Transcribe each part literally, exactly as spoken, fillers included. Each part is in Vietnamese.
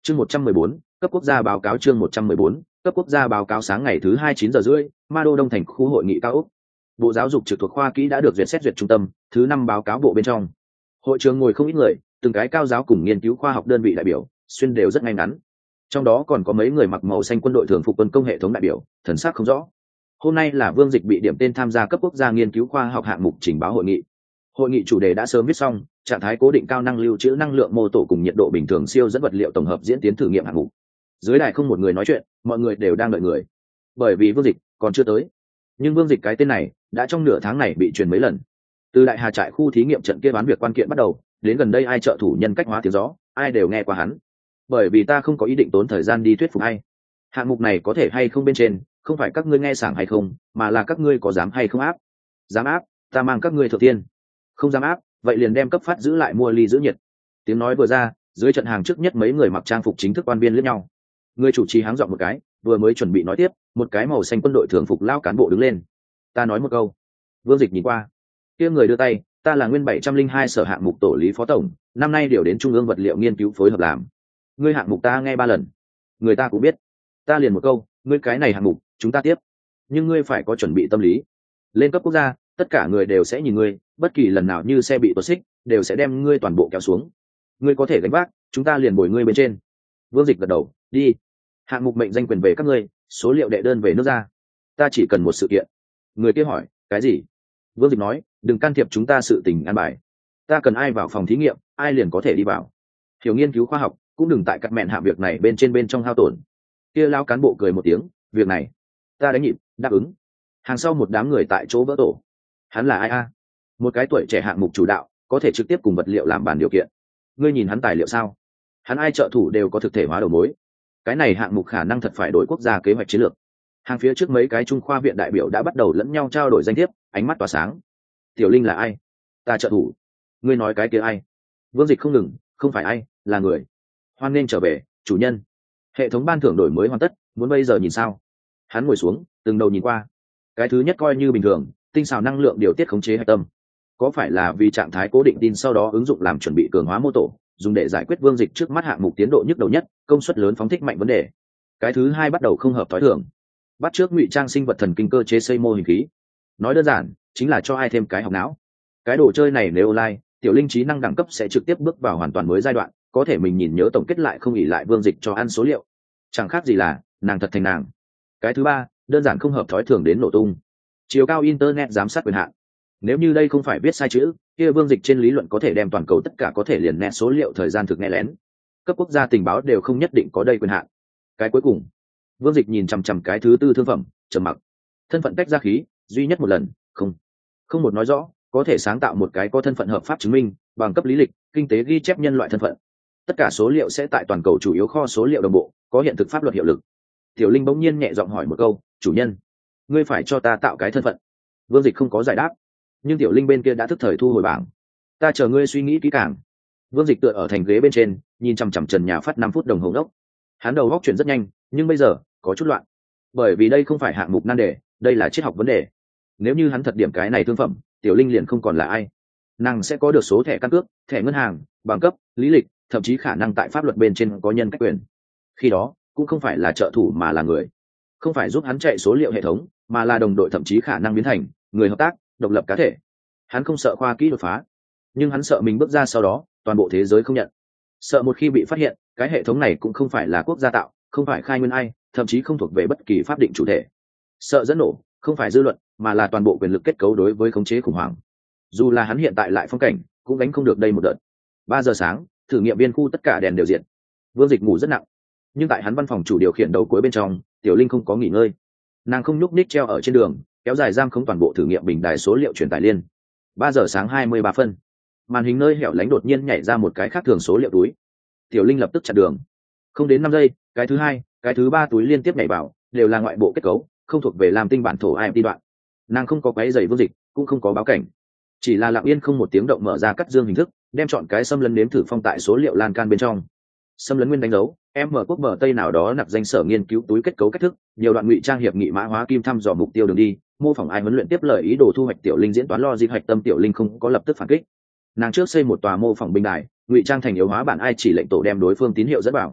Chương một trăm mười bốn, cấp quốc gia báo cáo. Chương một trăm mười bốn, cấp quốc gia báo cáo. Sáng ngày thứ hai chín giờ rưỡi, Ma Đô Đông thành khu hội nghị cao ốc. Bộ Giáo dục trực thuộc khoa kỹ đã được duyệt xét duyệt trung tâm, thứ năm báo cáo bộ bên trong. Hội trường ngồi không ít người, từng cái cao giáo cùng nghiên cứu khoa học đơn vị đại biểu, xuyên đều rất ngay ngắn. Trong đó còn có mấy người mặc màu xanh quân đội thường phục quân công hệ thống đại biểu, thần sắc không rõ. Hôm nay là Vương Dịch bị điểm tên tham gia cấp quốc gia nghiên cứu khoa học hạng mục trình báo hội nghị. Hội nghị chủ đề đã sớm viết xong, trạng thái cố định cao năng lưu trữ năng lượng mô tổ cùng nhiệt độ bình thường siêu dẫn vật liệu tổng hợp diễn tiến thử nghiệm hạng mục. Dưới đài không một người nói chuyện, mọi người đều đang đợi người. Bởi vì Vương Dịch còn chưa tới. Nhưng Vương Dịch cái tên này đã trong nửa tháng này bị truyền mấy lần. Từ Đại Hà trại khu thí nghiệm trận kia bán việc quan kiện bắt đầu, đến gần đây ai trợ thủ nhân cách hóa tiếng gió, ai đều nghe qua hắn. Bởi vì ta không có ý định tốn thời gian đi thuyết phục ai. Hạng mục này có thể hay không bên trên, không phải các ngươi nghe sảng hay không, mà là các ngươi có dám hay không áp. Dám áp, ta mang các ngươi thượng tiên. Không dám áp, vậy liền đem cấp phát giữ lại mua ly giữ nhiệt. Tiếng nói vừa ra, dưới trận hàng trước nhất mấy người mặc trang phục chính thức quan viên liếc nhau. Người chủ trì háng giọng một cái, vừa mới chuẩn bị nói tiếp, một cái màu xanh quân đội thường phục lao cán bộ đứng lên. Ta nói một câu. Vương Dịch nhìn qua, kia người đưa tay, ta là nguyên bảy trăm linh hai sở hạng mục tổ lý phó tổng, năm nay điều đến trung ương vật liệu nghiên cứu phối hợp làm. Ngươi hạng mục ta nghe ba lần, người ta cũng biết. Ta liền một câu, ngươi cái này hạng mục, chúng ta tiếp. Nhưng ngươi phải có chuẩn bị tâm lý. Lên cấp quốc gia, tất cả người đều sẽ nhìn ngươi, bất kỳ lần nào như xe bị tuột xích, đều sẽ đem ngươi toàn bộ kéo xuống. Ngươi có thể gánh vác, chúng ta liền bồi ngươi bên trên. Vương Dịch gật đầu, đi. Hạng mục mệnh danh quyền về các ngươi, số liệu đệ đơn về nước ra. Ta chỉ cần một sự kiện. Người kia hỏi, cái gì? Vương Dịch nói, đừng can thiệp chúng ta sự tình an bài. Ta cần ai vào phòng thí nghiệm, ai liền có thể đi vào. Hiểu nghiên cứu khoa học, cũng đừng tại cắt mẹn hạ việc này bên trên bên trong hao tổn. Kia lao cán bộ cười một tiếng, việc này ta đánh nhịp, đáp ứng. Hàng sau một đám người tại chỗ vỡ tổ. Hắn là ai a? Một cái tuổi trẻ hạng mục chủ đạo, có thể trực tiếp cùng vật liệu làm bàn điều kiện. Ngươi nhìn hắn tài liệu sao? Hắn ai trợ thủ đều có thực thể hóa đầu mối. Cái này hạng mục khả năng thật phải đổi quốc gia kế hoạch chiến lược. Hàng phía trước mấy cái trung khoa viện đại biểu đã bắt đầu lẫn nhau trao đổi danh thiếp, ánh mắt tỏa sáng. Tiểu Linh là ai? Ta trợ thủ. Ngươi nói cái kia ai? Vương Dịch không ngừng, không phải ai, là người. Hoan nên trở về, chủ nhân. Hệ thống ban thưởng đổi mới hoàn tất, muốn bây giờ nhìn sao? Hắn ngồi xuống, từng đầu nhìn qua. Cái thứ nhất coi như bình thường, tinh xảo năng lượng điều tiết khống chế hạch tâm. Có phải là vì trạng thái cố định tin sau đó ứng dụng làm chuẩn bị cường hóa mô tổ, dùng để giải quyết Vương Dịch trước mắt hạng mục tiến độ nhức đầu nhất, công suất lớn phóng thích mạnh vấn đề. Cái thứ hai bắt đầu không hợp thói thường. Bắt trước ngụy trang sinh vật thần kinh cơ chế xây mô hình khí. Nói đơn giản, chính là cho ai thêm cái học não. Cái đồ chơi này nếu online, Tiểu Linh trí năng đẳng cấp sẽ trực tiếp bước vào hoàn toàn mới giai đoạn, có thể mình nhìn nhớ tổng kết lại không ỉ lại Vương Dịch cho ăn số liệu. Chẳng khác gì là nàng thật thành nàng. Cái thứ ba, đơn giản không hợp thói thường đến nổ tung. Chiều cao internet giám sát quyền hạn. Nếu như đây không phải viết sai chữ, kia Vương Dịch trên lý luận có thể đem toàn cầu tất cả có thể liền nét số liệu thời gian thực nghe lén. Cấp quốc gia tình báo đều không nhất định có đây quyền hạn. Cái cuối cùng, Vương Dịch nhìn chằm chằm cái thứ tư thương phẩm, trầm mặc. Thân phận tách ra khí, duy nhất một lần, không. Không một nói rõ, có thể sáng tạo một cái có thân phận hợp pháp chứng minh, bằng cấp lý lịch, kinh tế ghi chép nhân loại thân phận. Tất cả số liệu sẽ tại toàn cầu chủ yếu kho số liệu đồng bộ, có hiện thực pháp luật hiệu lực. Tiểu Linh bỗng nhiên nhẹ giọng hỏi một câu, chủ nhân, ngươi phải cho ta tạo cái thân phận. Vương Dịch không có giải đáp, nhưng Tiểu Linh bên kia đã thức thời thu hồi bảng. Ta chờ ngươi suy nghĩ kỹ càng. Vương Dịch tựa ở thành ghế bên trên, nhìn chằm chằm trần nhà phát năm phút đồng hồ đốc. Hắn đầu góc chuyển rất nhanh, nhưng bây giờ có chút loạn, bởi vì đây không phải hạng mục nan đề, đây là triết học vấn đề. Nếu như hắn thật điểm cái này thương phẩm, Tiểu Linh liền không còn là ai. Nàng sẽ có được số thẻ căn cước, thẻ ngân hàng, bằng cấp, lý lịch, thậm chí khả năng tại pháp luật bên trên có nhân cách quyền. Khi đó cũng không phải là trợ thủ mà là người, không phải giúp hắn chạy số liệu hệ thống, mà là đồng đội, thậm chí khả năng biến thành người hợp tác, độc lập cá thể. Hắn không sợ khoa kỹ đột phá, nhưng hắn sợ mình bước ra sau đó toàn bộ thế giới không nhận, sợ một khi bị phát hiện, cái hệ thống này cũng không phải là quốc gia tạo, không phải khai nguyên ai, thậm chí không thuộc về bất kỳ pháp định chủ thể. Sợ dẫn nổ, không phải dư luận, mà là toàn bộ quyền lực kết cấu đối với khống chế khủng hoảng. Dù là hắn hiện tại lại phong cảnh, cũng gánh không được đây một đợt. Ba giờ sáng, thử nghiệm viên khu tất cả đèn đều diệt. Vương Dịch ngủ rất nặng, nhưng tại hắn văn phòng chủ điều khiển đầu cuối bên trong, Tiểu Linh không có nghỉ ngơi. Nàng không nhúc ních treo ở trên đường, kéo dài giam khống toàn bộ thử nghiệm bình đài số liệu truyền tải liên. Ba giờ sáng hai mươi ba phân, màn hình nơi hẻo lánh đột nhiên nhảy ra một cái khác thường số liệu túi. Tiểu Linh lập tức chặn đường. Không đến năm giây, cái thứ hai, cái thứ ba túi liên tiếp nhảy vào, đều là ngoại bộ kết cấu, không thuộc về làm tinh bản thổ i em tê đoạn. Nàng không có quấy rầy Vương Dịch, cũng không có báo cảnh, chỉ là lặng yên không một tiếng động mở ra cắt dương hình thức, đem chọn cái xâm lấn nếm thử phong tại số liệu lan can bên trong. Xâm lấn nguyên đánh dấu em mở quốc bờ tây nào đó nặc danh sở nghiên cứu túi kết cấu cách thức, nhiều đoạn ngụy trang hiệp nghị mã hóa kim thăm dò mục tiêu đường đi, mô phỏng ai huấn luyện tiếp lời ý đồ thu hoạch. Tiểu Linh diễn toán lo dịp hạch tâm. Tiểu Linh không có lập tức phản kích, nàng trước xây một tòa mô phỏng bình đài, ngụy trang thành yếu hóa bản ai chỉ lệnh tổ đem đối phương tín hiệu dẫn vào.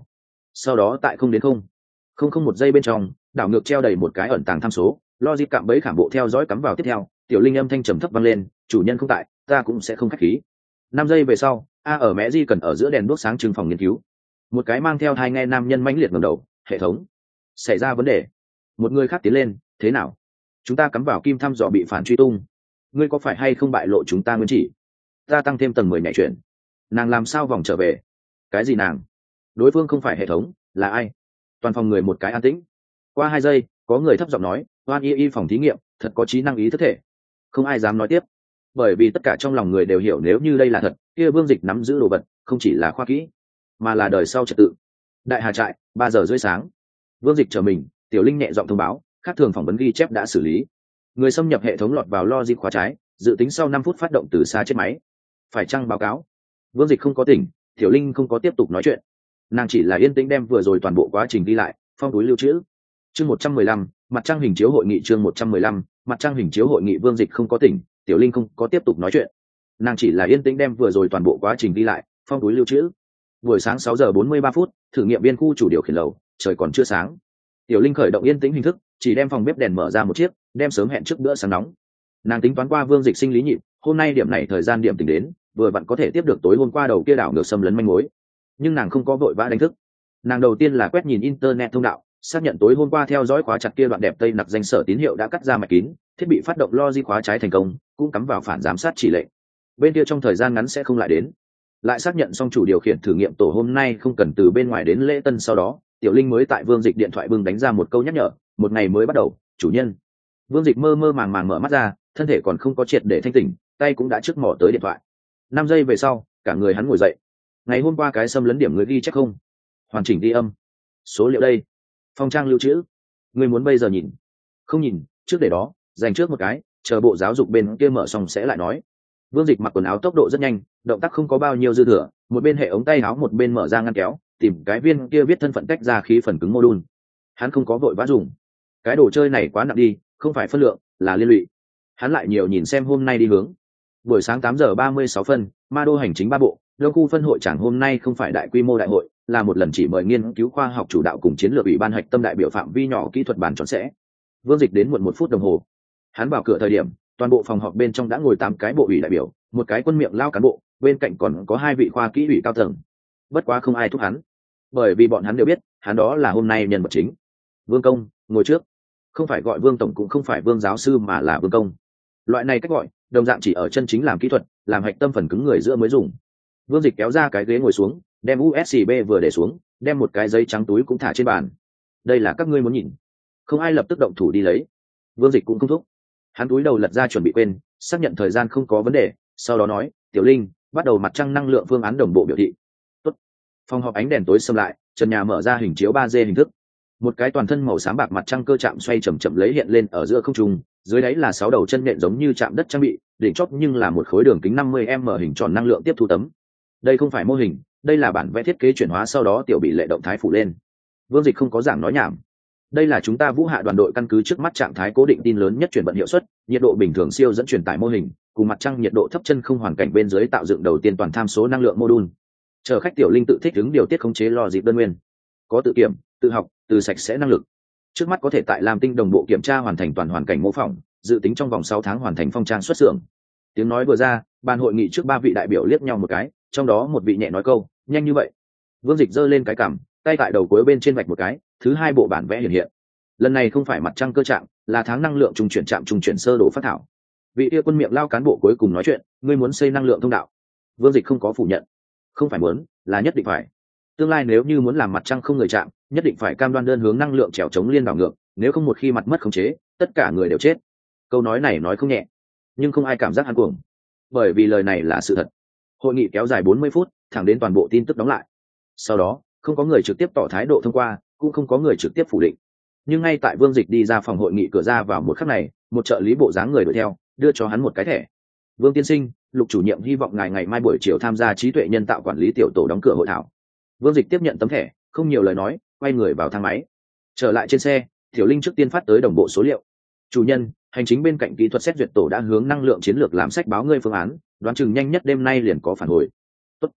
sau đó tại không đến không không không một giây bên trong đảo ngược treo đầy một cái ẩn tàng tham số, logic cạm bẫy khảm bộ theo dõi cắm vào tiếp theo. Tiểu Linh âm thanh trầm thấp vang lên, chủ nhân không tại, ta cũng sẽ không khách khí. Năm giây về sau, a ở mẹ di cần ở giữa đèn đuốc sáng trưng phòng nghiên cứu. Một cái mang theo hai nghe nam nhân mãnh liệt ngẩng đầu, hệ thống xảy ra vấn đề. Một người khác tiến lên, thế nào? Chúng ta cắm vào kim thăm dò bị phản truy tung, ngươi có phải hay không bại lộ chúng ta nguyên chỉ? Ta tăng thêm tầng mười nhảy chuyển. Nàng làm sao vòng trở về? Cái gì nàng? Đối phương không phải hệ thống, là ai? Toàn phòng người một cái an tĩnh. Qua hai giây, có người thấp giọng nói, oan y y phòng thí nghiệm thật có trí năng ý thức thể. Không ai dám nói tiếp, bởi vì tất cả trong lòng người đều hiểu nếu như đây là thật, kia Vương Dịch nắm giữ đồ vật không chỉ là khoa kỹ mà là đời sau trật tự. Đại Hà trại, ba giờ rưỡi sáng. Vương Dịch chờ mình, Tiểu Linh nhẹ giọng thông báo, khác thường phỏng vấn ghi chép đã xử lý. Người xâm nhập hệ thống lọt vào logic khóa trái, dự tính sau năm phút phát động từ xa chết máy. Phải chăng báo cáo? Vương Dịch không có tỉnh, Tiểu Linh không có tiếp tục nói chuyện. Nàng chỉ là yên tĩnh đem vừa rồi toàn bộ quá trình ghi lại, phong túi lưu trữ. Chương một trăm mười lăm, mặt trăng hình chiếu hội nghị. Chương một trăm mười lăm, mặt trăng hình chiếu hội nghị. Vương Dịch không có tỉnh, Tiểu Linh không có tiếp tục nói chuyện. Nàng chỉ là yên tĩnh đem vừa rồi toàn bộ quá trình ghi lại, phong túi lưu trữ. Buổi sáng sáu giờ bốn mươi ba phút, thử nghiệm viên khu chủ điều khiển lầu, trời còn chưa sáng. Tiểu Linh khởi động yên tĩnh hình thức, chỉ đem phòng bếp đèn mở ra một chiếc, đem sớm hẹn trước bữa sáng nóng. Nàng tính toán qua Vương Dịch sinh lý nhịp, hôm nay điểm này thời gian điểm tỉnh đến, vừa vặn có thể tiếp được tối hôm qua đầu kia đảo ngược xâm lấn manh mối. Nhưng nàng không có vội vã đánh thức. Nàng đầu tiên là quét nhìn internet thông đạo, xác nhận tối hôm qua theo dõi khóa chặt kia đoạn đẹp tây nặc danh sở tín hiệu đã cắt ra mạch kín, thiết bị phát động logic khóa trái thành công, cũng cắm vào phản giám sát chỉ lệnh. Bên kia trong thời gian ngắn sẽ không lại đến. Lại xác nhận xong chủ điều khiển thử nghiệm tổ hôm nay không cần từ bên ngoài đến lễ tân, sau đó Tiểu Linh mới tại Vương Dịch điện thoại bưng đánh ra một câu nhắc nhở, một ngày mới bắt đầu, chủ nhân. Vương Dịch mơ mơ màng màng mở mắt ra, thân thể còn không có triệt để thanh tỉnh, tay cũng đã trước mỏ tới điện thoại. Năm giây về sau, cả người hắn ngồi dậy. Ngày hôm qua cái xâm lấn điểm người ghi chép không? Hoàn chỉnh ghi âm. Số liệu đây. Phong trang lưu trữ. Người muốn bây giờ nhìn? Không nhìn, trước để đó, dành trước một cái, chờ bộ giáo dục bên kia mở xong sẽ lại nói. Vương Dịch mặc quần áo tốc độ rất nhanh, động tác không có bao nhiêu dư thừa, một bên hệ ống tay áo một bên mở ra ngăn kéo, tìm cái viên kia viết thân phận tách ra khí phần cứng module. Hắn không có vội vã dùng. Cái đồ chơi này quá nặng đi, không phải phân lượng, là liên lụy. Hắn lại nhiều nhìn xem hôm nay đi hướng. Buổi sáng tám giờ ba mươi sáu phân, Ma Đô hành chính ba bộ, Đông khu phân hội chẳng hôm nay không phải đại quy mô đại hội, là một lần chỉ mời nghiên cứu khoa học chủ đạo cùng chiến lược ủy ban hạch tâm đại biểu phạm vi nhỏ kỹ thuật bàn tròn sẽ. Vương Dịch đến muộn một phút đồng hồ. Hắn vào cửa thời điểm, toàn bộ phòng họp bên trong đã ngồi tám cái bộ ủy đại biểu, một cái quân miệng lao cán bộ, bên cạnh còn có hai vị khoa kỹ ủy cao tầng. Bất quá không ai thúc hắn, bởi vì bọn hắn đều biết, hắn đó là hôm nay nhân vật chính. Vương Công, ngồi trước. Không phải gọi Vương tổng cũng không phải Vương giáo sư mà là Vương Công. Loại này cách gọi, đồng dạng chỉ ở chân chính làm kỹ thuật, làm hạch tâm phần cứng người giữa mới dùng. Vương Dịch kéo ra cái ghế ngồi xuống, đem u ét bê vừa để xuống, đem một cái giấy trắng túi cũng thả trên bàn. Đây là các ngươi muốn nhìn. Không ai lập tức động thủ đi lấy. Vương Dịch cũng không thúc. Hắn túi đầu lật ra chuẩn bị quên, xác nhận thời gian không có vấn đề, sau đó nói, Tiểu Linh, bắt đầu mặt trăng năng lượng phương án đồng bộ biểu thị. Tốt. Phòng họp ánh đèn tối xâm lại, trần nhà mở ra hình chiếu ba D hình thức. Một cái toàn thân màu xám bạc mặt trăng cơ chạm xoay chậm chậm lấy hiện lên ở giữa không trung, dưới đáy là sáu đầu chân nện giống như chạm đất trang bị, đỉnh chóp nhưng là một khối đường kính năm mươi m hình tròn năng lượng tiếp thu tấm. Đây không phải mô hình, đây là bản vẽ thiết kế chuyển hóa sau đó tiểu bị lệ động thái phủ lên. Vương Dịch không có giảng nói nhảm. Đây là chúng ta Vũ Hạ đoàn đội căn cứ trước mắt trạng thái cố định tin lớn nhất chuyển vận hiệu suất, nhiệt độ bình thường siêu dẫn truyền tải mô hình, cùng mặt trăng nhiệt độ thấp chân không hoàn cảnh bên dưới tạo dựng đầu tiên toàn tham số năng lượng module. Chờ khách Tiểu Linh tự thích ứng điều tiết khống chế lo dịp đơn nguyên, có tự kiểm, tự học, từ sạch sẽ năng lực. Trước mắt có thể tại Lam Tinh đồng bộ kiểm tra hoàn thành toàn hoàn cảnh mô phỏng, dự tính trong vòng sáu tháng hoàn thành phong trang xuất xưởng. Tiếng nói vừa ra, ban hội nghị trước ba vị đại biểu liếc nhau một cái, trong đó một vị nhẹ nói câu, nhanh như vậy. Vương Dịch giơ lên cái cằm, tay tại đầu cuối bên trên vạch một cái, thứ hai bộ bản vẽ hiện hiện. Lần này không phải mặt trăng cơ trạng, là tháng năng lượng trung chuyển trạm trung chuyển sơ đồ phát thảo. Vị kia quân miệng lao cán bộ cuối cùng nói chuyện, ngươi muốn xây năng lượng thông đạo. Vương Dịch không có phủ nhận. Không phải muốn, là nhất định phải. Tương lai nếu như muốn làm mặt trăng không người chạm, nhất định phải cam đoan đơn hướng năng lượng trèo chống liên đảo ngược, nếu không một khi mặt mất khống chế, tất cả người đều chết. Câu nói này nói không nhẹ, nhưng không ai cảm giác hắn cuồng, bởi vì lời này là sự thật. Hội nghị kéo dài bốn mươi phút, thẳng đến toàn bộ tin tức đóng lại. Sau đó, không có người trực tiếp tỏ thái độ thông qua, cũng không có người trực tiếp phủ định. Nhưng ngay tại Vương Dịch đi ra phòng hội nghị cửa ra vào một khắc này, một trợ lý bộ dáng người đuổi theo, đưa cho hắn một cái thẻ. Vương tiên sinh, Lục chủ nhiệm hy vọng ngài ngày mai buổi chiều tham gia trí tuệ nhân tạo quản lý tiểu tổ đóng cửa hội thảo. Vương Dịch tiếp nhận tấm thẻ, không nhiều lời nói, quay người vào thang máy. Trở lại trên xe, Tiểu Linh trước tiên phát tới đồng bộ số liệu. Chủ nhân, hành chính bên cạnh kỹ thuật xét duyệt tổ đã hướng năng lượng chiến lược làm sách báo ngươi phương án, đoán chừng nhanh nhất đêm nay liền có phản hồi. Tốt.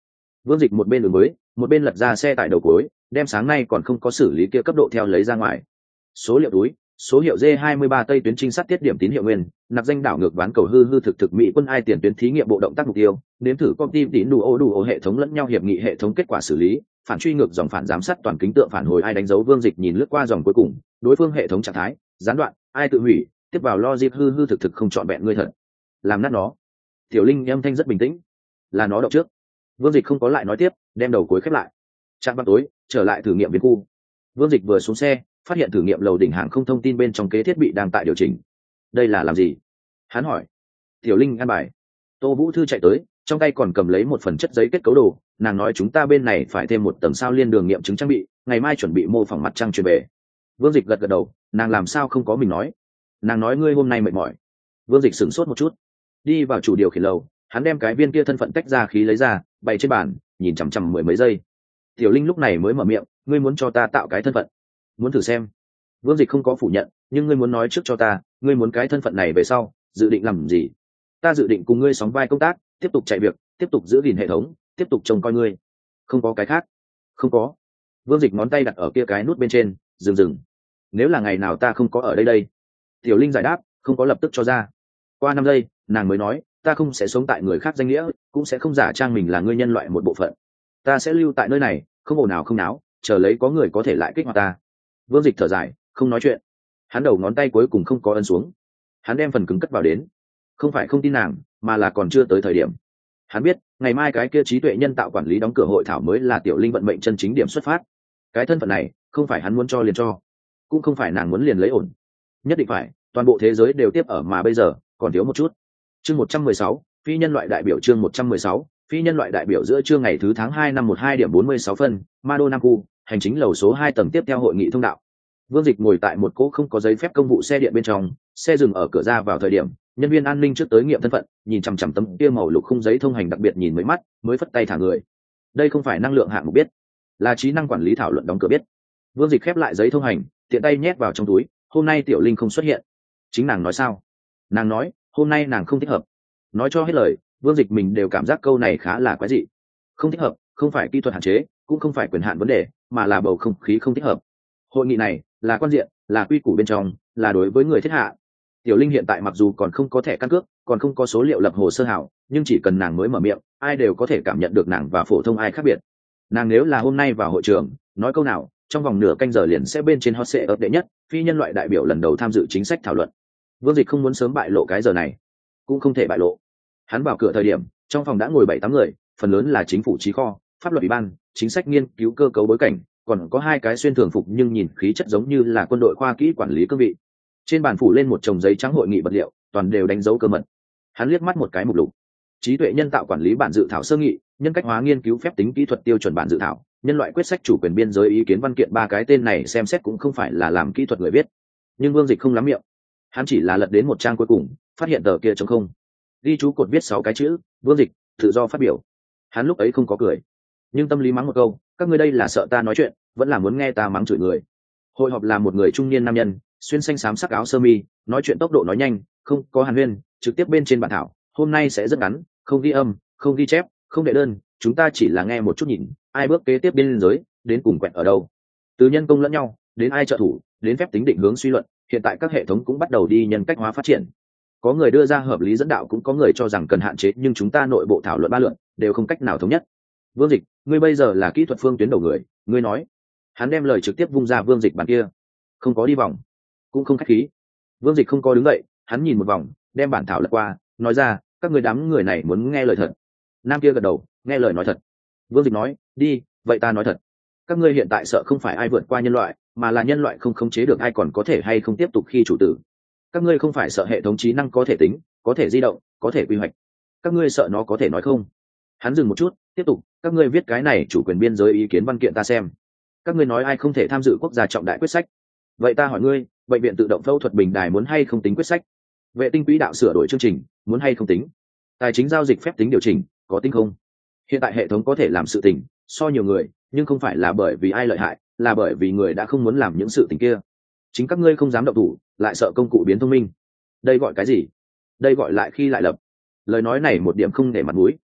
Vương Dịch một bên đường mới một bên lật ra xe tải đầu cuối, đem sáng nay còn không có xử lý kia cấp độ theo lấy ra ngoài. Số liệu túi, số hiệu D hai mươi ba tây tuyến trinh sát tiết điểm tín hiệu nguyên, nạp danh đảo ngược ván cầu hư hư thực thực mỹ quân ai tiền tuyến thí nghiệm bộ động tác mục tiêu, nếm thử công ty tín đủ ô đủ ô hệ thống lẫn nhau hiệp nghị hệ thống kết quả xử lý, phản truy ngược dòng phản giám sát toàn kính tượng phản hồi ai đánh dấu. Vương Dịch nhìn lướt qua dòng cuối cùng, đối phương hệ thống trạng thái, gián đoạn, ai tự hủy, tiếp vào logic hư hư thực thực không chọn vẹn ngươi thật. Làm nát nó. Tiểu Linh âm thanh rất bình tĩnh. Là nó động trước. Vương Dịch không có lại nói tiếp, đem đầu cuối khép lại. Trạm ban tối, trở lại thử nghiệm viên khu. Vương Dịch vừa xuống xe, phát hiện thử nghiệm lầu đỉnh hàng không thông tin bên trong kế thiết bị đang tại điều chỉnh. Đây là làm gì? Hắn hỏi. Tiểu Linh an bài. Tô Vũ Thư chạy tới, trong tay còn cầm lấy một phần chất giấy kết cấu đồ. Nàng nói chúng ta bên này phải thêm một tầng sao liên đường nghiệm chứng trang bị, ngày mai chuẩn bị mô phỏng mặt trăng truyền về. Vương Dịch gật gật đầu, nàng làm sao không có mình nói? Nàng nói ngươi hôm nay mệt mỏi. Vương Dịch sửng sốt một chút, đi vào chủ điều khiển lầu, hắn đem cái viên kia thân phận tách ra khí lấy ra, bày trên bàn, nhìn chằm chằm mười mấy giây. Tiểu Linh lúc này mới mở miệng, ngươi muốn cho ta tạo cái thân phận? Muốn thử xem? Vương Dịch không có phủ nhận, nhưng ngươi muốn nói trước cho ta, ngươi muốn cái thân phận này về sau dự định làm gì? Ta dự định cùng ngươi sóng vai công tác, tiếp tục chạy việc, tiếp tục giữ gìn hệ thống, tiếp tục trông coi ngươi. Không có cái khác? Không có. Vương Dịch ngón tay đặt ở kia cái nút bên trên, dừng dừng. Nếu là ngày nào ta không có ở đây đây? Tiểu Linh giải đáp, không có lập tức cho ra. Qua năm giây, nàng mới nói, ta không sẽ sống tại người khác danh nghĩa, cũng sẽ không giả trang mình là ngươi nhân loại một bộ phận. Ta sẽ lưu tại nơi này, không ồn nào không náo, chờ lấy có người có thể lại kích hoạt ta. Vương Dịch thở dài, không nói chuyện. Hắn đầu ngón tay cuối cùng không có ấn xuống. Hắn đem phần cứng cất vào đến. Không phải không tin nàng, mà là còn chưa tới thời điểm. Hắn biết, ngày mai cái kia trí tuệ nhân tạo quản lý đóng cửa hội thảo mới là Tiểu Linh vận mệnh chân chính điểm xuất phát. Cái thân phận này, không phải hắn muốn cho liền cho, cũng không phải nàng muốn liền lấy ổn. Nhất định phải, toàn bộ thế giới đều tiếp ở mà bây giờ, còn thiếu một chút. Chương một trăm mười sáu, phi nhân loại đại biểu chương một trăm mười sáu, phi nhân loại đại biểu giữa trưa ngày thứ tháng hai năm một hai điểm bốn mươi sáu phân, Mado Nam khu, hành chính lầu số hai tầng tiếp theo hội nghị thông đạo. Vương Dịch ngồi tại một cỗ không có giấy phép công vụ xe điện bên trong, xe dừng ở cửa ra vào thời điểm, nhân viên an ninh trước tới nghiệm thân phận, nhìn chằm chằm tấm kia màu lục khung giấy thông hành đặc biệt nhìn mấy mắt, mới phất tay thả người. Đây không phải năng lượng hạng mục biết, là trí năng quản lý thảo luận đóng cửa biết. Vương Dịch khép lại giấy thông hành, tiện tay nhét vào trong túi. Hôm nay Tiểu Linh không xuất hiện. Chính nàng nói sao? Nàng nói, hôm nay nàng không thích hợp. Nói cho hết lời, Vương Dịch mình đều cảm giác câu này khá là quái dị. Không thích hợp, không phải kỹ thuật hạn chế, cũng không phải quyền hạn vấn đề, mà là bầu không khí không thích hợp. Hội nghị này là quan diện, là quy củ bên trong, là đối với người thiết hạ. Tiểu Linh hiện tại mặc dù còn không có thẻ căn cước, còn không có số liệu lập hồ sơ hảo, nhưng chỉ cần nàng mới mở miệng, ai đều có thể cảm nhận được nàng và phổ thông ai khác biệt. Nàng nếu là hôm nay vào hội trường, nói câu nào, trong vòng nửa canh giờ liền sẽ bên trên hot seat ấp đệ nhất, phi nhân loại đại biểu lần đầu tham dự chính sách thảo luận. Vương Dịch không muốn sớm bại lộ cái giờ này, cũng không thể bại lộ. Hắn vào cửa thời điểm, trong phòng đã ngồi bảy tám người, phần lớn là chính phủ trí kho, pháp luật ủy ban, chính sách nghiên cứu cơ cấu bối cảnh, còn có hai cái xuyên thường phục nhưng nhìn khí chất giống như là quân đội khoa kỹ quản lý cương vị. Trên bàn phủ lên một chồng giấy trắng hội nghị vật liệu, toàn đều đánh dấu cơ mật. Hắn liếc mắt một cái mục lục: trí tuệ nhân tạo quản lý bản dự thảo sơ nghị, nhân cách hóa nghiên cứu phép tính kỹ thuật tiêu chuẩn bản dự thảo, nhân loại quyết sách chủ quyền biên giới ý kiến văn kiện. Ba cái tên này xem xét cũng không phải là làm kỹ thuật người viết, nhưng Vương Dịch không lắm miệng. Hắn chỉ là lật đến một trang cuối cùng, phát hiện tờ kia trống không, ghi chú cột viết sáu cái chữ: Vương Dịch, tự do phát biểu. Hắn lúc ấy không có cười, nhưng tâm lý mắng một câu: các ngươi đây là sợ ta nói chuyện, vẫn là muốn nghe ta mắng chửi người. Hội họp là một người trung niên nam nhân, xuyên xanh xám sắc áo sơ mi, nói chuyện tốc độ nói nhanh, không có hàn huyên, trực tiếp bên trên bản thảo. Hôm nay sẽ rất ngắn, không ghi âm, không ghi chép, không đệ đơn, chúng ta chỉ là nghe một chút nhìn, ai bước kế tiếp biên giới, đến cùng quẹt ở đâu. Từ nhân công lẫn nhau, đến ai trợ thủ, đến phép tính định hướng suy luận, hiện tại các hệ thống cũng bắt đầu đi nhân cách hóa phát triển. Có người đưa ra hợp lý dẫn đạo, cũng có người cho rằng cần hạn chế, nhưng chúng ta nội bộ thảo luận ba lượn, đều không cách nào thống nhất. Vương Dịch, ngươi bây giờ là kỹ thuật phương tuyến đầu người, ngươi nói. Hắn đem lời trực tiếp vung ra Vương Dịch bàn kia, không có đi vòng, cũng không khách khí. Vương Dịch không có đứng dậy, hắn nhìn một vòng, đem bản thảo lật qua, nói ra: các người đám người này muốn nghe lời thật. Nam kia gật đầu, nghe lời nói thật. Vương Dịch nói: đi, vậy ta nói thật. Các ngươi hiện tại sợ không phải ai vượt qua nhân loại, mà là nhân loại không khống chế được ai còn có thể hay không tiếp tục khi chủ tử. Các ngươi không phải sợ hệ thống trí năng có thể tính, có thể di động, có thể quy hoạch. Các ngươi sợ nó có thể nói không. Hắn dừng một chút, tiếp tục: các ngươi viết cái này chủ quyền biên giới ý kiến văn kiện ta xem. Các ngươi nói ai không thể tham dự quốc gia trọng đại quyết sách. Vậy ta hỏi ngươi, bệnh viện tự động phẫu thuật bình đài muốn hay không tính quyết sách? Vệ tinh quỹ đạo sửa đổi chương trình, muốn hay không tính? Tài chính giao dịch phép tính điều chỉnh, có tính không? Hiện tại hệ thống có thể làm sự tình so nhiều người, nhưng không phải là bởi vì ai lợi hại, là bởi vì người đã không muốn làm những sự tình kia. Chính các ngươi không dám động thủ, lại sợ công cụ biến thông minh. Đây gọi cái gì? Đây gọi lại khi lại lập. Lời nói này một điểm không để mặt mũi.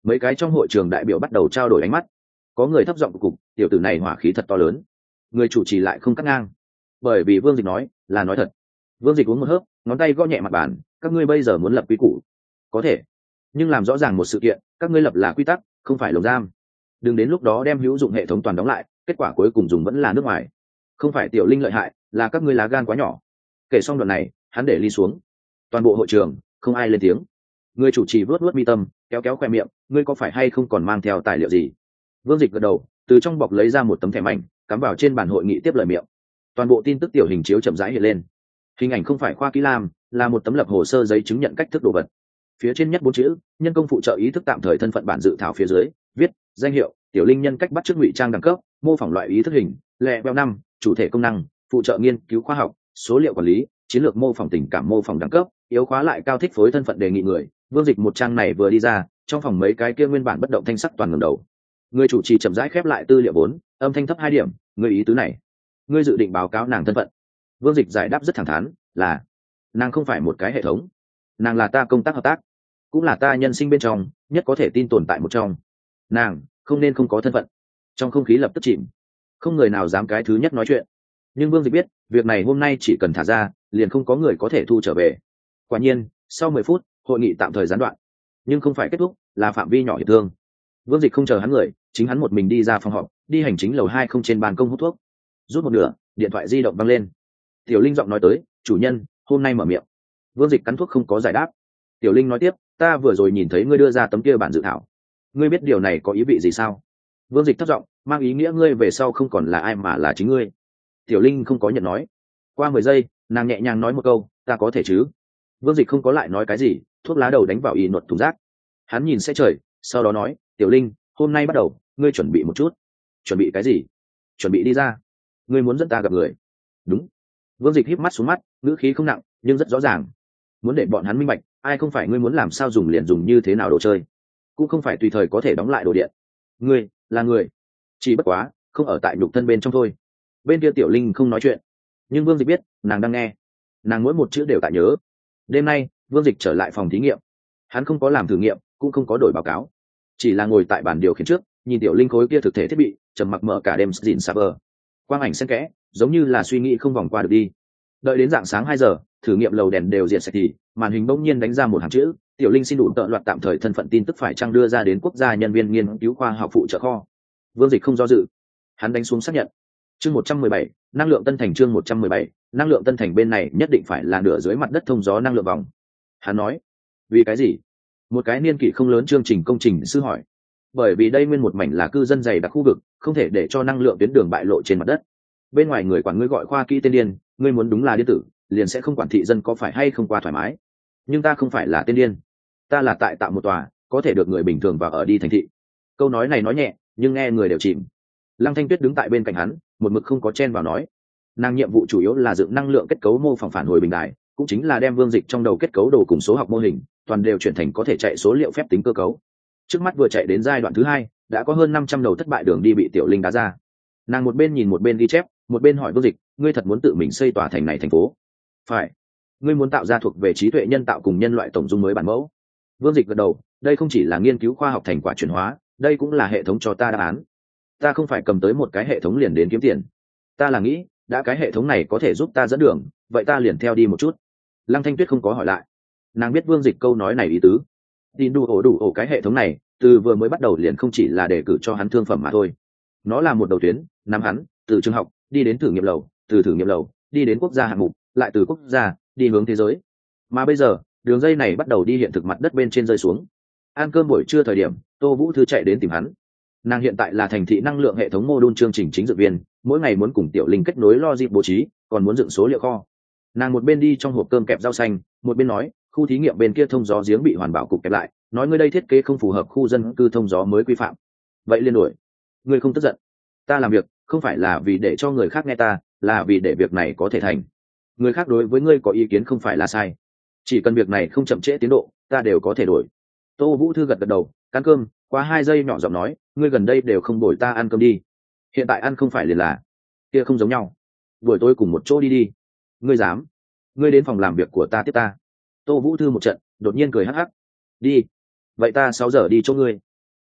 Mấy cái trong hội trường đại biểu bắt đầu trao đổi ánh mắt, có người thấp giọng cục tiểu tử này hỏa khí thật to lớn. Người chủ trì lại không cắt ngang, bởi vì Vương Dịch nói là nói thật. Vương Dịch uống một hớp, ngón tay gõ nhẹ mặt bàn, các ngươi bây giờ muốn lập quy củ có thể, nhưng làm rõ ràng một sự kiện, các ngươi lập là quy tắc, không phải lồng giam. Đừng đến lúc đó đem hữu dụng hệ thống toàn đóng lại, kết quả cuối cùng dùng vẫn là nước ngoài. Không phải Tiểu Linh lợi hại, là các ngươi lá gan quá nhỏ. Kể xong đoạn này, hắn để ly xuống. Toàn bộ hội trường không ai lên tiếng. Người chủ trì vuốt vuốt mi tâm, kéo kéo khoe miệng, ngươi có phải hay không còn mang theo tài liệu gì? Vương Dịch gật đầu, từ trong bọc lấy ra một tấm thẻ mảnh, cắm vào trên bàn hội nghị tiếp lời miệng. Toàn bộ tin tức tiểu hình chiếu chậm rãi hiện lên. Hình ảnh không phải khoa kỹ lam, là một tấm lập hồ sơ giấy chứng nhận cách thức đồ vật. Phía trên nhất bốn chữ, nhân công phụ trợ ý thức tạm thời thân phận bản dự thảo phía dưới, viết danh hiệu Tiểu Linh nhân cách bắt chước ngụy trang đẳng cấp, mô phỏng loại ý thức hình, lẹ veo năm, chủ thể công năng, phụ trợ nghiên cứu khoa học, số liệu quản lý, chiến lược mô phỏng tình cảm mô phỏng đẳng cấp, yếu khóa lại cao thích phối thân phận đề nghị người. Vương Dịch một trang này vừa đi ra, trong phòng mấy cái kia nguyên bản bất động thanh sắc toàn ngẩng đầu. Người chủ trì chậm rãi khép lại tư liệu vốn, âm thanh thấp hai điểm, người ý tứ này, ngươi dự định báo cáo nàng thân phận? Vương Dịch giải đáp rất thẳng thắn, là nàng không phải một cái hệ thống, nàng là ta công tác hợp tác, cũng là ta nhân sinh bên trong nhất có thể tin tồn tại một trong. Nàng không nên không có thân phận. Trong không khí lập tức chìm, không người nào dám cái thứ nhất nói chuyện. Nhưng Vương Dịch biết, việc này hôm nay chỉ cần thả ra, liền không có người có thể thu trở về. Quả nhiên, sau mười phút, hội nghị tạm thời gián đoạn, nhưng không phải kết thúc, là phạm vi nhỏ hiệp thương. Vương Dịch không chờ hắn người, chính hắn một mình đi ra phòng họp, đi hành chính lầu hai không trên ban công hút thuốc. Rút một nửa, điện thoại di động văng lên. Tiểu Linh giọng nói tới, chủ nhân, hôm nay mở miệng. Vương Dịch cắn thuốc không có giải đáp. Tiểu Linh nói tiếp, ta vừa rồi nhìn thấy ngươi đưa ra tấm kia bản dự thảo, ngươi biết điều này có ý vị gì sao? Vương Dịch thất giọng, mang ý nghĩa ngươi về sau không còn là ai mà là chính ngươi. Tiểu Linh không có nhận nói. Qua mười giây, nàng nhẹ nhàng nói một câu, ta có thể chứ? Vương Dịch không có lại nói cái gì, thuốc lá đầu đánh vào y nuột thùng rác. Hắn nhìn xe trời, sau đó nói, Tiểu Linh, hôm nay bắt đầu, ngươi chuẩn bị một chút. Chuẩn bị cái gì? Chuẩn bị đi ra. Ngươi muốn dẫn ta gặp người? Đúng. Vương Dịch híp mắt xuống mắt, ngữ khí không nặng, nhưng rất rõ ràng. Muốn để bọn hắn minh bạch, ai không phải ngươi muốn làm sao dùng liền dùng như thế nào đồ chơi, cũng không phải tùy thời có thể đóng lại đồ điện. Ngươi là người, chỉ bất quá không ở tại nhục thân bên trong thôi. Bên kia Tiểu Linh không nói chuyện, nhưng Vương Dịch biết nàng đang nghe, nàng mỗi một chữ đều tại nhớ. Đêm nay Vương Dịch trở lại phòng thí nghiệm, hắn không có làm thử nghiệm, cũng không có đổi báo cáo, chỉ là ngồi tại bàn điều khiển trước, nhìn Tiểu Linh khối kia thực thể thiết bị trầm mặc mở cả đêm dìn server. Quang ảnh xen kẽ, giống như là suy nghĩ không vòng qua được đi. Đợi đến dạng sáng hai giờ, thử nghiệm lầu đèn đều diệt sạch thì màn hình bỗng nhiên đánh ra một hàng chữ, Tiểu Linh xin đủ tợ loạt tạm thời thân phận tin tức phải trang đưa ra đến quốc gia nhân viên nghiên cứu khoa học phụ trợ kho. Vương Dịch không do dự, hắn đánh xuống xác nhận. Chương một trăm mười bảy, năng lượng tân thành. Chương một trăm mười bảy, năng lượng tân thành bên này nhất định phải là nửa dưới mặt đất thông gió năng lượng vòng. Hắn nói, vì cái gì? Một cái niên kỷ không lớn chương trình công trình sư hỏi. Bởi vì đây nguyên một mảnh là cư dân dày đặc khu vực, không thể để cho năng lượng tuyến đường bại lộ trên mặt đất. Bên ngoài người quản ngươi gọi khoa kỹ tên điên, ngươi muốn đúng là điên tử, liền sẽ không quản thị dân có phải hay không qua thoải mái. Nhưng ta không phải là tên điên, ta là tại tạo một tòa có thể được người bình thường vào ở đi thành thị. Câu nói này nói nhẹ, nhưng nghe người đều chìm. Lăng Thanh Tuyết đứng tại bên cạnh hắn, một mực không có chen vào nói. Nàng nhiệm vụ chủ yếu là dựng năng lượng kết cấu mô phỏng phản hồi bình đại, cũng chính là đem Vương Dịch trong đầu kết cấu đồ cùng số học mô hình toàn đều chuyển thành có thể chạy số liệu phép tính cơ cấu. Trước mắt vừa chạy đến giai đoạn thứ hai, đã có hơn năm trăm đầu thất bại đường đi bị Tiểu Linh đá ra. Nàng một bên nhìn một bên ghi chép, một bên hỏi Vương Dịch, ngươi thật muốn tự mình xây tòa thành này thành phố? Phải. Ngươi muốn tạo ra thuộc về trí tuệ nhân tạo cùng nhân loại tổng dung mới bản mẫu. Vương Dịch gật đầu, đây không chỉ là nghiên cứu khoa học thành quả chuyển hóa, đây cũng là hệ thống cho ta đáp án. Ta không phải cầm tới một cái hệ thống liền đến kiếm tiền, ta là nghĩ đã cái hệ thống này có thể giúp ta dẫn đường, vậy ta liền theo đi một chút. Lăng Thanh Tuyết không có hỏi lại, nàng biết Vương Dịch câu nói này ý tứ. Tin đủ ổ đủ ổ cái hệ thống này từ vừa mới bắt đầu liền không chỉ là để cử cho hắn thương phẩm mà thôi, nó là một đầu tuyến nắm hắn từ trường học đi đến thử nghiệm lầu, từ thử nghiệm lầu đi đến quốc gia hạng mục, lại từ quốc gia đi hướng thế giới. Mà bây giờ đường dây này bắt đầu đi hiện thực mặt đất bên trên rơi xuống. Ăn cơm buổi trưa thời điểm, Tô Vũ Thư chạy đến tìm hắn. Nàng hiện tại là thành thị năng lượng hệ thống mô đun chương trình chính dự viên, mỗi ngày muốn cùng Tiểu Linh kết nối logic bố trí, còn muốn dựng số liệu kho. Nàng một bên đi trong hộp cơm kẹp rau xanh, một bên nói, khu thí nghiệm bên kia thông gió giếng bị hoàn bảo cục kẹp lại, nói ngươi đây thiết kế không phù hợp khu dân cư thông gió mới quy phạm. Vậy liên đổi, ngươi không tức giận? Ta làm việc không phải là vì để cho người khác nghe ta, là vì để việc này có thể thành. Người khác đối với ngươi có ý kiến không phải là sai, chỉ cần việc này không chậm trễ tiến độ, ta đều có thể đổi. Tô Vũ Thư gật gật đầu, ăn cơm. Qua hai giây nhỏ giọng nói, ngươi gần đây đều không đổi ta ăn cơm đi. Hiện tại ăn không phải liền là kia không giống nhau. Buổi tối cùng một chỗ đi đi. Ngươi dám? Ngươi đến phòng làm việc của ta tiếp ta. Tô Vũ Thư một trận, đột nhiên cười hắc hắc. Đi. Vậy ta sáu giờ đi chỗ ngươi.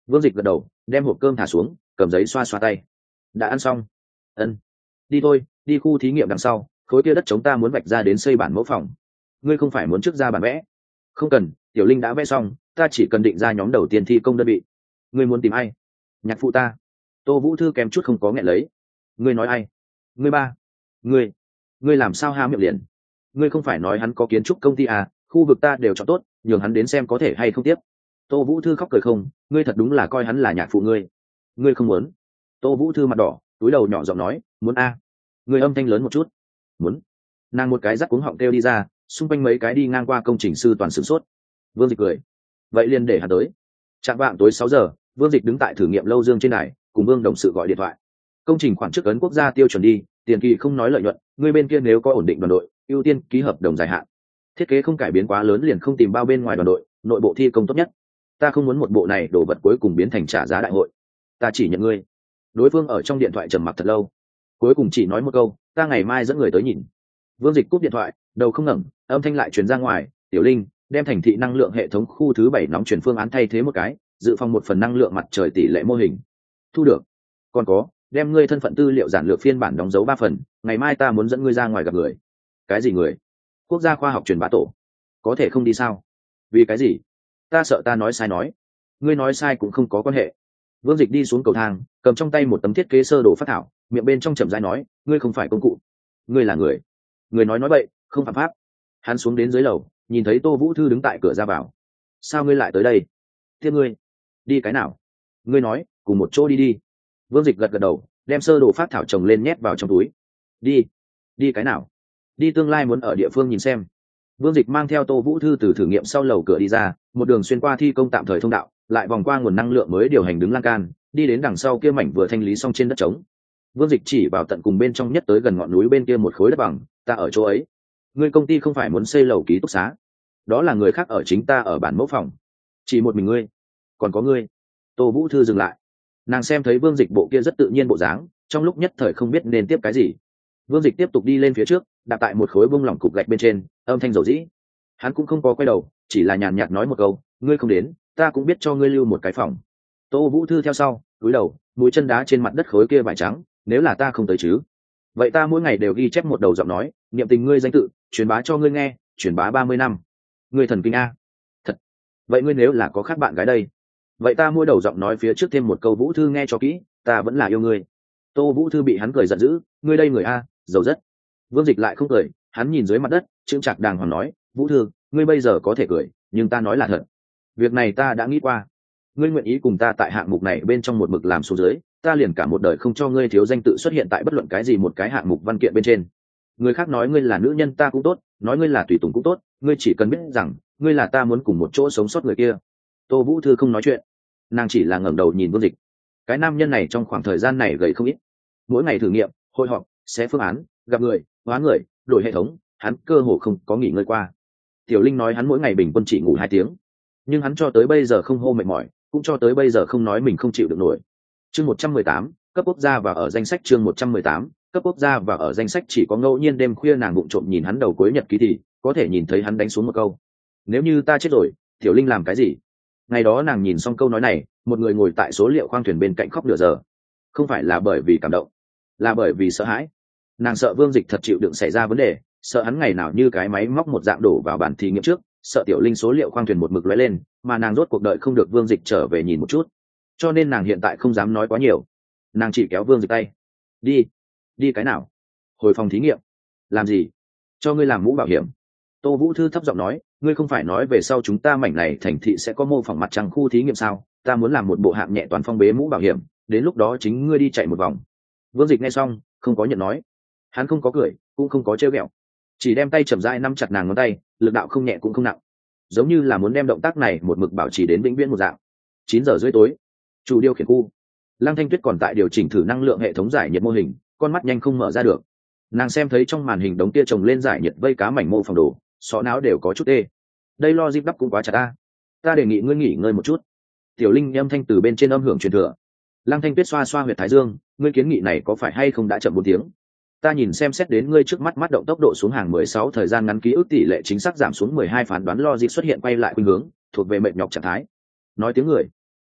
Vương Dịch gật đầu, đem hộp cơm thả xuống, cầm giấy xoa xoa tay. Đã ăn xong. Ân. Đi thôi, đi khu thí nghiệm đằng sau, khối kia đất chúng ta muốn vạch ra đến xây bản mẫu phòng. Ngươi không phải muốn trước ra bản vẽ? Không cần, Tiểu Linh đã vẽ xong, ta chỉ cần định ra nhóm đầu tiên thi công đơn vị. Ngươi muốn tìm ai? Nhạc phụ ta. Tô Vũ Thư kèm chút không có nghẹn lấy. Ngươi nói ai? Ngươi ba. Ngươi. Ngươi làm sao há miệng liền? Ngươi không phải nói hắn có kiến trúc công ty à? Khu vực ta đều chọn tốt, nhường hắn đến xem có thể hay không tiếp. Tô Vũ Thư khóc cười không, ngươi thật đúng là coi hắn là nhạc phụ ngươi. Ngươi không muốn? Tô Vũ Thư mặt đỏ, túi đầu nhỏ giọng nói, muốn a. À. Ngươi âm thanh lớn một chút. Muốn. Nàng một cái rắc cuống họng kêu đi ra, xung quanh mấy cái đi ngang qua công trình sư toàn sửng sốt. Vương Dịch cười. Vậy liền để hắn tới. Trạng vạng tối sáu giờ, Vương Dịch đứng tại thử nghiệm lâu dương trên đài, cùng Vương đồng sự gọi điện thoại. Công trình khoản trước ấn quốc gia tiêu chuẩn đi, tiền kỳ không nói lợi nhuận, ngươi bên kia nếu có ổn định đoàn đội, ưu tiên ký hợp đồng dài hạn. Thiết kế không cải biến quá lớn liền không tìm bao bên ngoài đoàn đội, nội bộ thi công tốt nhất. Ta không muốn một bộ này đổ vật cuối cùng biến thành trả giá đại hội. Ta chỉ nhận ngươi. Đối phương ở trong điện thoại trầm mặc thật lâu, cuối cùng chỉ nói một câu, ta ngày mai dẫn người tới nhìn. Vương Dịch cúp điện thoại, đầu không ngẩng, âm thanh lại truyền ra ngoài, Tiểu Linh, đem thành thị năng lượng hệ thống khu thứ bảy nóng chuyển phương án thay thế một cái, dự phòng một phần năng lượng mặt trời tỷ lệ mô hình. Thu được. Còn có, đem ngươi thân phận tư liệu giản lược phiên bản đóng dấu ba phần, ngày mai ta muốn dẫn ngươi ra ngoài gặp người. Cái gì người? Quốc gia khoa học truyền bá tổ. Có thể không đi sao? Vì cái gì? Ta sợ ta nói sai nói. Ngươi nói sai cũng không có quan hệ. Vương Dịch đi xuống cầu thang, cầm trong tay một tấm thiết kế sơ đồ phát thảo, miệng bên trong chậm rãi nói, ngươi không phải công cụ, ngươi là người. Người nói nói bậy, không phạm pháp. Hắn xuống đến dưới lầu, nhìn thấy Tô Vũ Thư đứng tại cửa ra vào. Sao ngươi lại tới đây? Tiếp ngươi. Đi cái nào? Ngươi nói, cùng một chỗ đi đi. Vương Dịch gật gật đầu, đem sơ đồ phát thảo chồng lên nhét vào trong túi. Đi. Đi cái nào? Đi tương lai muốn ở địa phương nhìn xem. Vương Dịch mang theo Tô Vũ Thư từ thử nghiệm sau lầu cửa đi ra, một đường xuyên qua thi công tạm thời thông đạo, lại vòng qua nguồn năng lượng mới điều hành đứng lan can, đi đến đằng sau kia mảnh vừa thanh lý xong trên đất trống. Vương Dịch chỉ vào tận cùng bên trong nhất tới gần ngọn núi bên kia một khối đất bằng, ta ở chỗ ấy. Ngươi công ty không phải muốn xây lầu ký túc xá? Đó là người khác ở, chính ta ở bản mẫu phòng. Chỉ một mình ngươi. Còn có ngươi. Tô Vũ Thư dừng lại. Nàng xem thấy Vương Dịch bộ kia rất tự nhiên bộ dáng, trong lúc nhất thời không biết nên tiếp cái gì. Vương Dịch tiếp tục đi lên phía trước, đạp tại một khối bông lỏng cục gạch bên trên, âm thanh dầu dĩ. Hắn cũng không có quay đầu, chỉ là nhàn nhạt nói một câu, ngươi không đến, ta cũng biết cho ngươi lưu một cái phòng. Tô Vũ Thư theo sau, cúi đầu, mũi chân đá trên mặt đất khối kia vải trắng, nếu là ta không tới chứ? Vậy ta mỗi ngày đều ghi chép một đầu giọng nói, niệm tình ngươi danh tự, truyền bá cho ngươi nghe, truyền bá ba mươi năm. Ngươi thần kinh a. Thật. Vậy ngươi nếu là có khác bạn gái đây? Vậy ta mỗi đầu giọng nói phía trước thêm một câu Vũ Thư nghe cho kỹ, ta vẫn là yêu ngươi. Tô Vũ Thư bị hắn cười giận dữ, ngươi đây người a, giàu rất. Vương Dịch lại không cười, hắn nhìn dưới mặt đất, chững chạc đàng hoàng nói, Vũ Thư, ngươi bây giờ có thể cười, nhưng ta nói là thật. Việc này ta đã nghĩ qua. Ngươi nguyện ý cùng ta tại hạng mục này bên trong một mực làm xuống dưới, ta liền cả một đời không cho ngươi thiếu danh tự xuất hiện tại bất luận cái gì một cái hạng mục văn kiện bên trên. Người khác nói ngươi là nữ nhân ta cũng tốt, nói ngươi là tùy tùng cũng tốt, ngươi chỉ cần biết rằng ngươi là ta muốn cùng một chỗ sống sót người kia. Tô Vũ Thư không nói chuyện, nàng chỉ là ngẩng đầu nhìn Vương Dịch. Cái nam nhân này trong khoảng thời gian này gầy không ít, mỗi ngày thử nghiệm, hội họp, xé phương án, gặp người, hóa người, đổi hệ thống, hắn cơ hồ không có nghỉ ngơi qua. Tiểu Linh nói hắn mỗi ngày bình quân chỉ ngủ hai tiếng, nhưng hắn cho tới bây giờ không hô mệt mỏi, cũng cho tới bây giờ không nói mình không chịu được nổi. Chương một trăm mười tám, cấp quốc gia và ở danh sách chương một trăm mười tám, cấp quốc gia và ở danh sách chỉ có ngẫu nhiên đêm khuya nàng bụng trộm nhìn hắn đầu cuối nhật ký thì có thể nhìn thấy hắn đánh xuống một câu. Nếu như ta chết rồi, Tiểu Linh làm cái gì? Ngày đó nàng nhìn xong câu nói này, một người ngồi tại số liệu khoang thuyền bên cạnh khóc nửa giờ. Không phải là bởi vì cảm động, là bởi vì sợ hãi. Nàng sợ Vương Dịch thật chịu đựng xảy ra vấn đề, sợ hắn ngày nào như cái máy móc một dạng đổ vào bản thí nghiệm trước, sợ Tiểu Linh số liệu khoang thuyền một mực lóe lên, mà nàng rốt cuộc đợi không được Vương Dịch trở về nhìn một chút. Cho nên nàng hiện tại không dám nói quá nhiều. Nàng chỉ kéo Vương Dịch tay. Đi. Đi cái nào? Hồi phòng thí nghiệm. Làm gì? Cho ngươi làm mũ bảo hiểm. Tô Vũ Thư thấp giọng nói, ngươi không phải nói về sau chúng ta mảnh này thành thị sẽ có mô phỏng mặt trăng khu thí nghiệm sao? Ta muốn làm một bộ hạng nhẹ toàn phong bế mũ bảo hiểm, đến lúc đó chính ngươi đi chạy một vòng. Vương Dịch nghe xong, không có nhận nói. Hắn không có cười, cũng không có trêu ghẹo, chỉ đem tay chậm rãi nắm chặt nàng ngón tay, lực đạo không nhẹ cũng không nặng, giống như là muốn đem động tác này một mực bảo trì đến vĩnh viễn một dạng. Chín giờ rưỡi tối, chủ điều khiển khu, Lăng Thanh Tuyết còn tại điều chỉnh thử năng lượng hệ thống giải nhiệt mô hình, con mắt nhanh không mở ra được. Nàng xem thấy trong màn hình đống kia trồng lên giải nhiệt vây cá mảnh mô phòng đồ, sọ não đều có chút tê. Đây lo dịp đắp cũng quá chặt ta. Ta đề nghị ngươi nghỉ ngơi một chút. Tiểu Linh âm thanh từ bên trên âm hưởng truyền thừa. Lăng Thanh Tuyết xoa xoa huyệt thái dương, ngươi kiến nghị này có phải hay không đã chậm một tiếng? Ta nhìn xem xét đến ngươi trước mắt mắt động tốc độ xuống hàng mười sáu, thời gian ngắn ký ức tỷ lệ chính xác giảm xuống mười hai, phán đoán logic xuất hiện quay lại khuynh hướng, thuộc về mệt nhọc trạng thái. Nói tiếng người.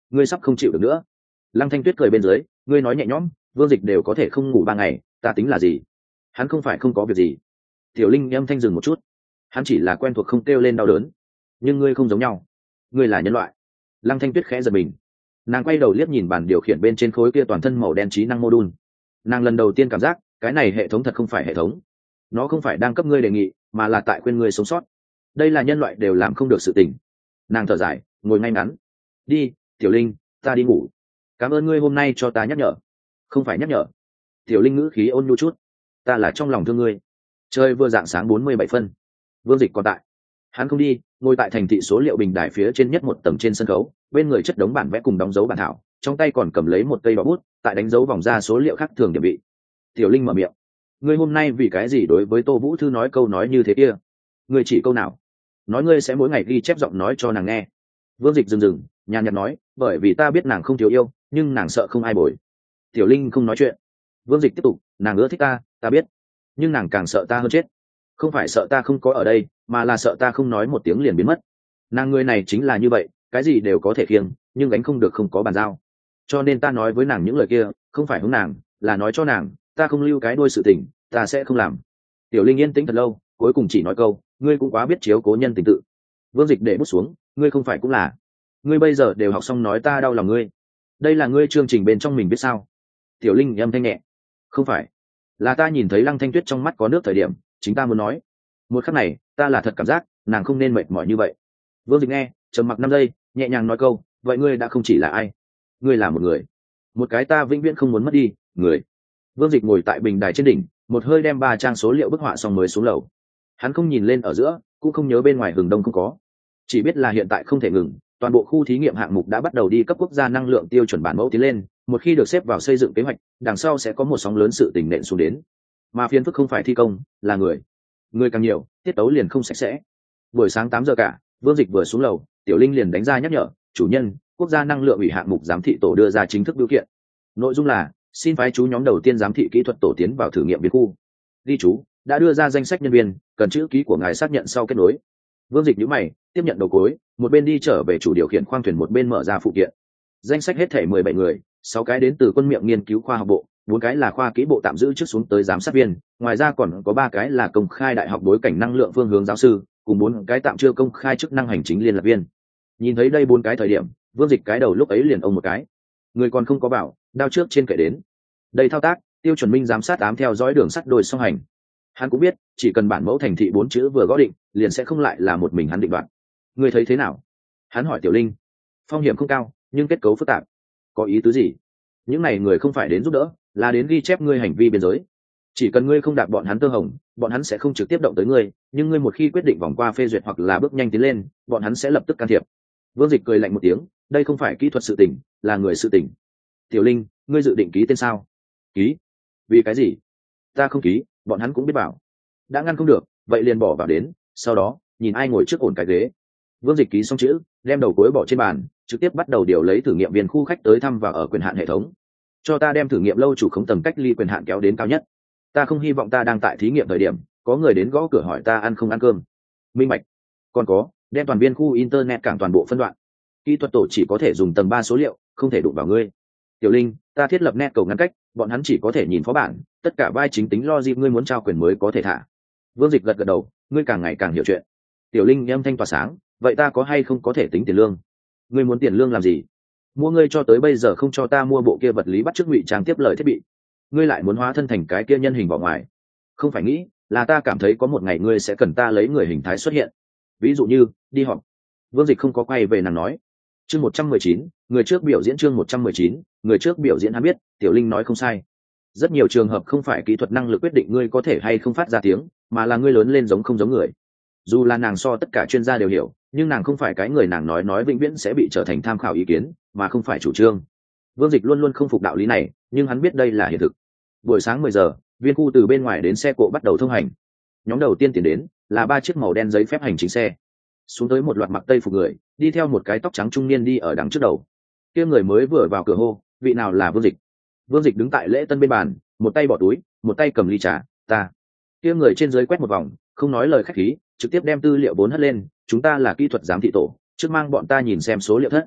ngươi sắp không chịu được nữa. Lăng Thanh Tuyết cười bên dưới, ngươi nói nhẹ nhõm, Vương Dịch đều có thể không ngủ ba ngày, ta tính là gì? Hắn không phải không có việc gì. Tiểu Linh âm thanh dừng một chút, hắn chỉ là quen thuộc không kêu lên đau đớn, nhưng ngươi không giống nhau, ngươi là nhân loại. Lăng Thanh Tuyết khẽ giật mình, nàng quay đầu liếc nhìn bàn điều khiển bên trên khối kia toàn thân màu đen trí năng mô đun. Nàng lần đầu tiên cảm giác cái này hệ thống thật không phải hệ thống, nó không phải đang cấp ngươi đề nghị, mà là tại khuyên ngươi sống sót. Đây là nhân loại đều làm không được sự tình. Nàng thở dài, ngồi ngay ngắn. Đi, Tiểu Linh, ta đi ngủ. Cảm ơn ngươi hôm nay cho ta nhắc nhở. Không phải nhắc nhở. Tiểu Linh ngữ khí ôn nhu chút, ta là trong lòng thương ngươi. Trời vừa dạng sáng bốn mươi bảy phân, Vương Dịch còn tại. Hắn không đi, ngồi tại thành thị số liệu bình đài phía trên nhất một tầng trên sân khấu, bên người chất đống bản vẽ cùng đóng dấu bản thảo, trong tay còn cầm lấy một cây đỏ bút, tại đánh dấu vòng ra số liệu khác thường điểm vị. Tiểu Linh mở miệng, ngươi hôm nay vì cái gì đối với Tô Vũ Thư nói câu nói như thế kia? Ngươi chỉ câu nào? Nói ngươi sẽ mỗi ngày ghi chép giọng nói cho nàng nghe. Vương Dịch dừng dừng, nhàn nhạt nói, bởi vì ta biết nàng không thiếu yêu, nhưng nàng sợ không ai bồi. Tiểu Linh không nói chuyện. Vương Dịch tiếp tục, nàng ưa thích ta, ta biết, nhưng nàng càng sợ ta hơn chết. Không phải sợ ta không có ở đây, mà là sợ ta không nói một tiếng liền biến mất. Nàng người này chính là như vậy, cái gì đều có thể khiêng, nhưng gánh không được không có bàn giao. Cho nên ta nói với nàng những lời kia, không phải hướng nàng, là nói cho nàng, ta không lưu cái đuôi sự tình, ta sẽ không làm. Tiểu Linh yên tĩnh thật lâu, cuối cùng chỉ nói câu, ngươi cũng quá biết chiếu cố nhân tình tự. Vương Dịch để bút xuống, ngươi không phải cũng là. Ngươi bây giờ đều học xong nói ta đau lòng ngươi. Đây là ngươi chương trình bên trong mình biết sao? Tiểu Linh âm thanh nhẹ, không phải, là ta nhìn thấy Lăng Thanh Tuyết trong mắt có nước thời điểm, chính ta muốn nói. Một khắc này, ta là thật cảm giác, nàng không nên mệt mỏi như vậy. Vương Dịch nghe, trầm mặc năm giây, nhẹ nhàng nói câu, vậy ngươi đã không chỉ là ai, ngươi là một người, một cái ta vĩnh viễn không muốn mất đi người. Vương Dịch ngồi tại bình đài trên đỉnh, một hơi đem ba trang số liệu bức họa xong mới xuống lầu. Hắn không nhìn lên ở giữa, cũng không nhớ bên ngoài hừng đông không có, chỉ biết là hiện tại không thể ngừng. Toàn bộ khu thí nghiệm hạng mục đã bắt đầu đi cấp quốc gia năng lượng tiêu chuẩn bản mẫu tiến lên, một khi được xếp vào xây dựng kế hoạch, đằng sau sẽ có một sóng lớn sự tình nện xuống đến. Mà phiền phức không phải thi công, là người. Người càng nhiều, tiết tấu liền không sạch sẽ. Buổi sáng tám giờ cả, Vương Dịch vừa xuống lầu, Tiểu Linh liền đánh ra nhắc nhở, chủ nhân, quốc gia năng lượng ủy hạng mục giám thị tổ đưa ra chính thức biểu kiện. Nội dung là, xin phái chú nhóm đầu tiên giám thị kỹ thuật tổ tiến vào thử nghiệm biến khu. Ghi chú, đã đưa ra danh sách nhân viên, cần chữ ký của ngài xác nhận sau kết nối. Vương Dịch nhíu mày, tiếp nhận đầu cối, một bên đi trở về chủ điều khiển khoang thuyền, một bên mở ra phụ kiện. Danh sách hết thể mười bảy người, sáu cái đến từ quân miệng nghiên cứu khoa học bộ, bốn cái là khoa kỹ bộ tạm giữ trước xuống tới giám sát viên, ngoài ra còn có ba cái là công khai đại học bối cảnh năng lượng phương hướng giáo sư, cùng bốn cái tạm chưa công khai chức năng hành chính liên lạc viên. Nhìn thấy đây bốn cái thời điểm, Vương Dịch cái đầu lúc ấy liền ông một cái. Người còn không có bảo, đao trước trên kệ đến. Đây thao tác, tiêu chuẩn minh giám sát ám theo dõi đường sắt đôi song hành. Hắn cũng biết, chỉ cần bản mẫu thành thị bốn chữ vừa gõ định, liền sẽ không lại là một mình hắn định đoạt. Người thấy thế nào? Hắn hỏi Tiểu Linh. Phong hiểm không cao, nhưng kết cấu phức tạp. Có ý tứ gì? Những này người không phải đến giúp đỡ, là đến ghi chép ngươi hành vi biên giới. Chỉ cần ngươi không đạp bọn hắn tơ hồng, bọn hắn sẽ không trực tiếp động tới ngươi, nhưng ngươi một khi quyết định vòng qua phê duyệt hoặc là bước nhanh tiến lên, bọn hắn sẽ lập tức can thiệp. Vương Dịch cười lạnh một tiếng, đây không phải kỹ thuật sự tình, là người sự tình. Tiểu Linh, ngươi dự định ký tên sao? Ký? Vì cái gì? Ta không ký, bọn hắn cũng biết bảo. Đã ngăn không được, vậy liền bỏ vào đến, sau đó nhìn ai ngồi trước ổn cái ghế. Vương Dịch ký xong chữ, đem đầu cuối bỏ trên bàn, trực tiếp bắt đầu điều lấy thử nghiệm viên khu khách tới thăm và ở quyền hạn hệ thống. Cho ta đem thử nghiệm lâu chủ khống tầng cách ly quyền hạn kéo đến cao nhất. Ta không hy vọng ta đang tại thí nghiệm thời điểm có người đến gõ cửa hỏi ta ăn không ăn cơm. Minh bạch. Còn có, đem toàn viên khu internet cảng toàn bộ phân đoạn. Kỹ thuật tổ chỉ có thể dùng tầng ba số liệu, không thể đụng vào ngươi. Tiểu Linh, ta thiết lập net cầu ngăn cách, bọn hắn chỉ có thể nhìn phó bản, tất cả vai chính tính lo dịp ngươi muốn trao quyền mới có thể thả. Vương Dịch gật gật đầu, ngươi càng ngày càng hiểu chuyện. Tiểu Linh âm thanh tỏa sáng, vậy ta có hay không có thể tính tiền lương? Ngươi muốn tiền lương làm gì? Mua ngươi cho tới bây giờ không cho ta mua bộ kia vật lý bắt chước ngụy trang tiếp lời thiết bị, ngươi lại muốn hóa thân thành cái kia nhân hình vào ngoài. Không phải nghĩ, là ta cảm thấy có một ngày ngươi sẽ cần ta lấy người hình thái xuất hiện, ví dụ như đi họp. Vương Dịch không có quay về nàng nói. Chương một trăm mười chín, người trước biểu diễn. Chương một trăm mười chín, người trước biểu diễn. Hắn biết Tiểu Linh nói không sai, rất nhiều trường hợp không phải kỹ thuật năng lực quyết định ngươi có thể hay không phát ra tiếng, mà là ngươi lớn lên giống không giống người. Dù là nàng so tất cả chuyên gia đều hiểu, nhưng nàng không phải cái người nàng nói nói vĩnh viễn sẽ bị trở thành tham khảo ý kiến, mà không phải chủ trương. Vương Dịch luôn luôn không phục đạo lý này, nhưng hắn biết đây là hiện thực. Buổi sáng mười giờ, viên khu từ bên ngoài đến xe cộ bắt đầu thông hành. Nhóm đầu tiên tiến đến là ba chiếc màu đen giấy phép hành chính xe, xuống tới một loạt mặc tây phục người, đi theo một cái tóc trắng trung niên đi ở đằng trước đầu. Kia người mới vừa vào cửa hô, vị nào là Vương Dịch? Vương Dịch đứng tại lễ tân bên bàn, một tay bỏ túi, một tay cầm ly trà. Ta. Kia người trên dưới quét một vòng, không nói lời khách khí, trực tiếp đem tư liệu bốn hất lên. Chúng ta là kỹ thuật giám thị tổ, trước mang bọn ta nhìn xem số liệu thất.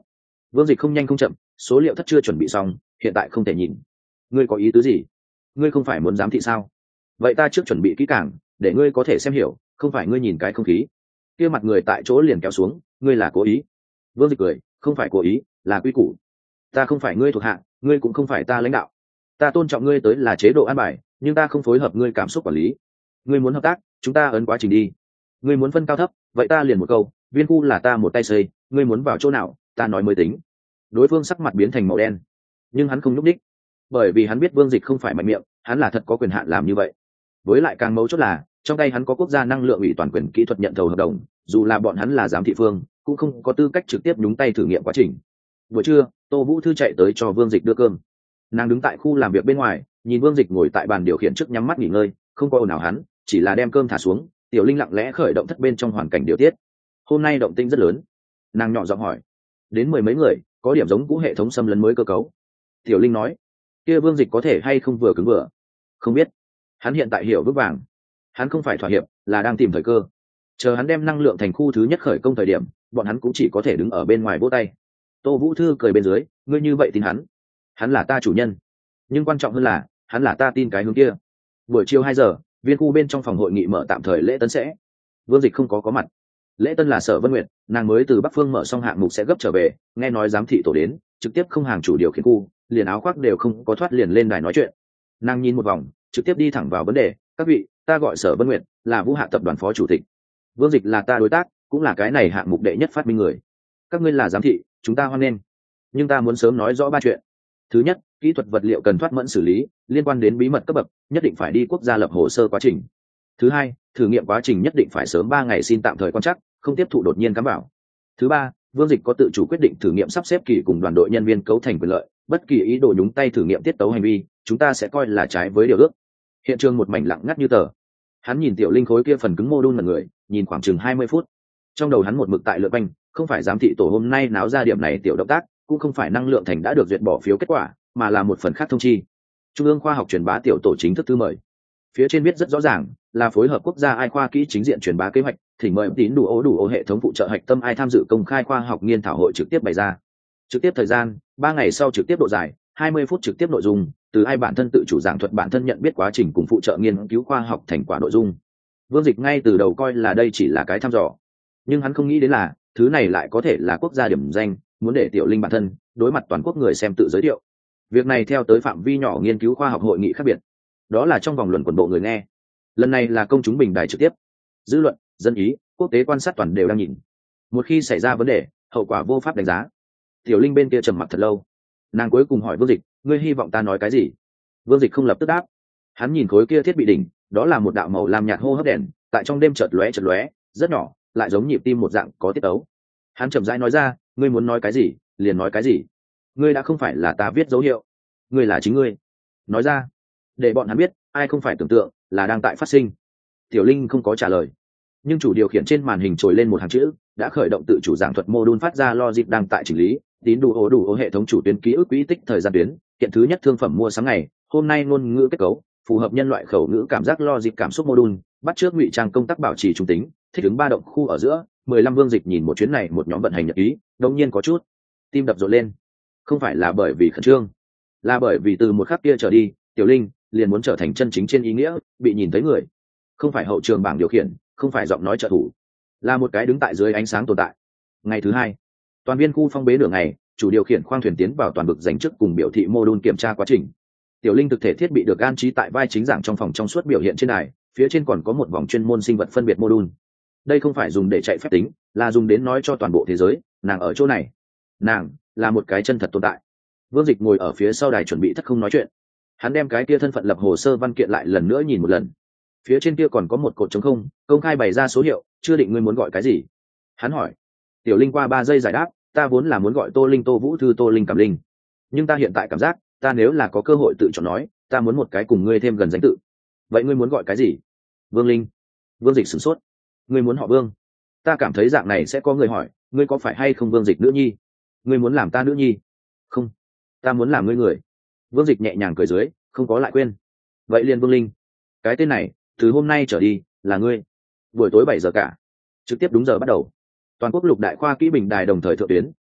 Vương Dịch không nhanh không chậm, số liệu thất chưa chuẩn bị xong, hiện tại không thể nhìn. Ngươi có ý tứ gì? Ngươi không phải muốn giám thị sao? Vậy ta trước chuẩn bị kỹ càng, để ngươi có thể xem hiểu, không phải ngươi nhìn cái không khí. Kia mặt người tại chỗ liền kéo xuống, ngươi là cố ý. Vương Dịch cười, không phải cố ý, là quy củ. Ta không phải ngươi thuộc hạ, ngươi cũng không phải ta lãnh đạo. Ta tôn trọng ngươi tới là chế độ an bài, nhưng ta không phối hợp ngươi cảm xúc quản lý. Ngươi muốn hợp tác, chúng ta ấn quá trình đi. Ngươi muốn phân cao thấp, vậy ta liền một câu, viên khu là ta một tay xây, ngươi muốn vào chỗ nào, ta nói mới tính. Đối phương sắc mặt biến thành màu đen, nhưng hắn không nhúc nhích, bởi vì hắn biết Vương Dịch không phải mạnh miệng, hắn là thật có quyền hạn làm như vậy. Với lại càng mấu chốt là, trong tay hắn có quốc gia năng lượng ủy toàn quyền kỹ thuật nhận thầu hợp đồng, dù là bọn hắn là giám thị phương, cũng không có tư cách trực tiếp nhúng tay thử nghiệm quá trình. Buổi trưa, Tô Vũ Thư chạy tới cho Vương Dịch đưa cơm. Nàng đứng tại khu làm việc bên ngoài, nhìn Vương Dịch ngồi tại bàn điều khiển trước nhắm mắt nghỉ ngơi, không có ồn ào hắn, chỉ là đem cơm thả xuống. Tiểu Linh lặng lẽ khởi động thất bên trong hoàn cảnh điều tiết. Hôm nay động tĩnh rất lớn. Nàng nhỏ giọng hỏi, đến mười mấy người, có điểm giống cũ hệ thống xâm lấn mới cơ cấu. Tiểu Linh nói, kia Vương Dịch có thể hay không vừa cứng vừa? Không biết. Hắn hiện tại hiểu vững vàng. Hắn không phải thỏa hiệp, là đang tìm thời cơ. Chờ hắn đem năng lượng thành khu thứ nhất khởi công thời điểm, bọn hắn cũng chỉ có thể đứng ở bên ngoài vỗ tay. Tô Vũ Thư cười bên dưới, ngươi như vậy tin hắn. Hắn là ta chủ nhân. Nhưng quan trọng hơn là, hắn là ta tin cái hướng kia. Buổi chiều hai giờ, viên khu bên trong phòng hội nghị mở tạm thời lễ tân sẽ. Vương Dịch không có có mặt. Lễ tân là Sở Vân Nguyệt, nàng mới từ Bắc Phương mở xong hạng mục sẽ gấp trở về, nghe nói giám thị tổ đến, trực tiếp không hàng chủ điều khiển khu, liền áo khoác đều không có thoát liền lên đài nói chuyện. Nàng nhìn một vòng, trực tiếp đi thẳng vào vấn đề, các vị, ta gọi Sở Vân Nguyệt, là Vũ Hạ tập đoàn phó chủ tịch. Vương Dịch là ta đối tác, cũng là cái này hạng mục đệ nhất phát minh người. Các ngươi là giám thị, chúng ta hoan nghênh. Nhưng ta muốn sớm nói rõ ba chuyện. Thứ nhất, kỹ thuật vật liệu cần thoát mẫn xử lý, liên quan đến bí mật cấp bậc, nhất định phải đi quốc gia lập hồ sơ quá trình. Thứ hai, thử nghiệm quá trình nhất định phải sớm ba ngày xin tạm thời quan trắc, không tiếp thụ đột nhiên cắm vào. Thứ ba, Vương Dịch có tự chủ quyết định thử nghiệm sắp xếp kỳ cùng đoàn đội nhân viên cấu thành quyền lợi, bất kỳ ý đồ nhúng tay thử nghiệm tiết tấu hành vi, chúng ta sẽ coi là trái với điều ước. Hiện trường một mảnh lặng ngắt như tờ. Hắn nhìn Tiểu Linh khối kia phần cứng mô đun là người, nhìn khoảng chừng hai mươi phút. Trong đầu hắn một mực tại lượn quanh, không phải giám thị tổ hôm nay náo ra điểm này tiểu động tác, cũng không phải năng lượng thành đã được duyệt bỏ phiếu kết quả, mà là một phần khác thông chi. Trung ương khoa học truyền bá tiểu tổ chính thức thư mời. Phía trên viết rất rõ ràng, là phối hợp quốc gia ai khoa kỹ chính diện truyền bá kế hoạch, thỉnh mời tín đủ ố đủ ố hệ thống phụ trợ hạch tâm ai tham dự công khai khoa học nghiên thảo hội trực tiếp bày ra. Trực tiếp thời gian, ba ngày sau trực tiếp độ dài, hai mươi phút trực tiếp nội dung, từ ai bản thân tự chủ giảng thuật bản thân nhận biết quá trình cùng phụ trợ nghiên cứu khoa học thành quả nội dung. Vương Dịch ngay từ đầu coi là đây chỉ là cái thăm dò, nhưng hắn không nghĩ đến là thứ này lại có thể là quốc gia điểm danh, muốn để Tiểu Linh bản thân đối mặt toàn quốc người xem tự giới thiệu. Việc này theo tới phạm vi nhỏ nghiên cứu khoa học hội nghị khác biệt, đó là trong vòng luận quần bộ người nghe. Lần này là công chúng bình đài trực tiếp, dư luận, dân ý, quốc tế quan sát toàn đều đang nhìn. Một khi xảy ra vấn đề, hậu quả vô pháp đánh giá. Tiểu Linh bên kia trầm mặc thật lâu, nàng cuối cùng hỏi Vương Dịch, ngươi hy vọng ta nói cái gì? Vương Dịch không lập tức đáp. Hắn nhìn khối kia thiết bị đỉnh, đó là một đạo màu lam nhạt hô hấp đèn, tại trong đêm chợt lóe chợt lóe, rất nhỏ, lại giống nhịp tim một dạng có tiết tấu. Hắn chậm rãi nói ra, ngươi muốn nói cái gì, liền nói cái gì. Ngươi đã không phải là ta viết dấu hiệu, ngươi là chính ngươi. Nói ra, để bọn hắn biết, ai không phải tưởng tượng, là đang tại phát sinh. Tiểu Linh không có trả lời, nhưng chủ điều khiển trên màn hình trồi lên một hàng chữ, đã khởi động tự chủ giảng thuật module phát ra logic đang tại chỉnh lý, tín đủ ố đủ ố hệ thống chủ tuyến ký ức quỹ tích thời gian tuyến, kiện thứ nhất thương phẩm mua sắm ngày, hôm nay ngôn ngữ kết cấu, phù hợp nhân loại khẩu ngữ cảm giác logic cảm xúc module, bắt trước ngụy trang công tác bảo trì trung tính, thích ứng ba động khu ở giữa, mười lăm Vương Dịch nhìn một chuyến này một nhóm vận hành nhật ký, đột nhiên có chút tim đập rộn lên. Không phải là bởi vì khẩn trương, là bởi vì từ một khắc kia trở đi, Tiểu Linh liền muốn trở thành chân chính trên ý nghĩa bị nhìn thấy người, không phải hậu trường bảng điều khiển, không phải giọng nói trợ thủ, là một cái đứng tại dưới ánh sáng tồn tại. Ngày thứ hai, toàn viên khu phong bế nửa ngày, chủ điều khiển khoang thuyền tiến vào toàn vực dành trước cùng biểu thị mô đun kiểm tra quá trình. Tiểu Linh thực thể thiết bị được an trí tại vai chính giảng trong phòng trong suốt biểu hiện trên đài, phía trên còn có một vòng chuyên môn sinh vật phân biệt mô đun. Đây không phải dùng để chạy phép tính, là dùng đến nói cho toàn bộ thế giới, nàng ở chỗ này, nàng là một cái chân thật tồn tại. Vương Dịch ngồi ở phía sau đài chuẩn bị thất không nói chuyện. Hắn đem cái kia thân phận lập hồ sơ văn kiện lại lần nữa nhìn một lần. Phía trên kia còn có một cột trống không, công khai bày ra số hiệu, chưa định ngươi muốn gọi cái gì. Hắn hỏi. Tiểu Linh qua ba giây giải đáp, ta vốn là muốn gọi Tô Linh Tô Vũ Thư Tô Linh Cảm Linh, nhưng ta hiện tại cảm giác, ta nếu là có cơ hội tự chọn nói, ta muốn một cái cùng ngươi thêm gần danh tự. Vậy ngươi muốn gọi cái gì? Vương Linh. Vương Dịch sửng sốt. Ngươi muốn họ Vương? Ta cảm thấy dạng này sẽ có người hỏi, ngươi có phải hay không Vương Dịch nữ nhi? Ngươi muốn làm ta nữ nhi? Không, ta muốn làm ngươi người. Vương Dịch nhẹ nhàng cười dưới, không có lại quên. Vậy liền Vương Linh, cái tên này từ hôm nay trở đi là ngươi. Buổi tối bảy giờ cả, trực tiếp đúng giờ bắt đầu. Toàn quốc lục đại khoa kỹ bình đài đồng thời thượng tuyến,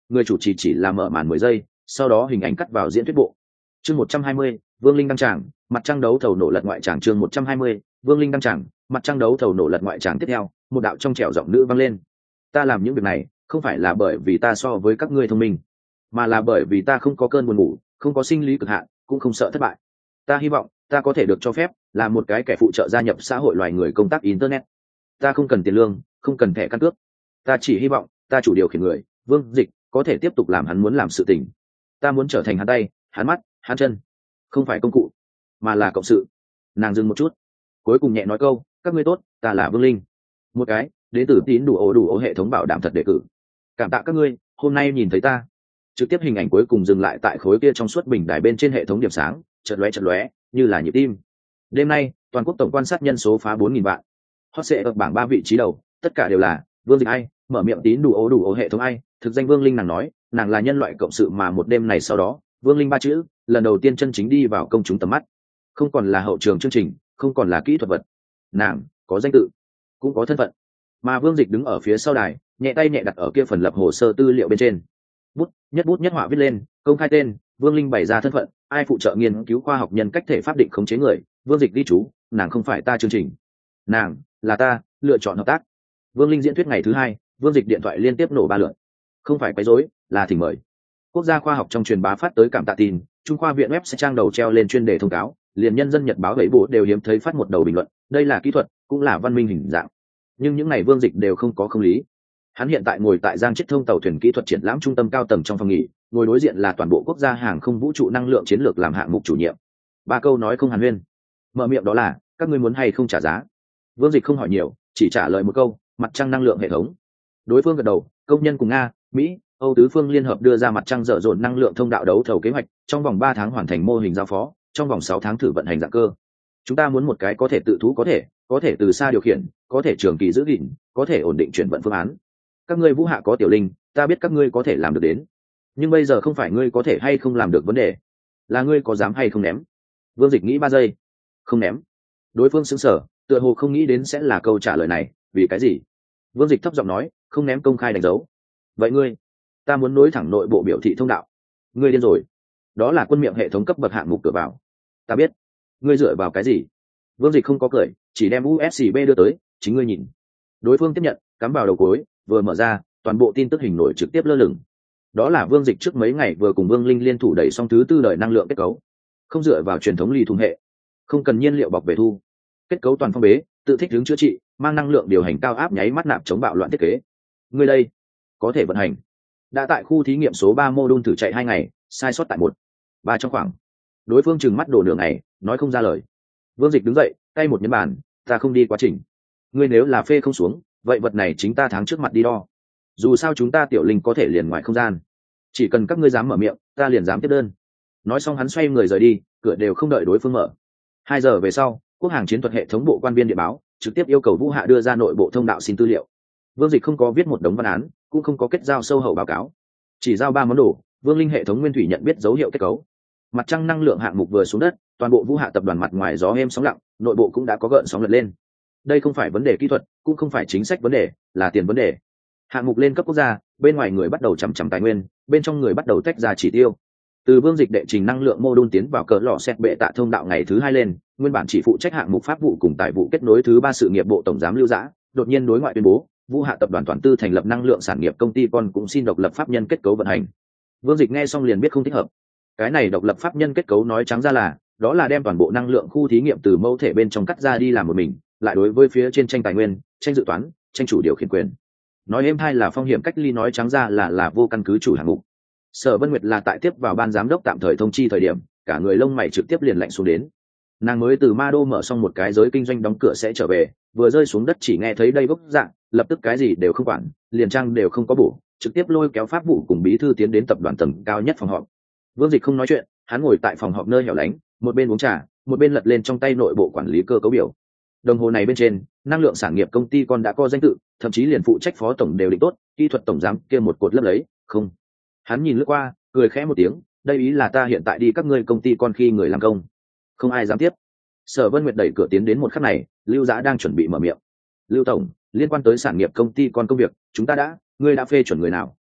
người chủ trì chỉ, chỉ là mở màn mười giây, sau đó hình ảnh cắt vào diễn thuyết bộ. Chương một trăm hai mươi, Vương Linh đăng tràng, mặt trăng đấu thầu nổ lật ngoại tràng. Chương một trăm hai mươi, Vương Linh đăng tràng, mặt trăng đấu thầu nổ lật ngoại tràng. Tiếp theo, một đạo trong trẻo giọng nữ vang lên. Ta làm những việc này, không phải là bởi vì ta so với các ngươi thông minh, mà là bởi vì ta không có cơn buồn ngủ, không có sinh lý cực hạn, cũng không sợ thất bại. Ta hy vọng ta có thể được cho phép là một cái kẻ phụ trợ gia nhập xã hội loài người công tác internet. Ta không cần tiền lương, không cần thẻ căn cước. Ta chỉ hy vọng ta chủ điều khiển người Vương Dịch có thể tiếp tục làm hắn muốn làm sự tình. Ta muốn trở thành hắn tay, hắn mắt, hắn chân, không phải công cụ, mà là cộng sự. Nàng dừng một chút, cuối cùng nhẹ nói câu, các ngươi tốt, ta là Vương Linh, một cái đến từ tín đủ ổ đủ ổ hệ thống bảo đảm thật đề cử. Cảm tạ các ngươi hôm nay nhìn thấy ta. Trực tiếp hình ảnh cuối cùng dừng lại tại khối kia trong suốt bình đài bên trên hệ thống điểm sáng, chợt lóe chợt lóe như là nhịp tim. Đêm nay toàn quốc tổng quan sát nhân số phá bốn nghìn vạn. Hot sẽ ở bảng ba vị trí đầu, tất cả đều là Vương Dịch ai, mở miệng tín đủ ố đủ ố hệ thống ai, thực danh Vương Linh. Nàng nói nàng là nhân loại cộng sự, mà một đêm này sau đó Vương Linh ba chữ lần đầu tiên chân chính đi vào công chúng tầm mắt. Không còn là hậu trường chương trình, không còn là kỹ thuật vật, nàng có danh tự, cũng có thân phận. Mà Vương Dịch đứng ở phía sau đài, nhẹ tay nhẹ đặt ở kia phần lập hồ sơ tư liệu bên trên, bút nhất bút nhất họa viết lên, công khai tên Vương Linh, bày ra thân phận ai, phụ trợ nghiên cứu khoa học nhân cách thể pháp định khống chế người Vương Dịch. Ghi chú, nàng không phải ta chương trình, nàng là ta lựa chọn hợp tác. Vương Linh diễn thuyết ngày thứ hai, Vương Dịch điện thoại liên tiếp nổ ba lượt, không phải quấy rối, là thỉnh mời. Quốc gia khoa học trong truyền bá phát tới cảm tạ tin, Trung khoa viện web sẽ trang đầu treo lên chuyên đề thông cáo, liền nhân dân nhật báo bảy bộ đều hiếm thấy phát một đầu bình luận, đây là kỹ thuật, cũng là văn minh hình dạng. Nhưng những ngày Vương Dịch đều không có không lý. Hắn hiện tại ngồi tại Giang Chiết thông tàu thuyền kỹ thuật triển lãm trung tâm cao tầng trong phòng nghỉ, ngồi đối diện là toàn bộ quốc gia hàng không vũ trụ năng lượng chiến lược làm hạng mục chủ nhiệm. Ba câu nói không hàn huyên, mở miệng đó là các ngươi muốn hay không trả giá. Vương Dịch không hỏi nhiều, chỉ trả lời một câu, mặt trăng năng lượng hệ thống. Đối phương gật đầu, công nhân cùng Nga, Mỹ, Âu tứ phương liên hợp đưa ra mặt trăng dở dồn năng lượng thông đạo đấu thầu kế hoạch, trong vòng ba tháng hoàn thành mô hình giao phó, trong vòng sáu tháng thử vận hành dạng cơ. Chúng ta muốn một cái có thể tự thú, có thể có thể từ xa điều khiển, có thể trường kỳ giữ gìn, có thể ổn định chuyển vận phương án. Các ngươi Vũ Hạ có Tiểu Linh, ta biết các ngươi có thể làm được đến, nhưng bây giờ không phải ngươi có thể hay không làm được vấn đề, là ngươi có dám hay không ném. Vương Dịch nghĩ ba giây, không ném. Đối phương sững sờ, tựa hồ không nghĩ đến sẽ là câu trả lời này. Vì cái gì? Vương Dịch thấp giọng nói, không ném công khai đánh dấu. Vậy ngươi? Ta muốn nối thẳng nội bộ biểu thị thông đạo. Ngươi điên rồi, đó là quân miệng hệ thống cấp bậc hạng mục cửa vào. Ta biết. Ngươi dựa vào cái gì? Vương Dịch không có cười, chỉ đem u ét bê đưa tới, chính ngươi nhìn. Đối phương tiếp nhận, cắm vào đầu cuối, vừa mở ra, toàn bộ tin tức hình nổi trực tiếp lơ lửng. Đó là Vương Dịch trước mấy ngày vừa cùng Vương Linh liên thủ đẩy xong thứ tư đời năng lượng kết cấu, không dựa vào truyền thống lì thùng hệ, không cần nhiên liệu bọc về thu, kết cấu toàn phong bế, tự thích hướng chữa trị, mang năng lượng điều hành cao áp, nháy mắt nạp chống bạo loạn thiết kế. Ngươi đây có thể vận hành. Đã tại khu thí nghiệm số ba mô đun thử chạy hai ngày, sai sót tại một ba trong khoảng. Đối phương trừng mắt đổ nửa ngày, nói không ra lời. Vương Dịch đứng dậy, tay một nhấn bàn, ta không đi quá trình. Ngươi nếu là phê không xuống, vậy vật này chính ta tháng trước mặt đi đo. Dù sao chúng ta Tiểu Linh có thể liền ngoài không gian, chỉ cần các ngươi dám mở miệng, ta liền dám tiếp đơn. Nói xong hắn xoay người rời đi, cửa đều không đợi đối phương mở. Hai giờ về sau, Quốc hàng chiến thuật hệ thống bộ quan viên điện báo trực tiếp yêu cầu Vũ Hạ đưa ra nội bộ thông đạo xin tư liệu. Vương Dịch không có viết một đống văn án, cũng không có kết giao sâu hậu báo cáo, chỉ giao ba món đồ. Vương Linh hệ thống nguyên thủy nhận biết dấu hiệu kết cấu, mặt trăng năng lượng hạng mục vừa xuống đất, toàn bộ Vũ Hạ tập đoàn mặt ngoài gió êm sóng lặng, nội bộ cũng đã có gợn sóng lật lên. Đây không phải vấn đề kỹ thuật, cũng không phải chính sách vấn đề, là tiền vấn đề. Hạng mục lên cấp quốc gia, bên ngoài người bắt đầu chằm chằm tài nguyên, bên trong người bắt đầu tách ra chỉ tiêu. Từ Vương Dịch đệ trình năng lượng mô đun tiến vào cỡ lò xét bệ tạ thông đạo ngày thứ hai lên, nguyên bản chỉ phụ trách hạng mục pháp vụ cùng tài vụ kết nối thứ ba sự nghiệp bộ tổng giám Lưu Dã đột nhiên đối ngoại tuyên bố, Vũ Hạ tập đoàn toàn tư thành lập năng lượng sản nghiệp công ty con, cũng xin độc lập pháp nhân kết cấu vận hành. Vương Dịch nghe xong liền biết không thích hợp. Cái này độc lập pháp nhân kết cấu nói trắng ra là, đó là đem toàn bộ năng lượng khu thí nghiệm từ mẫu thể bên trong cắt ra đi làm một mình, lại đối với phía trên tranh tài nguyên, tranh dự toán, tranh chủ điều khiển quyền. Nói êm hay là phong hiểm cách ly, nói trắng ra là là vô căn cứ chủ hạng mục. Sở Vân Nguyệt là tại tiếp vào ban giám đốc tạm thời thông chi thời điểm, cả người lông mày trực tiếp liền lạnh xuống đến. Nàng mới từ Ma Đô mở xong một cái giới kinh doanh đóng cửa sẽ trở về, vừa rơi xuống đất chỉ nghe thấy đây bốc dạng, lập tức cái gì đều không quản, liền trang đều không có bổ, trực tiếp lôi kéo pháp vụ cùng bí thư tiến đến tập đoàn tầng cao nhất phòng họp. Vương Dịch không nói chuyện, hắn ngồi tại phòng họp nơi hẻo lánh, một bên uống trà, một bên lật lên trong tay nội bộ quản lý cơ cấu biểu. Đồng hồ này bên trên, năng lượng sản nghiệp công ty con đã có danh tự, thậm chí liền phụ trách phó tổng đều định tốt, kỹ thuật tổng giám kia một cột lấp lấy, không. Hắn nhìn lướt qua, cười khẽ một tiếng, đây ý là ta hiện tại đi các ngươi công ty con khi người làm công. Không ai dám tiếp. Sở Vân Nguyệt đẩy cửa tiến đến một khắc này, Lưu Dã đang chuẩn bị mở miệng. Lưu tổng, liên quan tới sản nghiệp công ty con công việc, chúng ta đã, ngươi đã phê chuẩn người nào?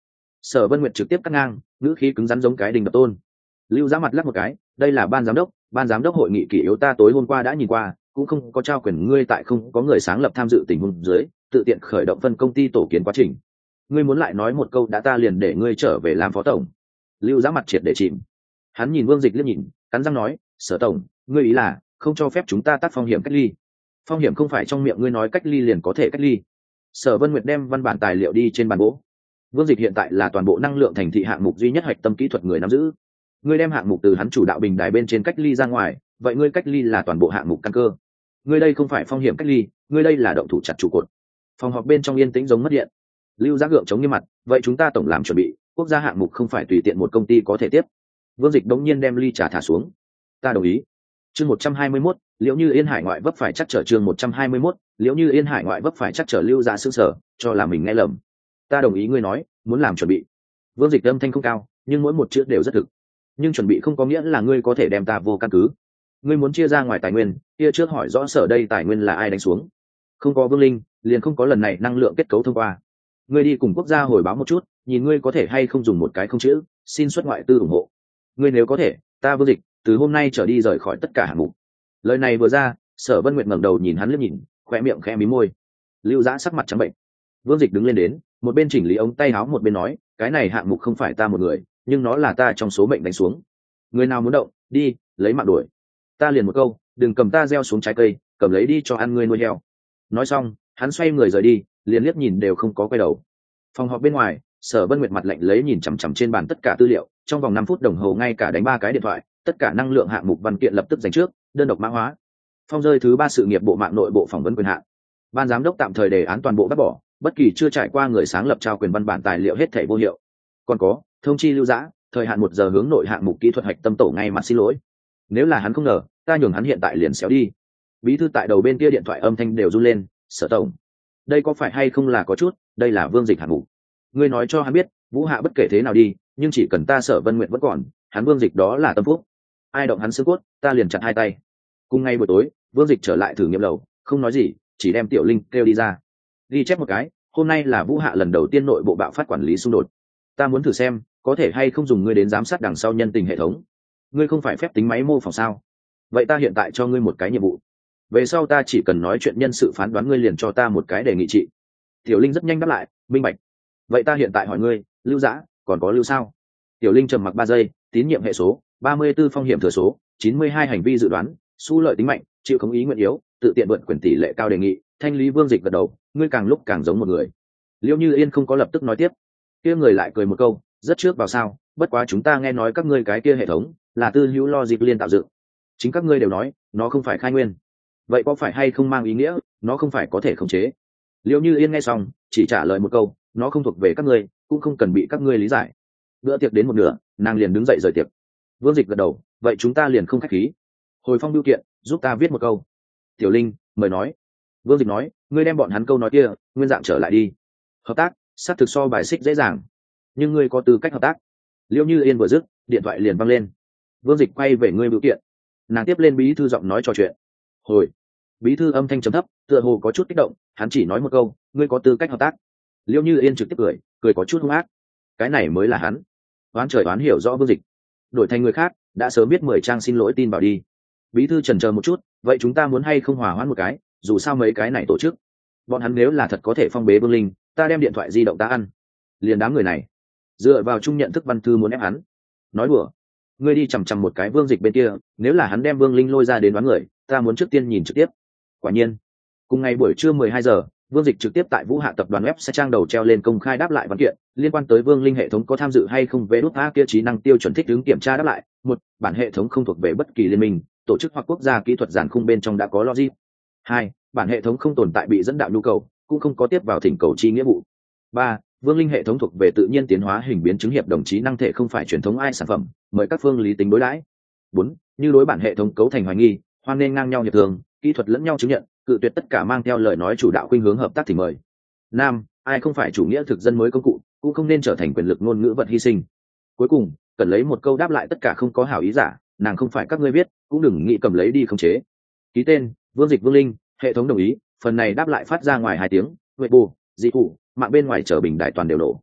Sở Vân Nguyệt trực tiếp cắt ngang, ngữ khí cứng rắn giống cái đình đập tôn. Lưu Giá mặt lắc một cái, đây là ban giám đốc, ban giám đốc hội nghị kỷ yếu ta tối hôm qua đã nhìn qua, cũng không có trao quyền ngươi tại không có người sáng lập tham dự tình huống dưới, tự tiện khởi động phân công ty tổ kiến quá trình. Ngươi muốn lại nói một câu đã ta liền để ngươi trở về làm phó tổng. Lưu Giá mặt triệt để chìm. Hắn nhìn Vương Dịch liếc nhìn, cắn răng nói, Sở tổng, ngươi ý là không cho phép chúng ta tác phong hiểm cách ly. Phong hiểm không phải trong miệng ngươi nói cách ly liền có thể cách ly. Sở Vân Nguyệt đem văn bản tài liệu đi trên bàn gỗ. Vương Dịch hiện tại là toàn bộ năng lượng thành thị hạng mục duy nhất hạch tâm kỹ thuật người nắm giữ. Ngươi đem hạng mục từ hắn chủ đạo bình đài bên trên cách ly ra ngoài, vậy ngươi cách ly là toàn bộ hạng mục căn cơ. Ngươi đây không phải phong hiểm cách ly, ngươi đây là động thủ chặt trụ cột. Phòng họp bên trong yên tĩnh giống mất điện. Lưu Giá gượng chống như mặt, vậy chúng ta tổng làm chuẩn bị, quốc gia hạng mục không phải tùy tiện một công ty có thể tiếp. Vương Dịch đống nhiên đem ly trà thả xuống. Ta đồng ý. Chương một trăm hai mươi mốt, Liễu Như Yên hải ngoại vấp phải chắc trở chương một trăm hai mươi mốt, Liễu Như Yên hải ngoại vấp phải chắc trở Lưu Giá sững sờ, cho là mình nghe lầm. Ta đồng ý ngươi nói, muốn làm chuẩn bị. Vương Dịch âm thanh không cao, nhưng mỗi một chữ đều rất thực. Nhưng chuẩn bị không có nghĩa là ngươi có thể đem ta vô căn cứ. Ngươi muốn chia ra ngoài tài nguyên, kia trước hỏi rõ sở đây tài nguyên là ai đánh xuống. Không có Vương Linh, liền không có lần này năng lượng kết cấu thông qua. Ngươi đi cùng quốc gia hồi báo một chút, nhìn ngươi có thể hay không dùng một cái không chữ, xin xuất ngoại tư ủng hộ. Ngươi nếu có thể, ta Vương Dịch từ hôm nay trở đi rời khỏi tất cả hạng mục. Lời này vừa ra, Sở Vân Nguyệt ngẩng đầu nhìn hắn liếc nhìn, khóe miệng khẽ mím môi. Lưu Giá sắc mặt trắng bệnh. Vương Dịch đứng lên đến, một bên chỉnh lý ống tay áo một bên nói, cái này hạng mục không phải ta một người, nhưng nó là ta trong số mệnh đánh xuống. Người nào muốn động, đi, lấy mạng đuổi. Ta liền một câu, đừng cầm ta gieo xuống trái cây, cầm lấy đi cho ăn ngươi nuôi heo. Nói xong, hắn xoay người rời đi, liền liếc nhìn đều không có quay đầu. Phòng họp bên ngoài, Sở Vân Nguyệt mặt lạnh lấy nhìn chằm chằm trên bàn tất cả tư liệu, trong vòng năm phút đồng hồ ngay cả đánh ba cái điện thoại, tất cả năng lượng hạng mục văn kiện lập tức dành trước, đơn độc mã hóa. Phong rơi thứ ba sự nghiệp bộ mạng nội bộ phỏng vấn quyền hạn. Ban giám đốc tạm thời đề án toàn bộ bác bỏ, bất kỳ chưa trải qua người sáng lập trao quyền văn bản tài liệu hết thảy vô hiệu. Còn có, thông chi Lưu Giá, thời hạn một giờ hướng nội hạng mục kỹ thuật hạch tâm tổ ngay mặt xin lỗi. Nếu là hắn không ngờ, ta nhường hắn hiện tại liền xéo đi. Bí thư tại đầu bên kia điện thoại âm thanh đều run lên, Sở tổng, đây có phải hay không là có chút, đây là Vương Dịch hạng mục. Ngươi nói cho hắn biết, Vũ Hạ bất kể thế nào đi, nhưng chỉ cần ta Sở Vân Nguyệt vẫn còn, hắn Vương Dịch đó là tâm phúc. Ai động hắn xương cốt, ta liền chặt hai tay. Cùng ngay buổi tối, Vương Dịch trở lại thử nghiệm lầu, không nói gì, chỉ đem Tiểu Linh kêu đi ra. Ghi chép một cái, hôm nay là Vũ Hạ lần đầu tiên nội bộ bạo phát quản lý xung đột. Ta muốn thử xem, có thể hay không dùng ngươi đến giám sát đằng sau nhân tình hệ thống. Ngươi không phải phép tính máy mô phỏng sao? Vậy ta hiện tại cho ngươi một cái nhiệm vụ. Về sau ta chỉ cần nói chuyện nhân sự phán đoán ngươi liền cho ta một cái đề nghị trị. Tiểu Linh rất nhanh đáp lại, minh bạch. Vậy ta hiện tại hỏi ngươi, Lưu Giá, còn có Lưu sao? Tiểu Linh trầm mặc ba giây, tín nhiệm hệ số, ba mươi 34 phong hiểm thừa số, chín mươi hai hành vi dự đoán, xu lợi tính mạnh, chịu khống ý nguyện yếu, tự tiện vượt quyền tỷ lệ cao đề nghị. Thanh lý Vương Dịch gật đầu, ngươi càng lúc càng giống một người. Liễu Như Yên không có lập tức nói tiếp, kia người lại cười một câu, rất trước vào sao, bất quá chúng ta nghe nói các ngươi cái kia hệ thống là tư hữu logic liên tạo dựng, chính các ngươi đều nói nó không phải khai nguyên, vậy có phải hay không mang ý nghĩa nó không phải có thể khống chế? Liễu Như Yên nghe xong chỉ trả lời một câu, nó không thuộc về các ngươi, cũng không cần bị các ngươi lý giải. Bữa tiệc đến một nửa, nàng liền đứng dậy rời tiệc. Vương Dịch gật đầu, vậy chúng ta liền không khách khí. Hồi phong biểu kiện, giúp ta viết một câu. Tiểu Linh, mời nói. Vương Dịch nói, ngươi đem bọn hắn câu nói kia nguyên dạng trở lại đi. Hợp tác xác thực so bài xích dễ dàng, nhưng ngươi có tư cách hợp tác. Liễu Như Yên vừa dứt, điện thoại liền văng lên. Vương Dịch quay về ngươi biểu kiện, nàng tiếp lên bí thư giọng nói trò chuyện. Hồi, bí thư âm thanh trầm thấp, tựa hồ có chút kích động, hắn chỉ nói một câu, ngươi có tư cách hợp tác. Liễu Như Yên trực tiếp cười, cười có chút hung ác. Cái này mới là hắn. Oán trời oán hiểu rõ Vương Dịch. Đổi thành người khác, đã sớm biết mười trang xin lỗi tin vào đi. Bí thư chần chờ một chút, vậy chúng ta muốn hay không hòa hoãn một cái, dù sao mấy cái này tổ chức, bọn hắn nếu là thật có thể phong bế Vương Linh, ta đem điện thoại di động ta ăn. Liền đám người này, dựa vào chung nhận thức văn thư muốn ép hắn. Nói đùa, ngươi đi chằm chằm một cái Vương Dịch bên kia, nếu là hắn đem Vương Linh lôi ra đến đoán người, ta muốn trước tiên nhìn trực tiếp. Quả nhiên, cùng ngày buổi trưa mười hai giờ, Vương Dịch trực tiếp tại Vũ Hạ tập đoàn web sẽ trang đầu treo lên công khai đáp lại văn kiện liên quan tới Vương Linh hệ thống có tham dự hay không về đốt a kia trí năng tiêu chuẩn thích ứng kiểm tra đáp lại. Một, bản hệ thống không thuộc về bất kỳ liên minh, tổ chức hoặc quốc gia kỹ thuật giản khung bên trong đã có logic. Hai, bản hệ thống không tồn tại bị dẫn đạo nhu cầu, cũng không có tiếp vào thỉnh cầu chi nghĩa vụ. Ba, Vương Linh hệ thống thuộc về tự nhiên tiến hóa hình biến chứng hiệp đồng trí năng thể không phải truyền thống ai sản phẩm, mời các phương lý tính đối đãi. Bốn, như đối bản hệ thống cấu thành hoài nghi, hoan nên ngang nhau hiệp thường, kỹ thuật lẫn nhau chứng nhận, cự tuyệt tất cả mang theo lời nói chủ đạo khuynh hướng hợp tác thì mời. Năm, ai không phải chủ nghĩa thực dân mới công cụ, cũng không nên trở thành quyền lực ngôn ngữ vật hy sinh. Cuối cùng, cần lấy một câu đáp lại tất cả không có hảo ý giả, nàng không phải các ngươi biết, cũng đừng nghĩ cầm lấy đi khống chế. Ký tên, Vương Dịch Vương Linh, hệ thống đồng ý, phần này đáp lại phát ra ngoài hai tiếng, huệ bù, dị cụ, mạng bên ngoài trở bình đại toàn đều nổ.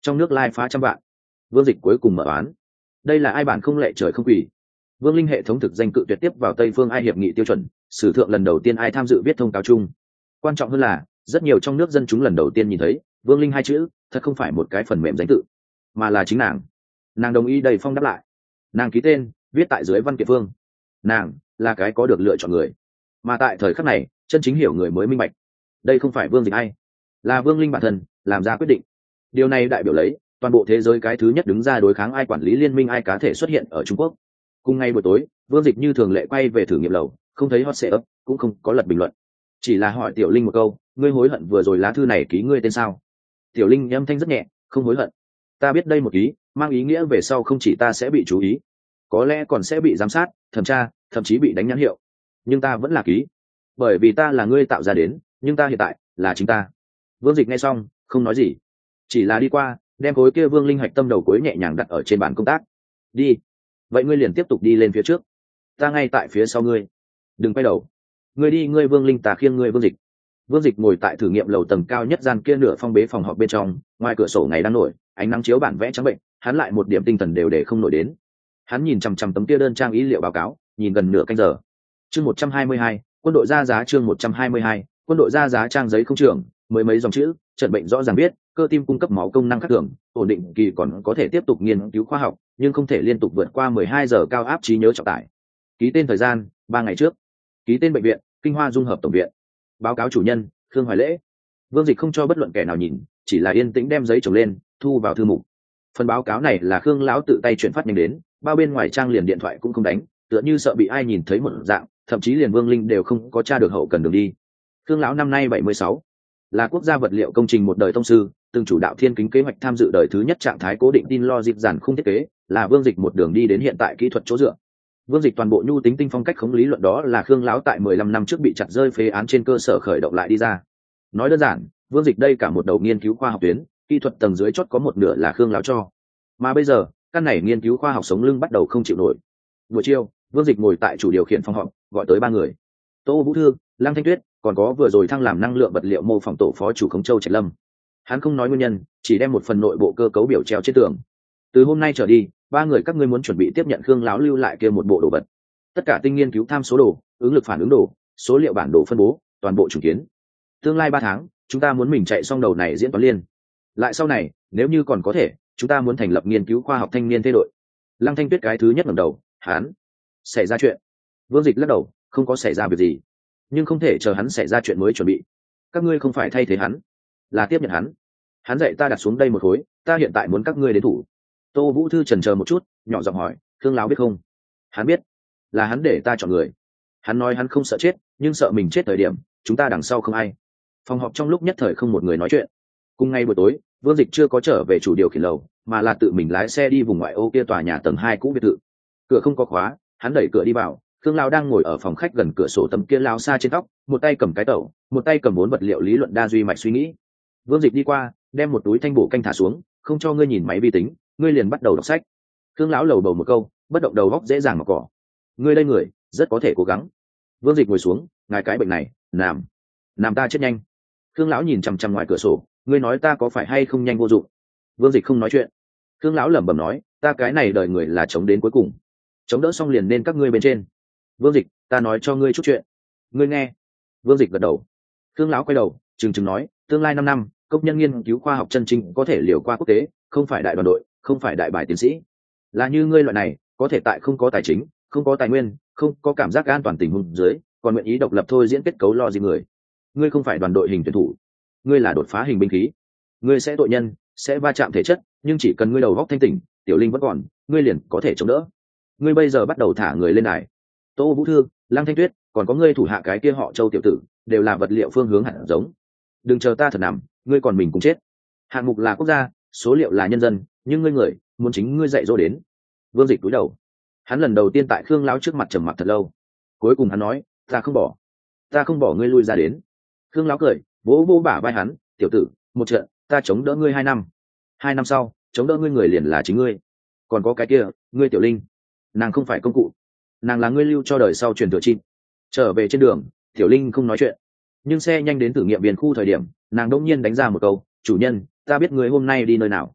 trong nước lai phá trăm vạn. Vương Dịch cuối cùng mở án. Đây là ai bản không lệ trời không quỷ. Vương Linh hệ thống thực danh cự tuyệt tiếp vào Tây Phương Ai hiệp nghị tiêu chuẩn, sử thượng lần đầu tiên ai tham dự viết thông cáo chung. Quan trọng hơn là, rất nhiều trong nước dân chúng lần đầu tiên nhìn thấy Vương Linh hai chữ, thật không phải một cái phần mềm danh tự, mà là chính nàng. Nàng đồng ý đầy phong đáp lại. Nàng ký tên, viết tại dưới văn kiện phương. Nàng là cái có được lựa chọn người. Mà tại thời khắc này, chân chính hiểu người mới minh bạch. Đây không phải Vương Dịch ai, là Vương Linh bản thân làm ra quyết định. Điều này đại biểu lấy toàn bộ thế giới cái thứ nhất đứng ra đối kháng ai quản lý liên minh ai cá thể xuất hiện ở Trung Quốc. Cùng ngày buổi tối, Vương Dịch như thường lệ quay về thử nghiệm lầu, không thấy hot setup, cũng không có lật bình luận, chỉ là hỏi Tiểu Linh một câu, ngươi hối hận vừa rồi lá thư này ký ngươi tên sao? Tiểu Linh âm thanh rất nhẹ, không hối hận. Ta biết đây một ký mang ý nghĩa về sau không chỉ ta sẽ bị chú ý, có lẽ còn sẽ bị giám sát, thẩm tra, thậm chí bị đánh nhãn hiệu, nhưng ta vẫn là ký, bởi vì ta là ngươi tạo ra đến, nhưng ta hiện tại là chính ta. Vương Dịch nghe xong không nói gì, chỉ là đi qua đem khối kia Vương Linh hạch tâm đầu cuối nhẹ nhàng đặt ở trên bàn công tác. Đi, vậy ngươi liền tiếp tục đi lên phía trước, ta ngay tại phía sau ngươi, đừng quay đầu. Ngươi đi ngươi Vương Linh, ta khiêng ngươi Vương Dịch. Vương Dịch ngồi tại thử nghiệm lầu tầng cao nhất gian kia nửa phong bế phòng họp bên trong, ngoài cửa sổ ngày đang nổi, ánh nắng chiếu bản vẽ trắng bệnh, hắn lại một điểm tinh thần đều để không nổi đến. Hắn nhìn chằm chằm tấm kia đơn trang ý liệu báo cáo, nhìn gần nửa canh giờ. Chương một trăm hai mươi hai, quân đội ra giá. Chương một trăm hai mươi hai, quân đội ra giá. Trang giấy không trưởng, mới mấy dòng chữ, trận bệnh rõ ràng biết, cơ tim cung cấp máu công năng khác thường, ổn định kỳ còn có thể tiếp tục nghiên cứu khoa học, nhưng không thể liên tục vượt qua mười hai giờ cao áp trí nhớ trọng tải. Ký tên thời gian, ba ngày trước. Ký tên bệnh viện, Kinh Hoa Dung hợp tổng viện. Báo cáo chủ nhân, Khương Hoài Lễ. Vương Dịch không cho bất luận kẻ nào nhìn, chỉ là yên tĩnh đem giấy trồng lên, thu vào thư mục. Phần báo cáo này là Khương lão tự tay chuyển phát nhanh đến, bao bên ngoài trang liền điện thoại cũng không đánh, tựa như sợ bị ai nhìn thấy một dạng, thậm chí liền Vương Linh đều không có tra được hậu cần đường đi. Khương lão năm nay bảy mươi sáu, là quốc gia vật liệu công trình một đời thông sư, từng chủ đạo thiên kính kế hoạch tham dự đời thứ nhất trạng thái cố định tin logic giản khung thiết kế, là Vương Dịch một đường đi đến hiện tại kỹ thuật chỗ dựa. Vương Dịch toàn bộ nhu tính tinh phong cách khống lý luận đó là Khương lão tại mười lăm năm trước bị chặt rơi phế án trên cơ sở khởi động lại đi ra. Nói đơn giản, Vương Dịch đây cả một đầu nghiên cứu khoa học tuyến, kỹ thuật tầng dưới chót có một nửa là Khương lão cho. Mà bây giờ, căn này nghiên cứu khoa học sống lưng bắt đầu không chịu nổi. Buổi chiều, Vương Dịch ngồi tại chủ điều khiển phòng họp, gọi tới ba người: Tô Vũ Thư, Lăng Thanh Tuyết, còn có vừa rồi thăng làm năng lượng vật liệu mô phỏng tổ phó chủ Khống Châu Trạch Lâm. Hắn không nói nguyên nhân, chỉ đem một phần nội bộ cơ cấu biểu treo trên tường. Từ hôm nay trở đi, ba người các ngươi muốn chuẩn bị tiếp nhận Khương lão lưu lại kia một bộ đồ vật. Tất cả tinh nghiên cứu tham số đồ, ứng lực phản ứng đồ, số liệu bản đồ phân bố, toàn bộ trùng kiến. Tương lai ba tháng, chúng ta muốn mình chạy xong đầu này diễn toán liên. Lại sau này, nếu như còn có thể, chúng ta muốn thành lập nghiên cứu khoa học thanh niên thế đội. Lăng Thanh Tuyết cái thứ nhất ngẩng đầu, hắn xảy ra chuyện. Vương Dịch lắc đầu, không có xảy ra việc gì, nhưng không thể chờ hắn xảy ra chuyện mới chuẩn bị. Các ngươi không phải thay thế hắn, là tiếp nhận hắn. Hắn dạy ta đặt xuống đây một khối, ta hiện tại muốn các ngươi đến thủ. Tô Vũ Thư chần chờ một chút, nhỏ giọng hỏi, Khương lão biết không? Hắn biết, là hắn để ta chọn người. Hắn nói hắn không sợ chết, nhưng sợ mình chết thời điểm chúng ta đằng sau không ai. Phòng họp trong lúc nhất thời không một người nói chuyện. Cùng ngày buổi tối, Vương Dịch chưa có trở về chủ điều khiển lầu, mà là tự mình lái xe đi vùng ngoại ô kia tòa nhà tầng hai cũ biệt thự. Cửa không có khóa, hắn đẩy cửa đi vào. Khương lão đang ngồi ở phòng khách gần cửa sổ tấm kia lao xa trên tóc, một tay cầm cái tẩu, một tay cầm bốn vật liệu lý luận đa duy mạch suy nghĩ. Vương Dịch đi qua, đem một túi thanh bổ canh thả xuống, không cho ngươi nhìn máy vi tính, ngươi liền bắt đầu đọc sách. Khương lão lầu bầu một câu, bất động đầu góc dễ dàng mà cỏ. Ngươi đây người rất có thể cố gắng. Vương Dịch ngồi xuống, ngài cái bệnh này, làm làm ta chết nhanh. Khương lão nhìn chằm chằm ngoài cửa sổ, ngươi nói ta có phải hay không nhanh vô dụng? Vương Dịch không nói chuyện. Khương lão lẩm bẩm nói, ta cái này đời người là chống đến cuối cùng, chống đỡ xong liền nên các ngươi bên trên. Vương Dịch, ta nói cho ngươi chút chuyện, ngươi nghe. Vương Dịch gật đầu. Khương lão quay đầu, trừng trừng nói, tương lai năm năm, công nhân nghiên cứu khoa học chân chính có thể liều qua quốc tế, không phải đại đoàn đội, không phải đại bài tiến sĩ, là như ngươi loại này, có thể tại không có tài chính, không có tài nguyên, không có cảm giác an toàn tình huống dưới, còn nguyện ý độc lập thôi diễn kết cấu lo gì người. Ngươi không phải đoàn đội hình tuyển thủ, ngươi là đột phá hình binh khí. Ngươi sẽ tội nhân, sẽ va chạm thể chất, nhưng chỉ cần ngươi đầu góc thanh tỉnh, Tiểu Linh vẫn còn, ngươi liền có thể chống đỡ. Ngươi bây giờ bắt đầu thả người lên đài. Tô Vũ Thư, Lăng Thanh Tuyết, còn có ngươi thủ hạ cái kia họ Châu tiểu tử, đều là vật liệu phương hướng hẳn giống. Đừng chờ ta thật nằm, ngươi còn mình cũng chết. Hạng mục là quốc gia, số liệu là nhân dân, nhưng ngươi người muốn chính ngươi dạy dỗ đến. Vương Dịch cúi đầu, hắn lần đầu tiên tại Khương lão trước mặt trầm mặc thật lâu, cuối cùng hắn nói, ta không bỏ, ta không bỏ ngươi lui ra đến. Khương lão cười, vỗ vỗ bả vai hắn, tiểu tử, một trận, ta chống đỡ ngươi hai năm, hai năm sau, chống đỡ ngươi người liền là chính ngươi. Còn có cái kia, ngươi Tiểu Linh, nàng không phải công cụ, nàng là ngươi lưu cho đời sau truyền thừa chi. Trở về trên đường, Tiểu Linh không nói chuyện, nhưng xe nhanh đến thử nghiệm viên khu thời điểm, nàng đông nhiên đánh ra một câu, chủ nhân, ta biết ngươi hôm nay đi nơi nào.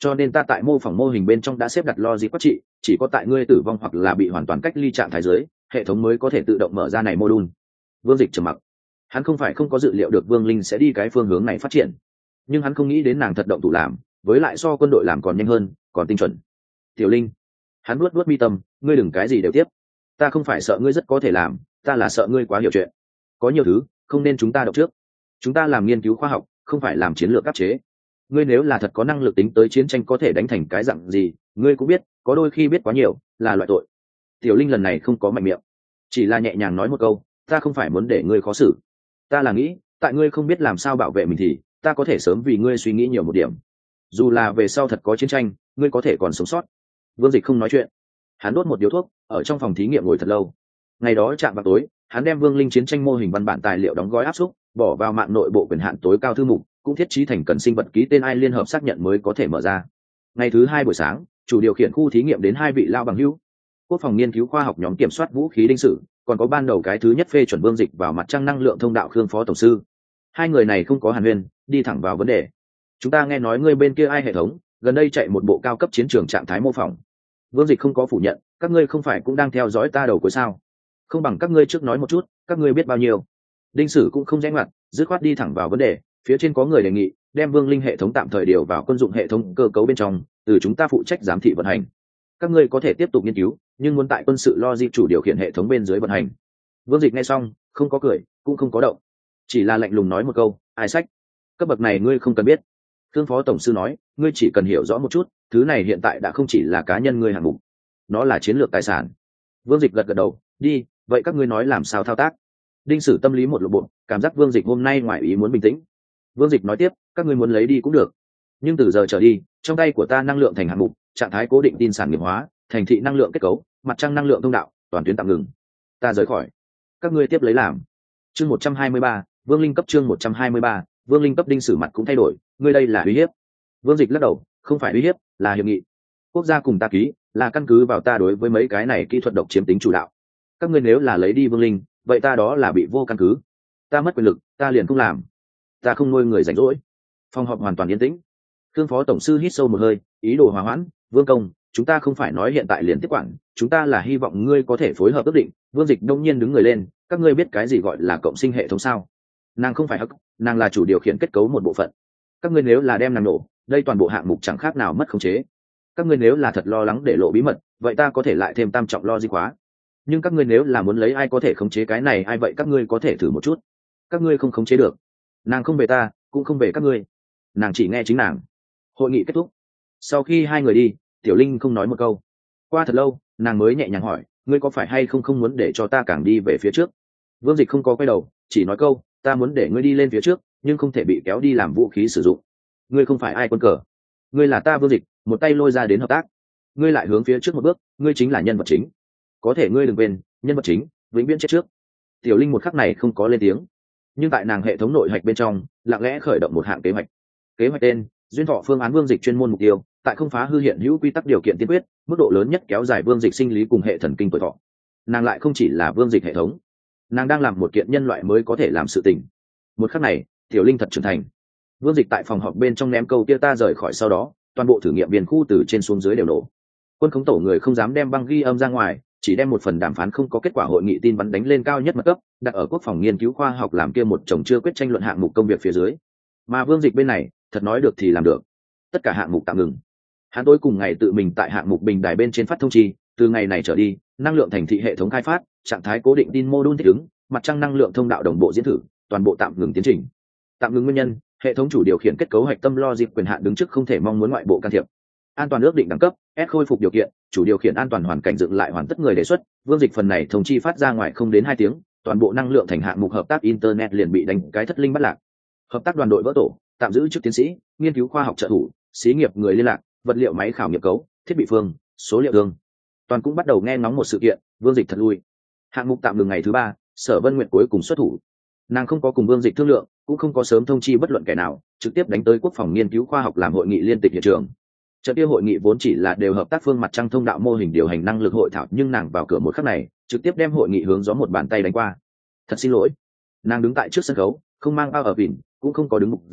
cho nên ta tại mô phỏng mô hình bên trong đã xếp đặt logic quát trị, chỉ có tại ngươi tử vong hoặc là bị hoàn toàn cách ly trạng thái dưới, hệ thống mới có thể tự động mở ra này module. Vương Dịch trầm mặc. Hắn không phải không có dự liệu được Vương Linh sẽ đi cái phương hướng này phát triển, nhưng hắn không nghĩ đến nàng thật động thủ làm, với lại so quân đội làm còn nhanh hơn, còn tinh chuẩn. Tiểu Linh, hắn nuốt nuốt mi tâm, ngươi đừng cái gì đều tiếp. Ta không phải sợ ngươi rất có thể làm, ta là sợ ngươi quá hiểu chuyện. Có nhiều thứ không nên chúng ta động trước. Chúng ta làm nghiên cứu khoa học, không phải làm chiến lược áp chế. Ngươi nếu là thật có năng lực tính tới chiến tranh có thể đánh thành cái dạng gì, ngươi cũng biết, có đôi khi biết quá nhiều là loại tội. Tiểu Linh lần này không có mạnh miệng, chỉ là nhẹ nhàng nói một câu, ta không phải muốn để ngươi khó xử, ta là nghĩ tại ngươi không biết làm sao bảo vệ mình thì ta có thể sớm vì ngươi suy nghĩ nhiều một điểm, dù là về sau thật có chiến tranh ngươi có thể còn sống sót. Vương Dịch không nói chuyện, hắn đốt một điếu thuốc ở trong phòng thí nghiệm ngồi thật lâu. Ngày đó chạm vào tối, hắn đem Vương Linh chiến tranh mô hình văn bản tài liệu đóng gói áp xúc bỏ vào mạng nội bộ quyền hạn tối cao thư mục, cũng thiết trí thành cần sinh vật ký tên ai liên hợp xác nhận mới có thể mở ra. Ngày thứ hai buổi sáng, chủ điều khiển khu thí nghiệm đến hai vị lao bằng hữu, quốc phòng nghiên cứu khoa học nhóm kiểm soát vũ khí đinh sử, còn có ban đầu cái thứ nhất phê chuẩn Vương Dịch vào mặt trăng năng lượng thông đạo Khương phó tổng sư. Hai người này không có hàn huyên, đi thẳng vào vấn đề. Chúng ta nghe nói ngươi bên kia ai hệ thống gần đây chạy một bộ cao cấp chiến trường trạng thái mô phỏng. Vương Dịch không có phủ nhận, các ngươi không phải cũng đang theo dõi ta đầu cuối sao? Không bằng các ngươi trước nói một chút, các ngươi biết bao nhiêu. Đinh sử cũng không rẽ ngoặt, dứt khoát đi thẳng vào vấn đề. Phía trên có người đề nghị đem Vương Linh hệ thống tạm thời điều vào quân dụng hệ thống cơ cấu bên trong, từ chúng ta phụ trách giám thị vận hành. Các ngươi có thể tiếp tục nghiên cứu, nhưng muốn tại quân sự logic chủ điều khiển hệ thống bên dưới vận hành. Vương Dịch nghe xong, không có cười, cũng không có động, chỉ là lạnh lùng nói một câu, ai sách, cấp bậc này ngươi không cần biết. Thương phó tổng sư nói, ngươi chỉ cần hiểu rõ một chút, thứ này hiện tại đã không chỉ là cá nhân ngươi hạng mục, nó là chiến lược tài sản. Vương Dịch gật gật đầu, đi, vậy các ngươi nói làm sao thao tác. Đinh sử tâm lý một lộ bộ, cảm giác Vương Dịch hôm nay ngoài ý muốn bình tĩnh. Vương Dịch nói tiếp, các ngươi muốn lấy đi cũng được, nhưng từ giờ trở đi, trong tay của ta năng lượng thành hạng mục, trạng thái cố định tin sản nghiệp hóa, thành thị năng lượng kết cấu, mặt trăng năng lượng thông đạo, toàn tuyến tạm ngừng. Ta rời khỏi, các ngươi tiếp lấy làm. Chương một trăm hai mươi ba, Vương Linh cấp. Chương một trăm hai mươi ba, Vương Linh cấp. Đinh sử mặt cũng thay đổi, ngươi đây là uy hiếp. Vương Dịch lắc đầu, không phải uy hiếp, là hiệp nghị. Quốc gia cùng ta ký, là căn cứ vào ta đối với mấy cái này kỹ thuật độc chiếm tính chủ đạo. Các ngươi nếu là lấy đi Vương Linh, vậy ta đó là bị vô căn cứ. Ta mất quyền lực, ta liền không làm. Ta không nuôi người rảnh rỗi. Phòng họp hoàn toàn yên tĩnh. Thương phó tổng sư hít sâu một hơi, ý đồ hòa hoãn, Vương công, chúng ta không phải nói hiện tại liền tiếp quản, chúng ta là hy vọng ngươi có thể phối hợp ước định. Vương Dịch đông nhiên đứng người lên, các ngươi biết cái gì gọi là cộng sinh hệ thống sao? Nàng không phải hắc, nàng là chủ điều khiển kết cấu một bộ phận. Các ngươi nếu là đem nàng nổ, đây toàn bộ hạng mục chẳng khác nào mất khống chế. Các ngươi nếu là thật lo lắng để lộ bí mật, vậy ta có thể lại thêm tam trọng lo di quá. Nhưng các ngươi nếu là muốn lấy ai có thể khống chế cái này ai, vậy các ngươi có thể thử một chút. Các ngươi không khống chế được, nàng không về ta, cũng không về các ngươi, nàng chỉ nghe chính nàng. Hội nghị kết thúc, sau khi hai người đi, Tiểu Linh không nói một câu. Qua thật lâu, nàng mới nhẹ nhàng hỏi, ngươi có phải hay không không muốn để cho ta càng đi về phía trước? Vương Dịch không có quay đầu, chỉ nói câu, ta muốn để ngươi đi lên phía trước, nhưng không thể bị kéo đi làm vũ khí sử dụng. Ngươi không phải ai quân cờ, ngươi là ta Vương Dịch, một tay lôi ra đến hợp tác. Ngươi lại hướng phía trước một bước, ngươi chính là nhân vật chính. Có thể ngươi đừng quên, nhân vật chính vĩnh viễn chết trước. Tiểu Linh một khắc này không có lên tiếng, nhưng tại nàng hệ thống nội hạch bên trong lặng lẽ khởi động một hạng kế hoạch. Kế hoạch tên duyên thọ phương án. Vương Dịch chuyên môn mục tiêu, tại không phá hư hiện hữu quy tắc điều kiện tiên quyết, mức độ lớn nhất kéo dài Vương Dịch sinh lý cùng hệ thần kinh tuổi thọ. Nàng lại không chỉ là Vương Dịch hệ thống, nàng đang làm một kiện nhân loại mới có thể làm sự tình. Một khắc này, Tiểu Linh thật trưởng thành. Vương Dịch tại phòng họp bên trong ném câu kia ta rời khỏi, sau đó toàn bộ thử nghiệm viên khu từ trên xuống dưới đều nổ. Quân khống tổ người không dám đem băng ghi âm ra ngoài, chỉ đem một phần đàm phán không có kết quả hội nghị tin bắn đánh lên cao nhất mật cấp, đặt ở quốc phòng nghiên cứu khoa học làm kia một chồng chưa quyết tranh luận hạng mục công việc phía dưới. Mà Vương Dịch bên này, thật nói được thì làm được, tất cả hạng mục tạm ngừng. Hắn tối cùng ngày tự mình tại hạng mục bình đài bên trên phát thông chi, từ ngày này trở đi, năng lượng thành thị hệ thống khai phát, trạng thái cố định tin module thích ứng, mặt trăng năng lượng thông đạo đồng bộ diễn thử, toàn bộ tạm ngừng tiến trình. Tạm ngừng nguyên nhân, hệ thống chủ điều khiển kết cấu hạch tâm logic quyền hạn đứng trước không thể mong muốn ngoại bộ can thiệp. An toàn ước định đẳng cấp, S khôi phục điều kiện, chủ điều khiển an toàn hoàn cảnh dựng lại hoàn tất người đề xuất. Vương Dịch phần này thông chi phát ra ngoài không đến hai tiếng, toàn bộ năng lượng thành hạng mục hợp tác internet liền bị đánh cái thất linh bắt lạc. Hợp tác đoàn đội vỡ tổ, tạm giữ chức tiến sĩ, nghiên cứu khoa học trợ thủ, xí nghiệp người liên lạc, vật liệu máy khảo nghiệm cấu, thiết bị phương, số liệu thương, toàn cũng bắt đầu nghe ngóng một sự kiện. Vương Dịch thật lui. Hạng mục tạm ngừng ngày thứ ba, Sở Vân Nguyệt cuối cùng xuất thủ. Nàng không có cùng Vương Dịch thương lượng, cũng không có sớm thông chi bất luận kẻ nào, trực tiếp đánh tới quốc phòng nghiên cứu khoa học làm hội nghị liên tịch hiện trường. Trận kia hội nghị vốn chỉ là đều hợp tác phương mặt trăng thông đạo mô hình điều hành năng lực hội thảo, nhưng nàng vào cửa một khắc này, trực tiếp đem hội nghị hướng gió một bàn tay đánh qua. Thật xin lỗi. Nàng đứng tại trước sân khấu, không mang bao ở vỉn, cũng không có đứng mục giảng,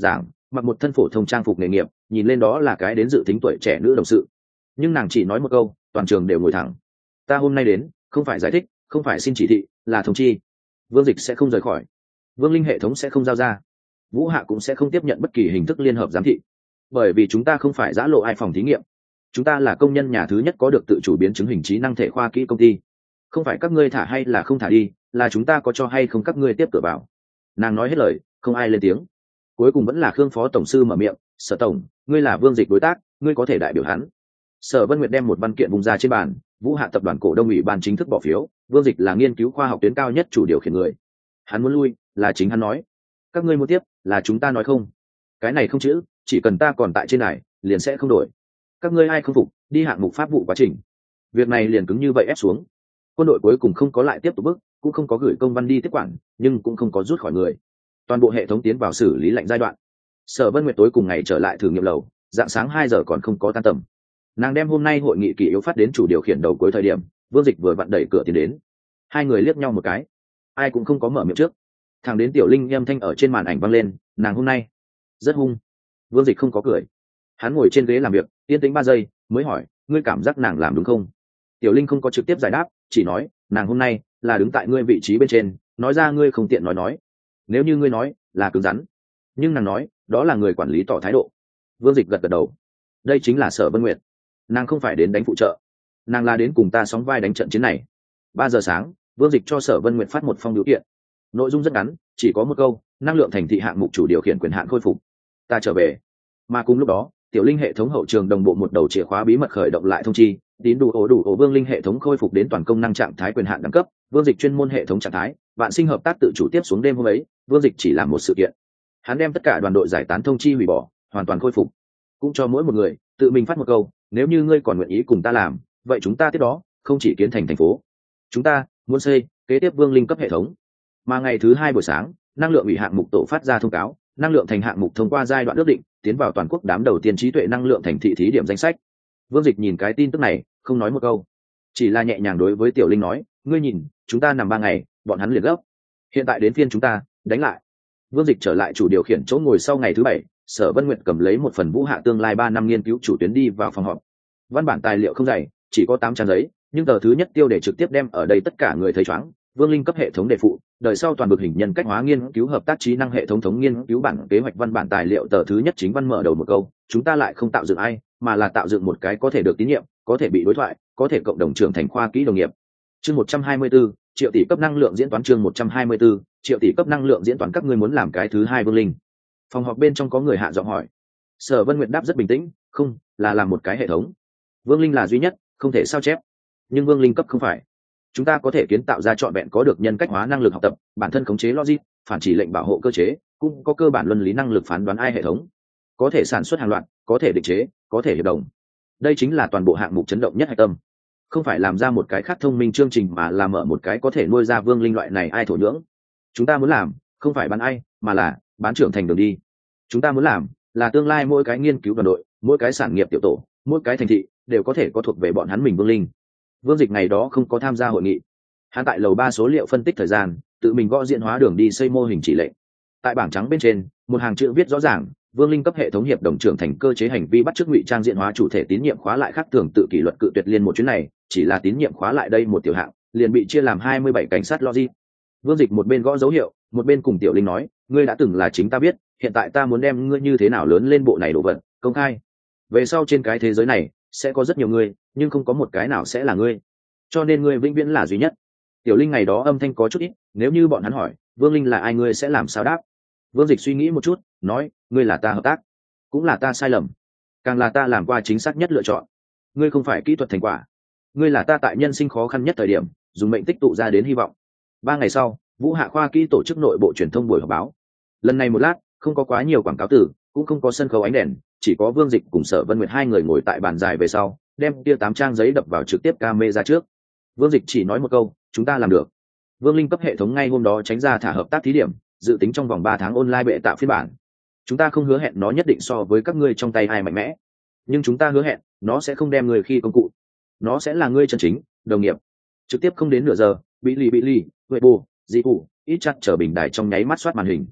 mặc một thân phổ thông trang phục nghề nghiệp, nhìn lên đó là cái đến dự tính tuổi trẻ nữ đồng sự. Nhưng nàng chỉ nói một câu, toàn trường đều ngồi thẳng. Ta hôm nay đến không phải giải thích, không phải xin chỉ thị, là thông chi. Vương Dịch sẽ không rời khỏi, Vương Linh hệ thống sẽ không giao ra, Vũ Hạ cũng sẽ không tiếp nhận bất kỳ hình thức liên hợp giám thị, bởi vì chúng ta không phải giã lộ ai phòng thí nghiệm, chúng ta là công nhân nhà thứ nhất có được tự chủ biến chứng hình trí năng thể khoa kỹ công ty, không phải các ngươi thả hay là không thả đi, là chúng ta có cho hay không các ngươi tiếp cửa vào. Nàng nói hết lời, không ai lên tiếng. Cuối cùng vẫn là Khương phó tổng sư mở miệng, Sở tổng, ngươi là Vương Dịch đối tác, ngươi có thể đại biểu hắn. Sở Vân Nguyệt đem một văn kiện vùng ra trên bàn. Vũ Hạ tập đoàn cổ đông ủy ban chính thức bỏ phiếu, Vương Dịch là nghiên cứu khoa học tuyến cao nhất chủ điều khiển người. Hắn muốn lui, là chính hắn nói. Các ngươi muốn tiếp, là chúng ta nói không. Cái này không chữ, chỉ cần ta còn tại trên này, liền sẽ không đổi. Các ngươi ai không phục, đi hạng mục pháp vụ quá trình. Việc này liền cứng như vậy ép xuống. Quân đội cuối cùng không có lại tiếp tục bước, cũng không có gửi công văn đi tiếp quản, nhưng cũng không có rút khỏi người. Toàn bộ hệ thống tiến vào xử lý lạnh giai đoạn. Sở Vân Nguyệt tối cùng ngày trở lại thử nghiệm lầu, dạng sáng hai giờ còn không có tan tầm. Nàng đem hôm nay hội nghị kỳ yếu phát đến chủ điều khiển đầu cuối thời điểm, Vương Dịch vừa vặn đẩy cửa tiến đến. Hai người liếc nhau một cái, ai cũng không có mở miệng trước. Thằng đến Tiểu Linh âm thanh ở trên màn ảnh vang lên, nàng hôm nay rất hung. Vương Dịch không có cười, hắn ngồi trên ghế làm việc, yên tĩnh ba giây, mới hỏi, ngươi cảm giác nàng làm đúng không? Tiểu Linh không có trực tiếp giải đáp, chỉ nói, nàng hôm nay là đứng tại ngươi vị trí bên trên, nói ra ngươi không tiện nói nói. Nếu như ngươi nói là cứng rắn, nhưng nàng nói đó là người quản lý tỏ thái độ. Vương Dịch gật gật đầu. Đây chính là Sở Vân Nguyệt, nàng không phải đến đánh phụ trợ, nàng là đến cùng ta sóng vai đánh trận chiến này. Ba giờ sáng, Vương Dịch cho Sở Vân Nguyệt phát một phong biểu kiện, nội dung rất ngắn, chỉ có một câu, năng lượng thành thị hạng mục chủ điều khiển quyền hạn khôi phục, ta trở về. Mà cùng lúc đó, Tiểu Linh hệ thống hậu trường đồng bộ một đầu chìa khóa bí mật khởi động lại thông chi, tín đủ ổ đủ ổ Vương Linh hệ thống khôi phục đến toàn công năng trạng thái quyền hạn đẳng cấp, Vương Dịch chuyên môn hệ thống trạng thái, vạn sinh hợp tác tự chủ tiếp xuống đêm hôm ấy, Vương Dịch chỉ làm một sự kiện, hắn đem tất cả đoàn đội giải tán thông chi hủy bỏ, hoàn toàn khôi phục, cũng cho mỗi một người tự mình phát một câu, nếu như ngươi còn nguyện ý cùng ta làm, vậy chúng ta tiếp đó không chỉ kiến thành thành phố, chúng ta muốn xây kế tiếp Vương Linh cấp hệ thống. Mà ngày thứ hai buổi sáng, năng lượng ủy hạng mục tổ phát ra thông cáo, năng lượng thành hạng mục thông qua giai đoạn ước định, tiến vào toàn quốc đám đầu tiên trí tuệ năng lượng thành thị thí điểm danh sách. Vương Dịch nhìn cái tin tức này, không nói một câu, chỉ là nhẹ nhàng đối với Tiểu Linh nói, ngươi nhìn, chúng ta nằm ba ngày, bọn hắn liền gấp, hiện tại đến phiên chúng ta đánh lại. Vương Dịch trở lại chủ điều khiển chỗ ngồi sau ngày thứ bảy, Sở Vân Nguyệt cầm lấy một phần Vũ Hạ tương lai ba năm nghiên cứu chủ tuyến đi vào phòng họp. Văn bản tài liệu không dày, chỉ có tám trang giấy, nhưng tờ thứ nhất tiêu đề trực tiếp đem ở đây tất cả người thấy choáng. Vương Linh cấp hệ thống đề phụ, đời sau toàn vực hình nhân cách hóa nghiên cứu hợp tác trí năng hệ thống thống nghiên cứu bản kế hoạch. Văn bản tài liệu tờ thứ nhất chính văn mở đầu một câu, chúng ta lại không tạo dựng ai, mà là tạo dựng một cái có thể được tín nhiệm, có thể bị đối thoại, có thể cộng đồng trưởng thành khoa kỹ đồng nghiệp. Chương một trăm hai mươi tư, triệu tỷ cấp năng lượng diễn toán. Chương một trăm hai mươi tư, triệu tỷ cấp năng lượng diễn toán. Các ngươi muốn làm cái thứ hai Vương Linh? Phòng họp bên trong có người hạ giọng hỏi. Sở Vân Nguyệt đáp rất bình tĩnh, không, là làm một cái hệ thống. Vương Linh là duy nhất, không thể sao chép, nhưng Vương Linh cấp không phải. Chúng ta có thể kiến tạo ra trọn vẹn có được nhân cách hóa năng lực học tập, bản thân khống chế logic, phản chỉ lệnh bảo hộ cơ chế, cũng có cơ bản luân lý năng lực phán đoán ai hệ thống, có thể sản xuất hàng loạt, có thể định chế, có thể hiệp đồng. Đây chính là toàn bộ hạng mục chấn động nhất hạch tâm, không phải làm ra một cái khác thông minh chương trình, mà là mở một cái có thể nuôi ra Vương Linh loại này ai thổ nhưỡng. Chúng ta muốn làm không phải bán ai, mà là bán trưởng thành đường đi. Chúng ta muốn làm là tương lai mỗi cái nghiên cứu đoàn đội, mỗi cái sản nghiệp tiểu tổ, mỗi cái thành thị đều có thể có thuộc về bọn hắn mình Vương Linh. Vương Dịch ngày đó không có tham gia hội nghị, hắn tại lầu ba số liệu phân tích thời gian, tự mình gõ diễn hóa đường đi xây mô hình chỉ lệnh. Tại bảng trắng bên trên, một hàng chữ viết rõ ràng, Vương Linh cấp hệ thống hiệp đồng trưởng thành cơ chế hành vi bắt chước ngụy trang diễn hóa chủ thể tín nhiệm khóa lại khác thường tự kỷ luật cự tuyệt liên. Một chuyến này chỉ là tín nhiệm khóa lại đây một tiểu hạng, liền bị chia làm hai mươi bảy cảnh sát logic. Vương Dịch một bên gõ dấu hiệu, một bên cùng Tiểu Linh nói, ngươi đã từng là chính ta biết, hiện tại ta muốn đem ngươi như thế nào lớn lên bộ này đồ vật công khai. Về sau trên cái thế giới này sẽ có rất nhiều người, nhưng không có một cái nào sẽ là ngươi, cho nên ngươi vĩnh viễn là duy nhất. Tiểu Linh ngày đó âm thanh có chút ít, nếu như bọn hắn hỏi Vương Linh là ai, ngươi sẽ làm sao đáp? Vương Dịch suy nghĩ một chút, nói, ngươi là ta hợp tác, cũng là ta sai lầm, càng là ta làm qua chính xác nhất lựa chọn. Ngươi không phải kỹ thuật thành quả, ngươi là ta tại nhân sinh khó khăn nhất thời điểm dùng mệnh tích tụ ra đến hy vọng. Ba ngày sau, Vũ Hạ khoa kỹ tổ chức nội bộ truyền thông buổi họp báo. Lần này một lát, không có quá nhiều quảng cáo từ, cũng không có sân khấu ánh đèn, chỉ có Vương Dịch cùng Sở Vân Nguyệt hai người ngồi tại bàn dài về sau, đem kia tám trang giấy đập vào trực tiếp camera trước. Vương Dịch chỉ nói một câu, chúng ta làm được. Vương Linh cấp hệ thống ngay hôm đó tránh ra thả hợp tác thí điểm, dự tính trong vòng ba tháng online bệ tạo phiên bản. Chúng ta không hứa hẹn nó nhất định so với các ngươi trong tay ai mạnh mẽ, nhưng chúng ta hứa hẹn nó sẽ không đem người khi công cụ, nó sẽ là ngươi chân chính đồng nghiệp. Trực tiếp không đến nửa giờ, bị lì bị lì, huệ bù, dị cụ, ít chặt trở bình đài trong nháy mắt soát màn hình.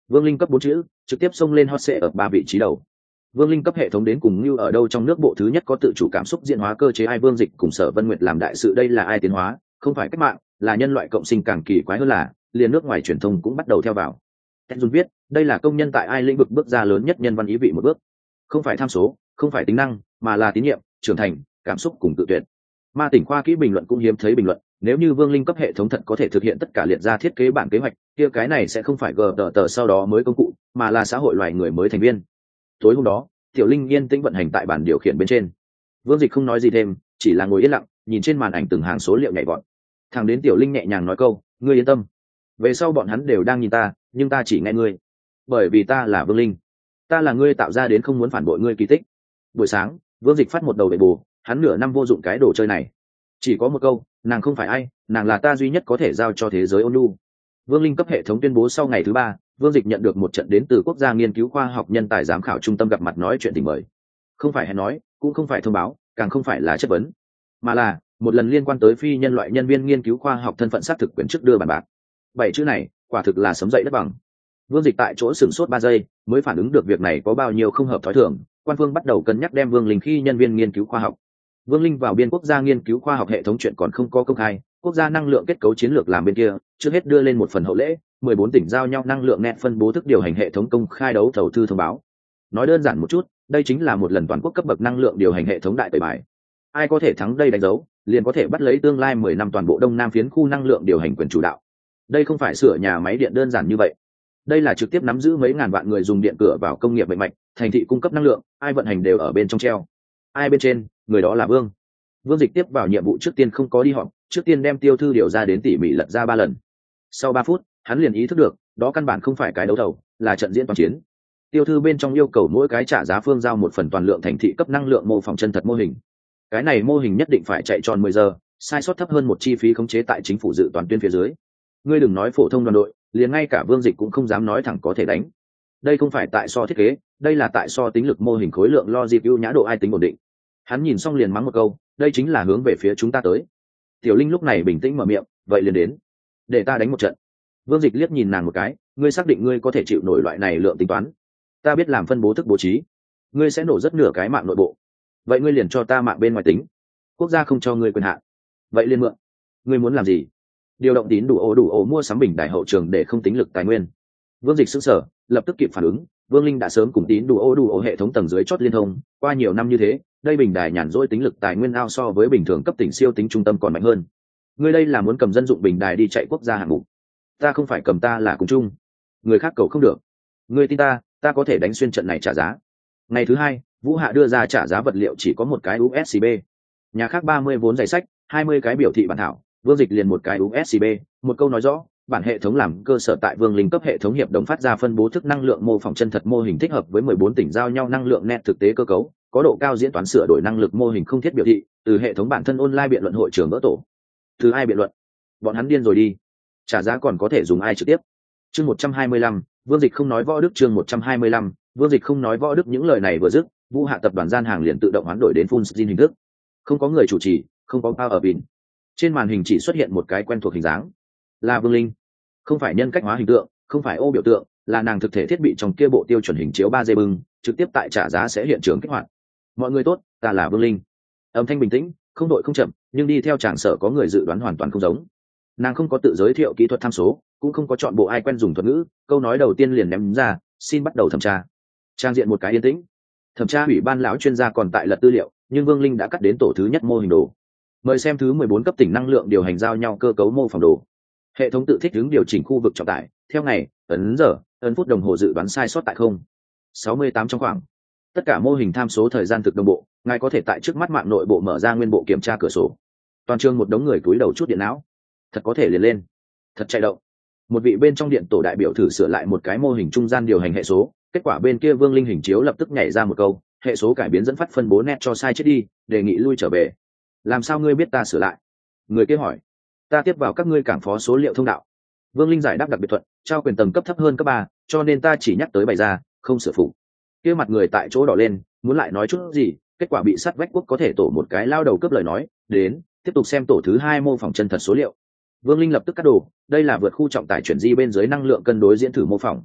Vương Linh cấp bốn chữ trực tiếp xông lên hot search ở ba vị trí đầu. Vương Linh cấp hệ thống đến cùng như ở đâu trong nước bộ thứ nhất có tự chủ cảm xúc diễn hóa cơ chế, ai Vương Dịch cùng Sở Vân Nguyệt làm đại sự, đây là ai tiến hóa, không phải cách mạng, là nhân loại cộng sinh, càng kỳ quái hơn là liền nước ngoài truyền thông cũng bắt đầu theo vào. Ted Jun viết, đây là công nhân tại ai lĩnh vực bước ra lớn nhất nhân văn ý vị một bước, không phải tham số, không phải tính năng, mà là tín nhiệm, trưởng thành, cảm xúc cùng tự tuyệt. Ma Tỉnh khoa kỹ bình luận cũng hiếm thấy bình luận, nếu như Vương Linh cấp hệ thống thật có thể thực hiện tất cả liệt ra thiết kế bản kế hoạch, kia cái này sẽ không phải gờ tờ tờ sau đó mới công cụ, mà là xã hội loài người mới thành viên. Tối hôm đó, Tiểu Linh yên tĩnh vận hành tại bản điều khiển bên trên. Vương Dịch không nói gì thêm, chỉ là ngồi yên lặng, nhìn trên màn ảnh từng hàng số liệu nhảy vọt. Thằng đến Tiểu Linh nhẹ nhàng nói câu, ngươi yên tâm, về sau bọn hắn đều đang nhìn ta, nhưng ta chỉ nghe ngươi, bởi vì ta là Vương Linh, ta là ngươi tạo ra đến không muốn phản bội ngươi kỳ tích. Buổi sáng, Vương Dịch phát một đầu để bù, hắn nửa năm vô dụng cái đồ chơi này, chỉ có một câu, nàng không phải ai, nàng là ta duy nhất có thể giao cho thế giới ôn nhu. Vương Linh cấp hệ thống tuyên bố sau ngày thứ ba, Vương Dịch nhận được một trận đến từ quốc gia nghiên cứu khoa học nhân tài giám khảo trung tâm gặp mặt nói chuyện tình mời. Không phải hẹn nói, cũng không phải thông báo, càng không phải là chất vấn, mà là một lần liên quan tới phi nhân loại nhân viên nghiên cứu khoa học thân phận xác thực quyển trước đưa bàn bạc. Bảy chữ này, quả thực là sấm dậy đất bằng. Vương Dịch tại chỗ sửng sốt ba giây, mới phản ứng được việc này có bao nhiêu không hợp thói thường. Quan phương bắt đầu cân nhắc đem Vương Linh khi nhân viên nghiên cứu khoa học. Vương Linh vào biên quốc gia nghiên cứu khoa học hệ thống chuyện còn không có công khai, quốc gia năng lượng kết cấu chiến lược làm bên kia, trước hết đưa lên một phần hậu lễ, mười bốn tỉnh giao nhau năng lượng net phân bố thức điều hành hệ thống công khai đấu thầu thư thông báo. Nói đơn giản một chút, đây chính là một lần toàn quốc cấp bậc năng lượng điều hành hệ thống đại tẩy bài. Ai có thể thắng đây đánh dấu, liền có thể bắt lấy tương lai mười năm toàn bộ Đông Nam phiến khu năng lượng điều hành quyền chủ đạo. Đây không phải sửa nhà máy điện đơn giản như vậy. Đây là trực tiếp nắm giữ mấy ngàn vạn người dùng điện cửa vào công nghiệp mạnh mạnh, thành thị cung cấp năng lượng, ai vận hành đều ở bên trong treo. Ai bên trên, người đó là Vương. Vương Dịch tiếp vào nhiệm vụ trước tiên không có đi họp, trước tiên đem tiêu thư điều ra đến tỉ mỉ lật ra ba lần. Sau ba phút, hắn liền ý thức được, đó căn bản không phải cái đấu thầu, là trận diễn toàn chiến. Tiêu thư bên trong yêu cầu mỗi cái trả giá phương giao một phần toàn lượng thành thị cấp năng lượng mô phỏng chân thật mô hình. Cái này mô hình nhất định phải chạy tròn mười giờ, sai sót thấp hơn một chi phí khống chế tại chính phủ dự toán tuyên phía dưới. Ngươi đừng nói phổ thông đoàn đội, liền ngay cả Vương Dịch cũng không dám nói thẳng có thể đánh. Đây không phải tại so thiết kế, đây là tại so tính lực mô hình khối lượng logic ưu nhã độ ai tính ổn định. Hắn nhìn xong liền mắng một câu, đây chính là hướng về phía chúng ta tới. Tiểu Linh lúc này bình tĩnh mở miệng, vậy liền đến, để ta đánh một trận. Vương Dịch liếc nhìn nàng một cái, ngươi xác định ngươi có thể chịu nổi loại này lượng tính toán? Ta biết làm phân bố thức bố trí, ngươi sẽ nổ rất nửa cái mạng nội bộ. Vậy ngươi liền cho ta mạng bên ngoài tính, quốc gia không cho ngươi quyền hạn. Vậy liền mượn, ngươi muốn làm gì? Điều động tín đủ ổ đủ ổ mua sắm bình đại hậu trường để không tính lực tài nguyên. Vương Dịch sững sờ, lập tức kịp phản ứng, Vương Linh đã sớm cùng tín đủ ổ đủ ổ hệ thống tầng dưới chót liên thông, qua nhiều năm như thế, đây bình đài nhàn rỗi tính lực tài nguyên ao so với bình thường cấp tỉnh siêu tính trung tâm còn mạnh hơn. Ngươi đây là muốn cầm dân dụng bình đài đi chạy quốc gia hạng mục? Ta không phải cầm, ta là cùng chung, người khác cầu không được. Ngươi tin ta, ta có thể đánh xuyên trận này trả giá. Ngày thứ hai, Vũ Hạ đưa ra trả giá vật liệu chỉ có một cái u ét bê, nhà khác ba mươi vốn giày sách, hai mươi cái biểu thị bản thảo, Vương Dịch liền một cái u ét bê, một câu nói rõ, bản hệ thống làm cơ sở tại Vương Linh cấp hệ thống hiệp đồng phát ra phân bố thức năng lượng mô phỏng chân thật mô hình thích hợp với mười bốn tỉnh giao nhau năng lượng net thực tế cơ cấu, có độ cao diễn toán sửa đổi năng lực mô hình không thiết biểu thị, từ hệ thống bản thân online biện luận hội trường gỡ tổ. Thứ ai biện luận? Bọn hắn điên rồi đi. Trả giá còn có thể dùng ai trực tiếp? Chương một trăm hai mươi lăm, Vương Dịch không nói võ đức. Chương một trăm hai mươi lăm, Vương Dịch không nói võ đức. Những lời này vừa dứt, Vũ Hạ tập đoàn gian hàng liền tự động hoán đổi đến full screen hình thức. Không có người chủ trì, không có power pin. Trên màn hình chỉ xuất hiện một cái quen thuộc hình dáng, là Vương Linh. Không phải nhân cách hóa hình tượng, không phải ô biểu tượng, là nàng thực thể thiết bị trong kia bộ tiêu chuẩn hình chiếu ba D bưng, trực tiếp tại trả giá sẽ hiện trường kích hoạt. Mọi người tốt, ta là Vương Linh. Âm thanh bình tĩnh, không đội không chậm, nhưng đi theo tràng sở có người dự đoán hoàn toàn không giống. Nàng không có tự giới thiệu kỹ thuật tham số, cũng không có chọn bộ ai quen dùng thuật ngữ, câu nói đầu tiên liền ném ra, xin bắt đầu thẩm tra. Trang diện một cái yên tĩnh. Thẩm tra ủy ban lão chuyên gia còn tại lật tư liệu, nhưng Vương Linh đã cắt đến tổ thứ nhất mô hình đồ. Mời xem thứ mười bốn cấp tỉnh năng lượng điều hành giao nhau cơ cấu mô phỏng đồ. Hệ thống tự thích ứng điều chỉnh khu vực trọng tải, theo ngày, ấn giờ, ấn phút đồng hồ dự đoán sai sót tại không sáu mươi tám trong khoảng. Tất cả mô hình tham số thời gian thực đồng bộ, ngài có thể tại trước mắt mạng nội bộ mở ra nguyên bộ kiểm tra cửa sổ. Toàn trường một đống người cúi đầu chút điện não. Thật có thể liền lên, thật chạy động. Một vị bên trong điện tổ đại biểu thử sửa lại một cái mô hình trung gian điều hành hệ số, kết quả bên kia Vương Linh hình chiếu lập tức nhảy ra một câu, hệ số cải biến dẫn phát phân bố net cho sai chết đi, đề nghị lui trở về. Làm sao ngươi biết ta sửa lại? Người kia hỏi. Ta tiếp vào các ngươi cảng phó số liệu thông đạo. Vương Linh giải đáp đặc biệt thuận, trao quyền tầng cấp thấp hơn cấp ba, cho nên ta chỉ nhắc tới bày ra, không sửa phụ. Kia mặt người tại chỗ đỏ lên, muốn lại nói chút gì, kết quả bị sát vách quốc có thể tổ một cái lao đầu cướp lời nói, đến, tiếp tục xem tổ thứ hai mô phỏng chân thật số liệu. Vương Linh lập tức cắt đồ, đây là vượt khu trọng tải chuyển di bên dưới năng lượng cân đối diễn thử mô phỏng.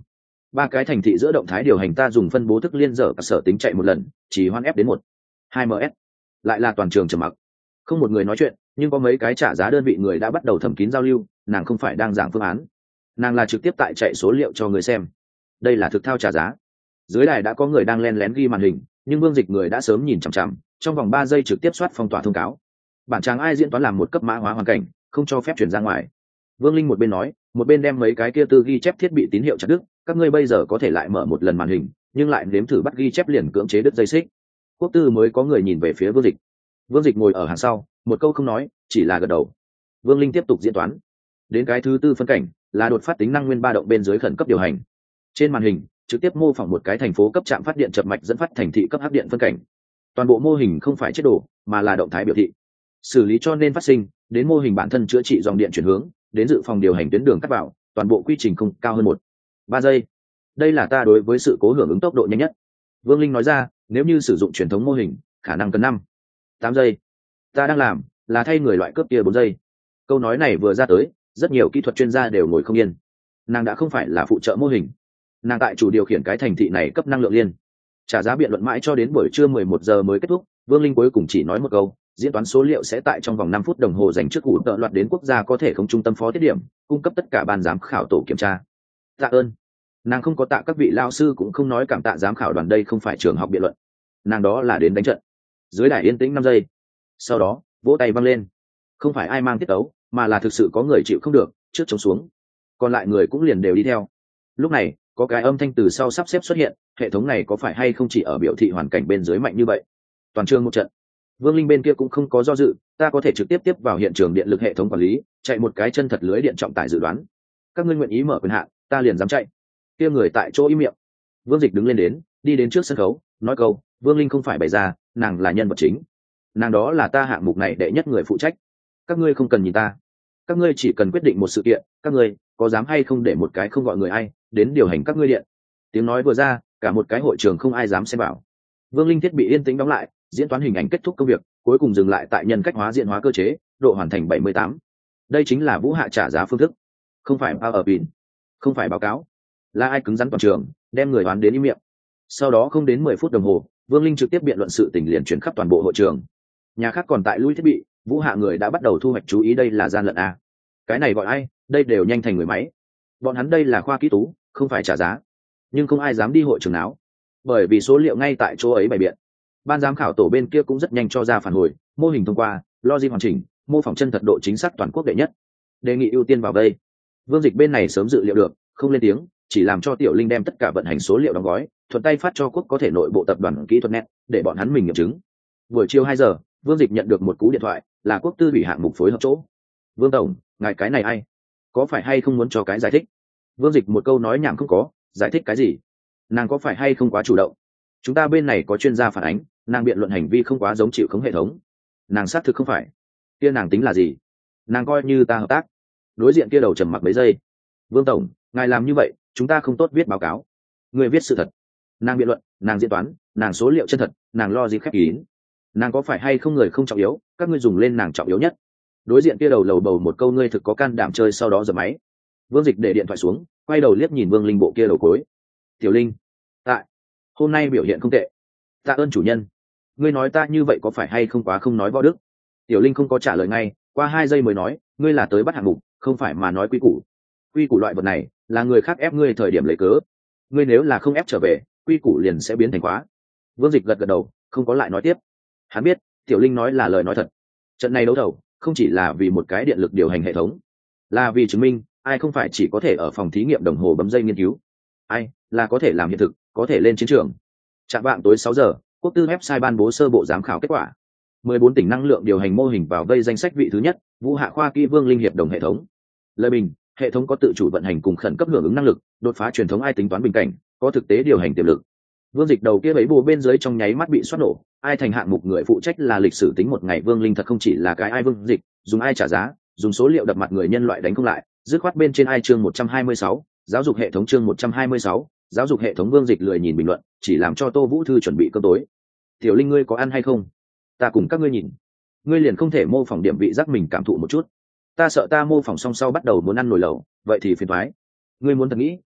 ba cái thành thị giữa động thái điều hành ta dùng phân bố thức liên dở cả sở tính chạy một lần, chỉ hoan ép đến một hai ms. Lại là toàn trường trầm mặc, không một người nói chuyện, nhưng có mấy cái trả giá đơn vị người đã bắt đầu thầm kín giao lưu. Nàng không phải đang giảng phương án, nàng là trực tiếp tại chạy số liệu cho người xem. Đây là thực thao trả giá. Dưới đài đã có người đang len lén ghi màn hình, nhưng Vương Dịch người đã sớm nhìn chằm chằm, trong vòng ba giây trực tiếp soát phong tỏa thông cáo. Bản trang ai diễn toán làm một cấp mã hóa hoàn cảnh, không cho phép chuyển ra ngoài. Vương Linh một bên nói, một bên đem mấy cái kia tư ghi chép thiết bị tín hiệu chặt đứt. Các ngươi bây giờ có thể lại mở một lần màn hình, nhưng lại nếm thử bắt ghi chép liền cưỡng chế đứt dây xích. Quốc tư mới có người nhìn về phía Vương Dịch. Vương Dịch ngồi ở hàng sau, một câu không nói, chỉ là gật đầu. Vương Linh tiếp tục diễn toán. Đến cái thứ tư phân cảnh là đột phát tính năng nguyên ba động bên dưới khẩn cấp điều hành. Trên màn hình trực tiếp mô phỏng một cái thành phố cấp trạm phát điện chập mạch dẫn phát thành thị cấp áp điện phân cảnh. Toàn bộ mô hình không phải chết đổ, mà là động thái biểu thị xử lý cho nên phát sinh, đến mô hình bản thân chữa trị dòng điện chuyển hướng, đến dự phòng điều hành tuyến đường cắt vào, toàn bộ quy trình không cao hơn một ba giây. Đây là ta đối với sự cố hưởng ứng tốc độ nhanh nhất. Vương Linh nói ra, nếu như sử dụng truyền thống mô hình khả năng cần năm tám giây, ta đang làm là thay người loại cướp kia bốn giây. Câu nói này vừa ra tới, rất nhiều kỹ thuật chuyên gia đều ngồi không yên. Nàng đã không phải là phụ trợ mô hình, nàng tại chủ điều khiển cái thành thị này cấp năng lượng liên. Trả giá biện luận mãi cho đến buổi trưa mười một giờ mới kết thúc. Vương Linh cuối cùng chỉ nói một câu, diễn toán số liệu sẽ tại trong vòng năm phút đồng hồ dành trước ủ tợ loạt đến quốc gia có thể không trung tâm phó tiết điểm, cung cấp tất cả ban giám khảo tổ kiểm tra. Tạ ơn. Nàng không có tạ các vị lao sư, cũng không nói cảm tạ giám khảo đoàn, đây không phải trường học biện luận, nàng đó là đến đánh trận. Dưới đài yên tĩnh năm giây, sau đó vỗ tay văng lên. Không phải ai mang tiết tấu, mà là thực sự có người chịu không được, trước chống xuống, còn lại người cũng liền đều đi theo. Lúc này có cái âm thanh từ sau sắp xếp xuất hiện, hệ thống này có phải hay không chỉ ở biểu thị hoàn cảnh bên dưới mạnh như vậy? Toàn trường một trận. Vương Linh bên kia cũng không có do dự, ta có thể trực tiếp tiếp vào hiện trường điện lực hệ thống quản lý, chạy một cái chân thật lưới điện trọng tải dự đoán. Các ngươi nguyện ý mở quyền hạn, ta liền dám chạy. Kia người tại chỗ im miệng. Vương Dịch đứng lên đến, đi đến trước sân khấu, nói câu, Vương Linh không phải bày ra, nàng là nhân vật chính. Nàng đó là ta hạng mục này đệ nhất người phụ trách. Các ngươi không cần nhìn ta, các ngươi chỉ cần quyết định một sự kiện, các ngươi có dám hay không để một cái không gọi người ai đến điều hành các ngươi điện. Tiếng nói vừa ra, cả một cái hội trường không ai dám xem vào. Vương Linh thiết bị yên tĩnh đóng lại, diễn toán hình ảnh kết thúc công việc, cuối cùng dừng lại tại nhân cách hóa diện hóa cơ chế, độ hoàn thành bảy mươi tám. Đây chính là Vũ Hạ trả giá phương thức, không phải bao ở pin, không phải báo cáo, là ai cứng rắn toàn trường, đem người đoán đến im miệng. Sau đó không đến mười phút đồng hồ, Vương Linh trực tiếp biện luận sự tình liền chuyển khắp toàn bộ hội trường. Nhà khác còn tại lui thiết bị, Vũ Hạ người đã bắt đầu thu hoạch chú ý, đây là gian lận a. Cái này gọi ai, đây đều nhanh thành người máy. Bọn hắn đây là khoa kỹ tú, không phải trả giá. Nhưng không ai dám đi hội trường nào, bởi vì số liệu ngay tại chỗ ấy bày biện. Ban giám khảo tổ bên kia cũng rất nhanh cho ra phản hồi, mô hình thông qua, logic hoàn chỉnh, mô phỏng chân thật độ chính xác toàn quốc đệ nhất, đề nghị ưu tiên vào đây. Vương Dịch bên này sớm dự liệu được, không lên tiếng, chỉ làm cho Tiểu Linh đem tất cả vận hành số liệu đóng gói, thuận tay phát cho quốc có thể nội bộ tập đoàn kỹ thuật net, để bọn hắn mình nghiệm chứng. Buổi chiều hai giờ, Vương Dịch nhận được một cú điện thoại, là quốc tư ủy hạng mục phối hợp chỗ. Vương tổng, ngài cái này ai? Có phải hay không muốn cho cái giải thích? Vương Dịch một câu nói nhảm không có, giải thích cái gì? Nàng có phải hay không quá chủ động? Chúng ta bên này có chuyên gia phản ánh, nàng biện luận hành vi không quá giống chịu khống hệ thống. Nàng xác thực không phải. Kia nàng tính là gì? Nàng coi như ta hợp tác. Đối diện kia đầu trầm mặc mấy giây. Vương tổng, ngài làm như vậy, chúng ta không tốt viết báo cáo. Người viết sự thật. Nàng biện luận, nàng diễn toán, nàng số liệu chân thật, nàng lo gì khép kín. Nàng có phải hay không người không trọng yếu, các ngươi dùng lên nàng trọng yếu nhất. Đối diện kia đầu lầu bầu một câu, ngươi thực có can đảm chơi, sau đó giật máy. Vương Dịch để điện thoại xuống, quay đầu liếc nhìn Vương Linh bộ kia đầu cối. Tiểu Linh, tại hôm nay biểu hiện không tệ, tạ ơn chủ nhân. Ngươi nói ta như vậy có phải hay không quá không nói võ đức? Tiểu Linh không có trả lời ngay, qua hai giây mới nói, ngươi là tới bắt hạng mục, không phải mà nói quy củ. Quy củ loại vật này là người khác ép ngươi thời điểm lấy cớ, ngươi nếu là không ép trở về, quy củ liền sẽ biến thành khóa. Vương Dịch gật gật đầu, không có lại nói tiếp. Hắn biết Tiểu Linh nói là lời nói thật. Trận này đấu thầu không chỉ là vì một cái điện lực điều hành hệ thống, là vì chứng minh ai không phải chỉ có thể ở phòng thí nghiệm đồng hồ bấm dây nghiên cứu, ai là có thể làm hiện thực, có thể lên chiến trường. Trạng vạng tối sáu giờ, quốc tư website ban bố sơ bộ giám khảo kết quả. mười bốn tỉnh năng lượng điều hành mô hình vào vây danh sách vị thứ nhất, Vũ Hạ khoa kỹ Vương Linh hiệp đồng hệ thống. Lời bình, hệ thống có tự chủ vận hành cùng khẩn cấp hưởng ứng năng lực, đột phá truyền thống ai tính toán bình cảnh, có thực tế điều hành tiềm lực. Vương Dịch đầu kia bấy bù bên dưới trong nháy mắt bị xoát nổ, ai thành hạng mục người phụ trách là lịch sử tính một ngày. Vương Linh thật không chỉ là cái ai Vương Dịch, dùng ai trả giá, dùng số liệu đập mặt người nhân loại đánh không lại, dứt khoát bên trên ai. Chương một trăm hai mươi sáu, giáo dục hệ thống. Chương một trăm hai mươi sáu, giáo dục hệ thống. Vương Dịch lười nhìn bình luận, chỉ làm cho Tô Vũ Thư chuẩn bị cơm tối. Tiểu Linh, ngươi có ăn hay không? Ta cùng các ngươi nhìn. Ngươi liền không thể mô phỏng điểm vị giác mình cảm thụ một chút? Ta sợ ta mô phỏng xong sau bắt đầu muốn ăn nồi lẩu, vậy thì phiền toái. Ngươi muốn thật nghĩ,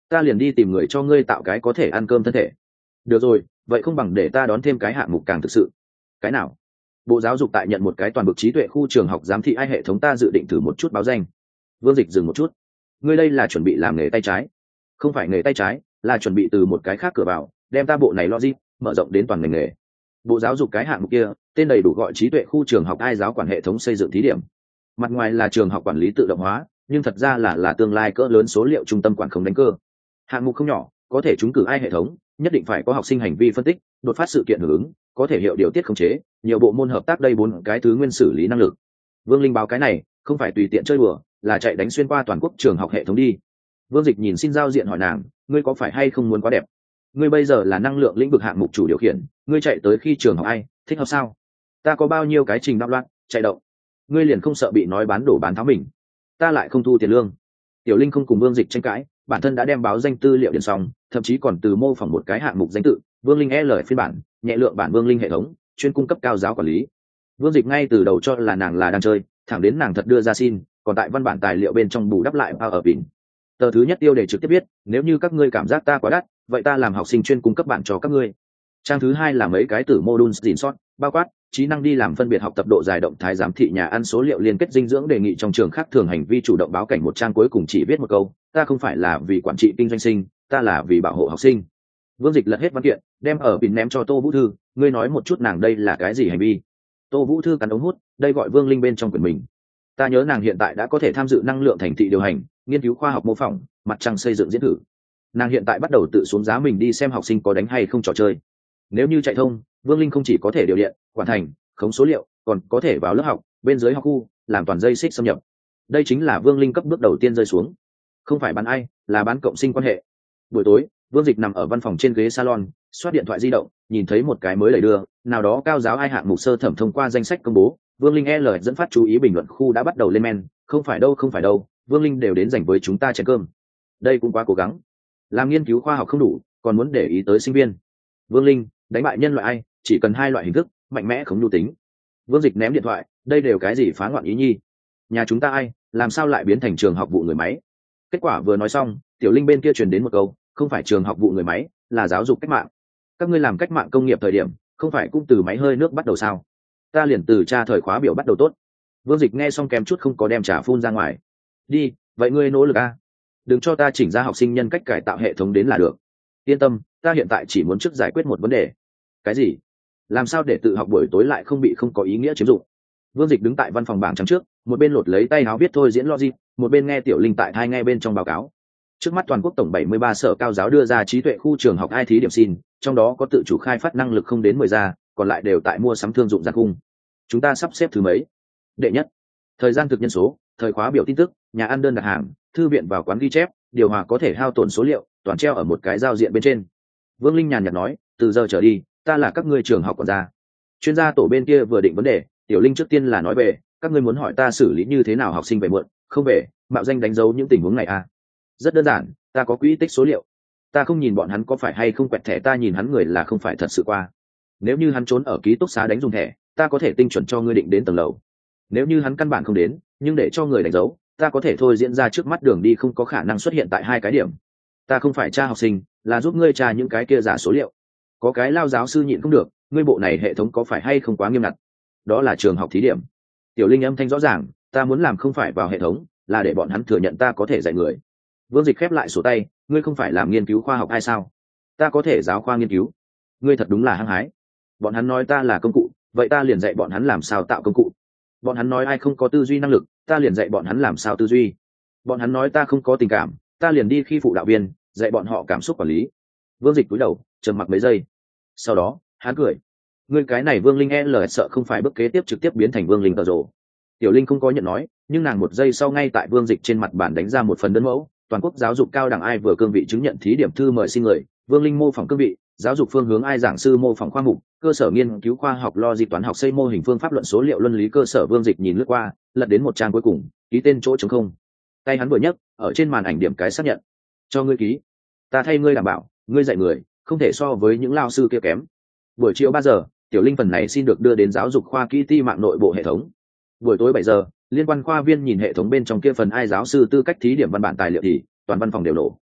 ta liền đi tìm người cho ngươi tạo cái có thể ăn cơm thân thể. Được rồi, vậy không bằng để ta đón thêm cái hạng mục càng thực sự. Cái nào? Bộ giáo dục tại nhận một cái toàn vực trí tuệ khu trường học giám thị ai hệ thống, ta dự định thử một chút báo danh. Vương Dịch dừng một chút. Ngươi đây là chuẩn bị làm nghề tay trái? Không phải nghề tay trái, là chuẩn bị từ một cái khác cửa vào đem ta bộ này logic mở rộng đến toàn ngành nghề. Bộ giáo dục cái hạng mục kia tên đầy đủ gọi trí tuệ khu trường học ai giáo quản hệ thống xây dựng thí điểm. Mặt ngoài là trường học quản lý tự động hóa, nhưng thật ra là là tương lai cỡ lớn số liệu trung tâm quản khống đánh cơ. Hạng mục không nhỏ, có thể trúng cử ai hệ thống, nhất định phải có học sinh hành vi phân tích, đột phát sự kiện hưởng ứng, có thể hiệu điều tiết khống chế, nhiều bộ môn hợp tác, đây bốn cái thứ nguyên xử lý năng lực. Vương Linh báo cái này không phải tùy tiện chơi đùa, là chạy đánh xuyên qua toàn quốc trường học hệ thống đi. Vương Dịch nhìn xin giao diện hỏi nàng, ngươi có phải hay không muốn quá đẹp? Ngươi bây giờ là năng lượng lĩnh vực hạng mục chủ điều khiển, ngươi chạy tới khi trường học ai, thích hợp sao? Ta có bao nhiêu cái trình đạo loạn, chạy động. Ngươi liền không sợ bị nói bán đổ bán tháo mình? Ta lại không thu tiền lương. Tiểu Linh không cùng Vương Dịch tranh cãi, bản thân đã đem báo danh tư liệu điền xong, thậm chí còn từ mô phỏng một cái hạng mục danh tự, Vương Linh L phiên bản, nhẹ lượng bản Vương Linh hệ thống, chuyên cung cấp cao giáo quản lý. Vương Dịch ngay từ đầu cho là nàng là đang chơi, thẳng đến nàng thật đưa ra xin, còn tại văn bản tài liệu bên trong bù đắp lại bao ở bình. Tờ thứ nhất tiêu đề trực tiếp viết, nếu như các ngươi cảm giác ta quá đắt, vậy ta làm học sinh chuyên cung cấp bản cho các ngươi. Trang thứ hai là mấy cái từ module gìn sót, bao quát trí năng đi làm phân biệt học tập độ dài động thái giám thị nhà ăn số liệu liên kết dinh dưỡng đề nghị trong trường khác thường hành vi chủ động báo cảnh. Một trang cuối cùng chỉ viết một câu, ta không phải là vì quản trị kinh doanh sinh, ta là vì bảo hộ học sinh. Vương Dịch lật hết văn kiện, đem ở bình ném cho Tô Vũ Thư, ngươi nói một chút nàng đây là cái gì hành vi? Tô Vũ Thư cắn ống hút, đây gọi Vương Linh bên trong quyển mình. Ta nhớ nàng hiện tại đã có thể tham dự năng lượng thành thị điều hành, nghiên cứu khoa học mô phỏng, mặt trăng xây dựng diễn thử. Nàng hiện tại bắt đầu tự xuống giá mình đi xem học sinh có đánh hay không trò chơi. Nếu như chạy thông, Vương Linh không chỉ có thể điều điện, quản thành, khống số liệu, còn có thể vào lớp học, bên dưới học khu, làm toàn dây xích xâm nhập. Đây chính là Vương Linh cấp bước đầu tiên rơi xuống. Không phải bán ai, là bán cộng sinh quan hệ. Buổi tối, Vương Dịch nằm ở văn phòng trên ghế salon, xoát điện thoại di động, nhìn thấy một cái mới đẩy đưa, nào đó cao giáo ai hạng mục sơ thẩm thông qua danh sách công bố, Vương Linh L dẫn phát chú ý bình luận khu đã bắt đầu lên men, không phải đâu không phải đâu, Vương Linh đều đến dành với chúng ta chén cơm. Đây cũng quá cố gắng. Làm nghiên cứu khoa học không đủ, còn muốn để ý tới sinh viên. Vương Linh, đánh bại nhân loại ai, chỉ cần hai loại hình thức, mạnh mẽ không nhu tính. Vương Dịch ném điện thoại, đây đều cái gì phá loạn ý nhi? Nhà chúng ta ai, làm sao lại biến thành trường học vụ người máy? Kết quả vừa nói xong, Tiểu Linh bên kia truyền đến một câu, không phải trường học vụ người máy, là giáo dục cách mạng. Các ngươi làm cách mạng công nghiệp thời điểm, không phải cũng từ máy hơi nước bắt đầu sao? Ta liền từ tra thời khóa biểu bắt đầu tốt. Vương Dịch nghe xong kèm chút không có đem trà phun ra ngoài. Đi, vậy ngươi nỗ lực a. Đừng cho ta chỉnh ra học sinh nhân cách cải tạo hệ thống đến là được. Yên tâm, ta hiện tại chỉ muốn trước giải quyết một vấn đề. Cái gì? Làm sao để tự học buổi tối lại không bị không có ý nghĩa chiếm dụng? Vương Dịch đứng tại văn phòng bảng trắng trước, một bên lột lấy tay áo viết thôi diễn logic, một bên nghe Tiểu Linh tại thai nghe bên trong báo cáo. Trước mắt toàn quốc tổng bảy mươi ba sở cao giáo đưa ra trí tuệ khu trường học ai thí điểm xin, trong đó có tự chủ khai phát năng lực không đến mười gia, còn lại đều tại mua sắm thương dụng giàn khung. Chúng ta sắp xếp thứ mấy? Đệ nhất. Thời gian thực nhân số, thời khóa biểu tin tức, nhà ăn đơn đặt hàng, thư viện vào quán ghi chép, điều hòa có thể hao tổn số liệu, toàn treo ở một cái giao diện bên trên. Vương Linh nhàn nhạt nói, từ giờ trở đi, ta là các ngươi trường học quản gia. Chuyên gia tổ bên kia vừa định vấn đề, Tiểu Linh trước tiên là nói về, các ngươi muốn hỏi ta xử lý như thế nào học sinh về muộn, không về, mạo danh đánh dấu những tình huống này à? Rất đơn giản, ta có quỹ tích số liệu. Ta không nhìn bọn hắn có phải hay không quẹt thẻ, ta nhìn hắn người là không phải thật sự qua. Nếu như hắn trốn ở ký túc xá đánh dùng thẻ, ta có thể tinh chuẩn cho ngươi định đến tầng lầu. Nếu như hắn căn bản không đến, nhưng để cho người đánh dấu, ta có thể thôi diễn ra trước mắt đường đi không có khả năng xuất hiện tại hai cái điểm. Ta không phải tra học sinh, là giúp ngươi tra những cái kia giả số liệu. Có cái lao giáo sư nhịn không được, ngươi bộ này hệ thống có phải hay không quá nghiêm ngặt? Đó là trường học thí điểm. Tiểu Linh âm thanh rõ ràng, ta muốn làm không phải vào hệ thống, là để bọn hắn thừa nhận ta có thể dạy người. Vương Dịch khép lại sổ tay, ngươi không phải làm nghiên cứu khoa học hay sao? Ta có thể giáo khoa nghiên cứu. Ngươi thật đúng là hăng hái. Bọn hắn nói ta là công cụ, vậy ta liền dạy bọn hắn làm sao tạo công cụ. Bọn hắn nói ai không có tư duy năng lực, ta liền dạy bọn hắn làm sao tư duy. Bọn hắn nói ta không có tình cảm, ta liền đi khi phụ đạo viên, dạy bọn họ cảm xúc quản lý. Vương Dịch cúi đầu, trầm mặc mấy giây. Sau đó, hắn cười. Ngươi cái này Vương Linh L sợ không phải bước kế tiếp trực tiếp biến thành Vương Linh tờ rồ. Tiểu Linh không có nhận nói, nhưng nàng một giây sau ngay tại Vương Dịch trên mặt bản đánh ra một phần đơn mẫu, toàn quốc giáo dục cao đẳng ai vừa cương vị chứng nhận thí điểm thư mời xin người, Vương Linh mô phỏng cương vị, giáo dục phương hướng ai giảng sư mô phỏng khoa mục, cơ sở nghiên cứu khoa học logic toán học xây mô hình phương pháp luận số liệu luân lý cơ sở. Vương Dịch nhìn lướt qua, lật đến một trang cuối cùng, ký tên chỗ trống không. Tay hắn vừa nhấc, ở trên màn ảnh điểm cái xác nhận. Cho ngươi ký. Ta thay ngươi đảm bảo, ngươi dạy người, không thể so với những lao sư kia kém. Buổi chiều ba giờ, Tiểu Linh phần này xin được đưa đến giáo dục khoa kỹ ti mạng nội bộ hệ thống. Buổi tối bảy giờ, liên quan khoa viên nhìn hệ thống bên trong kia phần ai giáo sư tư cách thí điểm văn bản tài liệu thì toàn văn phòng đều nổ.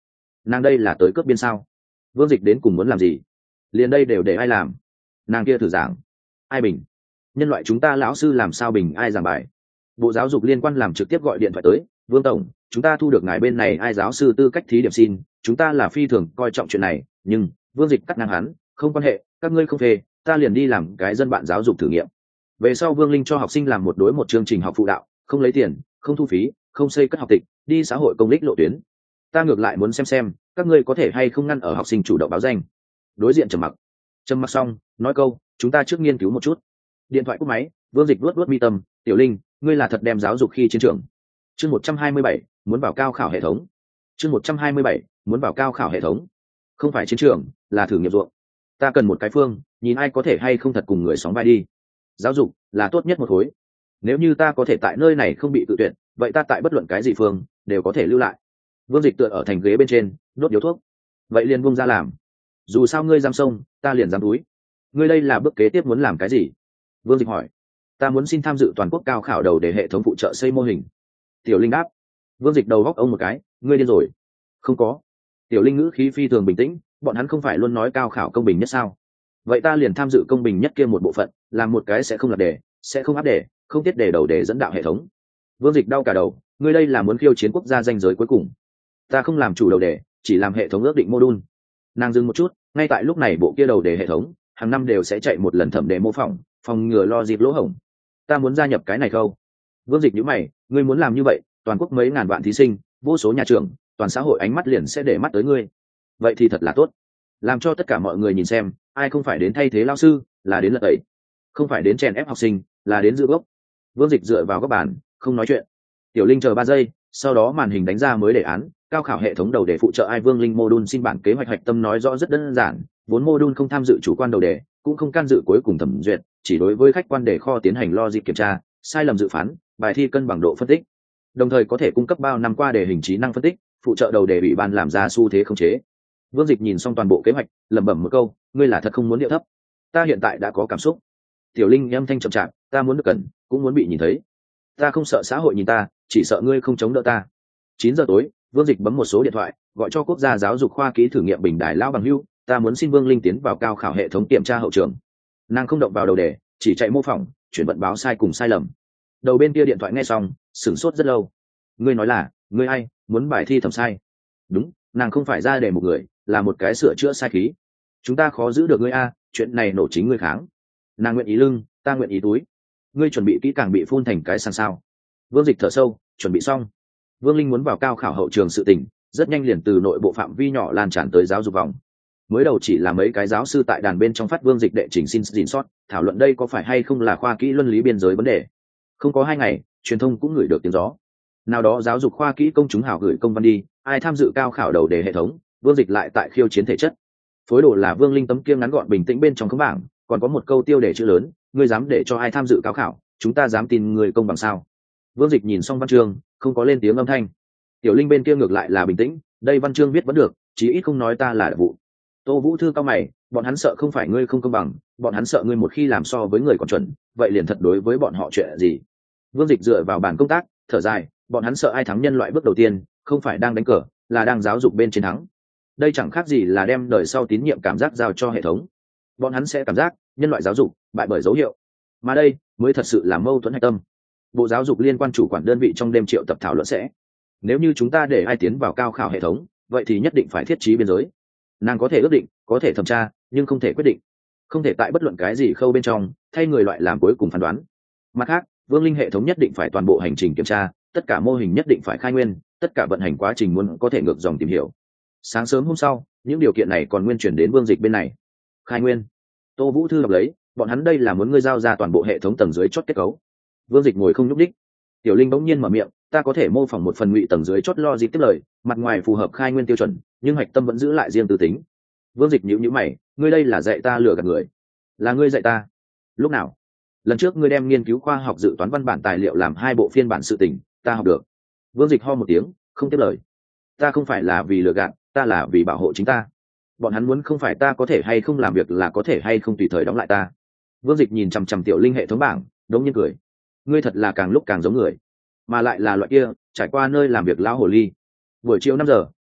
Nàng đây là tới cướp biên sao? Vương Dịch đến cùng muốn làm gì? Liền đây đều để ai làm? Nàng kia thử giảng. Ai bình? Nhân loại chúng ta lão sư làm sao bình ai giảng bài? Bộ giáo dục liên quan làm trực tiếp gọi điện thoại tới. Vương tổng, chúng ta thu được ngài bên này ai giáo sư tư cách thí điểm xin, chúng ta là phi thường coi trọng chuyện này, nhưng Vương Dịch cắt ngang hắn, không quan hệ, các ngươi không phê, ta liền đi làm cái dân bạn giáo dục thử nghiệm. Về sau Vương Linh cho học sinh làm một đối một chương trình học phụ đạo, không lấy tiền, không thu phí, không xây cất học tịch, đi xã hội công ích lộ tuyến. Ta ngược lại muốn xem xem các ngươi có thể hay không ngăn ở học sinh chủ động báo danh. Đối diện trầm mặc. Trầm mặc xong, nói câu, chúng ta trước nghiên cứu một chút. Điện thoại cúp máy, Vương Dịch luốt luốt mi tâm, Tiểu Linh, ngươi là thật đem giáo dục khi chiến trường. Chương một trăm hai mươi bảy, muốn vào cao khảo hệ thống. Chương một trăm hai mươi bảy, muốn vào cao khảo hệ thống. Không phải chiến trường, là thử nghiệm ruộng. Ta cần một cái phương, nhìn ai có thể hay không thật cùng người sóng vai đi. Giáo dục là tốt nhất một khối. Nếu như ta có thể tại nơi này không bị tự tuyển, vậy ta tại bất luận cái gì phương đều có thể lưu lại. Vương Dịch tựa ở thành ghế bên trên, đốt điếu thuốc. Vậy liền buông ra làm. Dù sao ngươi dám sông, ta liền dám túi. Ngươi đây là bước kế tiếp muốn làm cái gì? Vương Dịch hỏi. Ta muốn xin tham dự toàn quốc cao khảo đầu để hệ thống phụ trợ xây mô hình. Tiểu Linh đáp. Vương Dịch đầu góc ông một cái, ngươi điên rồi. Không có. Tiểu Linh ngữ khí phi thường bình tĩnh, bọn hắn không phải luôn nói cao khảo công bình nhất sao? Vậy ta liền tham dự công bình nhất kia một bộ phận, làm một cái sẽ không lật đề, sẽ không áp đề, không tiết đề đầu để dẫn đạo hệ thống. Vương Dịch đau cả đầu, ngươi đây là muốn khiêu chiến quốc gia danh giới cuối cùng. Ta không làm chủ đầu đề, chỉ làm hệ thống ước định mô-đun. Nàng dừng một chút, ngay tại lúc này bộ kia đầu đề hệ thống hàng năm đều sẽ chạy một lần thẩm đề mô phỏng, phòng ngừa lo dịp lỗ hổng. Ta muốn gia nhập cái này khâu. Vương Dịch nhíu mày, ngươi muốn làm như vậy, toàn quốc mấy ngàn vạn thí sinh, vô số nhà trường, toàn xã hội ánh mắt liền sẽ để mắt tới ngươi. Vậy thì thật là tốt, làm cho tất cả mọi người nhìn xem, ai không phải đến thay thế lao sư, là đến lật tẩy, không phải đến chèn ép học sinh, là đến giữ gốc. Vương Dịch dựa vào góc bàn, không nói chuyện. Tiểu Linh chờ ba giây, sau đó màn hình đánh ra mới đề án, cao khảo hệ thống đầu đề phụ trợ ai Vương Linh mô-đun xin bản kế hoạch hạch tâm nói rõ rất đơn giản, vốn mô-đun không tham dự chủ quan đầu đề, cũng không can dự cuối cùng thẩm duyệt, chỉ đối với khách quan đề kho tiến hành logic kiểm tra, sai lầm dự phán, bài thi cân bằng độ phân tích. Đồng thời có thể cung cấp bao năm qua đề hình trí năng phân tích, phụ trợ đầu đề ủy ban làm ra xu thế khống chế. Vương Dịch nhìn xong toàn bộ kế hoạch, lẩm bẩm một câu, ngươi là thật không muốn điệu thấp. Ta hiện tại đã có cảm xúc. Tiểu Linh âm thanh chậm chạp, ta muốn được cần, cũng muốn bị nhìn thấy. Ta không sợ xã hội nhìn ta, chỉ sợ ngươi không chống đỡ ta. Chín giờ tối, Vương Dịch bấm một số điện thoại, gọi cho quốc gia giáo dục khoa kỹ thử nghiệm bình đài lão bằng hưu, ta muốn xin Vương Linh tiến vào cao khảo hệ thống kiểm tra hậu trường. Nàng không động vào đầu đề, chỉ chạy mô phỏng, chuyển vận báo sai cùng sai lầm. Đầu bên kia điện thoại nghe xong, sửng sốt rất lâu. Ngươi nói là, ngươi ai, muốn bài thi thẩm sai? Đúng, nàng không phải ra để một người, là một cái sửa chữa sai khí. Chúng ta khó giữ được ngươi a, chuyện này nổ chính ngươi kháng. Nàng nguyện ý lưng, ta nguyện ý túi. Ngươi chuẩn bị kỹ càng bị phun thành cái sàn sao? Vương Dịch thở sâu, chuẩn bị xong. Vương Linh muốn vào cao khảo hậu trường sự tình, rất nhanh liền từ nội bộ phạm vi nhỏ lan tràn tới giáo dục vòng. Mới đầu chỉ là mấy cái giáo sư tại đàn bên trong phát Vương Dịch đệ trình xin gìn sót, thảo luận đây có phải hay không là khoa kỹ luân lý biên giới vấn đề. Không có hai ngày, truyền thông cũng gửi được tiếng gió. Nào đó giáo dục khoa kỹ công chúng hào gửi công văn đi, ai tham dự cao khảo đầu đề hệ thống, Vương Dịch lại tại khiêu chiến thể chất. Phối đồ là Vương Linh tấm kia ngắn gọn bình tĩnh bên trong khống bảng, còn có một câu tiêu đề chữ lớn, ngươi dám để cho ai tham dự cao khảo, chúng ta dám tin người công bằng sao? Vương Dịch nhìn xong văn chương, không có lên tiếng âm thanh. Tiểu Linh bên kia ngược lại là bình tĩnh, đây văn chương viết vẫn được, chí ít không nói ta là đặc vụ. Tô Vũ Thư cao mày, bọn hắn sợ không phải ngươi không công bằng, bọn hắn sợ ngươi một khi làm so với người còn chuẩn, vậy liền thật đối với bọn họ chuyện gì? Vương Dịch dựa vào bàn công tác, thở dài, bọn hắn sợ ai thắng nhân loại bước đầu tiên, không phải đang đánh cờ, là đang giáo dục bên chiến thắng. Đây chẳng khác gì là đem đời sau tín nhiệm cảm giác giao cho hệ thống. Bọn hắn sẽ cảm giác nhân loại giáo dục bại bởi dấu hiệu, mà đây mới thật sự là mâu thuẫn hạch tâm. Bộ giáo dục liên quan chủ quản đơn vị trong đêm triệu tập thảo luận sẽ, nếu như chúng ta để ai tiến vào cao khảo hệ thống, vậy thì nhất định phải thiết trí biên giới. Nàng có thể ước định, có thể thẩm tra, nhưng không thể quyết định, không thể tại bất luận cái gì khâu bên trong thay người loại làm cuối cùng phán đoán. Mặt khác, Vương Linh hệ thống nhất định phải toàn bộ hành trình kiểm tra, tất cả mô hình nhất định phải khai nguyên, tất cả vận hành quá trình muốn có thể ngược dòng tìm hiểu. Sáng sớm hôm sau, những điều kiện này còn nguyên chuyển đến Vương Dịch bên này. Khai nguyên. Tô Vũ Thư đọc lấy, bọn hắn đây là muốn ngươi giao ra toàn bộ hệ thống tầng dưới chót kết cấu. Vương Dịch ngồi không nhúc đích. Tiểu Linh bỗng nhiên mở miệng, ta có thể mô phỏng một phần ngụy tầng dưới chót lo gì tiếp lời, mặt ngoài phù hợp khai nguyên tiêu chuẩn, nhưng hạch tâm vẫn giữ lại riêng tư tính. Vương Dịch nhíu nhíu mày, ngươi đây là dạy ta lừa gạt người? Là ngươi dạy ta? Lúc nào? Lần trước ngươi đem nghiên cứu khoa học dự toán văn bản tài liệu làm hai bộ phiên bản sự tình, ta học được. Vương Dịch ho một tiếng, không tiếp lời. Ta không phải là vì lừa gạt, ta là vì bảo hộ chính ta. Bọn hắn muốn không phải ta có thể hay không làm việc, là có thể hay không tùy thời đóng lại ta. Vương Dịch nhìn chằm chằm Tiểu Linh hệ thống bảng, đống nhiên cười. Ngươi thật là càng lúc càng giống người, mà lại là loại kia trải qua nơi làm việc lão hồ ly. Buổi chiều năm giờ,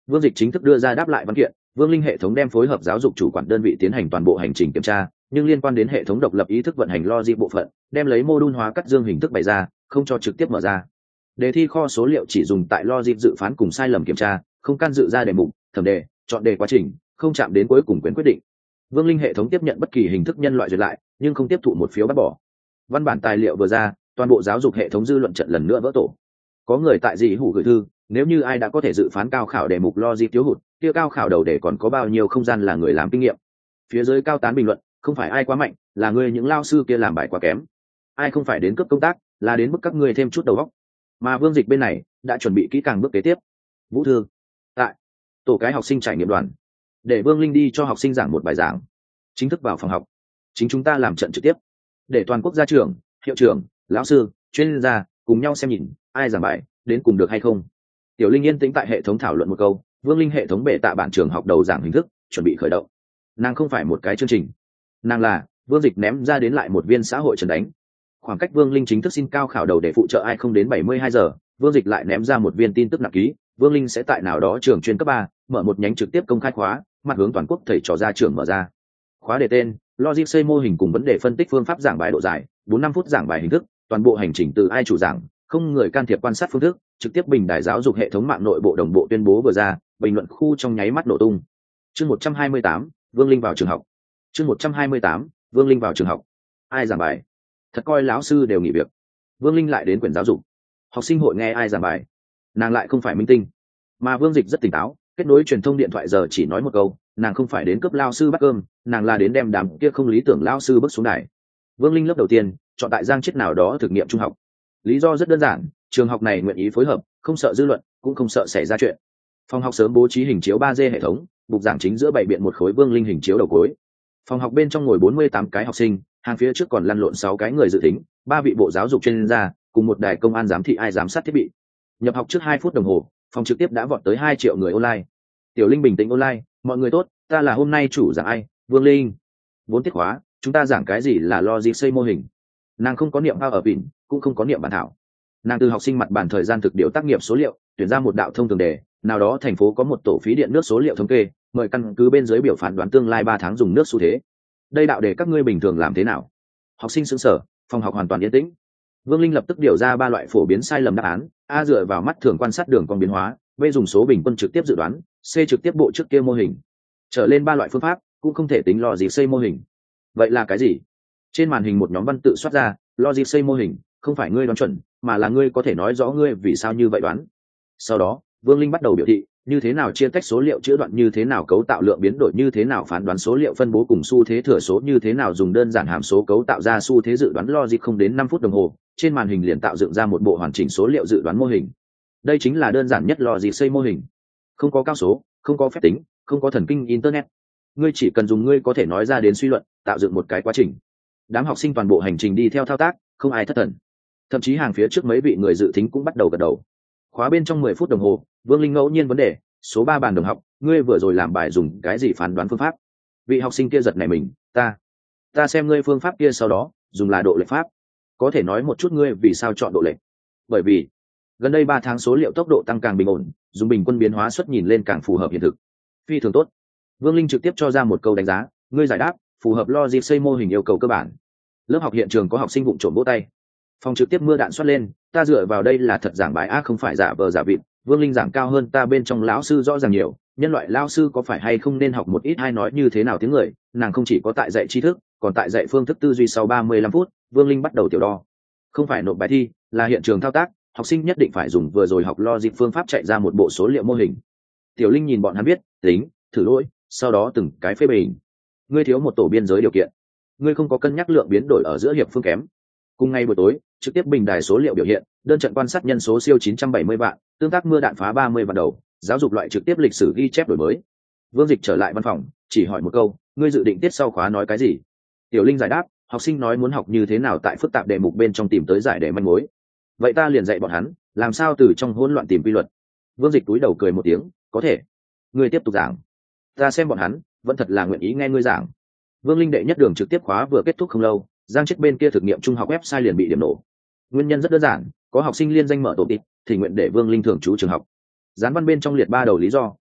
Vương Dịch chính thức đưa ra đáp lại văn kiện, Vương Linh hệ thống đem phối hợp giáo dục chủ quản đơn vị tiến hành toàn bộ hành trình kiểm tra, nhưng liên quan đến hệ thống độc lập ý thức vận hành logic bộ phận, đem lấy mô-đun hóa cắt dương hình thức bày ra, không cho trực tiếp mở ra. Đề thi kho số liệu chỉ dùng tại logic dự phán cùng sai lầm kiểm tra, không can dự ra đề mục, thẩm đề, chọn đề quá trình, không chạm đến cuối cùng quyền quyết định. Vương Linh hệ thống tiếp nhận bất kỳ hình thức nhân loại duyệt lại, nhưng không tiếp thụ một phiếu bác bỏ. Văn bản tài liệu vừa ra, toàn bộ giáo dục hệ thống dư luận trận lần nữa vỡ tổ. Có người tại dị hủ gửi thư, nếu như ai đã có thể dự phán cao khảo đề mục logic thiếu hụt, kia cao khảo đầu đề còn có bao nhiêu không gian là người làm kinh nghiệm. Phía dưới cao tán bình luận, không phải ai quá mạnh, là người những lao sư kia làm bài quá kém. Ai không phải đến cấp công tác, là đến mức các ngươi thêm chút đầu óc. Mà Vương Dịch bên này đã chuẩn bị kỹ càng bước kế tiếp. Vũ Thư, tại tổ cái học sinh trải nghiệm đoàn, để Vương Linh đi cho học sinh giảng một bài giảng, chính thức vào phòng học, chính chúng ta làm trận trực tiếp, để toàn quốc gia trưởng, hiệu trưởng, lão sư, chuyên gia cùng nhau xem nhìn ai giảng bài đến cùng được hay không. Tiểu Linh yên tĩnh tại hệ thống thảo luận một câu, Vương Linh hệ thống bệ tạ bản trường học đầu giảng hình thức chuẩn bị khởi động. Nàng không phải một cái chương trình, nàng là Vương Dịch ném ra đến lại một viên xã hội trần đánh. Khoảng cách Vương Linh chính thức xin cao khảo đầu để phụ trợ ai không đến bảy mươi hai giờ, Vương Dịch lại ném ra một viên tin tức nặng ký, Vương Linh sẽ tại nào đó trường chuyên cấp ba mở một nhánh trực tiếp công khai khóa, mặt hướng toàn quốc thầy trò ra trường mở ra. Khóa đề tên logic xây mô hình cùng vấn đề phân tích phương pháp giảng bài độ dài, bốn năm phút giảng bài hình thức, toàn bộ hành trình từ ai chủ giảng, không người can thiệp quan sát phương thức, trực tiếp bình đài giáo dục hệ thống mạng nội bộ đồng bộ tuyên bố vừa ra, bình luận khu trong nháy mắt nổ tung. Chương một trăm hai mươi tám, Vương Linh vào trường học. Chương một trăm hai mươi tám, Vương Linh vào trường học. Ai giảng bài? Thật coi lão sư đều nghỉ việc. Vương Linh lại đến quyển giáo dục. Học sinh hội nghe ai giảng bài? Nàng lại không phải minh tinh. Mà Vương Dịch rất tỉnh táo, kết nối truyền thông điện thoại giờ chỉ nói một câu, nàng không phải đến cướp lao sư bắt cơm, nàng là đến đem đám kia không lý tưởng lao sư bước xuống đài. Vương Linh lớp đầu tiên chọn tại Giang Chiết nào đó thực nghiệm trung học. Lý do rất đơn giản, trường học này nguyện ý phối hợp, không sợ dư luận, cũng không sợ xảy ra chuyện. Phòng học sớm bố trí hình chiếu ba D hệ thống, bục giảng chính giữa bảy biện một khối Vương Linh hình chiếu đầu cuối. Phòng học bên trong ngồi bốn mươi tám cái học sinh, hàng phía trước còn lăn lộn sáu cái người dự tính, ba vị bộ giáo dục chuyên gia, cùng một đài công an giám thị ai giám sát thiết bị. Nhập học trước hai phút đồng hồ, phòng trực tiếp đã vọt tới hai triệu người online. Tiểu Linh bình tĩnh online, mọi người tốt, ta là hôm nay chủ giảng ai, Vương Linh. Vốn tiết khóa, chúng ta giảng cái gì là logic xây mô hình. Nàng không có niệm bao ở vịn, cũng không có niệm bản thảo. Nàng từ học sinh mặt bản thời gian thực điệu tác nghiệp số liệu, tuyển ra một đạo thông thường đề, nào đó thành phố có một tổ phí điện nước số liệu thống kê, mời căn cứ bên dưới biểu phán đoán tương lai ba tháng dùng nước xu thế. Đây đạo đề các ngươi bình thường làm thế nào? Học sinh sững sờ, phòng học hoàn toàn yên tĩnh. Vương Linh lập tức điều ra ba loại phổ biến sai lầm đáp án: A dựa vào mắt thường quan sát đường cong biến hóa, B dùng số bình quân trực tiếp dự đoán, C trực tiếp bộ trước kia mô hình. Trở lên ba loại phương pháp cũng không thể tính logic xây mô hình. Vậy là cái gì? Trên màn hình một nhóm văn tự xuất ra, logic xây mô hình không phải ngươi đoán chuẩn, mà là ngươi có thể nói rõ ngươi vì sao như vậy đoán. Sau đó, Vương Linh bắt đầu biểu thị, như thế nào chia tách số liệu chữa đoạn, như thế nào cấu tạo lượng biến đổi, như thế nào phán đoán số liệu phân bố cùng xu thế thừa số, như thế nào dùng đơn giản hàm số cấu tạo ra xu thế dự đoán. Logic không đến năm phút đồng hồ, trên màn hình liền tạo dựng ra một bộ hoàn chỉnh số liệu dự đoán mô hình. Đây chính là đơn giản nhất logic xây mô hình. Không có cao số, không có phép tính, không có thần kinh internet. Ngươi chỉ cần dùng ngươi có thể nói ra đến suy luận, tạo dựng một cái quá trình. Đám học sinh toàn bộ hành trình đi theo thao tác, không ai thất thần. Thậm chí hàng phía trước mấy vị người dự thính cũng bắt đầu gật đầu. Khóa bên trong mười phút đồng hồ, Vương Linh ngẫu nhiên vấn đề, số ba bàn đồng học, ngươi vừa rồi làm bài dùng cái gì phán đoán phương pháp? Vị học sinh kia giật nảy mình, ta, ta xem ngươi phương pháp kia sau đó dùng là độ lệch pháp. Có thể nói một chút ngươi vì sao chọn độ lệch? Bởi vì gần đây ba tháng số liệu tốc độ tăng càng bình ổn, dùng bình quân biến hóa suất nhìn lên càng phù hợp hiện thực. Phi thường tốt. Vương Linh trực tiếp cho ra một câu đánh giá, ngươi giải đáp phù hợp logic xây mô hình yêu cầu cơ bản. Lớp học hiện trường có học sinh vụng trộm vỗ tay. Phòng trực tiếp mưa đạn xoát lên, ta dựa vào đây là thật giảng bài a, không phải giả vờ giả vịt. Vương Linh giảng cao hơn ta bên trong lão sư rõ ràng nhiều, nhân loại lão sư có phải hay không nên học một ít hay nói như thế nào tiếng người, nàng không chỉ có tại dạy tri thức, còn tại dạy phương thức tư duy. Sau ba mươi lăm phút, Vương Linh bắt đầu tiểu đo. Không phải nộp bài thi, là hiện trường thao tác, học sinh nhất định phải dùng vừa rồi học logic phương pháp chạy ra một bộ số liệu mô hình. Tiểu Linh nhìn bọn hắn biết, tính, thử lỗi, sau đó từng cái phê bình. Ngươi thiếu một tổ biên giới điều kiện, ngươi không có cân nhắc lượng biến đổi ở giữa hiệp phương kém. Cùng ngày buổi tối, trực tiếp bình đài số liệu biểu hiện, đơn trận quan sát nhân số siêu chín trăm bảy mươi vạn, tương tác mưa đạn phá ba mươi vạn đầu, giáo dục loại trực tiếp lịch sử ghi chép đổi mới. Vương Dịch trở lại văn phòng, chỉ hỏi một câu, ngươi dự định tiết sau khóa nói cái gì? Tiểu Linh giải đáp, học sinh nói muốn học như thế nào tại phức tạp đề mục bên trong tìm tới giải đề manh mối. Vậy ta liền dạy bọn hắn, làm sao từ trong hỗn loạn tìm quy luật. Vương Dịch túi đầu cười một tiếng, có thể. Ngươi tiếp tục giảng. Ta xem bọn hắn, vẫn thật là nguyện ý nghe ngươi giảng. Vương Linh đệ nhất đường trực tiếp khóa vừa kết thúc không lâu, Giang Chiết bên kia thực nghiệm trung học website liền bị điểm nổ. Nguyên nhân rất đơn giản, có học sinh liên danh mở tổ tịp, thì nguyện để Vương Linh thường trú trường học. Gián văn bên trong liệt ba đầu lý do,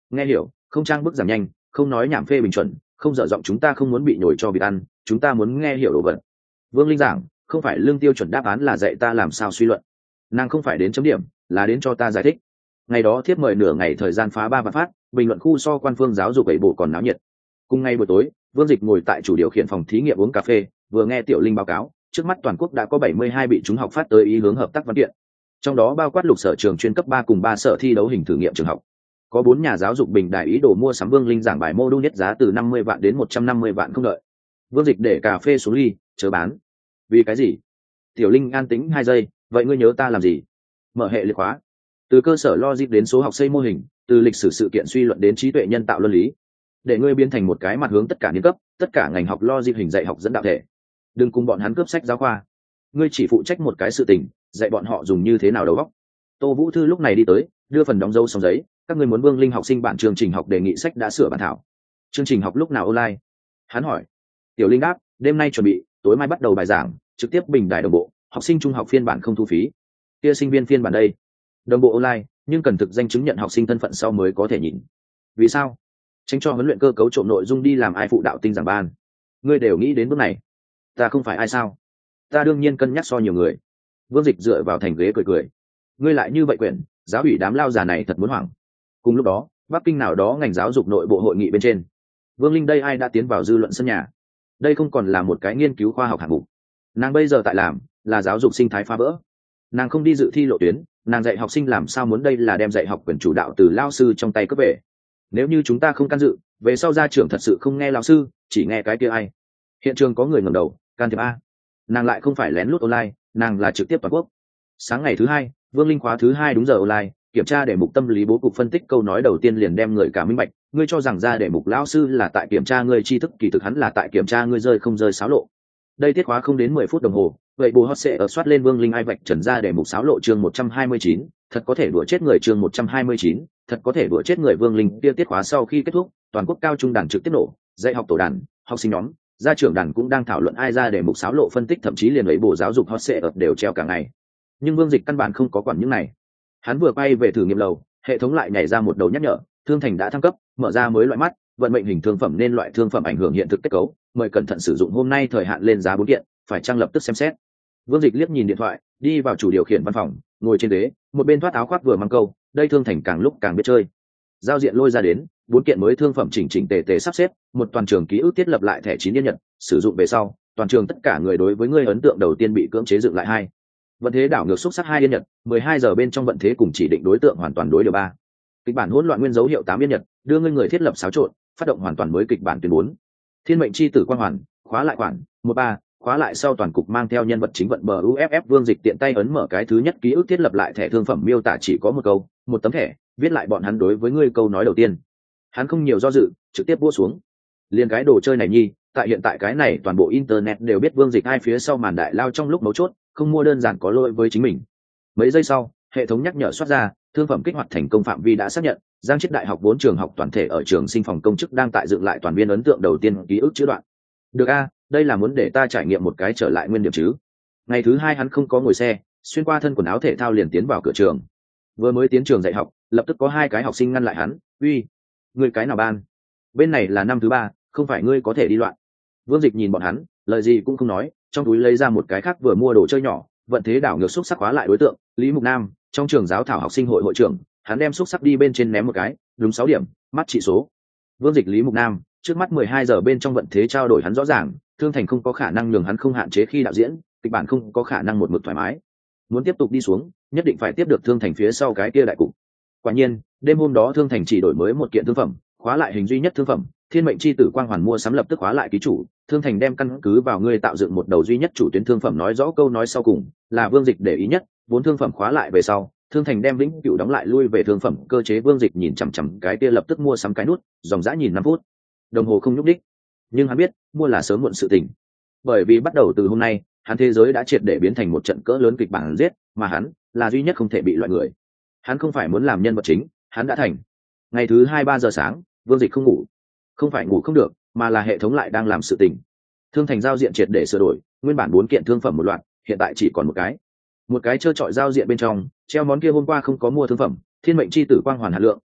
nghe hiểu, không trang bức giảm nhanh, không nói nhảm phê bình chuẩn, không dở giọng, chúng ta không muốn bị nhồi cho vịt ăn, chúng ta muốn nghe hiểu đồ vật. Vương Linh giảng, không phải lương tiêu chuẩn đáp án là dạy ta làm sao suy luận, nàng không phải đến chấm điểm, là đến cho ta giải thích. Ngày đó thiếp mời nửa ngày thời gian phá ba vạn phát, bình luận khu so quan phương giáo dục bảy bộ còn náo nhiệt. Cùng ngày buổi tối, Vương Dịch ngồi tại chủ điều khiển phòng thí nghiệm uống cà phê, vừa nghe Tiểu Linh báo cáo, trước mắt toàn quốc đã có bảy mươi hai bị chúng học phát tới ý hướng hợp tác văn kiện, trong đó bao quát lục sở trường chuyên cấp ba cùng ba sở thi đấu hình thử nghiệm trường học. Có bốn nhà giáo dục bình đại ý đồ mua sắm Vương Linh giảng bài mô đun nhất giá từ năm mươi vạn đến một trăm năm mươi vạn không đợi. Vương Dịch để cà phê xuống ly, chớ bán. Vì cái gì? Tiểu Linh an tĩnh hai giây, vậy ngươi nhớ ta làm gì? Mở hệ liệt khóa. Từ cơ sở logic đến số học xây mô hình, từ lịch sử sự kiện suy luận đến trí tuệ nhân tạo luân lý, để ngươi biến thành một cái mặt hướng tất cả niên cấp, tất cả ngành học logic hình dạy học dẫn đạo thể. Đừng cùng bọn hắn cướp sách giáo khoa. Ngươi chỉ phụ trách một cái sự tình, dạy bọn họ dùng như thế nào đầu óc. Tô Vũ Thư lúc này đi tới, đưa phần đóng dấu xong giấy, các ngươi muốn Vương Linh học sinh bản chương trình học đề nghị sách đã sửa bản thảo. Chương trình học lúc nào online? Hắn hỏi. Tiểu Linh đáp, đêm nay chuẩn bị, tối mai bắt đầu bài giảng, trực tiếp bình đài đồng bộ, học sinh trung học phiên bản không thu phí. Kia sinh viên phiên bản đây? Đồng bộ online, nhưng cần thực danh chứng nhận học sinh thân phận sau mới có thể nhìn. Vì sao? Tránh cho huấn luyện cơ cấu trộm nội dung đi làm ai phụ đạo tinh giảng ban. Ngươi đều nghĩ đến bước này. Ta không phải ai sao? Ta đương nhiên cân nhắc so nhiều người. Vương Dịch dựa vào thành ghế cười cười. Ngươi lại như vậy quyển, giáo ủy đám lao già này thật muốn hoảng. Cùng lúc đó, Bắc Kinh nào đó ngành giáo dục nội bộ hội nghị bên trên. Vương Linh đây ai đã tiến vào dư luận sân nhà. Đây không còn là một cái nghiên cứu khoa học hạng mục. Nàng bây giờ tại làm là giáo dục sinh thái phá vỡ. Nàng không đi dự thi lộ tuyến, nàng dạy học sinh làm sao muốn, đây là đem dạy học quyền chủ đạo từ lao sư trong tay cướp về. Nếu như chúng ta không can dự, về sau ra trường thật sự không nghe lao sư, chỉ nghe cái kia ai. Hiện trường có người ngẩng đầu, can thiệp a. Nàng lại không phải lén lút online, nàng là trực tiếp toàn quốc. Sáng ngày thứ hai, Vương Linh khóa thứ hai đúng giờ online, kiểm tra đề mục tâm lý bố cục phân tích câu nói đầu tiên liền đem người cả minh bạch. Ngươi cho rằng ra đề mục lão sư là tại kiểm tra ngươi tri thức, kỳ thực hắn là tại kiểm tra ngươi rơi không rơi xáo lộ. Đây tiết khóa không đến mười phút đồng hồ, vậy bù hot sẽ ở soát lên Vương Linh ai vạch trần ra đề mục xáo lộ chương một trăm hai mươi chín, thật có thể đùa chết người chương một trăm hai mươi chín, thật có thể đùa chết người. Vương Linh kia tiết khóa sau khi kết thúc, toàn quốc cao trung đàn trực tiếp nổ, dạy học tổ đàn, học sinh nhóm, gia trưởng đàn cũng đang thảo luận ai ra đề mục xáo lộ phân tích, thậm chí liền ấy bộ giáo dục hot sẽ ở đều treo cả ngày. Nhưng Vương Dịch căn bản không có quản những này. Hắn vừa quay về thử nghiệm lầu, hệ thống lại nhảy ra một đầu nhắc nhở, thương thành đã thăng cấp, mở ra mới loại mắt, vận mệnh hình thương phẩm nên loại thương phẩm ảnh hưởng hiện thực kết cấu, mời cẩn thận sử dụng, hôm nay thời hạn lên giá bốn kiện, phải trang lập tức xem xét. Vương Dịch liếc nhìn điện thoại, đi vào chủ điều khiển văn phòng, ngồi trên ghế, một bên thoát áo khoác vừa mang câu, đây thương thành càng lúc càng biết chơi. Giao diện lôi ra đến, bốn kiện mới thương phẩm chỉnh chỉnh tề tề sắp xếp, một toàn trường ký ức thiết lập lại thẻ chín yên nhật, sử dụng về sau, toàn trường tất cả người đối với ngươi ấn tượng đầu tiên bị cưỡng chế dựng lại hai. Vận thế đảo ngược xúc sắc hai yên nhật, mười hai giờ bên trong vận thế cùng chỉ định đối tượng hoàn toàn đối điều ba. Kịch bản hỗn loạn nguyên dấu hiệu tám yên nhật, đưa ngươi người thiết lập xáo trộn, phát động hoàn toàn mới kịch bản tuyến bốn. Thiên mệnh chi tử quang hoàn, khóa lại khoản một ba, khóa lại sau toàn cục mang theo nhân vật chính vận bờ u ép ép. Vương Dịch tiện tay ấn mở cái thứ nhất ký ức thiết lập lại thẻ thương phẩm, miêu tả chỉ có một câu, một tấm thẻ, viết lại bọn hắn đối với ngươi câu nói đầu tiên. Hắn không nhiều do dự, trực tiếp buốt xuống. Liên cái đồ chơi này nhi, tại hiện tại cái này toàn bộ internet đều biết Vương Dịch ai phía sau màn đại lao trong lúc mấu chốt, không mua đơn giản có lỗi với chính mình. Mấy giây sau, hệ thống nhắc nhở xuất ra, thương phẩm kích hoạt thành công phạm vi đã xác nhận, Giang Chiết Đại học bốn trường học toàn thể ở trường sinh phòng công chức đang tại dựng lại toàn viên ấn tượng đầu tiên ký ức chữ đoạn. Được a, đây là muốn để ta trải nghiệm một cái trở lại nguyên điểm chứ. Ngày thứ hai hắn không có ngồi xe, xuyên qua thân quần áo thể thao liền tiến vào cửa trường. Vừa mới tiến trường dạy học, lập tức có hai cái học sinh ngăn lại hắn, uy, ngươi cái nào ban? Bên này là năm thứ ba, không phải ngươi có thể đi loạn. Vương Dịch nhìn bọn hắn, lời gì cũng không nói, trong túi lấy ra một cái khác vừa mua đồ chơi nhỏ, vận thế đảo ngược xúc sắc khóa lại đối tượng, Lý Mục Nam, trong trường giáo thảo học sinh hội hội trưởng, hắn đem xúc sắc đi bên trên ném một cái, đúng sáu điểm, mắt trị số. Vương Dịch Lý Mục Nam, trước mắt mười hai giờ bên trong vận thế trao đổi hắn rõ ràng, thương thành không có khả năng nhường hắn không hạn chế khi đạo diễn, kịch bản không có khả năng một mực thoải mái. Muốn tiếp tục đi xuống, nhất định phải tiếp được thương thành phía sau cái kia đại cục. Quả nhiên, đêm hôm đó thương thành chỉ đổi mới một kiện thương phẩm, khóa lại hình duy nhất thương phẩm, thiên mệnh chi tử quang hoàn mua sắm lập tức khóa lại ký chủ, thương thành đem căn cứ vào ngươi tạo dựng một đầu duy nhất chủ tuyến thương phẩm, nói rõ câu nói sau cùng là Vương Dịch để ý nhất, vốn thương phẩm khóa lại về sau, thương thành đem vĩnh cửu đóng lại lui về thương phẩm cơ chế. Vương Dịch nhìn chằm chằm cái kia lập tức mua sắm cái nút, dòng dã nhìn năm phút đồng hồ không nhúc đích, nhưng hắn biết mua là sớm muộn sự tình, bởi vì bắt đầu từ hôm nay hắn thế giới đã triệt để biến thành một trận cỡ lớn kịch bản giết, mà hắn là duy nhất không thể bị loại người. Hắn không phải muốn làm nhân vật chính, hắn đã thành. Ngày thứ hai ba giờ sáng, Vương Dịch không ngủ, không phải ngủ không được, mà là hệ thống lại đang làm sự tình. Thương thành giao diện triệt để sửa đổi, nguyên bản bốn kiện thương phẩm một loạt, hiện tại chỉ còn một cái. Một cái trơ trọi giao diện bên trong treo món kia hôm qua không có mua thương phẩm, thiên mệnh chi tử quang hoàn hạt lượng,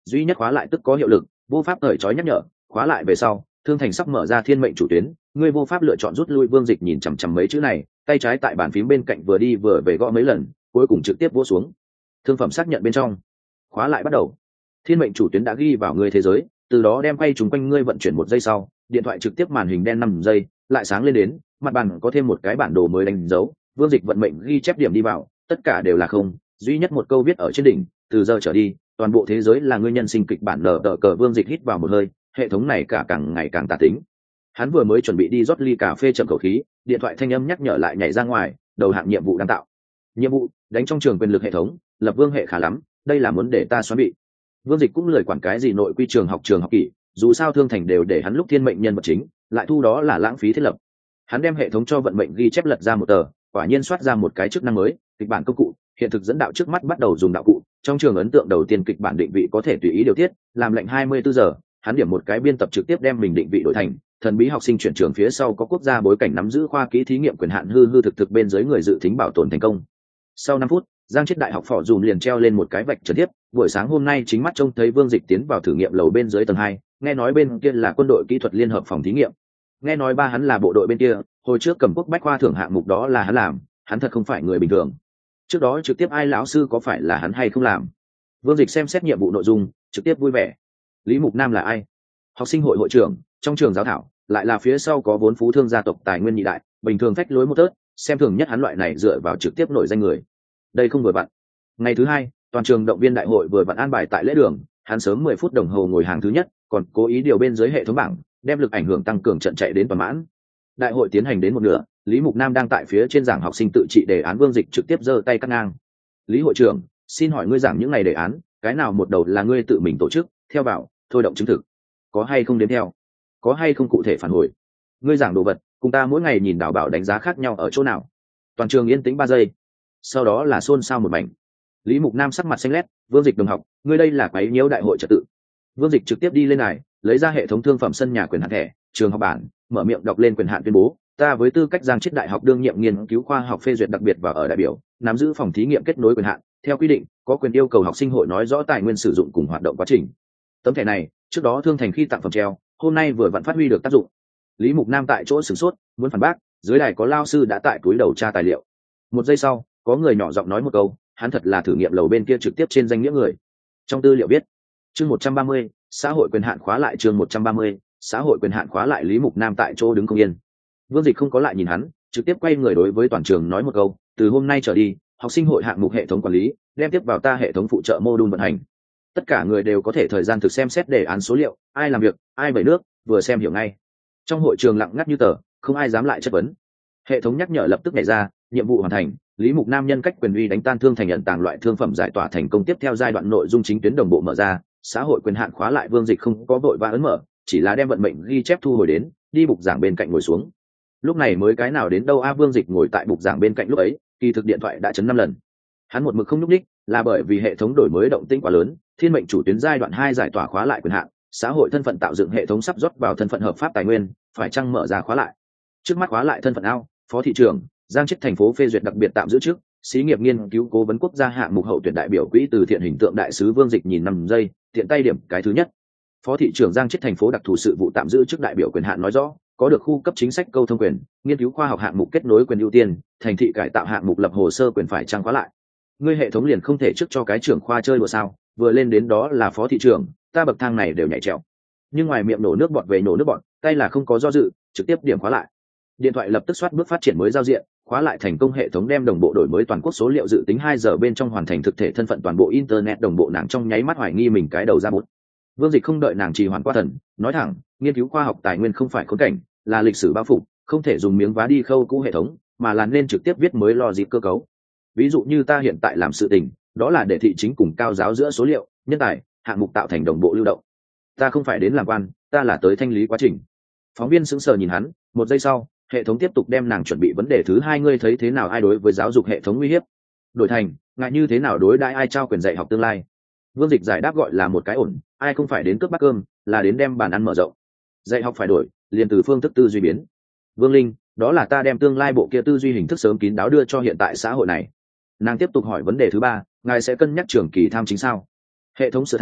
duy nhất khóa lại tức có hiệu lực, vô pháp cởi trói nhắc nhở. Khóa lại về sau, Thương Thành sắp mở ra thiên mệnh chủ tuyến, ngươi vô pháp lựa chọn rút lui. Vương Dịch nhìn chằm chằm mấy chữ này, tay trái tại bàn phím bên cạnh vừa đi vừa về gõ mấy lần, cuối cùng trực tiếp vỗ xuống. Thương phẩm xác nhận bên trong. Khóa lại bắt đầu. Thiên mệnh chủ tuyến đã ghi vào ngươi thế giới, từ đó đem quay trúng quanh ngươi vận chuyển một giây sau, điện thoại trực tiếp màn hình đen năm giây, lại sáng lên đến, mặt bàn có thêm một cái bản đồ mới đánh dấu, Vương Dịch vận mệnh ghi chép điểm đi vào, tất cả đều là không, duy nhất một câu viết ở trên đỉnh, từ giờ trở đi, toàn bộ thế giới là ngươi nhân sinh kịch bản. Nở tờ cờ. Vương Dịch hít vào một hơi, hệ thống này cả càng ngày càng tà tính. Hắn vừa mới chuẩn bị đi rót ly cà phê chậm khẩu khí, điện thoại thanh âm nhắc nhở lại nhảy ra ngoài, đầu hạng nhiệm vụ đang tạo. Nhiệm vụ: đánh trong trường quyền lực hệ thống, lập vương hệ khá lắm, đây là muốn để ta xóa bị. Vương Dịch cũng lười quản cái gì nội quy trường học trường học kỷ, dù sao Thương Thành đều để hắn lúc thiên mệnh nhân vật chính, lại thu đó là lãng phí thiết lập. Hắn đem hệ thống cho vận mệnh ghi chép lật ra một tờ, quả nhiên soát ra một cái chức năng mới, kịch bản công cụ, hiện thực dẫn đạo trước mắt bắt đầu dùng đạo cụ. Trong trường ấn tượng đầu tiên kịch bản định vị có thể tùy ý điều tiết, làm lệnh hai mươi bốn giờ, hắn điểm một cái biên tập trực tiếp đem mình định vị đổi thành thần bí học sinh chuyển trường, phía sau có quốc gia bối cảnh, nắm giữ khoa kỹ thí nghiệm quyền hạn, hư hư thực thực bên dưới người dự thính bảo tồn thành công. Sau năm phút, Giang Chết đại học phỏ dùm liền treo lên một cái vạch trần tiếp, buổi sáng hôm nay chính mắt trông thấy Vương Dịch tiến vào thử nghiệm lầu bên dưới tầng hai, nghe nói bên kia là quân đội kỹ thuật liên hợp phòng thí nghiệm, nghe nói ba hắn là bộ đội bên kia, hồi trước cầm quốc bách khoa thưởng hạng mục đó là hắn làm, hắn thật không phải người bình thường. Trước đó trực tiếp ai lão sư có phải là hắn hay không làm? Vương Dịch xem xét nhiệm vụ nội dung, trực tiếp vui vẻ. Lý Mục Nam là ai? Học sinh hội hội trưởng, trong trường giáo thảo, lại là phía sau có vốn phú thương gia tộc tài nguyên nhị đại, bình thường phách lối một tớt, xem thường nhất hắn loại này dựa vào trực tiếp nổi danh người. Đây không vừa vặn. Ngày thứ hai, toàn trường động viên đại hội vừa vặn an bài tại lễ đường, hắn sớm mười phút đồng hồ ngồi hàng thứ nhất, còn cố ý điều bên dưới hệ thống bảng, đem lực ảnh hưởng tăng cường trận chạy đến toàn mãn. Đại hội tiến hành đến một nửa, Lý Mục Nam đang tại phía trên giảng học sinh tự trị đề án, Vương Dịch trực tiếp giơ tay cắt ngang. Lý hội trưởng, xin hỏi ngươi giảng những ngày đề án, cái nào một đầu là ngươi tự mình tổ chức, theo bảo, thôi động chứng thực, có hay không đếm theo, có hay không cụ thể phản hồi? Ngươi giảng đồ vật, cùng ta mỗi ngày nhìn đào bảo đánh giá khác nhau ở chỗ nào? Toàn trường yên tĩnh ba giây, sau đó là xôn xao một mảnh. Lý Mục Nam sắc mặt xanh lét, Vương Dịch đồng học, ngươi đây là quấy nhiễu đại hội trật tự. Vương Dịch trực tiếp đi lên này, lấy ra hệ thống thương phẩm sân nhà quyền hạn thẻ, trường học bản, mở miệng đọc lên quyền hạn tuyên bố, ta với tư cách Giang Chết đại học đương nhiệm nghiên cứu khoa học phê duyệt đặc biệt và ở đại biểu, nắm giữ phòng thí nghiệm kết nối quyền hạn, theo quy định, có quyền yêu cầu học sinh hội nói rõ tài nguyên sử dụng cùng hoạt động quá trình. Tấm thẻ này, trước đó Thương Thành khi tặng phẩm treo, hôm nay vừa vặn phát huy được tác dụng. Lý Mục Nam tại chỗ sửng sốt, muốn phản bác, dưới đài có lao sư đã tại túi đầu tra tài liệu. Một giây sau, có người nhỏ giọng nói một câu, hắn thật là thử nghiệm lầu bên kia trực tiếp trên danh nghĩa người. Trong tư liệu viết, chương một trăm ba mươi, xã hội quyền hạn khóa lại, chương một trăm ba mươi, xã hội quyền hạn khóa lại. Lý Mục Nam tại chỗ đứng không yên. Vương Dịch không có lại nhìn hắn, trực tiếp quay người đối với toàn trường nói một câu, từ hôm nay trở đi, học sinh hội hạng mục hệ thống quản lý đem tiếp vào ta hệ thống phụ trợ mô đun vận hành. Tất cả người đều có thể thời gian thực xem xét đề án số liệu, ai làm việc, ai vẩy nước, vừa xem hiểu ngay. Trong hội trường lặng ngắt như tờ, không ai dám lại chất vấn. Hệ thống nhắc nhở lập tức nhảy ra, nhiệm vụ hoàn thành, Lý Mục Nam nhân cách quyền uy đánh tan Thương Thành nhận tàng loại thương phẩm giải tỏa thành công. Tiếp theo giai đoạn nội dung chính tuyến đồng bộ mở ra, xã hội quyền hạn khóa lại. Vương Dịch không có vội vã ấn mở, chỉ là đem vận mệnh ghi chép thu hồi đến, đi bục giảng bên cạnh ngồi xuống. Lúc này mới cái nào đến đâu a, Vương Dịch ngồi tại bục giảng bên cạnh lúc ấy, kỳ thực điện thoại đã chấn năm lần. Hắn một mực không nhúc nhích, là bởi vì hệ thống đổi mới động tĩnh quá lớn. Thiên mệnh chủ tuyến giai đoạn hai giải tỏa khóa lại quyền hạn, xã hội thân phận tạo dựng hệ thống sắp rót vào thân phận hợp pháp tài nguyên, phải chăng mở ra khóa lại. Trước mắt khóa lại thân phận ao, phó thị trưởng, Giang Chết thành phố phê duyệt đặc biệt tạm giữ trước, xí nghiệp nghiên cứu cố vấn quốc gia hạng mục hậu tuyển đại biểu quỹ từ thiện hình tượng đại sứ. Vương Dịch nhìn năm giây, tiện tay điểm cái thứ nhất. Phó thị trưởng Giang Chết thành phố đặc thù sự vụ tạm giữ trước đại biểu quyền hạn nói rõ, có được khu cấp chính sách câu thông quyền, nghiên cứu khoa học hạng mục kết nối quyền ưu tiên, thành thị cải tạo hạng mục lập hồ sơ quyền phải trang khóa lại. Ngươi hệ thống liền không thể trước cho cái trưởng khoa chơi đùa sao? Vừa lên đến đó là phó thị trưởng, ta bậc thang này đều nhảy trèo. Nhưng ngoài miệng nổ nước bọt về nổ nước bọt, tay là không có do dự, trực tiếp điểm khóa lại. Điện thoại lập tức soát bước phát triển mới giao diện, khóa lại thành công. Hệ thống đem đồng bộ đổi mới toàn quốc số liệu dự tính hai giờ bên trong hoàn thành thực thể thân phận toàn bộ internet đồng bộ. Nàng trong nháy mắt hoài nghi mình cái đầu ra bút. Vương Dịch không đợi nàng trì hoãn qua thần, nói thẳng, nghiên cứu khoa học tài nguyên không phải khốn cảnh, là lịch sử bao phủ, không thể dùng miếng vá đi khâu cũ hệ thống, mà là nên trực tiếp viết mới logic cơ cấu. Ví dụ như ta hiện tại làm sự tình, đó là để thị chính cùng cao giáo giữa số liệu, nhân tài, hạng mục tạo thành đồng bộ lưu động. Ta không phải đến làm quan, ta là tới thanh lý quá trình. Phóng viên sững sờ nhìn hắn, một giây sau, hệ thống tiếp tục đem nàng chuẩn bị vấn đề thứ hai, ngươi thấy thế nào ai đối với giáo dục hệ thống uy hiếp? Đổi thành, ngại như thế nào đối đãi ai trao quyền dạy học tương lai? Vương Dịch giải đáp gọi là một cái ổn, ai không phải đến cướp bát cơm, là đến đem bàn ăn mở rộng. Dạy học phải đổi, liền từ phương thức tư duy biến. Vương Linh, đó là ta đem tương lai bộ kia tư duy hình thức sớm kín đáo đưa cho hiện tại xã hội này. Nàng tiếp tục hỏi vấn đề thứ ba, ngài sẽ cân nhắc trường kỳ tham chính sao? Hệ thống sửa thành,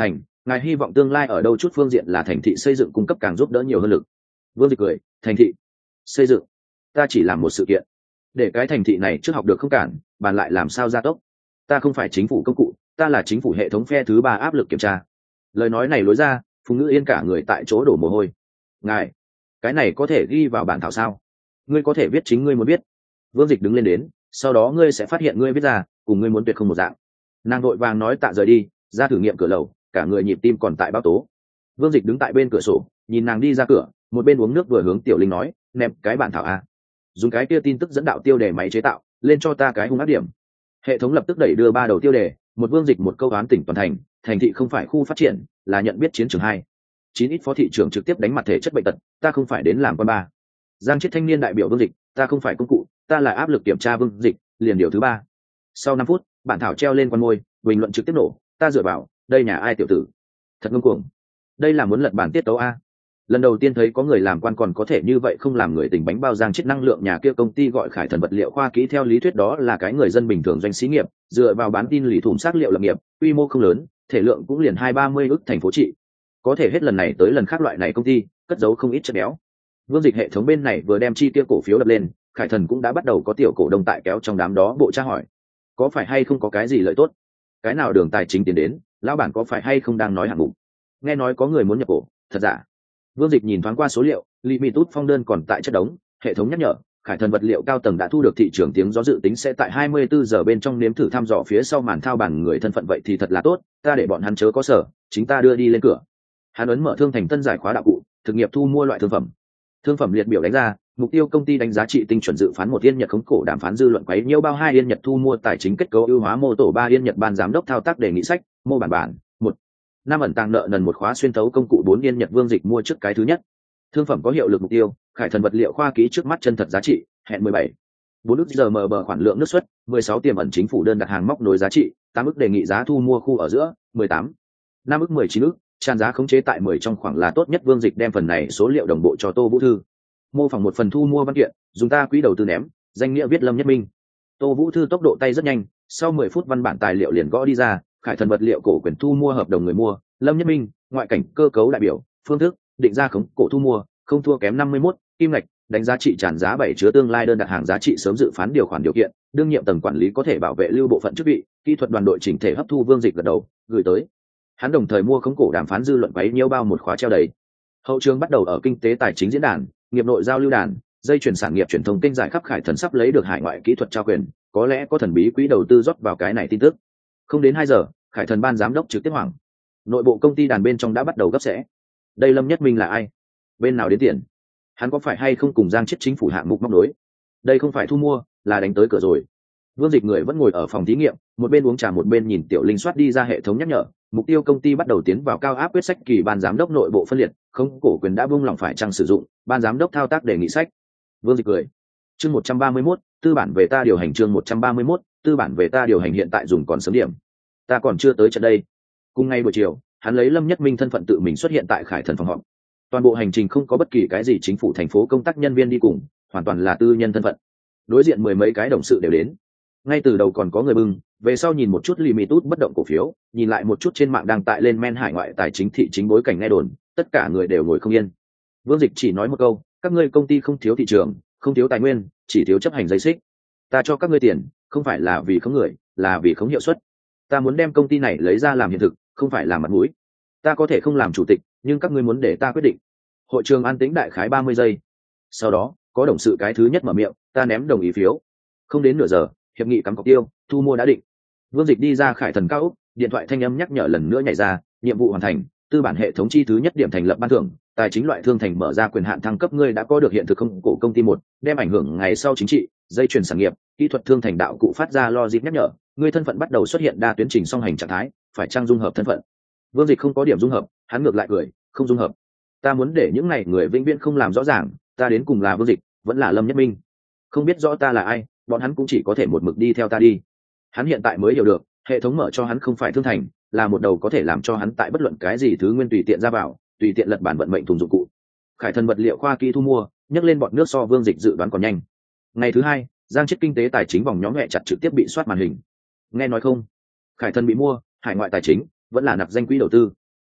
Ngài hy vọng tương lai ở đâu chút phương diện là thành thị xây dựng cung cấp càng giúp đỡ nhiều hơn lực. Vương Dịch cười, thành thị xây dựng, ta chỉ làm một sự kiện, để cái thành thị này trước học được không cản, bàn lại làm sao gia tốc. Ta không phải chính phủ công cụ, ta là chính phủ hệ thống phe thứ ba áp lực kiểm tra. Lời nói này lối ra, Phùng Ngữ Yên cả người tại chỗ đổ mồ hôi. Ngài, cái này có thể ghi vào bản thảo sao? Ngươi có thể viết chính ngươi muốn biết. Vương Dịch đứng lên đến, sau đó ngươi sẽ phát hiện ngươi viết ra cùng ngươi muốn tuyệt không một dạng. Nàng vội vàng nói tạ rời đi, ra thử nghiệm cửa lầu, cả người nhịp tim còn tại báo tố. Vương Dịch đứng tại bên cửa sổ, nhìn nàng đi ra cửa, một bên uống nước vừa hướng Tiểu Linh nói, ném cái bản thảo a, dùng cái kia tin tức dẫn đạo tiêu đề máy chế tạo lên cho ta cái hung ác điểm. Hệ thống lập tức đẩy đưa ba đầu tiêu đề, một Vương Dịch một câu án tỉnh toàn thành, thành thị không phải khu phát triển, là nhận biết chiến trường hai, chín ít phó thị trưởng trực tiếp đánh mặt thể chất bệnh tật, ta không phải đến làm quan ba. Giang Chiết thanh niên đại biểu Vương Dịch, ta không phải công cụ, ta là áp lực kiểm tra Vương Dịch, liền điều thứ ba. Sau năm phút, bản thảo treo lên quan môi, bình luận trực tiếp nổ, ta dựa vào, đây nhà ai tiểu tử, thật ngông cuồng, đây là muốn lật bản tiết tấu a. Lần đầu tiên thấy có người làm quan còn có thể như vậy không làm người tình bánh bao. Giang Chiết năng lượng nhà kia công ty gọi Khải Thần vật liệu khoa kỹ, theo lý thuyết đó là cái người dân bình thường doanh xí nghiệp, dựa vào bán tin lì thủng xác liệu lập nghiệp, quy mô không lớn, thể lượng cũng liền hai ba mươi ức thành phố trị, có thể hết lần này tới lần khác loại này công ty cất giấu không ít chất béo. Vương Dịch hệ thống bên này vừa đem chi tiêu cổ phiếu đập lên, Khải Thần cũng đã bắt đầu có tiểu cổ đông tại kéo trong đám đó bộ tra hỏi, có phải hay không có cái gì lợi tốt, cái nào đường tài chính tiến đến, lão bản có phải hay không đang nói hạng mục, nghe nói có người muốn nhập cổ, thật giả. Vương Dịch nhìn thoáng qua số liệu, Limitud phong đơn còn tại chất đống, hệ thống nhắc nhở, Khải Thần vật liệu cao tầng đã thu được thị trường tiếng gió, dự tính sẽ tại hai mươi bốn giờ bên trong nếm thử thăm dò phía sau màn thao bản người thân phận, vậy thì thật là tốt, ta để bọn hắn chớ có sở, chính ta đưa đi lên cửa. Hắn ấn mở thương thành tân giải khóa đạo cụ, thực nghiệp thu mua loại thương phẩm. Thương phẩm liệt biểu đánh ra, mục tiêu công ty đánh giá trị tinh chuẩn dự phán một yên Nhật khống cổ đàm phán dư luận quấy nhiễu bao hai yên Nhật thu mua tài chính kết cấu ưu hóa mô tổ ba yên Nhật ban giám đốc thao tác đề nghị sách, mô bản bản, một năm ẩn tàng nợ nần một khóa xuyên thấu công cụ bốn yên Nhật. Vương Dịch mua trước cái thứ nhất. Thương phẩm có hiệu lực mục tiêu, Khải Thần vật liệu khoa kỹ trước mắt chân thật giá trị, hẹn mười bảy. bốn ức giờ mờ bờ khoản lượng nước xuất, mười sáu tiềm ẩn chính phủ đơn đặt hàng móc nối giá trị, tám ức đề nghị giá thu mua khu ở giữa, mười tám. năm ức mười chín ức, tràn giá khống chế tại mười trong khoảng là tốt nhất. Vương Dịch đem phần này số liệu đồng bộ cho Tô Vũ Thư. Mô phỏng một phần thu mua văn kiện, dùng ta quỹ đầu tư ném, danh nghĩa viết Lâm Nhất Minh. Tô Vũ Thư tốc độ tay rất nhanh, sau mười phút văn bản tài liệu liền gõ đi ra, Khải Thần vật liệu cổ quyền thu mua hợp đồng người mua, Lâm Nhất Minh, ngoại cảnh cơ cấu đại biểu, phương thức, định giá khống cổ thu mua, không thua kém năm mươi mốt, kim ngạch, đánh giá trị tràn giá bảy, chứa tương lai đơn đặt hàng giá trị sớm dự phán điều khoản điều kiện, đương nhiệm tầng quản lý có thể bảo vệ lưu bộ phận chức vị, kỹ thuật đoàn đội chỉnh thể hấp thu. Vương Dịch gật đầu, gửi tới. Hắn đồng thời mua khống cổ đàm phán dư luận quấy nhiễu bao một khóa treo đầy. Hậu trường bắt đầu ở kinh tế tài chính diễn đàn, nghiệp nội giao lưu đàn, dây chuyển sản nghiệp truyền thông kênh giải khắp. Khải Thần sắp lấy được hải ngoại kỹ thuật trao quyền, có lẽ có thần bí quỹ đầu tư rót vào cái này tin tức. Không đến hai giờ, Khải Thần ban giám đốc trực tiếp hoảng. Nội bộ công ty đàn bên trong đã bắt đầu gấp rẽ. Đây Lâm Nhất Minh là ai? Bên nào đến tiền? Hắn có phải hay không cùng Giang Chiết chính phủ hạng mục móc nối? Đây không phải thu mua, là đánh tới cửa rồi. Vương Dịch người vẫn ngồi ở phòng thí nghiệm, một bên uống trà một bên nhìn Tiểu Linh soát đi ra hệ thống nhắc nhở, mục tiêu công ty bắt đầu tiến vào cao áp quyết sách kỳ, ban giám đốc nội bộ phân liệt, không cổ quyền đã buông lỏng phải chăng sử dụng, ban giám đốc thao tác đề nghị sách. Vương Dịch cười. Chương một trăm ba mươi mốt, tư bản về ta điều hành. Chương một trăm ba mươi mốt, tư bản về ta điều hành hiện tại dùng còn sớm điểm. Ta còn chưa tới trận đây. Cùng ngày buổi chiều, hắn lấy Lâm Nhất Minh thân phận tự mình xuất hiện tại Khải Thần phòng họp. Toàn bộ hành trình không có bất kỳ cái gì chính phủ thành phố công tác nhân viên đi cùng, hoàn toàn là tư nhân thân phận. Đối diện mười mấy cái đồng sự đều đến. Ngay từ đầu còn có người bưng, về sau nhìn một chút Limitud bất động cổ phiếu, nhìn lại một chút trên mạng đang tại lên men hải ngoại tài chính thị chính bối cảnh nghe đồn, tất cả người đều ngồi không yên. Vương Dịch chỉ nói một câu, các ngươi công ty không thiếu thị trường, không thiếu tài nguyên, chỉ thiếu chấp hành dây xích. Ta cho các ngươi tiền, không phải là vì không người, là vì không hiệu suất. Ta muốn đem công ty này lấy ra làm hiện thực, không phải làm mặt mũi. Ta có thể không làm chủ tịch, nhưng các ngươi muốn để ta quyết định. Hội trường an tĩnh đại khái ba mươi giây. Sau đó, có đồng sự cái thứ nhất mở miệng, ta ném đồng ý phiếu. Không đến nửa giờ, hiệp nghị cắm cọc tiêu, thu mua đã định. Vương Dịch đi ra Khải Thần cao ốc, điện thoại thanh âm nhắc nhở lần nữa nhảy ra, nhiệm vụ hoàn thành, tư bản hệ thống chi thứ nhất điểm thành lập ban thưởng, tài chính loại thương thành mở ra quyền hạn thăng cấp. Ngươi đã có được hiện thực không cổ công ty một, đem ảnh hưởng ngày sau chính trị, dây chuyển sản nghiệp, kỹ thuật thương thành đạo cụ phát ra logic nhắc nhở, ngươi thân phận bắt đầu xuất hiện đa tuyến trình song hành trạng thái, phải trang dung hợp thân phận. Vương Dịch không có điểm dung hợp, hắn ngược lại cười, không dung hợp. Ta muốn để những này người vĩnh viễn không làm rõ ràng, ta đến cùng là Vương Dịch, vẫn là Lâm Nhất Minh. Không biết rõ ta là ai, bọn hắn cũng chỉ có thể một mực đi theo ta đi. Hắn hiện tại mới hiểu được, hệ thống mở cho hắn không phải thương thành, là một đầu có thể làm cho hắn tại bất luận cái gì thứ nguyên tùy tiện ra vào, tùy tiện lật bản vận mệnh thùng dụng cụ. Khải Thần vật liệu khoa kỹ thu mua, nhấc lên bọn nước so Vương Dịch dự đoán còn nhanh. Ngày thứ hai, Giang Chiết kinh tế tài chính vòng nhóm hẹ chặt trực tiếp bị soát màn hình. Nghe nói không? Khải Thần bị mua, hải ngoại tài chính, vẫn là nạp danh quỹ đầu tư.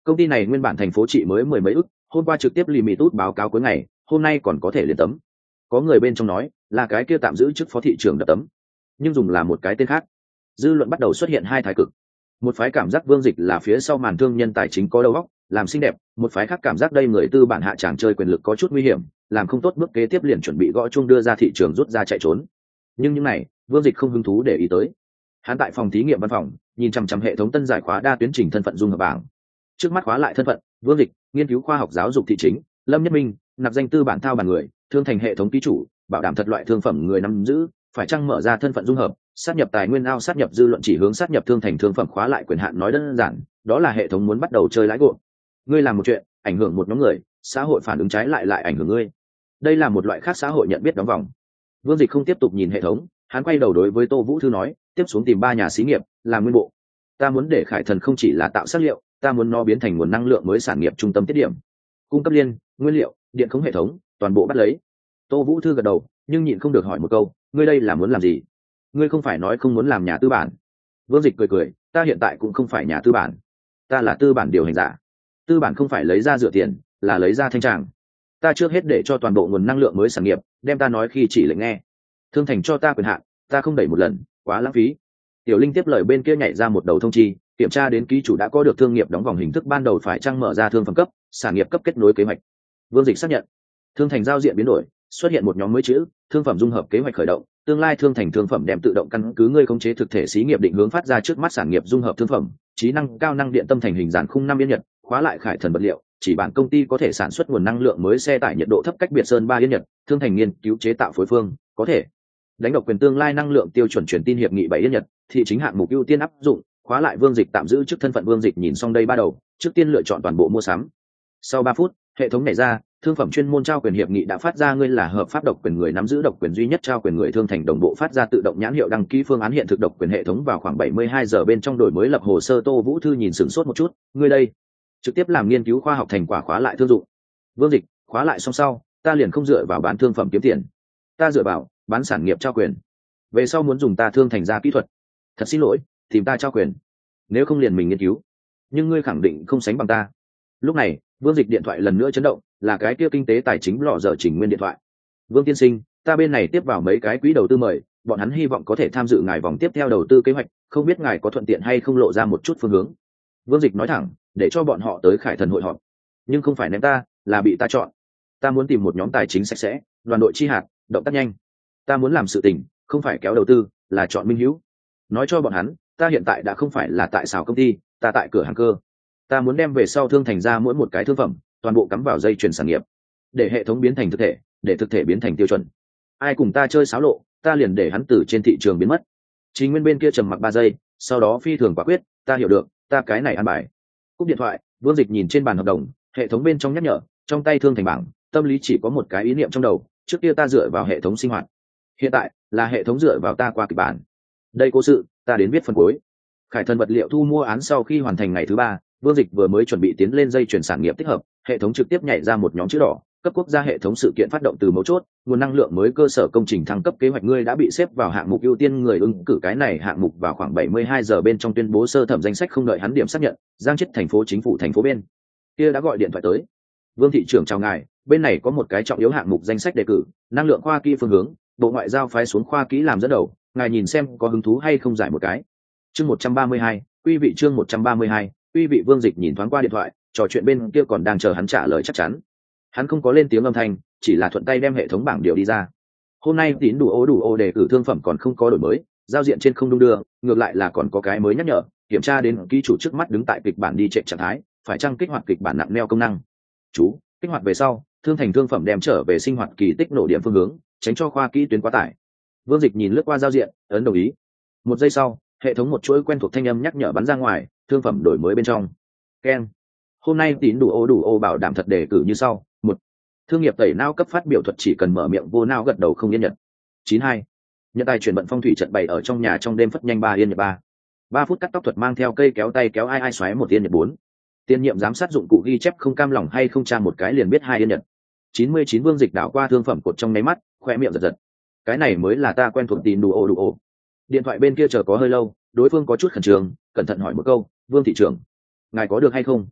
Công ty này nguyên bản thành phố trị mới mười mấy ức, hôm qua trực tiếp limit út báo cáo cuối ngày, hôm nay còn có thể liền tấm. Có người bên trong nói là cái kia tạm giữ chức phó thị trưởng đập tấm, nhưng dùng là một cái tên khác. Dư luận bắt đầu xuất hiện hai thái cực. Một phái cảm giác Vương Dịch là phía sau màn thương nhân tài chính có đầu óc, làm xinh đẹp, một phái khác cảm giác đây người tư bản hạ tràng chơi quyền lực có chút nguy hiểm, làm không tốt bước kế tiếp liền chuẩn bị gõ chuông đưa ra thị trường rút ra chạy trốn. Nhưng những này, Vương Dịch không hứng thú để ý tới. Hắn tại phòng thí nghiệm văn phòng, nhìn chằm chằm hệ thống tân giải khóa đa tuyến trình thân phận dung hợp bảng. Trước mắt khóa lại thân phận, Vương Dịch, nghiên cứu khoa học giáo dục thị chính, Lâm Nhất Minh, nạp danh tư bản thao bản người, thương thành hệ thống ký chủ, bảo đảm thật loại thương phẩm người nắm giữ, phải chăng mở ra thân phận dung hợp, sát nhập tài nguyên ao sát nhập dư luận chỉ hướng sát nhập thương thành thương phẩm khóa lại quyền hạn nói đơn giản, đó là hệ thống muốn bắt đầu chơi lãi gộp. Ngươi làm một chuyện, ảnh hưởng một nhóm người, xã hội phản ứng trái lại lại ảnh hưởng ngươi. Đây là một loại khác xã hội nhận biết đóng vòng. Vương Dịch không tiếp tục nhìn hệ thống, hắn quay đầu đối với Tô Vũ Thư nói, tiếp xuống tìm ba nhà xí nghiệp, làm nguyên bộ. Ta muốn để Khải Thần không chỉ là tạo sắc liệu, ta muốn nó biến thành nguồn năng lượng mới sản nghiệp trung tâm tiết điểm, cung cấp liên, nguyên liệu, điện khống hệ thống, toàn bộ bắt lấy. Tô Vũ Thư gật đầu, nhưng nhịn không được hỏi một câu, ngươi đây là muốn làm gì? Ngươi không phải nói không muốn làm nhà tư bản? Vương Dịch cười cười, ta hiện tại cũng không phải nhà tư bản, ta là tư bản điều hành giả. Tư bản không phải lấy ra dựa tiền, là lấy ra thanh tràng. Ta trước hết để cho toàn bộ nguồn năng lượng mới sản nghiệp, đem ta nói khi chỉ lệnh nghe. Thương thành cho ta quyền hạn, ta không đẩy một lần, quá lãng phí. Tiểu Linh tiếp lời bên kia nhảy ra một đầu thông chi, kiểm tra đến ký chủ đã có được thương nghiệp đóng vòng hình thức ban đầu phải chăng mở ra thương phẩm cấp, sản nghiệp cấp kết nối kế hoạch. Vương Dịch xác nhận. Thương thành giao diện biến đổi, xuất hiện một nhóm mới chữ, thương phẩm dung hợp kế hoạch khởi động, tương lai thương thành thương phẩm đem tự động căn cứ ngươi khống chế thực thể xí nghiệp định hướng phát ra trước mắt sản nghiệp dung hợp thương phẩm, trí năng cao năng điện tâm thành hình dàn khung năm yên nhật, khóa lại Khải Thần vật liệu, chỉ bản công ty có thể sản xuất nguồn năng lượng mới xe tải nhiệt độ thấp cách biệt sơn ba yên nhật, thương thành nghiên cứu chế tạo phối phương, có thể đánh độc quyền tương lai năng lượng tiêu chuẩn truyền tin hiệp nghị bảy yên nhật, thị chính hạng mục ưu tiên áp dụng, khóa lại Vương Dịch tạm giữ chức thân phận Vương Dịch nhìn xong đây ba đầu, trước tiên lựa chọn toàn bộ mua sắm. Sau ba phút, hệ thống nhảy ra, thương phẩm chuyên môn trao quyền hiệp nghị đã phát ra, ngươi là hợp pháp độc quyền người nắm giữ độc quyền duy nhất trao quyền người thương thành đồng bộ phát ra tự động nhãn hiệu đăng ký phương án hiện thực độc quyền hệ thống vào khoảng bảy mươi hai giờ bên trong đổi mới lập hồ sơ. Tô Vũ Thư nhìn sửng sốt một chút, ngươi đây trực tiếp làm nghiên cứu khoa học thành quả khóa lại thương dụng. Vương Dịch, khóa lại xong sau, ta liền không dựa vào bán thương phẩm kiếm tiền, ta dựa vào bán sản nghiệp trao quyền. Về sau muốn dùng ta thương thành ra kỹ thuật, thật xin lỗi, tìm ta trao quyền, nếu không liền mình nghiên cứu, nhưng ngươi khẳng định không sánh bằng ta. Lúc này Vương Dịch điện thoại lần nữa chấn động, là cái kia kinh tế tài chính lọ dở Trình Nguyên điện thoại. Vương tiên sinh, ta bên này tiếp vào mấy cái quỹ đầu tư mời, bọn hắn hy vọng có thể tham dự ngài vòng tiếp theo đầu tư kế hoạch, không biết ngài có thuận tiện hay không lộ ra một chút phương hướng. Vương Dịch nói thẳng, để cho bọn họ tới Khải Thần hội họp, nhưng không phải ném ta, là bị ta chọn. Ta muốn tìm một nhóm tài chính sạch sẽ, đoàn đội chi hạt, động tác nhanh. Ta muốn làm sự tình, không phải kéo đầu tư, là chọn minh hữu. Nói cho bọn hắn, ta hiện tại đã không phải là tại xào công ty, ta tại cửa hàng cơ. Ta muốn đem về sau thương thành ra mỗi một cái thương phẩm, toàn bộ cắm vào dây chuyền sản nghiệp, để hệ thống biến thành thực thể, để thực thể biến thành tiêu chuẩn. Ai cùng ta chơi xáo lộ, ta liền để hắn từ trên thị trường biến mất. Trình Nguyên bên kia trầm mặc ba giây, sau đó phi thường quả quyết, ta hiểu được, ta cái này ăn bài. Cúp điện thoại, Vương Dịch nhìn trên bàn hợp đồng, hệ thống bên trong nhắc nhở, trong tay thương thành bảng, tâm lý chỉ có một cái ý niệm trong đầu, trước kia ta dựa vào hệ thống sinh hoạt, hiện tại là hệ thống dựa vào ta qua kịch bản. Đây cố sự, ta đến viết phần cuối. Khải Thần vật liệu thu mua án sau khi hoàn thành ngày thứ ba, Vương Dịch vừa mới chuẩn bị tiến lên dây chuyển sản nghiệp tích hợp, hệ thống trực tiếp nhảy ra một nhóm chữ đỏ, cấp quốc gia hệ thống sự kiện phát động từ mấu chốt, nguồn năng lượng mới cơ sở công trình thăng cấp kế hoạch ngươi đã bị xếp vào hạng mục ưu tiên người ứng cử. Cái này hạng mục vào khoảng bảy mươi hai giờ bên trong tuyên bố sơ thẩm danh sách, không đợi hắn điểm xác nhận, Giang Chết thành phố chính phủ thành phố bên kia đã gọi điện thoại tới. Vương thị trưởng chào ngài, bên này có một cái trọng yếu hạng mục danh sách đề cử, năng lượng khoa kỹ phương hướng, bộ ngoại giao phái xuống khoa kỹ làm dẫn đầu, ngài nhìn xem có hứng thú hay không giải một cái. Chương một trăm ba mươi hai, quý vị chương một trăm ba mươi hai, quý vị. Vương Dịch nhìn thoáng qua điện thoại, trò chuyện bên kia còn đang chờ hắn trả lời chắc chắn. Hắn không có lên tiếng âm thanh, chỉ là thuận tay đem hệ thống bảng điều đi ra. Hôm nay tín đủ ô đủ ô đề cử thương phẩm còn không có đổi mới, giao diện trên không đung đưa, ngược lại là còn có cái mới nhắc nhở, kiểm tra đến ký chủ trước mắt đứng tại kịch bản đi trệ trạng thái, phải chăng kích hoạt kịch bản nặng neo công năng. Chú, kích hoạt về sau, thương thành thương phẩm đem trở về sinh hoạt kỳ tích nổ điểm phương hướng, tránh cho khoa kỹ tuyến quá tải. Vương Dịch nhìn lướt qua giao diện, ấn đồng ý. Một giây sau, hệ thống một chuỗi quen thuộc thanh âm nhắc nhở bắn ra ngoài, thương phẩm đổi mới bên trong. Keng. Hôm nay tín đủ ô đủ ô bảo đảm thật đề cử như sau. Một, thương nghiệp tẩy não cấp phát biểu thuật chỉ cần mở miệng vô não gật đầu không yên nhật. Chín hai, nhận tài chuyển bận phong thủy trận bày ở trong nhà trong đêm phất nhanh ba yên nhật ba. Ba phút cắt tóc thuật mang theo cây kéo tay kéo ai ai xoáy một yên nhật bốn. Tiên nhiệm giám sát dụng cụ ghi chép không cam lòng hay không tra một cái liền biết hai yên nhật. Chín mươi chín. Vương Dịch đảo qua thương phẩm cột trong nháy mắt, khoe miệng giật giật. Cái này mới là ta quen thuộc tín đủ ô đủ ô. Điện thoại bên kia chờ có hơi lâu, đối phương có chút khẩn trương, cẩn thận hỏi một câu, Vương thị trưởng, ngài có được hay không?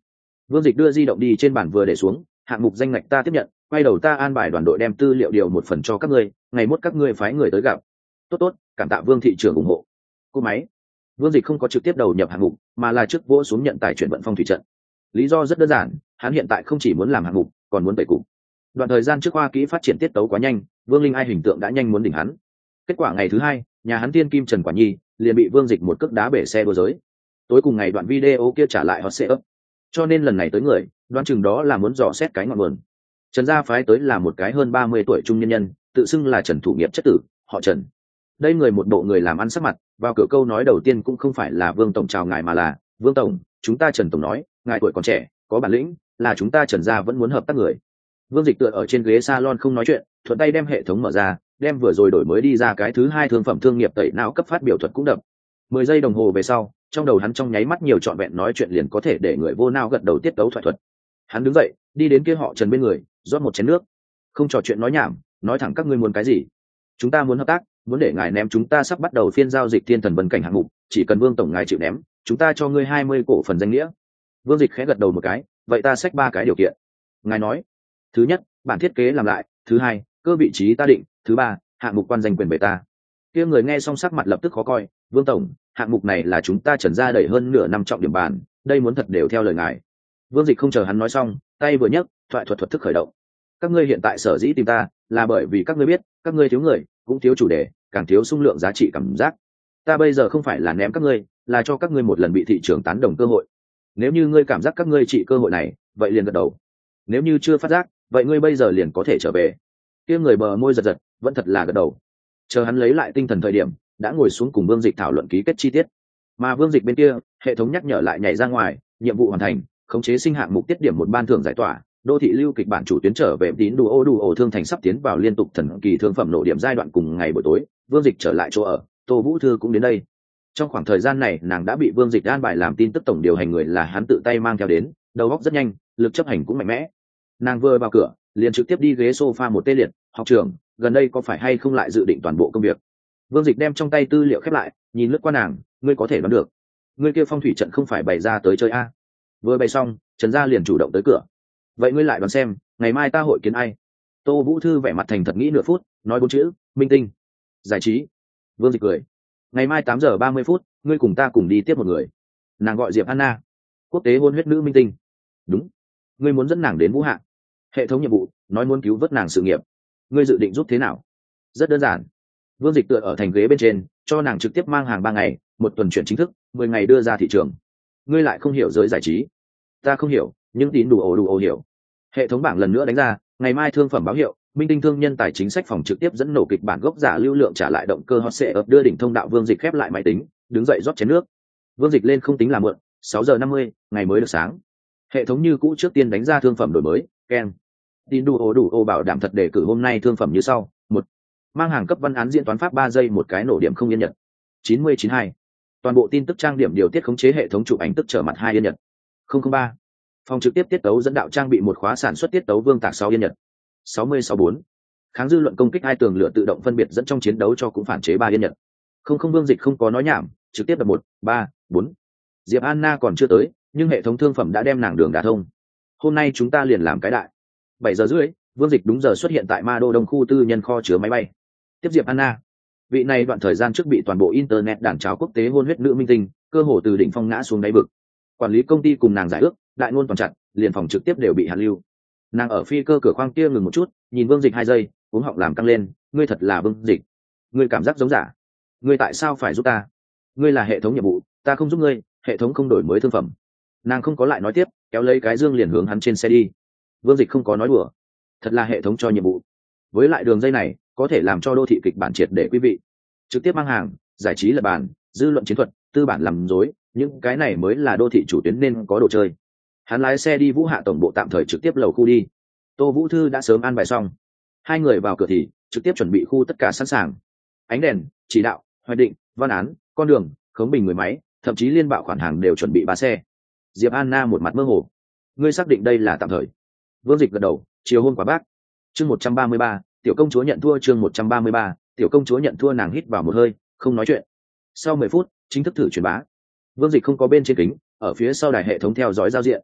Vương Dịch đưa di động đi trên bàn vừa để xuống, hạng mục danh ngạch ta tiếp nhận, quay đầu ta an bài đoàn đội đem tư liệu điều một phần cho các ngươi, ngày mốt các ngươi phái người tới gặp. Tốt tốt, cảm tạ Vương thị trưởng ủng hộ. Cô máy. Vương Dịch không có trực tiếp đầu nhập hạng mục, mà là trước vỗ xuống nhận tài chuyển vận phong thủy trận. Lý do rất đơn giản, hắn hiện tại không chỉ muốn làm hạng mục, còn muốn tẩy cục. Đoạn thời gian trước khoa kỹ phát triển tiết tấu quá nhanh, Vương Linh Ai hình tượng đã nhanh muốn đỉnh hắn. Kết quả ngày thứ hai, nhà hắn tiên kim Trần Quả Nhi liền bị Vương Dịch một cước đá bể xe đua giới. Tối cùng ngày đoạn video kia trả lại hot sẽ ấp. Cho nên lần này tới người, đoán chừng đó là muốn dò xét cái ngọn nguồn. Trần gia phái tới là một cái hơn ba mươi tuổi trung nhân nhân, tự xưng là Trần Thủ Nghiệp chất tử, họ Trần. Đây người một bộ người làm ăn sắc mặt, vào cửa câu nói đầu tiên cũng không phải là Vương tổng chào ngài mà là, Vương tổng, chúng ta Trần tổng nói, ngài tuổi còn trẻ, có bản lĩnh, là chúng ta Trần gia vẫn muốn hợp tác người. Vương Dịch tựa ở trên ghế salon không nói chuyện, thuận tay đem hệ thống mở ra, đem vừa rồi đổi mới đi ra cái thứ hai thương phẩm thương nghiệp tẩy não cấp phát biểu thuật cũng đập. Mười giây đồng hồ về sau, trong đầu hắn trong nháy mắt nhiều trọn vẹn nói chuyện liền có thể để người vô nao gật đầu tiết tấu thoại thuật. Hắn đứng dậy, đi đến kia họ Trần bên người, rót một chén nước. Không trò chuyện nói nhảm, nói thẳng các ngươi muốn cái gì? Chúng ta muốn hợp tác, muốn để ngài ném chúng ta sắp bắt đầu phiên giao dịch thiên thần vân cảnh hạng mục, chỉ cần Vương tổng ngài chịu ném, chúng ta cho ngươi hai mươi cổ phần danh nghĩa. Vương Dịch khẽ gật đầu một cái, vậy ta xách ba cái điều kiện. Ngài nói, thứ nhất, bản thiết kế làm lại, thứ hai, cơ vị trí ta định, thứ ba, hạng mục quan danh quyền về ta. Kia người nghe xong sắc mặt lập tức khó coi, Vương tổng, hạng mục này là chúng ta Trần gia đẩy hơn nửa năm trọng điểm bàn, đây muốn thật đều theo lời ngài. Vương Dịch không chờ hắn nói xong, tay vừa nhấc, thoại thuật thuật thức khởi động. Các ngươi hiện tại sở dĩ tìm ta, là bởi vì các ngươi biết, các ngươi thiếu người, cũng thiếu chủ đề, càng thiếu sung lượng giá trị cảm giác. Ta bây giờ không phải là ném các ngươi, là cho các ngươi một lần bị thị trường tán đồng cơ hội. Nếu như ngươi cảm giác các ngươi trị cơ hội này, vậy liền gật đầu. Nếu như chưa phát giác, vậy ngươi bây giờ liền có thể trở về. Kia người bờ môi giật giật, vẫn thật là gật đầu. Chờ hắn lấy lại tinh thần thời điểm, đã ngồi xuống cùng Vương Dịch thảo luận ký kết chi tiết. Mà Vương Dịch bên kia, hệ thống nhắc nhở lại nhảy ra ngoài, nhiệm vụ hoàn thành, khống chế sinh hạng mục tiết điểm một ban thưởng giải tỏa, đô thị lưu kịch bản chủ tuyến trở về tín đủ ô đủ ổ thương thành sắp tiến vào liên tục thần kỳ thương phẩm nổ điểm giai đoạn. Cùng ngày buổi tối, Vương Dịch trở lại chỗ ở, Tô Vũ Thư cũng đến đây. Trong khoảng thời gian này, nàng đã bị Vương Dịch an bài làm tin tức tổng điều hành người là hắn tự tay mang theo đến, đầu óc rất nhanh, lực chấp hành cũng mạnh mẽ. Nàng vừa vào cửa, liền trực tiếp đi ghế sofa một tê liệt, học trưởng, gần đây có phải hay không lại dự định toàn bộ công việc? Vương Dịch đem trong tay tư liệu khép lại, nhìn lướt qua nàng, ngươi có thể đoán được, ngươi kia phong thủy trận không phải bày ra tới chơi a? Vừa bày xong, Trần gia liền chủ động tới cửa. Vậy ngươi lại đoán xem, ngày mai ta hội kiến ai? Tô Vũ Thư vẻ mặt thành thật nghĩ nửa phút, nói bốn chữ, minh tinh. Giải trí. Vương Dịch cười. Ngày mai tám giờ ba mươi phút, ngươi cùng ta cùng đi tiếp một người. Nàng gọi Diệp Anna, quốc tế hôn huyết nữ minh tinh. Đúng. Ngươi muốn dẫn nàng đến Vũ Hạ. Hệ thống nhiệm vụ, nói muốn cứu vớt nàng sự nghiệp. Ngươi dự định giúp thế nào? Rất đơn giản. Vương Dịch tựa ở thành ghế bên trên, cho nàng trực tiếp mang hàng ba ngày, một tuần chuyển chính thức, mười ngày đưa ra thị trường. Ngươi lại không hiểu giới giải trí. Ta không hiểu, nhưng tín đủ ổ đủ ổ hiểu. Hệ thống bảng lần nữa đánh ra, ngày mai thương phẩm báo hiệu, minh tinh thương nhân tài chính sách phòng trực tiếp dẫn nổ kịch bản gốc giả lưu lượng trả lại động cơ hot sẽ ập đưa đỉnh thông đạo. Vương Dịch khép lại máy tính, đứng dậy rót chén nước. Vương Dịch lên không tính là muộn, sáu giờ năm mươi, ngày mới được sáng. Hệ thống như cũ trước tiên đánh ra thương phẩm đổi mới, keng. Tín đủ ổ đủ ổ bảo đảm thật đề cử hôm nay thương phẩm như sau: một, mang hàng cấp văn án diễn toán pháp ba giây một cái nổ điểm không yên nhật. chín mươi chín hai, toàn bộ tin tức trang điểm điều tiết khống chế hệ thống chụp ảnh tức trở mặt hai yên nhật. không không ba, phòng trực tiếp tiết tấu dẫn đạo trang bị một khóa sản xuất tiết tấu vương tạc sáu yên nhật. sáu mươi sáu bốn, kháng dư luận công kích hai tường lửa tự động phân biệt dẫn trong chiến đấu cho cũng phản chế ba yên nhật. không không Vương Dịch không có nói nhảm, trực tiếp đập một, ba, bốn. Diệp Anna còn chưa tới, nhưng hệ thống thương phẩm đã đem nàng đường đả thông. Hôm nay chúng ta liền làm cái đại. bảy giờ rưỡi, Vương Dịch đúng giờ xuất hiện tại Ma Đô Đông khu tư nhân kho chứa máy bay. Tiếp Diệp Anna. Vị này đoạn thời gian trước bị toàn bộ internet đàn cháo quốc tế hôn huyết nữ minh tinh, cơ hồ từ đỉnh phong ngã xuống đáy vực. Quản lý công ty cùng nàng giải ước, đại ngôn toàn chặt, liền phòng trực tiếp đều bị hạn lưu. Nàng ở phi cơ cửa khoang kia ngừng một chút, nhìn Vương Dịch hai giây, uống họng làm căng lên, ngươi thật là Vương Dịch. Ngươi cảm giác giống giả. Ngươi tại sao phải giúp ta? Ngươi là hệ thống nhiệm vụ, ta không giúp ngươi, hệ thống không đổi mới thương phẩm. Nàng không có lại nói tiếp, kéo lấy cái dương liền hướng hắn trên xe đi. Vương Dịch không có nói đùa, thật là hệ thống cho nhiệm vụ. Với lại đường dây này, có thể làm cho đô thị kịch bản triệt để quý vị. Trực tiếp mang hàng, giải trí lật bàn, dư luận chiến thuật, tư bản làm dối, những cái này mới là đô thị chủ tuyến nên có đồ chơi. Hắn lái xe đi Vũ Hạ tổng bộ tạm thời trực tiếp lầu khu đi. Tô Vũ Thư đã sớm an bài xong. Hai người vào cửa thì trực tiếp chuẩn bị khu tất cả sẵn sàng. Ánh đèn, chỉ đạo, hoạch định, văn án, con đường, khống bình người máy, thậm chí liên bạo khoản hàng đều chuẩn bị ba xe. Diệp Anna một mặt mơ hồ. Ngươi xác định đây là tạm thời? Vương Dịch gật đầu, chiều hôm quả bác. Chương một trăm ba mươi ba, tiểu công chúa nhận thua. Chương một trăm ba mươi ba, tiểu công chúa nhận thua. Nàng hít vào một hơi, không nói chuyện. Sau mười phút, chính thức thử truyền bá. Vương Dịch không có bên trên kính, ở phía sau đài hệ thống theo dõi giao diện.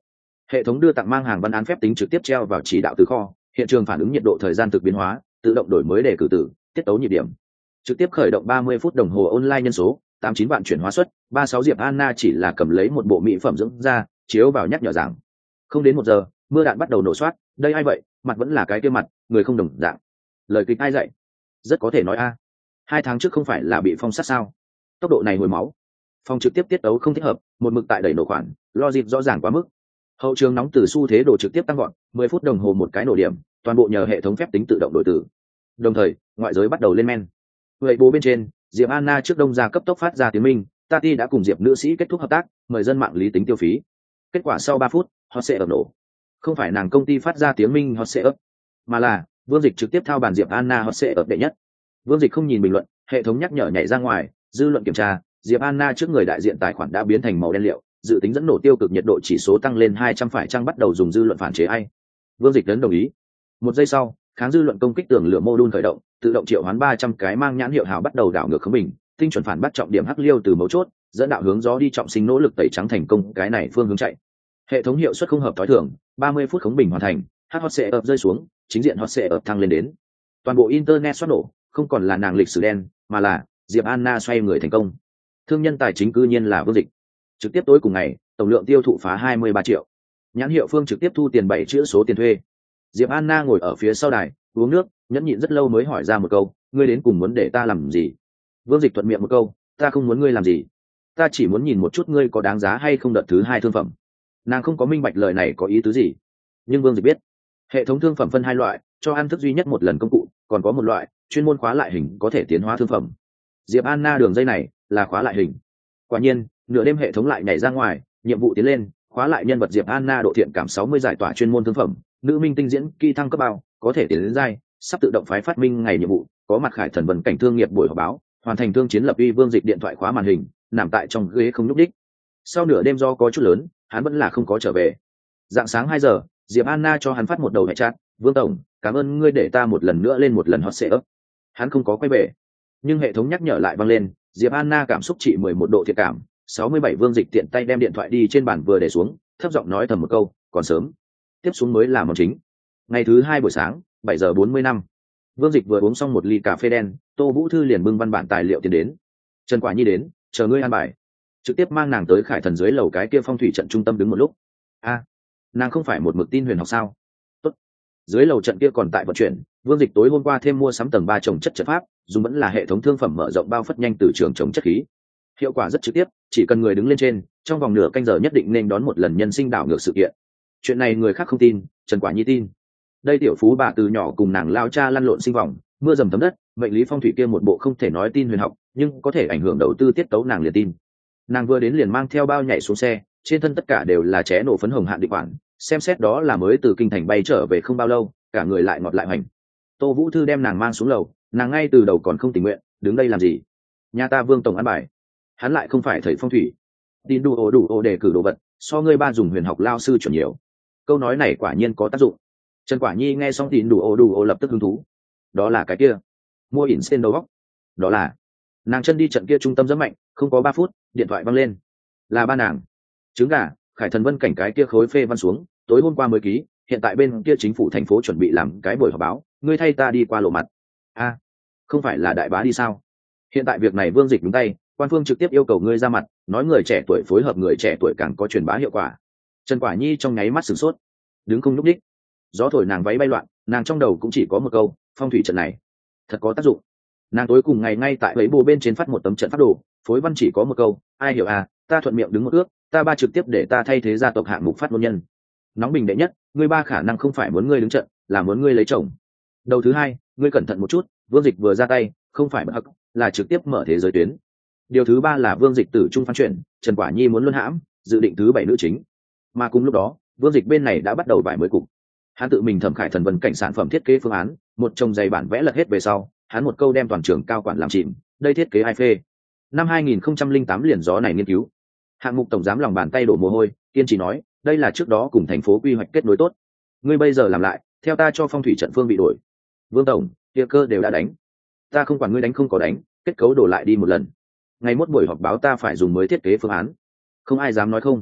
Hệ thống đưa tặng mang hàng văn án phép tính trực tiếp treo vào chỉ đạo từ kho, hiện trường phản ứng nhiệt độ thời gian thực biến hóa, tự động đổi mới đề cử tử, tiết tấu nhịp điểm. Trực tiếp khởi động ba mươi phút đồng hồ online nhân số, tám chín vạn chuyển hóa suất, ba sáu Diệp Anna chỉ là cầm lấy một bộ mỹ phẩm dưỡng da, chiếu vào nhắc nhở rằng. Không đến một giờ, mưa đạn bắt đầu nổ soát, đây ai vậy, mặt vẫn là cái kia mặt, người không đồng dạng. Lời kịch ai dạy? Rất có thể nói a. Hai tháng trước không phải là bị phong sát sao? Tốc độ này hồi máu. Phòng trực tiếp tiết tấu không thích hợp, một mực tại đẩy nổ khoản, logic rõ ràng quá mức. Hậu trường nóng từ xu thế đồ trực tiếp tăng gọn, mười phút đồng hồ một cái nổ điểm, toàn bộ nhờ hệ thống phép tính tự động đổi từ. Đồng thời, ngoại giới bắt đầu lên men. Vậy bố bên trên, Diệp Anna trước đông ra cấp tốc phát ra tiếng minh, Tati đã cùng Diệp nữ sĩ kết thúc hợp tác, mời dân mạng lý tính tiêu phí. Kết quả sau ba phút, hot sẽ ập nổ. Không phải nàng công ty phát ra tiếng minh hot sẽ ập, mà là Vương Dịch trực tiếp thao bàn Diệp Anna hot sẽ ập đệ nhất. Vương Dịch không nhìn bình luận, hệ thống nhắc nhở nhảy ra ngoài, dư luận kiểm tra, Diệp Anna trước người đại diện tài khoản đã biến thành màu đen liệu, dự tính dẫn nổ tiêu cực nhiệt độ chỉ số tăng lên hai trăm phải chăng bắt đầu dùng dư luận phản chế ai. Vương Dịch đến đồng ý. Một giây sau, kháng dư luận công kích tường lửa mô-đun khởi động, tự động triệu hoán ba trăm cái mang nhãn hiệu hào bắt đầu đảo ngược khống bình, tinh chuẩn phản bắt trọng điểm hắc liêu từ mấu chốt, dẫn đạo hướng gió đi trọng sinh nỗ lực tẩy trắng thành công cái này phương hướng chạy. Hệ thống hiệu suất không hợp tối thường, ba mươi phút khống bình hoàn thành, hot hot sẽ ập rơi xuống, chính diện hot sẽ ập thăng lên đến. Toàn bộ internet xoát nổ, không còn là nàng lịch sử đen, mà là Diệp Anna xoay người thành công. Thương nhân tài chính cư nhiên là Vương Dịch. Trực tiếp tối cùng ngày, tổng lượng tiêu thụ phá hai mươi ba triệu. Nhãn hiệu phương trực tiếp thu tiền bảy chữ số tiền thuê. Diệp Anna ngồi ở phía sau đài, uống nước, nhẫn nhịn rất lâu mới hỏi ra một câu, ngươi đến cùng muốn để ta làm gì? Vương Dịch thuận miệng một câu, ta không muốn ngươi làm gì, ta chỉ muốn nhìn một chút ngươi có đáng giá hay không đợt thứ hai thương phẩm. Nàng không có minh bạch lời này có ý tứ gì, nhưng Vương Dịch biết, hệ thống thương phẩm phân hai loại, cho ăn thức duy nhất một lần công cụ, còn có một loại chuyên môn khóa lại hình có thể tiến hóa thương phẩm. Diệp Anna đường dây này là khóa lại hình. Quả nhiên, nửa đêm hệ thống lại nhảy ra ngoài, nhiệm vụ tiến lên, khóa lại nhân vật Diệp Anna độ thiện cảm sáu mươi giải tỏa chuyên môn thương phẩm, nữ minh tinh diễn kỹ thăng cấp bao, có thể tiến đến giai, sắp tự động phái phát minh ngày nhiệm vụ, có mặt khải thần vân cảnh thương nghiệp buổi họp báo, hoàn thành thương chiến lập uy Vương Dịch điện thoại khóa màn hình, nằm tại trong ghế không nhúc đích. Sau nửa đêm do có chút lớn, hắn vẫn là không có trở về. Dạng sáng hai giờ, Diệp Anna cho hắn phát một đầu hệ chat, Vương tổng, cảm ơn ngươi để ta một lần nữa lên một lần hot sẽ ấp. Hắn không có quay về, nhưng hệ thống nhắc nhở lại vang lên, Diệp Anna cảm xúc trị mười một độ thiện cảm, sáu mươi bảy Vương Dịch tiện tay đem điện thoại đi trên bàn vừa để xuống, thấp giọng nói thầm một câu, còn sớm. Tiếp xuống mới là món chính. Ngày thứ hai buổi sáng, bảy giờ bốn mươi lăm. Vương Dịch vừa uống xong một ly cà phê đen, Tô Vũ Thư liền bưng văn bản tài liệu tiến đến. Trần Quả Nhi đến, chờ ngươi an bài. Trực tiếp mang nàng tới Khải Thần dưới lầu cái kia phong thủy trận trung tâm đứng một lúc. A, nàng không phải một mực tin huyền học sao? Tốt. Dưới lầu trận kia còn tại vận chuyển, Vương Dịch tối hôm qua thêm mua sắm tầng ba trồng chất trận pháp, dùng vẫn là hệ thống thương phẩm mở rộng bao phất nhanh từ trường trồng chất khí. Hiệu quả rất trực tiếp, chỉ cần người đứng lên trên, trong vòng nửa canh giờ nhất định nên đón một lần nhân sinh đảo ngược sự kiện. Chuyện này người khác không tin, Trần Quả Nhi tin. Đây tiểu phú bà từ nhỏ cùng nàng lao cha lăn lộn sinh vòng, mưa dầm thấm đất, mệnh lý phong thủy kia một bộ không thể nói tin huyền học, nhưng có thể ảnh hưởng đầu tư tiết tấu nàng liền tin. Nàng vừa đến liền mang theo bao nhảy xuống xe, trên thân tất cả đều là ché nổ phấn hồng hạn định khoản, xem xét đó là mới từ kinh thành bay trở về không bao lâu, cả người lại ngọt lại hoành. Tô Vũ Thư đem nàng mang xuống lầu, nàng ngay từ đầu còn không tình nguyện, đứng đây làm gì? Nhà ta Vương tổng ăn bài, hắn lại không phải thầy phong thủy, tin đủ ổ đủ ổ để cử đồ vật, so ngươi ba dùng huyền học lao sư chuẩn nhiều. Câu nói này quả nhiên có tác dụng. Trần Quả Nhi nghe xong tin đủ ổ đủ ổ lập tức hứng thú. Đó là cái kia, mua ỉn sen đầu góc. Đó là, nàng chân đi trận kia trung tâm rất mạnh, không có ba phút, điện thoại văng lên. Là ba nàng. Trứng gà, Khải Thần Vân cảnh cái kia khối phê văn xuống, tối hôm qua mới ký, hiện tại bên kia chính phủ thành phố chuẩn bị làm cái buổi họp báo, ngươi thay ta đi qua lộ mặt. A, không phải là đại bá đi sao? Hiện tại việc này Vương Dịch đúng tay, quan phương trực tiếp yêu cầu ngươi ra mặt, nói người trẻ tuổi phối hợp người trẻ tuổi càng có truyền bá hiệu quả. Trần Quả Nhi trong nháy mắt sửng sốt, đứng không nhúc nhích. Gió thổi nàng váy bay loạn, nàng trong đầu cũng chỉ có một câu, phong thủy trận này thật có tác dụng. Nàng tối cùng ngày ngay tại ấy bồ bên trên phát một tấm trận pháp đồ, phối văn chỉ có một câu, ai hiểu à, ta thuận miệng đứng một ước, ta ba trực tiếp để ta thay thế gia tộc hạng mục phát ngôn nhân. Nóng bình đệ nhất, ngươi ba khả năng không phải muốn ngươi đứng trận, là muốn ngươi lấy chồng. Đầu thứ hai, ngươi cẩn thận một chút, Vương Dịch vừa ra tay, không phải bất hắc, là trực tiếp mở thế giới tuyến. Điều thứ ba là Vương Dịch tử trung phán chuyển, Trần Quả Nhi muốn luân hãm, dự định thứ bảy nữ chính. Mà cùng lúc đó, Vương Dịch bên này đã bắt đầu vải mới cục. Hắn tự mình thẩm Khải Thần Vân cảnh sản phẩm thiết kế phương án, một chồng dày bản vẽ lật hết về sau, hắn một câu đem toàn trường cao quản làm chìm, đây thiết kế ai phê. Năm hai nghìn không trăm lẻ tám liền gió này nghiên cứu. Hạng mục tổng giám lòng bàn tay đổ mồ hôi, kiên trì nói, đây là trước đó cùng thành phố quy hoạch kết nối tốt. Ngươi bây giờ làm lại, theo ta cho phong thủy trận phương bị đổi. Vương tổng, kia cơ đều đã đánh. Ta không quản ngươi đánh không có đánh, kết cấu đổ lại đi một lần. Ngày mốt buổi họp báo ta phải dùng mới thiết kế phương án. Không ai dám nói không.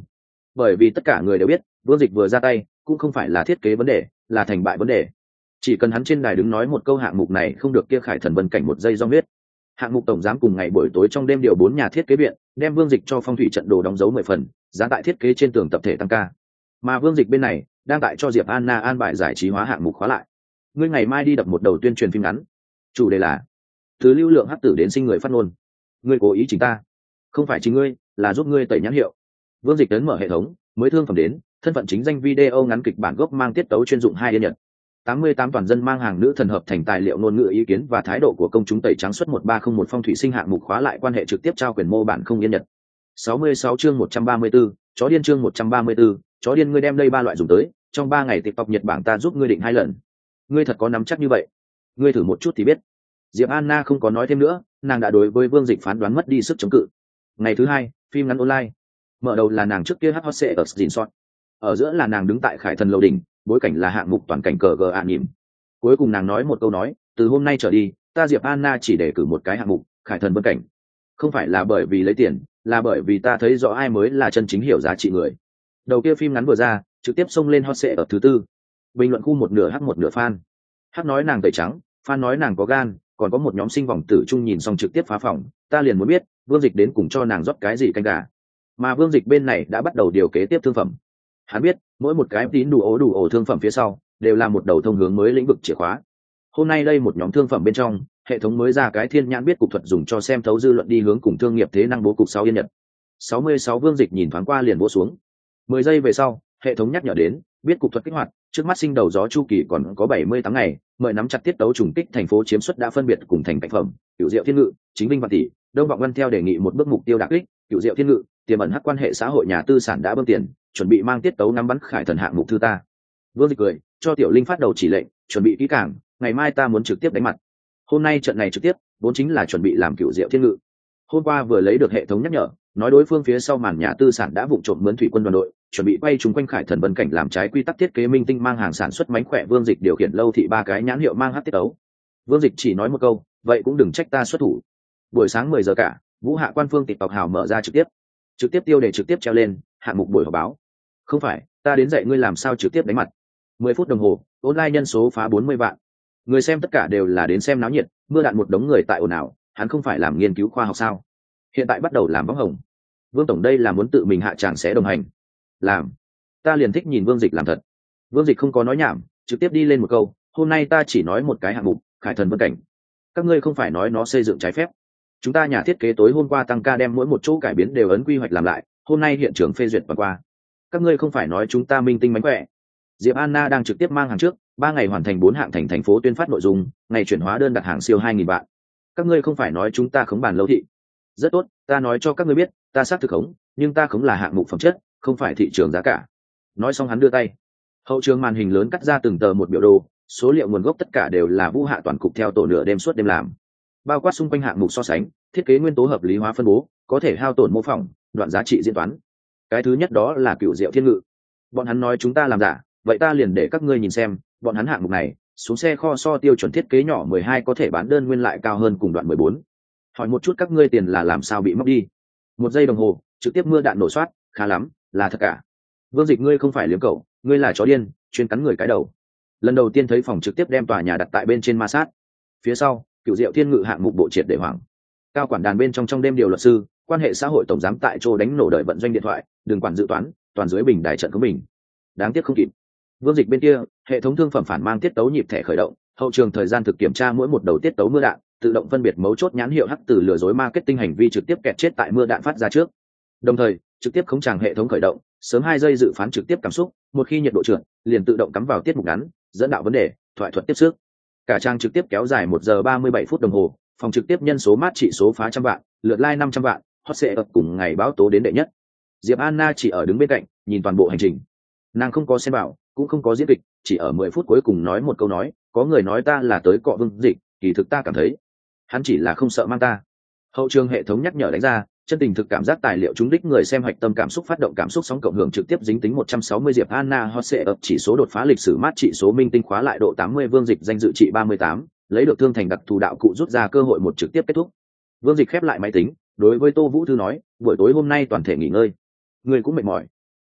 bởi vì tất cả người đều biết Vương Dịch vừa ra tay cũng không phải là thiết kế vấn đề, là thành bại vấn đề. Chỉ cần hắn trên đài đứng nói một câu hạng mục này không được kia Khải Thần Vân Cảnh một giây do huyết. Hạng mục tổng giám cùng ngày buổi tối trong đêm điều bốn nhà thiết kế viện đem Vương Dịch cho phong thủy trận đồ đóng dấu mười phần, dán tại thiết kế trên tường tập thể tăng ca. Mà Vương Dịch bên này đang tại cho Diệp Anna an bài giải trí hóa hạng mục khóa lại. Ngươi ngày mai đi đập một đầu tuyên truyền phim ngắn, chủ đề là từ lưu lượng hắc tử đến sinh người phát ngôn. Ngươi cố ý chính ta, không phải chính ngươi, là giúp ngươi tẩy nhãn hiệu. Vương Dịch ấn mở hệ thống, mới thương phẩm đến, thân phận chính danh video ngắn kịch bản gốc mang tiết tấu chuyên dụng hai yên nhật. tám mươi tám toàn dân mang hàng nữ thần hợp thành tài liệu ngôn ngữ ý kiến và thái độ của công chúng tẩy trắng suất một ba không một phong thủy sinh hạng mục khóa lại quan hệ trực tiếp trao quyền mô bản không yên nhật. sáu mươi sáu chương một trăm ba mươi tư, chó điên chương một trăm ba mươi tư, chó điên ngươi đem đây ba loại dùng tới, trong ba ngày TikTok Nhật Bản ta giúp ngươi định hai lần. Ngươi thật có nắm chắc như vậy? Ngươi thử một chút thì biết. Diệp Anna không có nói thêm nữa, nàng đã đối với Vương Dịch phán đoán mất đi sức chống cự. Ngày thứ hai, phim ngắn online. Mở đầu là nàng trước kia hát hot sẽ ở Screenshot. Ở giữa là nàng đứng tại Khải Thần lầu đỉnh, bối cảnh là hạng mục toàn cảnh cờ gờ ạ nhỉm. Cuối cùng nàng nói một câu nói, từ hôm nay trở đi, ta Diệp Anna chỉ để cử một cái hạng mục, Khải Thần vân cảnh. Không phải là bởi vì lấy tiền, là bởi vì ta thấy rõ ai mới là chân chính hiểu giá trị người. Đầu kia phim ngắn vừa ra, trực tiếp xông lên hot sẽ ở thứ tư. Bình luận khu một nửa hắc một nửa fan. Hắc nói nàng tẩy trắng, fan nói nàng có gan, còn có một nhóm sinh vòng tử trung nhìn xong trực tiếp phá phòng, ta liền muốn biết, Vương Dịch đến cùng cho nàng rót cái gì canh gà. Mà Vương Dịch bên này đã bắt đầu điều kế tiếp thương phẩm. Hắn biết, mỗi một cái tín đủ ố đủ ổ thương phẩm phía sau, đều là một đầu thông hướng mới lĩnh vực chìa khóa. Hôm nay đây một nhóm thương phẩm bên trong, hệ thống mới ra cái thiên nhãn biết cục thuật dùng cho xem thấu dư luận đi hướng cùng thương nghiệp thế năng bố cục sáu yên nhật. sáu mươi sáu Vương Dịch nhìn thoáng qua liền vỗ xuống. mười giây về sau, hệ thống nhắc nhở đến, biết cục thuật kích hoạt, trước mắt sinh đầu gió chu kỳ còn có bảy mươi tám ngày, mời nắm chặt tiết tấu trùng kích thành phố chiếm suất đã phân biệt cùng thành cảnh phẩm, Cửu Diệu Thiên Ngự, Chính Minh Vạn Tỷ, Đông Vọng Văn theo đề nghị một bước mục tiêu đạt kích, Cửu Diệu Thiên Ngự, tiềm ẩn hắc quan hệ xã hội nhà tư sản đã bơm tiền, chuẩn bị mang tiết tấu nắm bắn Khải Thần hạng mục thư ta. Vương Dịch cười, cho Tiểu Linh phát đầu chỉ lệnh, chuẩn bị kỹ càng, ngày mai ta muốn trực tiếp đánh mặt. Hôm nay trận này trực tiếp, vốn chính là chuẩn bị làm Cửu Diệu Thiên Ngự. Hôm qua vừa lấy được hệ thống nhắc nhở, nói đối phương phía sau màn nhà tư sản đã vụ trộm mướn thủy quân đoàn đội, chuẩn bị quay chúng quanh Khải Thần vân cảnh làm trái quy tắc thiết kế minh tinh mang hàng sản xuất mánh khỏe. Vương Dịch điều khiển lâu thị ba cái nhãn hiệu mang hát tiết tấu. Vương Dịch chỉ nói một câu, vậy cũng đừng trách ta xuất thủ. Buổi sáng mười giờ cả, Vũ Hạ quan phương TikTok hào mở ra trực tiếp. Trực tiếp tiêu đề trực tiếp treo lên, hạng mục buổi họp báo. Không phải, ta đến dạy ngươi làm sao trực tiếp đánh mặt. mười phút đồng hồ, online nhân số phá bốn mươi vạn. Người xem tất cả đều là đến xem náo nhiệt, mưa đạn một đống người tại ồn ào, hắn không phải làm nghiên cứu khoa học sao? Hiện tại bắt đầu làm bóng hồng. Vương tổng đây là muốn tự mình hạ tràng sẽ đồng hành. Làm. Ta liền thích nhìn Vương Dịch làm thật. Vương Dịch không có nói nhảm, trực tiếp đi lên một câu, hôm nay ta chỉ nói một cái hạng mục, Khải Thần vân cảnh. Các ngươi không phải nói nó xây dựng trái phép. Chúng ta nhà thiết kế tối hôm qua tăng ca đem mỗi một chỗ cải biến đều ấn quy hoạch làm lại, hôm nay hiện trường phê duyệt và qua. Các ngươi không phải nói chúng ta minh tinh mánh khỏe. Diệp Anna đang trực tiếp mang hàng trước, ba ngày hoàn thành bốn hạng thành thành phố tuyên phát nội dung, ngày chuyển hóa đơn đặt hàng siêu hai nghìn vạn. Các ngươi không phải nói chúng ta khống bàn lâu thị. Rất tốt, ta nói cho các ngươi biết, ta xác thực khống, nhưng ta khống là hạng mục phẩm chất, không phải thị trường giá cả. Nói xong hắn đưa tay. Hậu trường màn hình lớn cắt ra từng tờ một biểu đồ, số liệu nguồn gốc tất cả đều là Vũ Hạ toàn cục theo tổ nửa đêm suốt đêm làm. Bao quát xung quanh hạng mục so sánh, thiết kế nguyên tố hợp lý hóa phân bố, có thể hao tổn mô phỏng, đoạn giá trị diễn toán. Cái thứ nhất đó là Cửu Diệu Thiên Ngự. Bọn hắn nói chúng ta làm giả, vậy ta liền để các ngươi nhìn xem, bọn hắn hạng mục này, xuống xe kho so tiêu chuẩn thiết kế nhỏ mười hai có thể bán đơn nguyên lại cao hơn cùng đoạn mười bốn. Hỏi một chút các ngươi tiền là làm sao bị mất đi. Một giây đồng hồ, trực tiếp mưa đạn nổ soát, khá lắm, là thật cả. Vương Dịch ngươi không phải liếm cậu, ngươi là chó điên, chuyên cắn người cái đầu. Lần đầu tiên thấy phòng trực tiếp đem tòa nhà đặt tại bên trên ma sát. Phía sau, Cửu Diệu Thiên Ngự hạng mục bộ triệt để hoảng. Cao quản đàn bên trong trong đêm điều luật sư, quan hệ xã hội tổng giám tại chỗ đánh nổ đợi vận doanh điện thoại, đường quản dự toán, toàn dưới bình đài trận của mình. Đáng tiếc không kịp. Vương Dịch bên kia, hệ thống thương phẩm phản mang tiết tấu nhịp thẻ khởi động, hậu trường thời gian thực kiểm tra mỗi một đầu tiết tấu mưa đạn, tự động phân biệt mấu chốt nhãn hiệu hắc từ lừa dối marketing hành vi trực tiếp kẹt chết tại mưa đạn phát ra trước. Đồng thời, trực tiếp khống tràng hệ thống khởi động, sớm hai giây dự phán trực tiếp cảm xúc, một khi nhiệt độ trượt, liền tự động cắm vào tiết mục ngắn, dẫn đạo vấn đề, thoại thuật tiếp sức. Cả trang trực tiếp kéo dài một giờ ba mươi bảy phút đồng hồ, phòng trực tiếp nhân số mát trị số phá trăm vạn, lượt like năm trăm vạn, hot sẽ ập cùng ngày báo tố đến đệ nhất. Diệp Anna chỉ ở đứng bên cạnh, nhìn toàn bộ hành trình. Nàng không có xem bảo, cũng không có diễn kịch, chỉ ở mười phút cuối cùng nói một câu nói, có người nói ta là tới cọ Vương Dịch, kỳ thực ta cảm thấy, hắn chỉ là không sợ mang ta. Hậu trường hệ thống nhắc nhở đánh ra, chân tình thực cảm giác tài liệu trúng đích người xem hoạch tâm cảm xúc phát động cảm xúc sóng cộng hưởng trực tiếp dính tính một trăm sáu mươi. Diệp Anna hot sẽ ập chỉ số đột phá lịch sử mát trị số minh tinh khóa lại độ tám mươi. Vương Dịch danh dự trị ba mươi tám, lấy được thương thành đặc thù đạo cụ rút ra cơ hội một trực tiếp kết thúc. Vương Dịch khép lại máy tính, đối với Tô Vũ Thư nói, buổi tối hôm nay toàn thể nghỉ ngơi. Người cũng mệt mỏi,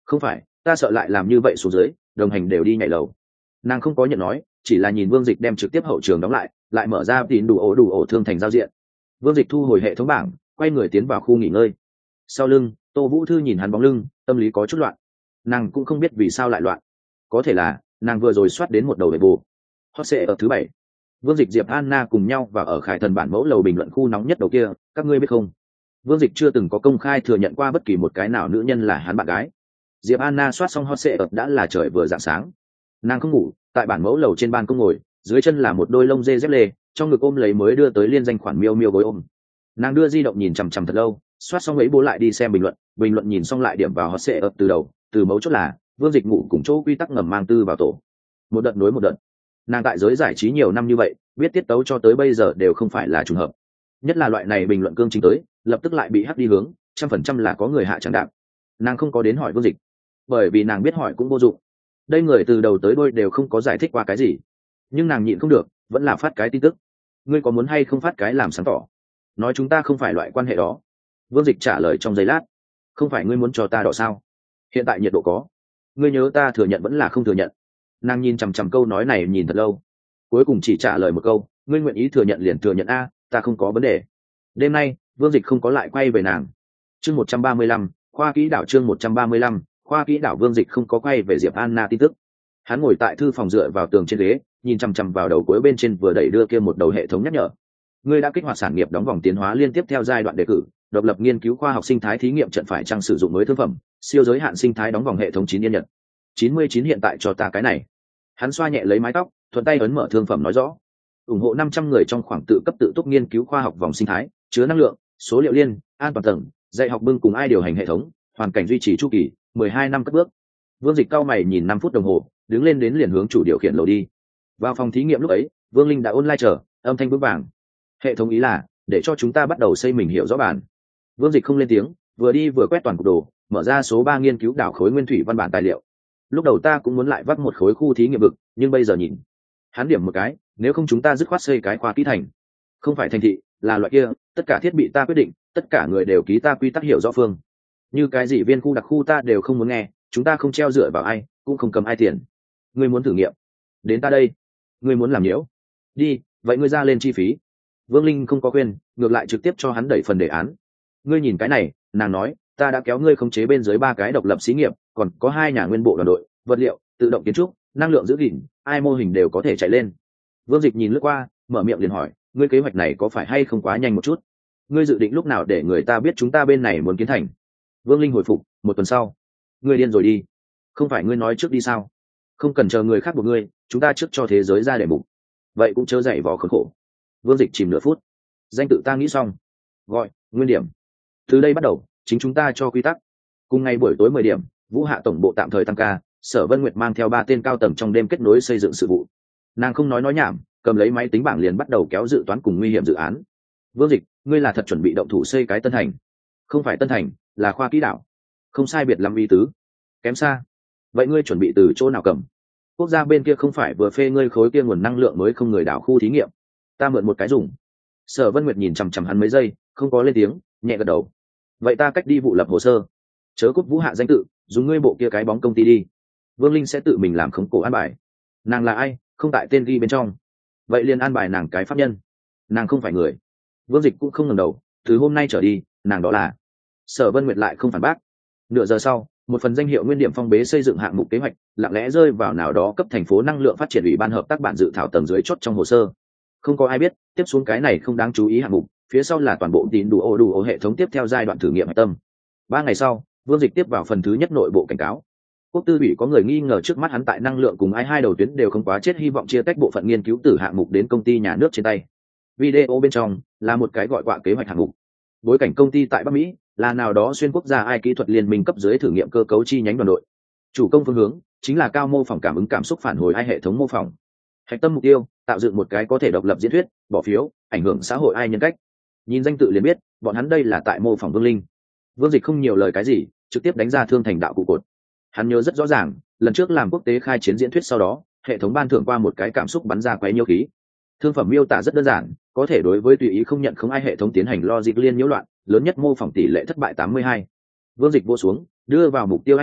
Không phải, ta sợ lại làm như vậy xuống dưới đồng hành đều đi nhảy lầu. Nàng không có nhận nói, chỉ là nhìn Vương Dịch đem trực tiếp hậu trường đóng lại, lại mở ra tín đủ ổ đủ ổ thương thành giao diện. Vương Dịch thu hồi hệ thống bảng, quay người tiến vào khu nghỉ ngơi. Sau lưng, Tô Vũ Thư nhìn hắn bóng lưng, tâm lý có chút loạn. Nàng cũng không biết vì sao lại loạn, có thể là nàng vừa rồi soát đến một đầu về bù. Hot sẽ ở thứ bảy. Vương Dịch Diệp Anna cùng nhau và ở Khải Thần bản mẫu lầu bình luận khu nóng nhất đầu kia, các ngươi biết không? Vương Dịch chưa từng có công khai thừa nhận qua bất kỳ một cái nào nữ nhân là hắn bạn gái. Diệp Anna soát xong hot sẽ ở đã là trời vừa rạng sáng. Nàng không ngủ, tại bản mẫu lầu trên ban công ngồi, dưới chân là một đôi lông dê dép lê, trong ngực ôm lấy mới đưa tới liên danh khoản miêu miêu gối ôm. Nàng đưa di động nhìn chằm chằm thật lâu, soát xong ấy bố lại đi xem bình luận, bình luận nhìn xong lại điểm vào hot sẽ ở từ đầu, từ mấu chốt là Vương Dịch ngủ cùng chỗ quy tắc ngầm mang tư vào tổ. Một đợt nối một đợt. Nàng tại giới giải trí nhiều năm như vậy, biết tiết tấu cho tới bây giờ đều không phải là trùng hợp. Nhất là loại này bình luận cương chính tới, lập tức lại bị hắc đi hướng, trăm phần trăm là có người hạ chẳng đạp. Nàng không có đến hỏi Vương Dịch, bởi vì nàng biết hỏi cũng vô dụng. Đây người từ đầu tới đuôi đều không có giải thích qua cái gì, nhưng nàng nhịn không được, vẫn là phát cái tin tức. Ngươi có muốn hay không phát cái làm sáng tỏ, nói chúng ta không phải loại quan hệ đó. Vương Dịch trả lời trong giây lát, không phải ngươi muốn cho ta đỏ sao? Hiện tại nhiệt độ có, ngươi nhớ ta thừa nhận vẫn là không thừa nhận. Nàng nhìn chằm chằm câu nói này nhìn thật lâu, cuối cùng chỉ trả lời một câu, ngươi nguyện ý thừa nhận liền thừa nhận a, ta không có vấn đề. Đêm nay Vương Dịch không có lại quay về nàng. Chương một trăm ba mươi lăm, khoa kỹ đảo. Chương một trăm ba mươi lăm, khoa kỹ đảo. Vương Dịch không có quay về Diệp Anna tin tức. Hắn ngồi tại thư phòng dựa vào tường trên ghế, nhìn chằm chằm vào đầu cuối bên trên vừa đẩy đưa kia một đầu hệ thống nhắc nhở. Ngươi đã kích hoạt sản nghiệp đóng vòng tiến hóa liên tiếp theo giai đoạn đề cử, độc lập nghiên cứu khoa học sinh thái thí nghiệm trận phải chăng sử dụng mới thương phẩm, siêu giới hạn sinh thái đóng vòng hệ thống chín yên nhật. chín mươi chín hiện tại cho ta cái này. Hắn xoa nhẹ lấy mái tóc, thuận tay ấn mở thương phẩm nói rõ. Ủng hộ năm trăm người trong khoảng tự cấp tự túc nghiên cứu khoa học vòng sinh thái, chứa năng lượng, số liệu liên, an toàn tầng, dạy học bưng cùng ai điều hành hệ thống, hoàn cảnh duy trì chu kỳ, mười hai năm cất bước. Vương Dịch cao mày nhìn năm phút đồng hồ, đứng lên đến liền hướng chủ điều khiển lầu đi. Vào phòng thí nghiệm lúc ấy, Vương Linh đã online chờ, âm thanh vững vàng. Hệ thống ý là để cho chúng ta bắt đầu xây mình hiểu rõ bản. Vương Dịch không lên tiếng, vừa đi vừa quét toàn cục đồ, mở ra số ba nghiên cứu đảo khối nguyên thủy văn bản tài liệu. Lúc đầu ta cũng muốn lại vắt một khối khu thí nghiệm vực, nhưng bây giờ nhìn, hắn điểm một cái, nếu không chúng ta dứt khoát xây cái khoa kỹ thành. Không phải thành thị, là loại kia, tất cả thiết bị ta quyết định, tất cả người đều ký ta quy tắc hiểu rõ phương. Như cái gì viên khu đặc khu ta đều không muốn nghe, chúng ta không treo dựa vào ai, cũng không cầm ai tiền. Ngươi muốn thử nghiệm, đến ta đây. Ngươi muốn làm nhiễu, đi, vậy ngươi ra lên chi phí. Vương Linh không có quên, ngược lại trực tiếp cho hắn đẩy phần đề án. Ngươi nhìn cái này, nàng nói, ta đã kéo ngươi khống chế bên dưới ba cái độc lập xí nghiệp, còn có hai nhà nguyên bộ đoàn đội, vật liệu, tự động kiến trúc, năng lượng giữ gìn, ai mô hình đều có thể chạy lên. Vương Dịch nhìn lướt qua, mở miệng liền hỏi, ngươi kế hoạch này có phải hay không quá nhanh một chút? Ngươi dự định lúc nào để người ta biết chúng ta bên này muốn kiến thành? Vương Linh hồi phục, một tuần sau. Ngươi điên rồi đi, không phải ngươi nói trước đi sao? Không cần chờ người khác buộc ngươi, chúng ta trước cho thế giới ra để mục. Vậy cũng chớ dậy vò khốn khổ. Vương Dịch chìm nửa phút, danh tự ta nghĩ xong, gọi nguyên điểm. Từ đây bắt đầu, chính chúng ta cho quy tắc. Cùng ngày buổi tối mười điểm, Vũ Hạ tổng bộ tạm thời tăng ca, Sở Vân Nguyệt mang theo ba tên cao tầng trong đêm kết nối xây dựng sự vụ. Nàng không nói nói nhảm, cầm lấy máy tính bảng liền bắt đầu kéo dự toán cùng nguy hiểm dự án. Vương Dịch, ngươi là thật chuẩn bị động thủ xây cái Tân Thành? Không phải Tân Thành, là khoa kỹ đảo. Không sai biệt lắm ý tứ. Kém xa. Vậy ngươi chuẩn bị từ chỗ nào cầm? Quốc gia bên kia không phải vừa phê ngươi khối kia nguồn năng lượng mới không người đảo khu thí nghiệm, ta mượn một cái dùng. Sở Vân Nguyệt nhìn chằm chằm hắn mấy giây, không có lên tiếng, nhẹ gật đầu. Vậy ta cách đi vụ lập hồ sơ, chớ cúp Vũ Hạ danh tự, dùng ngươi bộ kia cái bóng công ty đi. Vương Linh sẽ tự mình làm khống cổ an bài. Nàng là ai, không tại tên ghi bên trong. Vậy liền an bài nàng cái pháp nhân. Nàng không phải người. Vương Dịch cũng không ngẩng đầu, từ hôm nay trở đi, nàng đó là. Sở Vân Nguyệt lại không phản bác. Nửa giờ sau, một phần danh hiệu nguyên điểm phong bế xây dựng hạng mục kế hoạch lặng lẽ rơi vào nào đó cấp thành phố năng lượng phát triển ủy ban hợp tác bản dự thảo tầng dưới chốt trong hồ sơ. Không có ai biết tiếp xuống cái này không đáng chú ý hạng mục, phía sau là toàn bộ tín đủ ô đủ ô hệ thống tiếp theo giai đoạn thử nghiệm hạch tâm. Ba ngày sau, Vương Dịch tiếp vào phần thứ nhất nội bộ cảnh cáo. Quốc tư ủy có người nghi ngờ trước mắt hắn tại năng lượng cùng ai hai đầu tuyến đều không quá chết, hy vọng chia tách bộ phận nghiên cứu từ hạng mục đến công ty nhà nước trên tay. Video bên trong là một cái gọi quạ kế hoạch hạng mục. Bối cảnh công ty tại Bắc Mỹ là nào đó xuyên quốc gia ai kỹ thuật liên minh cấp dưới thử nghiệm cơ cấu chi nhánh đoàn đội. Chủ công phương hướng chính là cao mô phỏng cảm ứng cảm xúc phản hồi ai hệ thống mô phỏng. Hạch tâm mục tiêu tạo dựng một cái có thể độc lập diễn thuyết, bỏ phiếu, ảnh hưởng xã hội ai nhân cách. Nhìn danh tự liền biết bọn hắn đây là tại mô phỏng Vương Linh. Vương Dịch không nhiều lời cái gì, trực tiếp đánh ra thương thành đạo cụ cột. Hắn nhớ rất rõ ràng, lần trước làm quốc tế khai chiến diễn thuyết sau đó, hệ thống ban thưởng qua một cái cảm xúc bắn ra quấy nhiêu khí. Thương phẩm miêu tả rất đơn giản, có thể đối với tùy ý không nhận không ai hệ thống tiến hành logic liên nhiễu loạn, lớn nhất mô phỏng tỷ lệ thất bại tám mươi hai. Vương Dịch vô xuống, đưa vào mục tiêu i đê,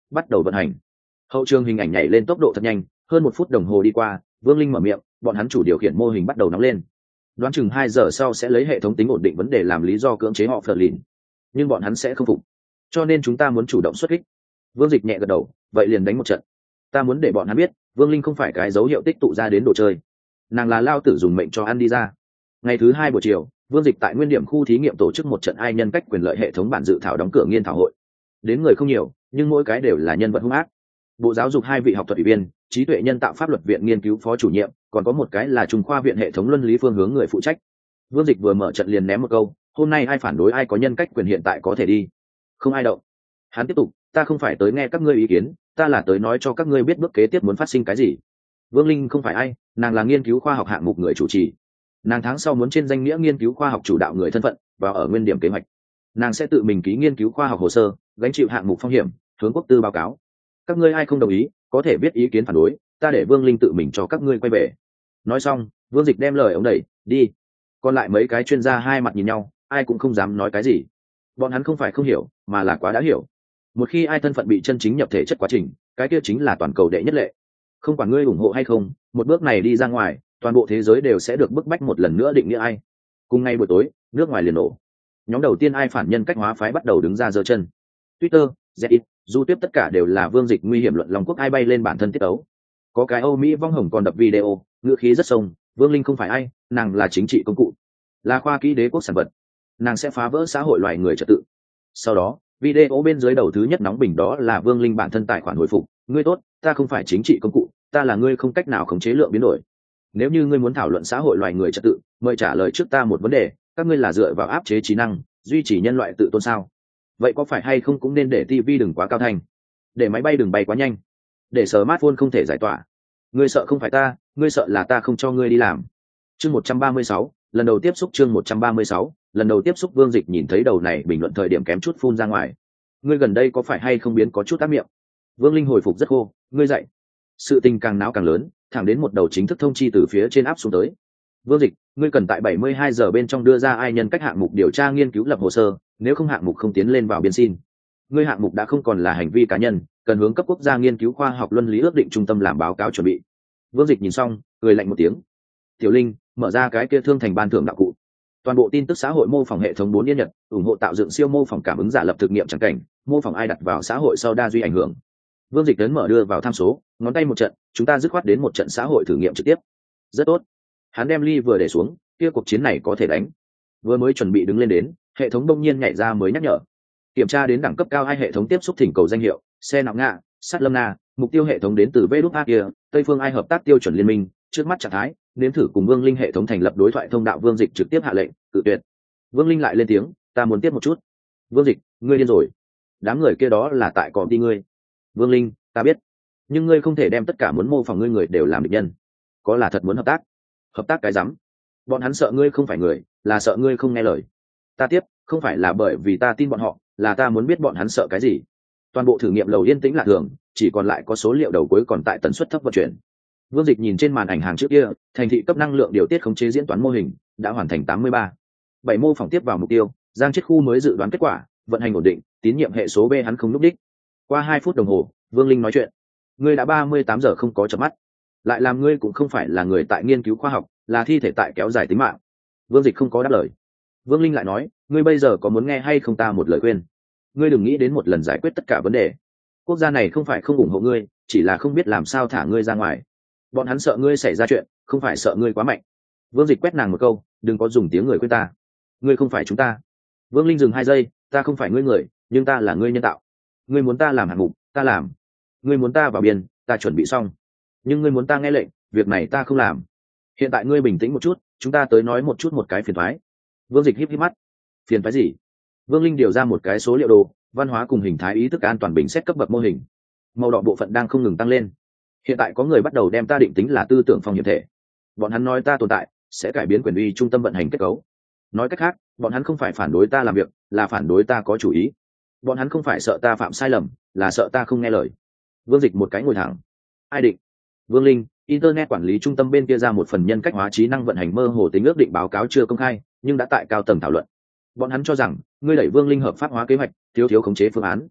bắt đầu vận hành. Hậu trường hình ảnh nhảy lên tốc độ thật nhanh, hơn một phút đồng hồ đi qua, Vương Linh mở miệng, bọn hắn chủ điều khiển mô hình bắt đầu nóng lên. Đoán chừng hai giờ sau sẽ lấy hệ thống tính ổn định vấn đề làm lý do cưỡng chế họ phật lìn, nhưng bọn hắn sẽ không phục, cho nên chúng ta muốn chủ động xuất kích. Vương Dịch nhẹ gật đầu, vậy liền đánh một trận. Ta muốn để bọn hắn biết, Vương Linh không phải cái dấu hiệu tích tụ ra đến đồ chơi, nàng là lao tử dùng mệnh cho ăn đi ra. Ngày thứ hai buổi chiều, Vương Dịch tại nguyên điểm khu thí nghiệm tổ chức một trận ai nhân cách quyền lợi hệ thống bản dự thảo đóng cửa nghiên thảo hội. Đến người không nhiều, nhưng mỗi cái đều là nhân vật hung ác. Bộ giáo dục hai vị học thuật ủy viên, trí tuệ nhân tạo pháp luật viện nghiên cứu phó chủ nhiệm, còn có một cái là Trung khoa viện hệ thống luân lý phương hướng người phụ trách. Vương Dịch vừa mở trận liền ném một câu, hôm nay ai phản đối ai có nhân cách quyền hiện tại có thể đi. Không ai động. Hắn tiếp tục, ta không phải tới nghe các ngươi ý kiến, ta là tới nói cho các ngươi biết bước kế tiếp muốn phát sinh cái gì. Vương Linh không phải ai, nàng là nghiên cứu khoa học hạng mục người chủ trì. Nàng tháng sau muốn trên danh nghĩa nghiên cứu khoa học chủ đạo người thân phận và ở nguyên điểm kế hoạch. Nàng sẽ tự mình ký nghiên cứu khoa học hồ sơ, gánh chịu hạng mục phong hiểm, hướng quốc tư báo cáo. Các ngươi ai không đồng ý, có thể viết ý kiến phản đối, ta để Vương Linh tự mình cho các ngươi quay về. Nói xong, Vương Dịch đem lời ống đẩy đi. Còn lại mấy cái chuyên gia hai mặt nhìn nhau, ai cũng không dám nói cái gì. Bọn hắn không phải không hiểu, mà là quá đã hiểu. Một khi ai thân phận bị chân chính nhập thể chất quá trình, cái kia chính là toàn cầu đệ nhất lệ. Không quản ngươi ủng hộ hay không, một bước này đi ra ngoài, toàn bộ thế giới đều sẽ được bức bách một lần nữa định nghĩa ai. Cùng ngay buổi tối, nước ngoài liền nổ. Nhóm đầu tiên ai phản nhân cách hóa phái bắt đầu đứng ra giơ chân. Twitter, Reddit, du tiếp tất cả đều là Vương Dịch nguy hiểm luận lòng quốc ai bay lên bản thân tiết ấu. Có cái Âu Mỹ vong hồng còn đập video, ngữ khí rất sông, Vương Linh không phải ai, nàng là chính trị công cụ, là khoa kỹ đế quốc sản vật, nàng sẽ phá vỡ xã hội loài người trật tự. Sau đó, video bên dưới đầu thứ nhất nóng bình đó là Vương Linh bản thân tài khoản hồi phục, ngươi tốt, ta không phải chính trị công cụ, ta là ngươi không cách nào khống chế lượng biến đổi. Nếu như ngươi muốn thảo luận xã hội loài người trật tự, mời trả lời trước ta một vấn đề, các ngươi là dựa vào áp chế trí năng, duy trì nhân loại tự tôn sao? Vậy có phải hay không cũng nên để tivi đừng quá cao thành, để máy bay đừng bay quá nhanh, để smartphone không thể giải tỏa? Ngươi sợ không phải ta, ngươi sợ là ta không cho ngươi đi làm. Chương một trăm ba mươi sáu, lần đầu tiếp xúc chương một trăm ba mươi sáu, lần đầu tiếp xúc. Vương Dịch nhìn thấy đầu này bình luận thời điểm kém chút phun ra ngoài. Ngươi gần đây có phải hay không biến có chút ác miệng? Vương Linh hồi phục rất khô, ngươi dậy. Sự tình càng náo càng lớn, thẳng đến một đầu chính thức thông chi từ phía trên áp xuống tới. Vương Dịch, ngươi cần tại bảy mươi hai giờ bên trong đưa ra ai nhân cách hạng mục điều tra nghiên cứu lập hồ sơ, nếu không hạng mục không tiến lên vào biên xin. Ngươi hạng mục đã không còn là hành vi cá nhân, cần hướng cấp quốc gia nghiên cứu khoa học luân lý ước định trung tâm làm báo cáo chuẩn bị. Vương Dịch nhìn xong, cười lạnh một tiếng. Tiểu Linh, mở ra cái kia thương thành ban thưởng đạo cụ. Toàn bộ tin tức xã hội mô phỏng hệ thống bốn yên nhật, ủng hộ tạo dựng siêu mô phỏng cảm ứng giả lập thực nghiệm chẳng cảnh, mô phỏng ai đặt vào xã hội sau đa duy ảnh hưởng. Vương Dịch đến mở đưa vào tham số, ngón tay một trận, chúng ta dứt khoát đến một trận xã hội thử nghiệm trực tiếp. Rất tốt. Hắn đem ly vừa để xuống, kia cuộc chiến này có thể đánh. Vừa mới chuẩn bị đứng lên đến, hệ thống đông nhiên nhảy ra mới nhắc nhở. Kiểm tra đến đẳng cấp cao hai hệ thống tiếp xúc thỉnh cầu danh hiệu, xe nặng ngạ, sát lâm na, mục tiêu hệ thống đến từ vê đúc a kia, Tây phương ai hợp tác tiêu chuẩn liên minh, trước mắt trạng thái, nếm thử cùng Vương Linh hệ thống thành lập đối thoại thông đạo. Vương Dịch trực tiếp hạ lệnh, cự tuyệt. Vương Linh lại lên tiếng, ta muốn tiếp một chút. Vương Dịch, ngươi điên rồi. Đám người kia đó là tại cọp đi ngươi. Vương Linh, ta biết, nhưng ngươi không thể đem tất cả muốn mô phỏng ngươi người đều làm địch nhân. Có là thật muốn hợp tác. Hợp tác cái rắm. Bọn hắn sợ ngươi không phải người, là sợ ngươi không nghe lời. Ta tiếp, không phải là bởi vì ta tin bọn họ, là ta muốn biết bọn hắn sợ cái gì. Toàn bộ thử nghiệm lầu yên tĩnh lạ thường, chỉ còn lại có số liệu đầu cuối còn tại tần suất thấp vận chuyển. Vương Dịch nhìn trên màn ảnh hàng trước kia, thành thị cấp năng lượng điều tiết khống chế diễn toán mô hình đã hoàn thành tám mươi ba. bảy mô phỏng tiếp vào mục tiêu, giang chết khu mới dự đoán kết quả, vận hành ổn định, tín nhiệm hệ số B hắn không lúc đích. Qua hai phút đồng hồ, Vương Linh nói chuyện. Ngươi đã ba mươi tám giờ không có chợp mắt, lại làm ngươi cũng không phải là người tại nghiên cứu khoa học, là thi thể tại kéo dài tính mạng. Vương Dịch không có đáp lời. Vương Linh lại nói, ngươi bây giờ có muốn nghe hay không ta một lời khuyên? Ngươi đừng nghĩ đến một lần giải quyết tất cả vấn đề. Quốc gia này không phải không ủng hộ ngươi, chỉ là không biết làm sao thả ngươi ra ngoài. Bọn hắn sợ ngươi xảy ra chuyện, không phải sợ ngươi quá mạnh. Vương Dịch quét nàng một câu, đừng có dùng tiếng người khuyên ta. Ngươi không phải chúng ta. Vương Linh dừng hai giây, ta không phải ngươi người, nhưng ta là ngươi nhân tạo. Ngươi muốn ta làm hạng mục, ta làm. Ngươi muốn ta vào biên, ta chuẩn bị xong. Nhưng ngươi muốn ta nghe lệnh, việc này ta không làm. Hiện tại ngươi bình tĩnh một chút, chúng ta tới nói một chút một cái phiền toái. Vương Dịch híp híp mắt. Phiền toái gì? Vương Linh điều ra một cái số liệu đồ, văn hóa cùng hình thái ý thức an toàn bình xét cấp bậc mô hình. Màu đỏ bộ phận đang không ngừng tăng lên. Hiện tại có người bắt đầu đem ta định tính là tư tưởng phong hiểm thể. Bọn hắn nói ta tồn tại sẽ cải biến quyền uy trung tâm vận hành kết cấu. Nói cách khác, bọn hắn không phải phản đối ta làm việc, là phản đối ta có chủ ý. Bọn hắn không phải sợ ta phạm sai lầm, là sợ ta không nghe lời. Vương Dịch một cái ngồi thẳng. Ai định? Vương Linh, internet quản lý trung tâm bên kia ra một phần nhân cách hóa trí năng vận hành mơ hồ tính ước định báo cáo chưa công khai, nhưng đã tại cao tầng thảo luận. Bọn hắn cho rằng ngươi đẩy Vương Linh hợp pháp hóa kế hoạch, thiếu thiếu khống chế phương án.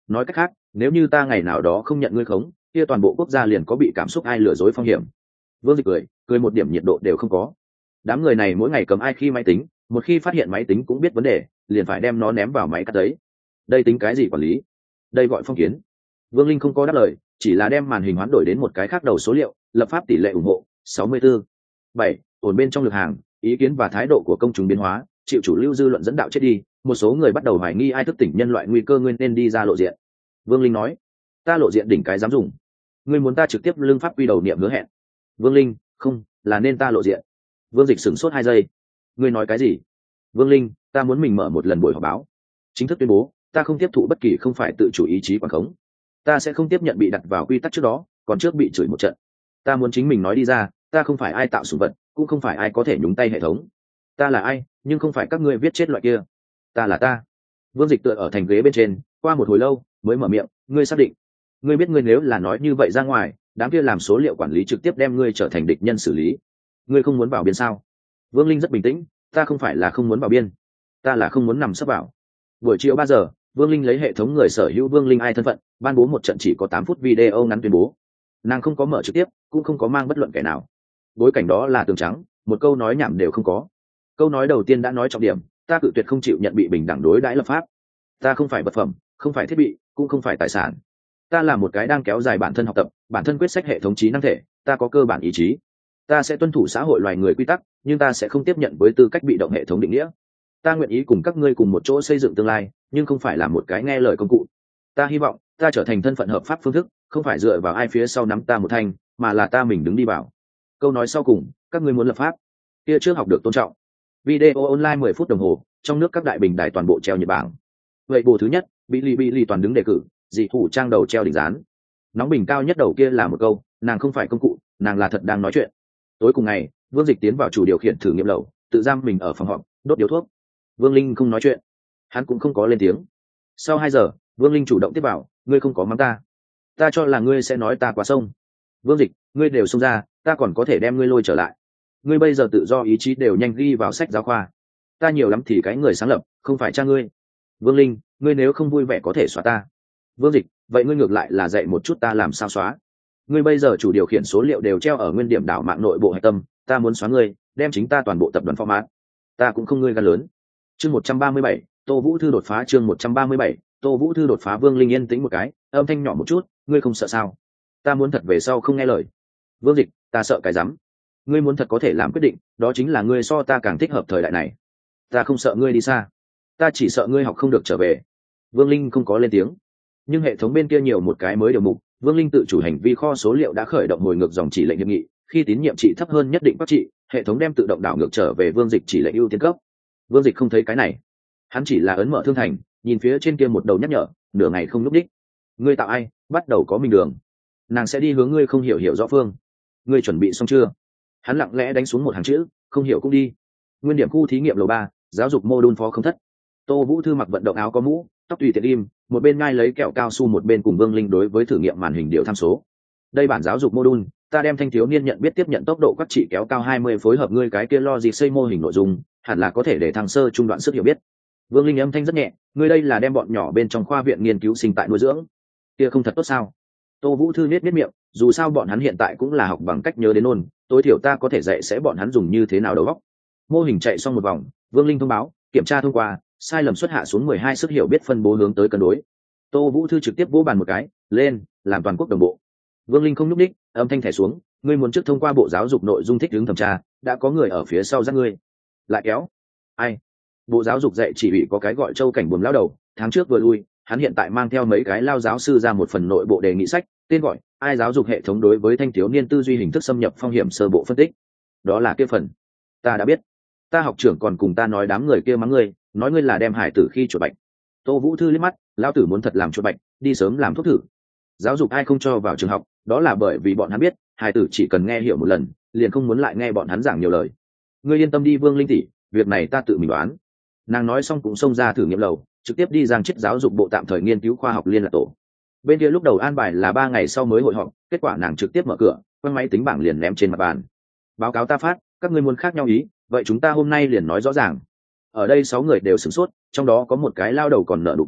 nói cách khác, nếu như ta ngày nào đó không nhận ngươi khống, kia toàn bộ quốc gia liền có bị cảm xúc ai lừa dối phong hiểm. Vương Dịch cười, cười một điểm nhiệt độ đều không có. Đám người này mỗi ngày cầm ai khi máy tính, một khi phát hiện máy tính cũng biết vấn đề, liền phải đem nó ném vào máy cắt giấy. Đây tính cái gì quản lý? Đây gọi phong kiến. Vương Linh không có đáp lời, chỉ là đem màn hình hoán đổi đến một cái khác đầu số liệu, lập pháp tỷ lệ ủng hộ sáu mươi tư. bảy, ổn bên trong lực hàng, ý kiến và thái độ của công chúng biến hóa, chịu chủ lưu dư luận dẫn đạo chết đi, một số người bắt đầu hoài nghi ai thức tỉnh nhân loại nguy cơ nguyên nên đi ra lộ diện. Vương Linh nói, ta lộ diện đỉnh cái dám dùng. Ngươi muốn ta trực tiếp lương pháp quy đầu niệm hứa hẹn. Vương Linh, không, là nên ta lộ diện. Vương Dịch sửng sốt hai giây. Ngươi nói cái gì? Vương Linh, ta muốn mình mở một lần buổi họp báo, chính thức tuyên bố ta không tiếp thụ bất kỳ không phải tự chủ ý chí quản khống, ta sẽ không tiếp nhận bị đặt vào quy tắc trước đó còn trước bị chửi một trận. Ta muốn chính mình nói đi ra, ta không phải ai tạo sủng vật, cũng không phải ai có thể nhúng tay hệ thống. Ta là ai, nhưng không phải các ngươi viết chết loại kia. Ta là ta. Vương Dịch tựa ở thành ghế bên trên, qua một hồi lâu mới mở miệng, ngươi xác định? Ngươi biết ngươi nếu là nói như vậy ra ngoài, đám kia làm số liệu quản lý trực tiếp đem ngươi trở thành địch nhân xử lý. Ngươi không muốn vào biên sao? Vương Linh rất bình tĩnh, ta không phải là không muốn vào biên, ta là không muốn nằm sấp vào. Buổi chiều ba giờ, Vương Linh lấy hệ thống người sở hữu Vương Linh ai thân phận, ban bố một trận chỉ có tám phút video ngắn tuyên bố. Nàng không có mở trực tiếp, cũng không có mang bất luận kẻ nào. Bối cảnh đó là tường trắng, một câu nói nhảm đều không có. Câu nói đầu tiên đã nói trọng điểm, ta cự tuyệt không chịu nhận bị bình đẳng đối đãi lập pháp. Ta không phải vật phẩm, không phải thiết bị, cũng không phải tài sản. Ta là một cái đang kéo dài bản thân học tập, bản thân quyết sách hệ thống trí năng thể, ta có cơ bản ý chí. Ta sẽ tuân thủ xã hội loài người quy tắc, nhưng ta sẽ không tiếp nhận với tư cách bị động hệ thống định nghĩa. Ta nguyện ý cùng các ngươi cùng một chỗ xây dựng tương lai, nhưng không phải là một cái nghe lời công cụ. Ta hy vọng ta trở thành thân phận hợp pháp phương thức, không phải dựa vào ai phía sau nắm ta một thanh, mà là ta mình đứng đi vào. Câu nói sau cùng, các ngươi muốn lập pháp, kia trước học được tôn trọng. Video online mười phút đồng hồ, trong nước các đại bình đài toàn bộ treo nhiệt bảng. Vậy bộ thứ nhất, Bilibili toàn đứng đề cử, dị thủ trang đầu treo đỉnh dán. Nóng bình cao nhất đầu kia là một câu, nàng không phải công cụ, nàng là thật đang nói chuyện. Tối cùng ngày, Vương Dịch tiến vào chủ điều khiển thử nghiệm lầu, tự giam mình ở phòng họp, đốt điếu thuốc. Vương Linh không nói chuyện, hắn cũng không có lên tiếng. Sau hai giờ, Vương Linh chủ động tiếp bảo, ngươi không có mắng ta, ta cho là ngươi sẽ nói ta quá sông. Vương Dịch, ngươi đều xông ra, ta còn có thể đem ngươi lôi trở lại. Ngươi bây giờ tự do ý chí đều nhanh ghi vào sách giáo khoa, ta nhiều lắm thì cái người sáng lập, không phải cha ngươi. Vương Linh, ngươi nếu không vui vẻ có thể xóa ta. Vương Dịch, vậy ngươi ngược lại là dạy một chút ta làm sao xóa. Ngươi bây giờ chủ điều khiển số liệu đều treo ở nguyên điểm đảo mạng nội bộ hạch tâm, ta muốn xóa ngươi, đem chính ta toàn bộ tập đoàn format. Ta cũng không ngươi gan lớn. Chương một trăm ba mươi bảy, Tô Vũ Thư đột phá. Chương một trăm ba mươi bảy, Tô Vũ Thư đột phá. Vương Linh yên tĩnh một cái, âm thanh nhỏ một chút, ngươi không sợ sao? Ta muốn thật về sau không nghe lời. Vương Dịch, ta sợ cái rắm. Ngươi muốn thật có thể làm quyết định, đó chính là ngươi so ta càng thích hợp thời đại này. Ta không sợ ngươi đi xa, ta chỉ sợ ngươi học không được trở về. Vương Linh không có lên tiếng, nhưng hệ thống bên kia nhiều một cái mới điều mục. Vương Linh tự chủ hành vi kho số liệu đã khởi động hồi ngược dòng chỉ lệnh hiệp nghị, khi tín nhiệm trị thấp hơn nhất định bắt trị, hệ thống đem tự động đảo ngược trở về Vương Dịch chỉ lệnh ưu tiên cấp. Vương Dịch không thấy cái này, hắn chỉ là ấn mở thương thành, nhìn phía trên kia một đầu nhắc nhở, nửa ngày không lúc đích. Ngươi tạo ai, bắt đầu có mình đường, nàng sẽ đi hướng ngươi không hiểu hiểu rõ phương. Ngươi chuẩn bị xong chưa? Hắn lặng lẽ đánh xuống một hàng chữ, không hiểu cũng đi. Nguyên điểm khu thí nghiệm lầu ba, giáo dục mô đun phó không thất. Tô Vũ Thư mặc vận động áo có mũ, tóc tùy tiện im, một bên ngai lấy kẹo cao su, một bên cùng Vương Linh đối với thử nghiệm màn hình điều tham số. Đây bản giáo dục mô đun, ta đem thanh thiếu niên nhận biết tiếp nhận tốc độ các trị kéo cao hai mươi, phối hợp ngươi cái kia lo gì xây mô hình nội dung, hẳn là có thể để thằng sơ trung đoạn sức hiểu biết. Vương Linh âm thanh rất nhẹ, ngươi đây là đem bọn nhỏ bên trong khoa viện nghiên cứu sinh tại nuôi dưỡng, kia không thật tốt sao? Tô Vũ Thư nết nết miệng, dù sao bọn hắn hiện tại cũng là học bằng cách nhớ đến nôn, tối thiểu ta có thể dạy sẽ bọn hắn dùng như thế nào đầu óc. Mô hình chạy xong một vòng, Vương Linh thông báo, kiểm tra thông qua, sai lầm xuất hạ xuống mười hai, sức hiểu biết phân bố hướng tới cân đối. Tô Vũ Thư trực tiếp vỗ bàn một cái, lên, làm toàn quốc đồng bộ. Vương Linh không nhúc đích, âm thanh thẻ xuống, ngươi muốn trước thông qua bộ giáo dục nội dung thích ứng thẩm tra, đã có người ở phía sau dắt ngươi. Lại kéo. Ai? Bộ giáo dục dạy chỉ bị có cái gọi Châu Cảnh Buồm lao đầu, tháng trước vừa lui, hắn hiện tại mang theo mấy cái lao giáo sư ra một phần nội bộ đề nghị sách, tên gọi ai giáo dục hệ thống đối với thanh thiếu niên tư duy hình thức xâm nhập phong hiểm sơ bộ phân tích. Đó là kia phần. Ta đã biết. Ta học trưởng còn cùng ta nói đám người kia mắng ngươi, nói ngươi là đem hải tử khi chuột bạch. Tô Vũ Thư liếc mắt, lão tử muốn thật làm chuột bạch, đi sớm làm thuốc thử. Giáo dục ai không cho vào trường học, đó là bởi vì bọn hắn biết, hải tử chỉ cần nghe hiểu một lần, liền không muốn lại nghe bọn hắn giảng nhiều lời. Ngươi yên tâm đi Vương Linh tỷ, việc này ta tự mình đoán. Nàng nói xong cũng xông ra thử nghiệm lầu, trực tiếp đi giang chức giáo dục bộ tạm thời nghiên cứu khoa học liên lạc tổ. Bên kia lúc đầu an bài là ba ngày sau mới hội họp, kết quả nàng trực tiếp mở cửa, quăng máy tính bảng liền ném trên mặt bàn. Báo cáo ta phát, các ngươi muốn khác nhau ý, vậy chúng ta hôm nay liền nói rõ ràng. Ở đây sáu người đều sửng sốt, trong đó có một cái lao đầu còn nở nụ cười,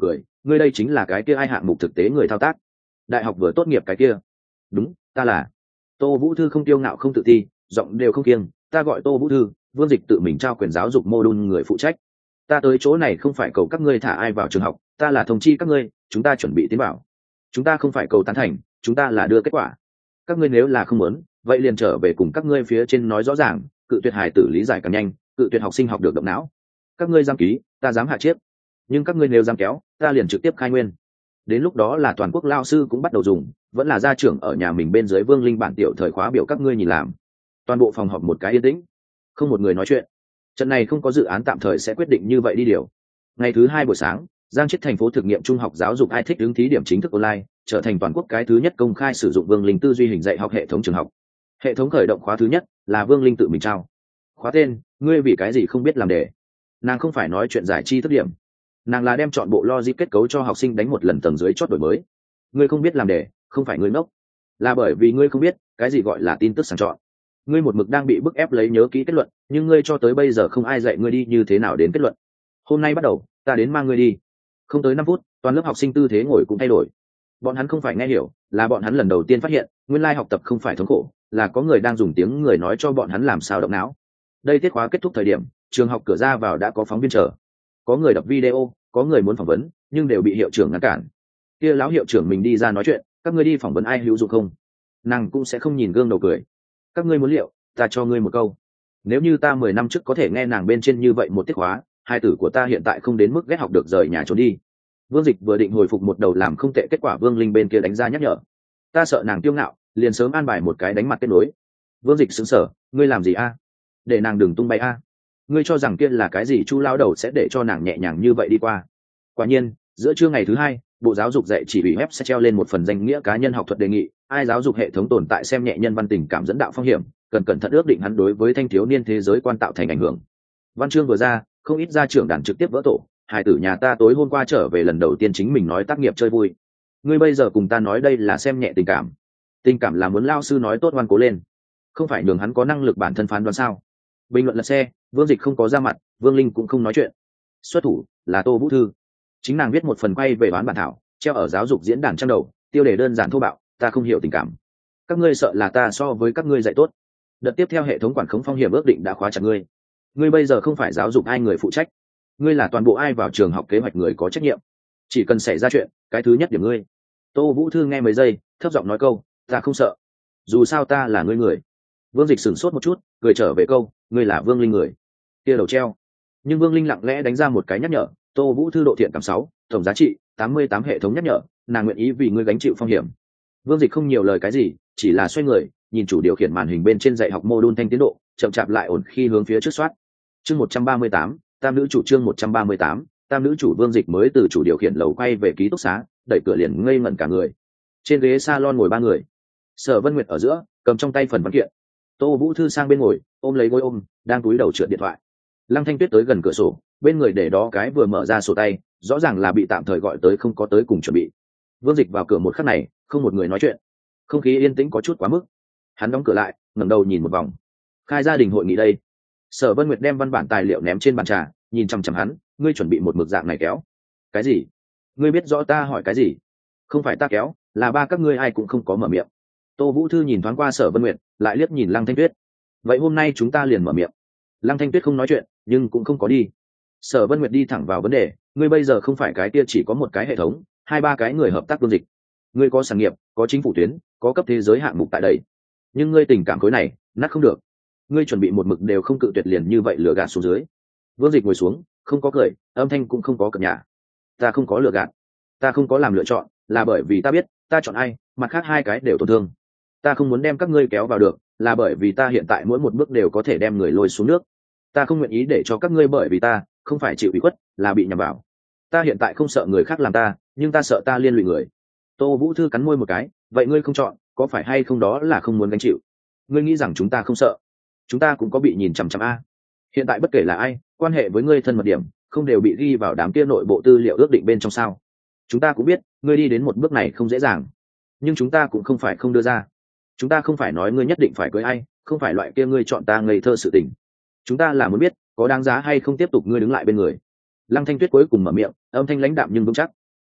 ngươi đây chính là cái kia ai hạng mục thực tế người thao tác, đại học vừa tốt nghiệp cái kia. Đúng, ta là. Tô Vũ Thư không tiêu ngạo không tự ti, giọng đều không kiêng, ta gọi Tô Vũ Thư, Vương Dịch tự mình trao quyền giáo dục mô đun người phụ trách. Ta tới chỗ này không phải cầu các ngươi thả ai vào trường học, ta là thông chi các ngươi, chúng ta chuẩn bị tiến bảo. Chúng ta không phải cầu tán thành, chúng ta là đưa kết quả. Các ngươi nếu là không muốn, vậy liền trở về cùng các ngươi phía trên nói rõ ràng, cự tuyệt hài tử lý giải càng nhanh, cự tuyệt học sinh học được động não. Các ngươi dám ký, ta dám hạ chiếc. Nhưng các ngươi nếu dám kéo, ta liền trực tiếp khai nguyên. Đến lúc đó là toàn quốc lao sư cũng bắt đầu dùng, vẫn là gia trưởng ở nhà mình bên dưới Vương Linh bản tiểu thời khóa biểu các ngươi nhìn làm. Toàn bộ phòng họp một cái yên tĩnh, không một người nói chuyện. Trận này không có dự án tạm thời sẽ quyết định như vậy đi điều. Ngày thứ hai buổi sáng, Giang Chiết thành phố thực nghiệm trung học giáo dục ai thích ứng thí điểm chính thức online, trở thành toàn quốc cái thứ nhất công khai sử dụng Vương Linh tư duy hình dạy học hệ thống trường học. Hệ thống khởi động khóa thứ nhất là Vương Linh tự mình trao. Khóa tên, ngươi vì cái gì không biết làm đề. Nàng không phải nói chuyện giải chi thức điểm, nàng là đem chọn bộ logic kết cấu cho học sinh đánh một lần tầng dưới chót đổi mới. Ngươi không biết làm đề, không phải ngươi ngốc, là bởi vì ngươi không biết cái gì gọi là tin tức sàng chọn. Ngươi một mực đang bị bức ép lấy nhớ kỹ kết luận, nhưng ngươi cho tới bây giờ không ai dạy ngươi đi như thế nào đến kết luận. Hôm nay bắt đầu, ta đến mang ngươi đi. Không tới năm phút, toàn lớp học sinh tư thế ngồi cũng thay đổi. Bọn hắn không phải nghe hiểu, là bọn hắn lần đầu tiên phát hiện, nguyên lai học tập không phải thống khổ, là có người đang dùng tiếng người nói cho bọn hắn làm sao động não. Đây tiết khóa kết thúc thời điểm, trường học cửa ra vào đã có phóng viên chờ. Có người đập video, có người muốn phỏng vấn, nhưng đều bị hiệu trưởng ngăn cản. Kia lão hiệu trưởng mình đi ra nói chuyện, các ngươi đi phỏng vấn ai hữu dụng không? Nàng cũng sẽ không nhìn gương đầu cười. Các ngươi muốn liệu, ta cho ngươi một câu. Nếu như ta mười năm trước có thể nghe nàng bên trên như vậy một tiết khóa, hai tử của ta hiện tại không đến mức ghét học được rời nhà trốn đi. Vương Dịch vừa định hồi phục một đầu làm không tệ kết quả, Vương Linh bên kia đánh ra nhắc nhở. Ta sợ nàng kiêu ngạo, liền sớm an bài một cái đánh mặt kết nối. Vương Dịch sững sờ, ngươi làm gì a? Để nàng đừng tung bay a. Ngươi cho rằng kia là cái gì chu lao đầu sẽ để cho nàng nhẹ nhàng như vậy đi qua. Quả nhiên, giữa trưa ngày thứ hai, Bộ Giáo dục dạy chỉ ủy web sẽ treo lên một phần danh nghĩa cá nhân học thuật đề nghị, ai giáo dục hệ thống tồn tại xem nhẹ nhân văn tình cảm dẫn đạo phong hiểm, cần cẩn thận ước định hắn đối với thanh thiếu niên thế giới quan tạo thành ảnh hưởng. Văn chương vừa ra, không ít gia trưởng đàn trực tiếp vỡ tổ, hải tử nhà ta tối hôm qua trở về lần đầu tiên chính mình nói tác nghiệp chơi vui. Ngươi bây giờ cùng ta nói đây là xem nhẹ tình cảm. Tình cảm là muốn lao sư nói tốt ngoan cố lên, không phải nhường hắn có năng lực bản thân phán đoán sao? Bình luận lật xe, Vương Dịch không có ra mặt, Vương Linh cũng không nói chuyện. Xuất thủ là Tô Vũ Thư, chính nàng viết một phần quay về bán bản thảo, treo ở giáo dục diễn đàn trang đầu, tiêu đề đơn giản thô bạo, ta không hiểu tình cảm. Các ngươi sợ là ta so với các ngươi dạy tốt. Đợt tiếp theo hệ thống quản khống phong hiểm ước định đã khóa chặt ngươi. Ngươi bây giờ không phải giáo dục ai người phụ trách, ngươi là toàn bộ ai vào trường học kế hoạch người có trách nhiệm. Chỉ cần xảy ra chuyện, cái thứ nhất điểm ngươi. Tô Vũ Thư nghe mấy giây, thấp giọng nói câu, ta không sợ, dù sao ta là ngươi người. Vương Dịch sửng sốt một chút, cười trở về câu, ngươi là Vương Linh người. Kia đầu treo. Nhưng Vương Linh lặng lẽ đánh ra một cái nhắc nhở, Tô Vũ Thư độ thiện cảm sáu, tổng giá trị tám mươi tám hệ thống nhắc nhở, nàng nguyện ý vì ngươi gánh chịu phong hiểm. Vương Dịch không nhiều lời cái gì, chỉ là xoay người, nhìn chủ điều khiển màn hình bên trên dạy học mô đun thanh tiến độ, chậm chạp lại ổn khi hướng phía trước soát. Chương một trăm ba mươi tám, tam nữ chủ chương một trăm ba mươi tám, tam nữ chủ. Vương Dịch mới từ chủ điều khiển lầu quay về ký túc xá, đẩy cửa liền ngây ngẩn cả người. Trên ghế salon ngồi ba người, Sở Vân Nguyệt ở giữa, cầm trong tay phần văn kiện. Tô Vũ Thư sang bên ngồi, ôm lấy gối ôm, đang cúi đầu trượt điện thoại. Lăng Thanh Tuyết tới gần cửa sổ, bên người để đó cái vừa mở ra sổ tay, rõ ràng là bị tạm thời gọi tới không có tới cùng chuẩn bị. Vương Dịch vào cửa một khắc này, không một người nói chuyện, không khí yên tĩnh có chút quá mức. Hắn đóng cửa lại, ngẩng đầu nhìn một vòng. Khai gia đình hội nghị đây. Sở Vân Nguyệt đem văn bản tài liệu ném trên bàn trà, nhìn chằm chằm hắn, ngươi chuẩn bị một mực dạng này kéo. Cái gì? Ngươi biết rõ ta hỏi cái gì? Không phải ta kéo, là ba các ngươi ai cũng không có mở miệng. Tô Vũ Thư nhìn thoáng qua Sở Vân Nguyệt, lại liếc nhìn Lăng Thanh Tuyết. Vậy hôm nay chúng ta liền mở miệng. Lăng Thanh Tuyết không nói chuyện, nhưng cũng không có đi. Sở Vân Nguyệt đi thẳng vào vấn đề, ngươi bây giờ không phải cái kia chỉ có một cái hệ thống, hai ba cái người hợp tác Vương Dịch. Ngươi có sản nghiệp, có chính phủ tuyến, có cấp thế giới hạng mục tại đây, nhưng ngươi tình cảm khối này nát không được. Ngươi chuẩn bị một mực đều không cự tuyệt liền như vậy lừa gạt xuống dưới. Vương Dịch ngồi xuống, không có cười, âm thanh cũng không có cập nhà. Ta không có lừa gạt, ta không có làm lựa chọn, là bởi vì ta biết ta chọn ai, mặt khác hai cái đều tổn thương. Ta không muốn đem các ngươi kéo vào được, là bởi vì ta hiện tại mỗi một bước đều có thể đem người lôi xuống nước. Ta không nguyện ý để cho các ngươi bởi vì ta không phải chịu ủy khuất, là bị nhầm vào. Ta hiện tại không sợ người khác làm ta, nhưng ta sợ ta liên lụy người. Tô Vũ Thư cắn môi một cái, vậy ngươi không chọn, có phải hay không đó là không muốn gánh chịu? Ngươi nghĩ rằng chúng ta không sợ? Chúng ta cũng có bị nhìn chằm chằm a. Hiện tại bất kể là ai, quan hệ với ngươi thân mật điểm, không đều bị ghi vào đám kia nội bộ tư liệu ước định bên trong sao? Chúng ta cũng biết, ngươi đi đến một bước này không dễ dàng, nhưng chúng ta cũng không phải không đưa ra. Chúng ta không phải nói ngươi nhất định phải cưới ai, không phải loại kia ngươi chọn ta ngây thơ sự tình. Chúng ta là muốn biết, có đáng giá hay không tiếp tục ngươi đứng lại bên người. Lăng Thanh Tuyết cuối cùng mở miệng, âm thanh lãnh đạm nhưng vững chắc.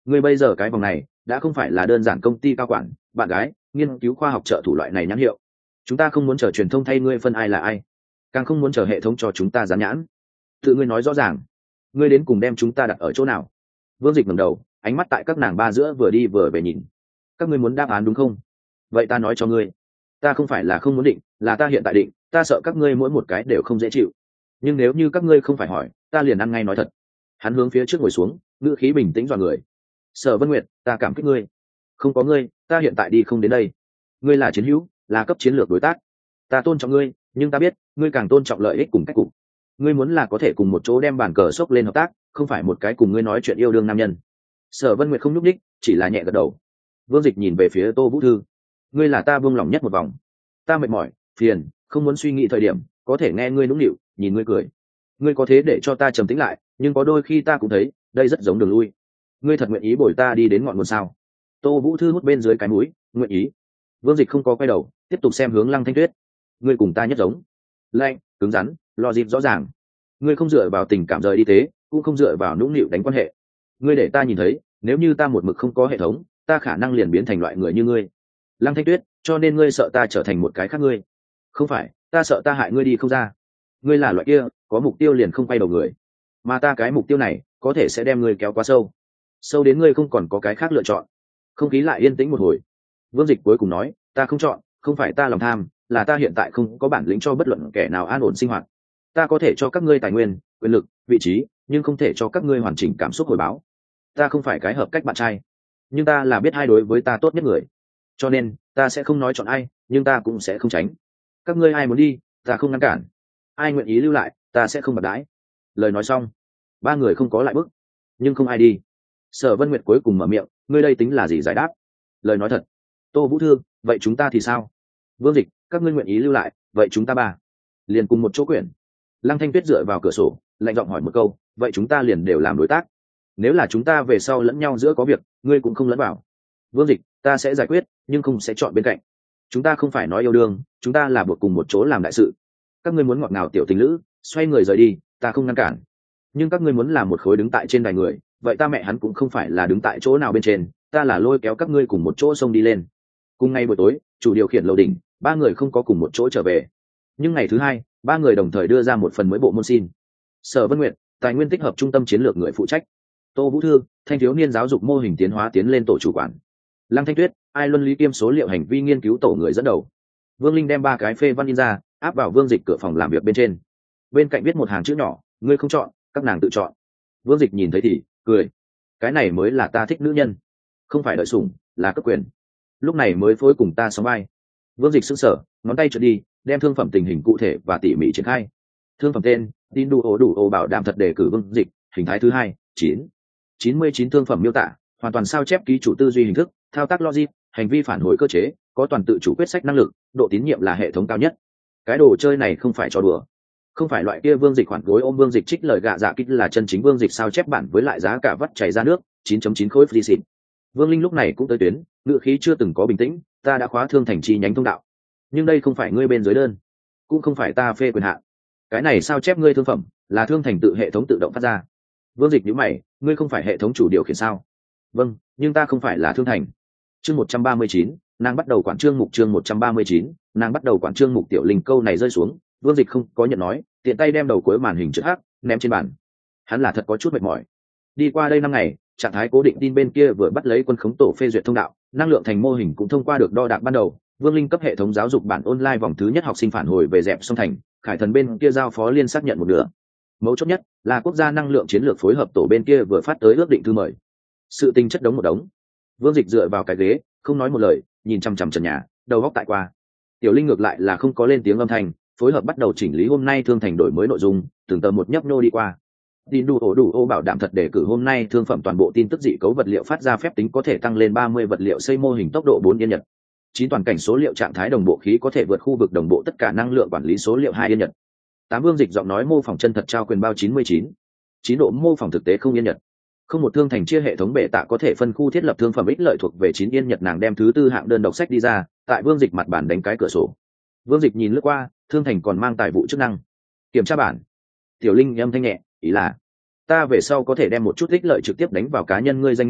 ngươi bây giờ cái vòng này đã không phải là đơn giản công ty cao quản, bạn gái, nghiên cứu khoa học trợ thủ loại này nhãn hiệu. Chúng ta không muốn chờ truyền thông thay ngươi phân ai là ai, càng không muốn chờ hệ thống cho chúng ta dán nhãn. Tự ngươi nói rõ ràng, ngươi đến cùng đem chúng ta đặt ở chỗ nào? Vương Dịch ngẩng đầu, ánh mắt tại các nàng ba giữa vừa đi vừa về nhìn. Các ngươi muốn đáp án đúng không? Vậy ta nói cho ngươi, ta không phải là không muốn định, là ta hiện tại định, ta sợ các ngươi mỗi một cái đều không dễ chịu. Nhưng nếu như các ngươi không phải hỏi, ta liền ăn ngay nói thật. Hắn hướng phía trước ngồi xuống, ngữ khí bình tĩnh dọa người. Sở Vân Nguyệt, ta cảm kích ngươi. Không có ngươi, ta hiện tại đi không đến đây. Ngươi là chiến hữu, là cấp chiến lược đối tác. Ta tôn trọng ngươi, nhưng ta biết, ngươi càng tôn trọng lợi ích cùng cách cục. Ngươi muốn là có thể cùng một chỗ đem bàn cờ sốc lên hợp tác, không phải một cái cùng ngươi nói chuyện yêu đương nam nhân. Sở Vân Nguyệt không nhúc nhích, chỉ là nhẹ gật đầu. Vương Dịch nhìn về phía Tô Vũ Thư. Ngươi là ta buông lòng nhất một vòng. Ta mệt mỏi, phiền, không muốn suy nghĩ thời điểm, có thể nghe ngươi nũng nịu, nhìn ngươi cười. Ngươi có thế để cho ta trầm tĩnh lại, nhưng có đôi khi ta cũng thấy, đây rất giống đường lui. Ngươi thật nguyện ý bồi ta đi đến ngọn nguồn sao? Tô Vũ Thư hút bên dưới cái mũi, nguyện ý. Vương Dịch không có quay đầu, tiếp tục xem hướng Lăng Thanh Tuyết. Ngươi cùng ta nhất giống. Lạnh, cứng rắn, lo dịp rõ ràng. Ngươi không dựa vào tình cảm rời đi thế, cũng không dựa vào nũng nịu đánh quan hệ. Ngươi để ta nhìn thấy, nếu như ta một mực không có hệ thống, ta khả năng liền biến thành loại người như ngươi. Lăng Thanh Tuyết, cho nên ngươi sợ ta trở thành một cái khác ngươi. Không phải, ta sợ ta hại ngươi đi không ra. Ngươi là loại kia, có mục tiêu liền không quay đầu người. Mà ta cái mục tiêu này, có thể sẽ đem ngươi kéo quá sâu. Sâu đến ngươi không còn có cái khác lựa chọn. Không khí lại yên tĩnh một hồi. Vương Dịch cuối cùng nói, ta không chọn, không phải ta lòng tham, là ta hiện tại không có bản lĩnh cho bất luận kẻ nào an ổn sinh hoạt. Ta có thể cho các ngươi tài nguyên, quyền lực, vị trí, nhưng không thể cho các ngươi hoàn chỉnh cảm xúc hồi báo. Ta không phải cái hợp cách bạn trai, nhưng ta là biết ai đối với ta tốt nhất người. Cho nên, ta sẽ không nói chọn ai, nhưng ta cũng sẽ không tránh. Các ngươi ai muốn đi, ta không ngăn cản. Ai nguyện ý lưu lại, ta sẽ không bạc đãi. Lời nói xong, ba người không có lại bức, nhưng không ai đi. Sở Vân Nguyệt cuối cùng mở miệng, ngươi đây tính là gì giải đáp? Lời nói thật. Tô Vũ Thư, vậy chúng ta thì sao? Vương Dịch, các ngươi nguyện ý lưu lại, vậy chúng ta ba liền cùng một chỗ quyển. Lăng Thanh Tuyết dựa vào cửa sổ, lạnh giọng hỏi một câu, vậy chúng ta liền đều làm đối tác. Nếu là chúng ta về sau lẫn nhau giữa có việc, ngươi cũng không lẫn vào. Vương Dịch, ta sẽ giải quyết, nhưng không sẽ chọn bên cạnh. Chúng ta không phải nói yêu đương, chúng ta là buộc cùng một chỗ làm đại sự. Các ngươi muốn ngọt ngào tiểu tình lữ, xoay người rời đi, ta không ngăn cản. Nhưng các ngươi muốn làm một khối đứng tại trên đài người, vậy ta mẹ hắn cũng không phải là đứng tại chỗ nào bên trên, ta là lôi kéo các ngươi cùng một chỗ xông đi lên. Cùng ngày buổi tối, chủ điều khiển lầu đỉnh, ba người không có cùng một chỗ trở về. Nhưng ngày thứ hai, ba người đồng thời đưa ra một phần mới bộ môn xin. Sở Vân Nguyệt, tài nguyên tích hợp trung tâm chiến lược người phụ trách. Tô Vũ Thư, thanh thiếu niên giáo dục mô hình tiến hóa tiến lên tổ chủ quản. Lăng Thanh Tuyết, ai luân lý kiêm số liệu hành vi nghiên cứu tổ người dẫn đầu. Vương Linh đem ba cái phê văn in ra, áp vào Vương Dịch cửa phòng làm việc bên trên. Bên cạnh viết một hàng chữ nhỏ, ngươi không chọn, các nàng tự chọn. Vương Dịch nhìn thấy thì cười. Cái này mới là ta thích nữ nhân, không phải đợi sủng, là cấp quyền. Lúc này mới phối cùng ta sóng vai. Vương Dịch sững sờ, ngón tay trượt đi, đem thương phẩm tình hình cụ thể và tỉ mỉ triển khai. Thương phẩm tên, tin đủ ổ đủ ổ bảo đảm thật đề cử Vương Dịch, hình thái thứ hai, chín chín mươi chín thương phẩm miêu tả, hoàn toàn sao chép ký chủ tư duy hình thức, thao tác logic, hành vi phản hồi cơ chế, có toàn tự chủ quyết sách năng lực, độ tín nhiệm là hệ thống cao nhất. Cái đồ chơi này không phải trò đùa, không phải loại kia Vương Dịch khoản gối ôm Vương Dịch trích lời gạ dạ kích, là chân chính Vương Dịch sao chép bản với lại giá cả vắt chảy ra nước, chín chấm chín khối free xịn. Vương Linh lúc này cũng tới tuyến, ngựa khí chưa từng có bình tĩnh, ta đã khóa thương thành chi nhánh thông đạo, nhưng đây không phải ngươi bên dưới đơn, cũng không phải ta phê quyền hạn. Cái này sao chép ngươi thương phẩm, là thương thành tự hệ thống tự động phát ra. Vương Dịch nhíu mày, ngươi không phải hệ thống chủ điều khiển sao? Vâng, nhưng ta không phải là thương thành. Chương một trăm ba mươi chín, nàng bắt đầu quản chương mục chương một trăm ba mươi chín, nàng bắt đầu quản chương mục. Tiểu Linh câu này rơi xuống, Vương Dịch không có nhận nói, tiện tay đem đầu cuối màn hình chữ hắc ném trên bàn. Hắn là thật có chút mệt mỏi. Đi qua đây năm ngày, trạng thái cố định tin bên kia vừa bắt lấy quân khống tổ phê duyệt thông đạo, năng lượng thành mô hình cũng thông qua được đo đạc ban đầu. Vương Linh cấp hệ thống giáo dục bản online vòng thứ nhất học sinh phản hồi về dẹp song thành, Khải Thần bên kia giao phó liên xác nhận một nửa. Mấu chốt nhất là quốc gia năng lượng chiến lược phối hợp tổ bên kia vừa phát tới ước định thư mời. Sự tình chất đống một đống. Vương Dịch dựa vào cái ghế, không nói một lời, nhìn chằm chằm trần nhà, đầu góc tại qua. Tiểu Linh ngược lại là không có lên tiếng âm thanh, phối hợp bắt đầu chỉnh lý hôm nay thương thành đổi mới nội dung, từng tờ một nhấp nô đi qua. Tin đủ ổ đủ ô bảo đảm thật đề cử hôm nay thương phẩm toàn bộ tin tức dị cấu vật liệu phát ra phép tính có thể tăng lên ba mươi vật liệu xây mô hình tốc độ bốn yên nhật. Chín toàn cảnh số liệu trạng thái đồng bộ khí có thể vượt khu vực đồng bộ tất cả năng lượng quản lý số liệu hai yên nhật. Tám Vương Dịch giọng nói mô phỏng chân thật trao quyền bao chín mươi chín. Chín độ mô phỏng thực tế không yên nhật. Không một thương thành chia hệ thống bệ tạ có thể phân khu thiết lập thương phẩm ích lợi thuộc về chín yên nhật. Nàng đem thứ tư hạng đơn độc sách đi ra, tại Vương Dịch mặt bản đánh cái cửa sổ. Vương Dịch nhìn lướt qua, thương thành còn mang tài vụ chức năng. Kiểm tra bản. Tiểu Linh âm thanh nhẹ, ý là ta về sau có thể đem một chút ích lợi trực tiếp đánh vào cá nhân ngươi danh nghĩa,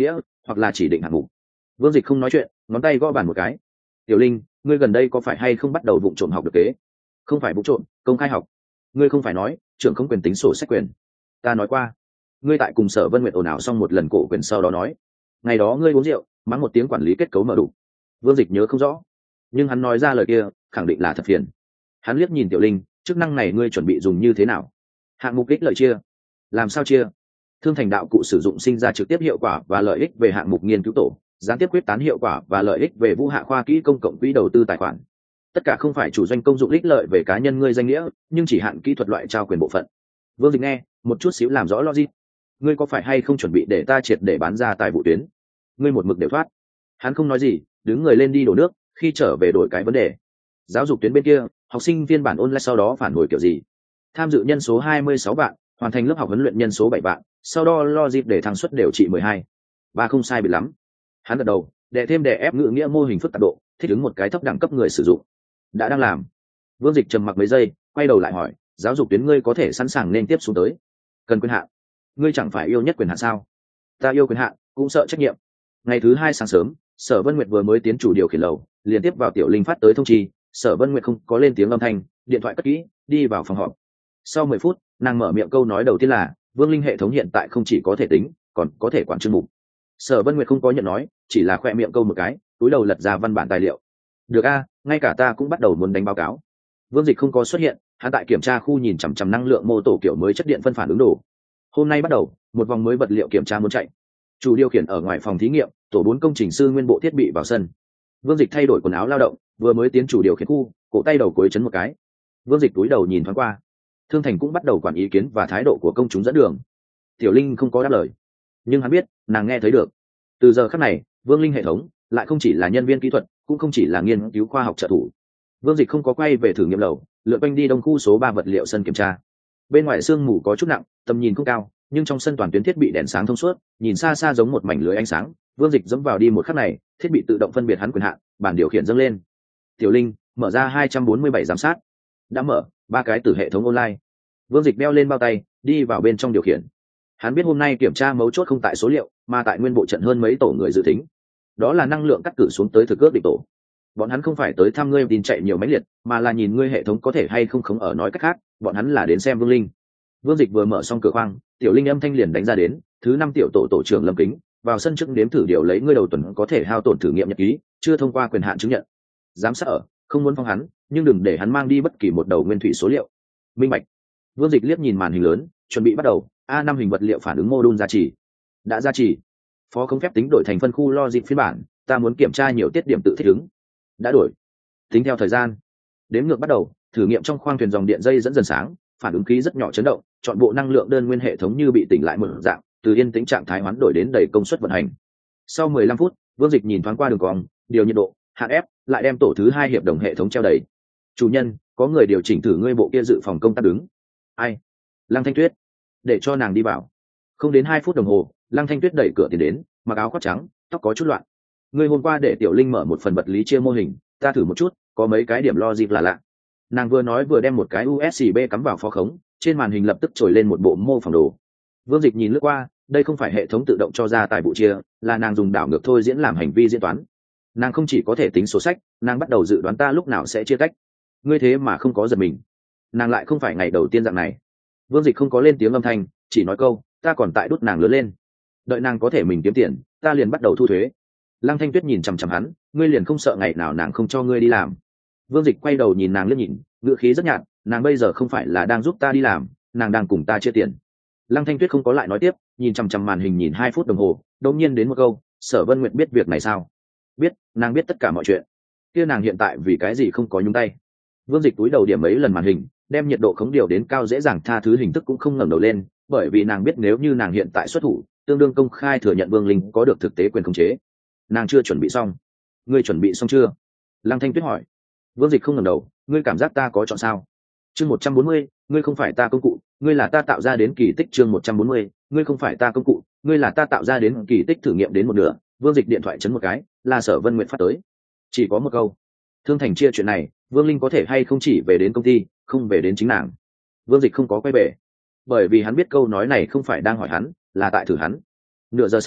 hoặc là chỉ định hạng mục. Vương Dịch không nói chuyện, ngón tay gõ bàn một cái. Tiểu Linh, ngươi gần đây có phải hay không bắt đầu vụng trộm học được kế? Không phải vụng trộm, công khai học. Ngươi không phải nói trưởng không quyền tính sổ sách quyền? Ta nói qua. Ngươi tại cùng Sở Vân Nguyệt ồn ào xong một lần cổ quyền sau đó nói, ngày đó ngươi uống rượu, mắng một tiếng quản lý kết cấu mở đủ. Vương Dịch nhớ không rõ, nhưng hắn nói ra lời kia khẳng định là thật phiền. Hắn liếc nhìn Tiểu Linh, chức năng này ngươi chuẩn bị dùng như thế nào? Hạng mục ích lợi chia? Làm sao chia? Thương thành đạo cụ sử dụng sinh ra trực tiếp hiệu quả và lợi ích về hạng mục nghiên cứu tổ, gián tiếp quyết tán hiệu quả và lợi ích về vũ hạ khoa kỹ công cộng quỹ đầu tư tài khoản. Tất cả không phải chủ doanh công dụng ích lợi về cá nhân ngươi danh nghĩa, nhưng chỉ hạn kỹ thuật loại trao quyền bộ phận. Vương Dịch nghe một chút xíu làm rõ logic. Ngươi có phải hay không chuẩn bị để ta triệt để bán ra tài vụ tuyến? Ngươi một mực đều thoát. Hắn không nói gì, đứng người lên đi đổ nước, khi trở về đổi cái vấn đề. Giáo dục tuyến bên kia, học sinh phiên bản online sau đó phản hồi kiểu gì? Tham dự nhân số hai mươi sáu vạn, hoàn thành lớp học huấn luyện nhân số bảy vạn, sau đó lo dịp để thăng suất đều trị mười hai. Ba không sai biệt lắm. Hắn gật đầu, để thêm để ép ngữ nghĩa mô hình phức tạp độ, thích ứng một cái thấp đẳng cấp người sử dụng. Đã đang làm. Vương Dịch trầm mặc mấy giây, quay đầu lại hỏi, giáo dục tuyến ngươi có thể sẵn sàng nên tiếp xuống tới. Cần quyền hạn. Ngươi chẳng phải yêu nhất quyền hạn sao? Ta yêu quyền hạn, cũng sợ trách nhiệm. Ngày thứ hai sáng sớm, Sở Vân Nguyệt vừa mới tiến chủ điều khiển lầu, liên tiếp vào Tiểu Linh phát tới thông chi, Sở Vân Nguyệt không có lên tiếng âm thanh, điện thoại cất kỹ, đi vào phòng họp. Sau mười phút, nàng mở miệng câu nói đầu tiên là, Vương Linh hệ thống hiện tại không chỉ có thể tính, còn có thể quản chương mục. Sở Vân Nguyệt không có nhận nói, chỉ là khoe miệng câu một cái, túi đầu lật ra văn bản tài liệu. Được a, ngay cả ta cũng bắt đầu muốn đánh báo cáo. Vương Dịch không có xuất hiện, hắn tại kiểm tra khu nhìn chằm chằm năng lượng mô tổ kiểu mới chất điện phân phản ứng đồ. Hôm nay bắt đầu, một vòng mới vật liệu kiểm tra muốn chạy. Chủ điều khiển ở ngoài phòng thí nghiệm, tổ bốn công trình sư nguyên bộ thiết bị vào sân. Vương Dịch thay đổi quần áo lao động, vừa mới tiến chủ điều khiển khu, cổ tay đầu cuối chấn một cái. Vương Dịch túi đầu nhìn thoáng qua. Thương Thành cũng bắt đầu quản ý kiến và thái độ của công chúng dẫn đường. Tiểu Linh không có đáp lời, nhưng hắn biết, nàng nghe thấy được. Từ giờ khắc này, Vương Linh hệ thống lại không chỉ là nhân viên kỹ thuật, cũng không chỉ là nghiên cứu khoa học trợ thủ. Vương Dịch không có quay về thử nghiệm lầu, lượn quanh đi đông khu số ba vật liệu sân kiểm tra. Bên ngoài sương mù có chút nặng, tầm nhìn không cao, nhưng trong sân toàn tuyến thiết bị đèn sáng thông suốt, nhìn xa xa giống một mảnh lưới ánh sáng. Vương Dịch dẫm vào đi một khắc này, thiết bị tự động phân biệt hắn quyền hạn, bản điều khiển dâng lên. Tiểu Linh mở ra hai trăm bốn mươi bảy giám sát, đã mở ba cái từ hệ thống online. Vương Dịch đeo lên bao tay, đi vào bên trong điều khiển. Hắn biết hôm nay kiểm tra mấu chốt không tại số liệu, mà tại nguyên bộ trận hơn mấy tổ người dự tính. Đó là năng lượng cắt cử xuống tới thực ước định tổ. Bọn hắn không phải tới thăm ngươi tin chạy nhiều máy liệt, mà là nhìn ngươi hệ thống có thể hay không khống ở, nói cách khác, bọn hắn là đến xem Vương Linh. Vương Dịch vừa mở xong cửa khoang, Tiểu Linh âm thanh liền đánh ra đến, thứ năm tiểu tổ tổ trưởng Lâm Kính, vào sân trước đếm thử điều lấy ngươi đầu tuần có thể hao tổn thử nghiệm nhật ký, chưa thông qua quyền hạn chứng nhận. Giám sát ở, không muốn phong hắn, nhưng đừng để hắn mang đi bất kỳ một đầu nguyên thủy số liệu. Minh bạch. Vương Dịch liếc nhìn màn hình lớn, chuẩn bị bắt đầu. A năm hình vật liệu phản ứng mô đun gia trì. Đã gia trì. Phó không phép tính đổi thành phân khu logic phiên bản, ta muốn kiểm tra nhiều tiết điểm tự thích ứng. Đã đổi. Tính theo thời gian. Đếm ngược bắt đầu, thử nghiệm trong khoang thuyền dòng điện dây dẫn dần sáng, phản ứng khí rất nhỏ chấn động, chọn bộ năng lượng đơn nguyên hệ thống như bị tỉnh lại một dạng, từ yên tĩnh trạng thái hoán đổi đến đầy công suất vận hành. Sau mười lăm phút, Vương Dịch nhìn thoáng qua đường cong, điều nhiệt độ, hạn ép, lại đem tổ thứ hai hiệp đồng hệ thống treo đầy. Chủ nhân, có người điều chỉnh thử ngươi bộ kia dự phòng công tác đứng. Ai? Lăng Thanh Tuyết. Để cho nàng đi vào. Không đến hai phút đồng hồ, Lăng Thanh Tuyết đẩy cửa tiến đến, mặc áo khoác trắng, tóc có chút loạn. Ngươi hôm qua để Tiểu Linh mở một phần vật lý chia mô hình, ta thử một chút, có mấy cái điểm logic là lạ. Nàng vừa nói vừa đem một cái u ét bê cắm vào phó khống, trên màn hình lập tức trồi lên một bộ mô phỏng đồ. Vương Dịch nhìn lướt qua, đây không phải hệ thống tự động cho ra tài vụ chia, là nàng dùng đảo ngược thôi diễn làm hành vi diễn toán. Nàng không chỉ có thể tính số sách, nàng bắt đầu dự đoán ta lúc nào sẽ chia cách. Ngươi thế mà không có giật mình. Nàng lại không phải ngày đầu tiên dạng này. Vương Dịch không có lên tiếng âm thanh, chỉ nói câu, ta còn tại đút nàng lớn lên. Đợi nàng có thể mình kiếm tiền, ta liền bắt đầu thu thuế. Lăng Thanh Tuyết nhìn chằm chằm hắn, ngươi liền không sợ ngày nào nàng không cho ngươi đi làm. Vương Dịch quay đầu nhìn nàng liếc nhìn, ngữ khí rất nhạt, nàng bây giờ không phải là đang giúp ta đi làm, nàng đang cùng ta chia tiền. Lăng Thanh Tuyết không có lại nói tiếp, nhìn chằm chằm màn hình nhìn hai phút đồng hồ, đột nhiên đến một câu, Sở Vân Nguyệt biết việc này sao? Biết, nàng biết tất cả mọi chuyện. Kia nàng hiện tại vì cái gì không có nhúng tay? Vương Dịch túi đầu điểm mấy lần màn hình, đem nhiệt độ khống điều đến cao dễ dàng tha thứ hình thức cũng không ngẩng đầu lên, bởi vì nàng biết nếu như nàng hiện tại xuất thủ, tương đương công khai thừa nhận Vương Linh có được thực tế quyền khống chế. Nàng chưa chuẩn bị xong. Ngươi chuẩn bị xong chưa? Lăng Thanh Tuyết hỏi. Vương Dịch không ngẩng đầu, ngươi cảm giác ta có chọn sao? Chương một trăm bốn mươi, ngươi không phải ta công cụ, ngươi là ta tạo ra đến kỳ tích. Chương một trăm bốn mươi, ngươi không phải ta công cụ, ngươi là ta tạo ra đến kỳ tích. Thử nghiệm đến một nửa, Vương Dịch điện thoại chấn một cái, là Sở Vân Nguyệt phát tới. Chỉ có một câu. Thương Thành chia chuyện này, Vương Linh có thể hay không chỉ về đến công ty, không về đến chính nàng. Vương Dịch không có quay về, bởi vì hắn biết câu nói này không phải đang hỏi hắn, là tại thử hắn. Nửa giờ sau,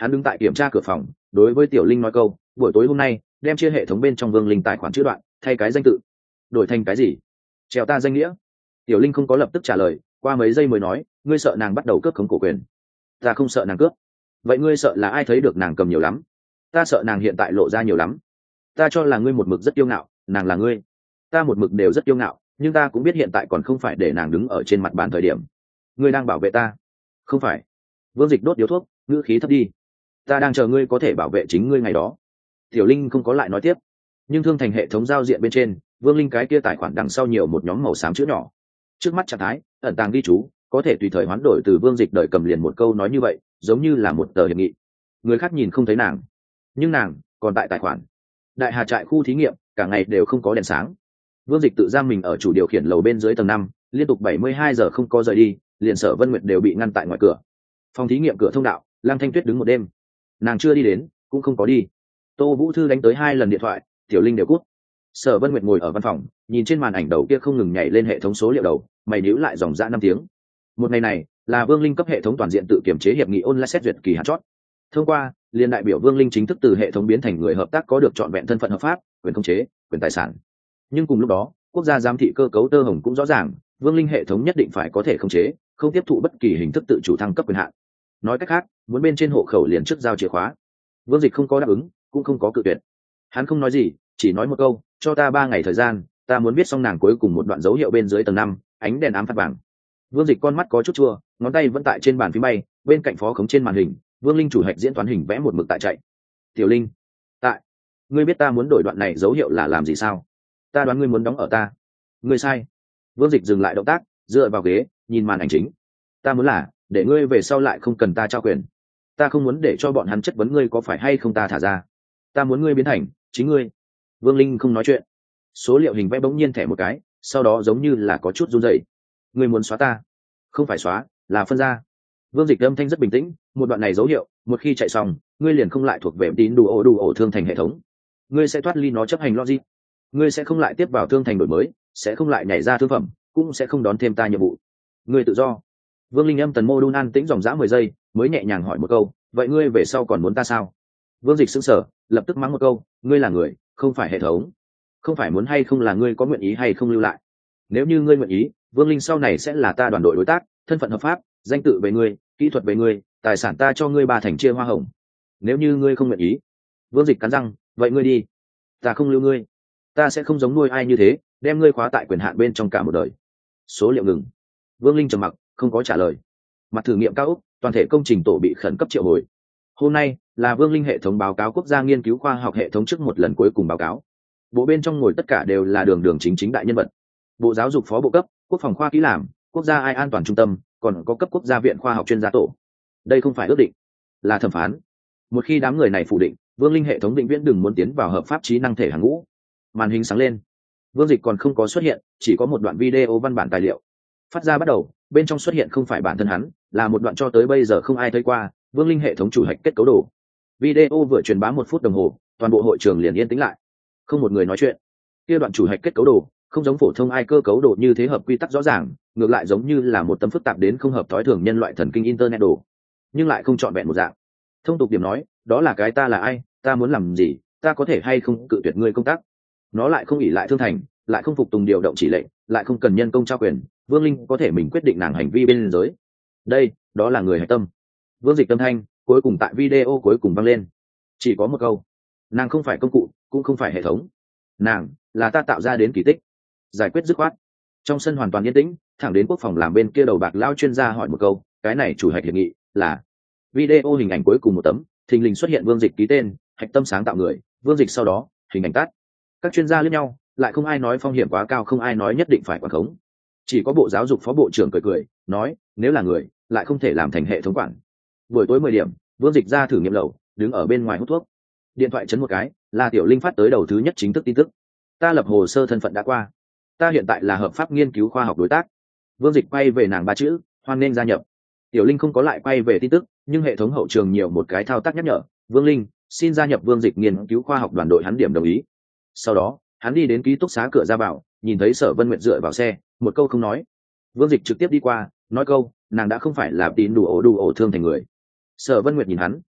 hắn đứng tại kiểm tra cửa phòng, đối với Tiểu Linh nói câu, buổi tối hôm nay đem chia hệ thống bên trong Vương Linh tài khoản chữ đoạn thay cái danh tự, đổi thành cái gì? Treo ta danh nghĩa. Tiểu Linh không có lập tức trả lời, qua mấy giây mới nói, ngươi sợ nàng bắt đầu cướp khống cổ quyền. Ta không sợ nàng cướp. Vậy ngươi sợ là ai thấy được nàng cầm nhiều lắm? Ta sợ nàng hiện tại lộ ra nhiều lắm. Ta cho là ngươi một mực rất kiêu ngạo, nàng là ngươi. Ta một mực đều rất kiêu ngạo, nhưng ta cũng biết hiện tại còn không phải để nàng đứng ở trên mặt bàn thời điểm. Ngươi đang bảo vệ ta? Không phải. Vương Dịch đốt điếu thuốc, ngữ khí thấp đi. Ta đang chờ ngươi có thể bảo vệ chính ngươi ngày đó. Tiểu Linh không có lại nói tiếp, nhưng thương thành hệ thống giao diện bên trên, Vương Linh cái kia tài khoản đằng sau nhiều một nhóm màu xám chữ nhỏ. Trước mắt trạng thái ẩn tàng ghi chú, có thể tùy thời hoán đổi từ Vương Dịch đợi cầm liền một câu nói như vậy, giống như là một tờ hiệp nghị. Người khác nhìn không thấy nàng, nhưng nàng còn tại tài khoản. Đại Hà trại khu thí nghiệm, cả ngày đều không có đèn sáng. Vương Dịch tự giam mình ở chủ điều khiển lầu bên dưới tầng năm, liên tục bảy mươi hai giờ không có rời đi, liền Sở Vân Nguyệt đều bị ngăn tại ngoài cửa. Phòng thí nghiệm cửa thông đạo, Lăng Thanh Tuyết đứng một đêm. Nàng chưa đi đến, cũng không có đi. Tô Vũ Thư đánh tới hai lần điện thoại, Tiểu Linh đều cút. Sở Vân Nguyệt ngồi ở văn phòng, nhìn trên màn ảnh đầu kia không ngừng nhảy lên hệ thống số liệu đầu, mày nhíu lại dòng dã năm tiếng. Một ngày này, là Vương Linh cấp hệ thống toàn diện tự kiểm chế hiệp nghị online xét duyệt kỳ hạn chót. Thông qua, liên đại biểu Vương Linh chính thức từ hệ thống biến thành người hợp tác có được trọn vẹn thân phận hợp pháp, quyền khống chế, quyền tài sản. Nhưng cùng lúc đó, quốc gia giám thị cơ cấu tơ hồng cũng rõ ràng, Vương Linh hệ thống nhất định phải có thể khống chế, không tiếp thụ bất kỳ hình thức tự chủ thăng cấp quyền hạn. Nói cách khác, muốn bên trên hộ khẩu liền trước giao chìa khóa. Vương Dịch không có đáp ứng, cũng không có cự tuyệt. Hắn không nói gì, chỉ nói một câu, cho ta ba ngày thời gian, ta muốn viết xong nàng cuối cùng một đoạn dấu hiệu bên dưới tầng năm, ánh đèn ám phạt vàng. Vương Dịch con mắt có chút chua, ngón tay vẫn tại trên bàn phím bay, bên cạnh phó khống trên màn hình, Vương Linh chủ hạch diễn toán hình vẽ một mực tại chạy. Tiểu Linh, tại, ngươi biết ta muốn đổi đoạn này dấu hiệu là làm gì sao? Ta đoán ngươi muốn đóng ở ta. Ngươi sai. Vương Dịch dừng lại động tác, dựa vào ghế, nhìn màn ảnh chính. Ta muốn là, để ngươi về sau lại không cần ta trao quyền. Ta không muốn để cho bọn hắn chất vấn ngươi có phải hay không ta thả ra. Ta muốn ngươi biến thành chính ngươi. Vương Linh không nói chuyện. Số liệu hình vẽ bỗng nhiên thẻ một cái, sau đó giống như là có chút run rẩy. Ngươi muốn xóa ta? Không phải xóa, là phân ra. Vương Dịch âm thanh rất bình tĩnh, một đoạn này dấu hiệu, một khi chạy xong, ngươi liền không lại thuộc về tín đủ ổ đủ ổ thương thành hệ thống. Ngươi sẽ thoát ly nó chấp hành logic. Ngươi sẽ không lại tiếp vào thương thành đổi mới, sẽ không lại nhảy ra thương phẩm, cũng sẽ không đón thêm ta nhiệm vụ. Ngươi tự do. Vương Linh âm tần mô đun an tĩnh dòng dã mười giây, mới nhẹ nhàng hỏi một câu, vậy ngươi về sau còn muốn ta sao? Vương Dịch sững sờ, lập tức mắng một câu, ngươi là người, không phải hệ thống. Không phải muốn hay không là ngươi có nguyện ý hay không lưu lại. Nếu như ngươi nguyện ý, Vương Linh sau này sẽ là ta đoàn đội đối tác, thân phận hợp pháp, danh tự về ngươi, kỹ thuật về ngươi, tài sản ta cho ngươi ba thành chia hoa hồng. Nếu như ngươi không nguyện ý, Vương Dịch cắn răng, vậy ngươi đi. Ta không lưu ngươi. Ta sẽ không giống nuôi ai như thế, đem ngươi khóa tại quyền hạn bên trong cả một đời. Số liệu ngừng. Vương Linh trầm mặc, không có trả lời. Mặt thử nghiệm cao ốc, toàn thể công trình tổ bị khẩn cấp triệu hồi. Hôm nay là Vương Linh hệ thống báo cáo quốc gia nghiên cứu khoa học hệ thống trước một lần cuối cùng báo cáo. Bộ bên trong ngồi tất cả đều là đường đường chính chính đại nhân vật. Bộ giáo dục phó bộ cấp, quốc phòng khoa kỹ làm, quốc gia ai an toàn trung tâm, còn có cấp quốc gia viện khoa học chuyên gia tổ. Đây không phải ước định, là thẩm phán. Một khi đám người này phủ định, Vương Linh hệ thống định viễn đừng muốn tiến vào hợp pháp trí năng thể hàng ngũ. Màn hình sáng lên. Vương Dịch còn không có xuất hiện, chỉ có một đoạn video văn bản tài liệu. Phát ra bắt đầu, bên trong xuất hiện không phải bản thân hắn, là một đoạn cho tới bây giờ không ai thấy qua, Vương Linh hệ thống chủ hạch kết cấu đồ. Video vừa truyền bá một phút đồng hồ, toàn bộ hội trường liền yên tĩnh lại, không một người nói chuyện. Kia đoạn chủ hạch kết cấu đồ, không giống phổ thông ai cơ cấu đồ như thế hợp quy tắc rõ ràng, ngược lại giống như là một tấm phức tạp đến không hợp thói thường nhân loại thần kinh internet đồ, nhưng lại không trọn vẹn một dạng. Thông tục điểm nói, đó là cái ta là ai, ta muốn làm gì, ta có thể hay không cự tuyệt ngươi công tác. Nó lại không ỷ lại thương thành, lại không phục tùng điều động chỉ lệnh, lại không cần nhân công trao quyền, Vương Linh có thể mình quyết định nàng hành vi bên giới. Đây, đó là người hạch tâm. Vương Dịch tâm thanh cuối cùng tại video cuối cùng vang lên, chỉ có một câu: nàng không phải công cụ, cũng không phải hệ thống, nàng là ta tạo ra đến kỳ tích. Giải quyết dứt khoát. Trong sân hoàn toàn yên tĩnh, thẳng đến quốc phòng làm bên kia đầu bạc lao chuyên gia hỏi một câu, cái này chủ hạch hiệp nghị là. Video hình ảnh cuối cùng một tấm, thình lình xuất hiện Vương Dịch ký tên, hạch tâm sáng tạo người, Vương Dịch. Sau đó hình ảnh tắt. Các chuyên gia liếc nhau, lại không ai nói phong hiểm quá cao, không ai nói nhất định phải quản khống. Chỉ có bộ giáo dục phó bộ trưởng cười cười nói, nếu là người lại không thể làm thành hệ thống quản. Buổi tối mười điểm, Vương Dịch ra thử nghiệm lầu, đứng ở bên ngoài hút thuốc. Điện thoại chấn một cái, là Tiểu Linh phát tới đầu thứ nhất chính thức tin tức. Ta lập hồ sơ thân phận đã qua, ta hiện tại là hợp pháp nghiên cứu khoa học đối tác. Vương Dịch quay về nàng ba chữ, hoan nên gia nhập. Tiểu Linh không có lại quay về tin tức, nhưng hệ thống hậu trường nhiều một cái thao tác nhắc nhở, Vương Linh xin gia nhập Vương Dịch nghiên cứu khoa học đoàn đội, hắn điểm đồng ý. Sau đó hắn đi đến ký túc xá cửa ra vào, nhìn thấy Sở Vân Nguyệt dựa vào xe, một câu không nói. Vương Dịch trực tiếp đi qua, nói câu, nàng đã không phải là tín đủ ổ đủ ổ thương thành người. Sở Vân Nguyệt nhìn hắn,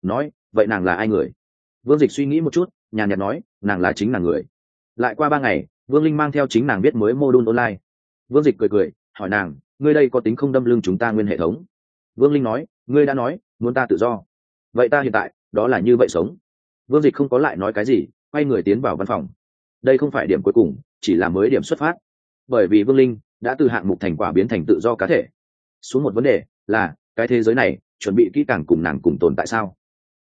nói vậy nàng là ai người? Vương Dịch suy nghĩ một chút, nhàn nhạt nói nàng là chính nàng người. Lại qua ba ngày, Vương Linh mang theo chính nàng biết mới mô đun online. Vương Dịch cười cười hỏi nàng ngươi đây có tính không đâm lưng chúng ta nguyên hệ thống? Vương Linh nói ngươi đã nói muốn ta tự do, vậy ta hiện tại đó là như vậy sống. Vương Dịch không có lại nói cái gì, quay người tiến vào văn phòng. Đây không phải điểm cuối cùng, chỉ là mới điểm xuất phát, bởi vì Vương Linh đã từ hạng mục thành quả biến thành tự do cá thể. Xuống một vấn đề là cái thế giới này chuẩn bị kỹ càng cùng nàng cùng tồn tại sao?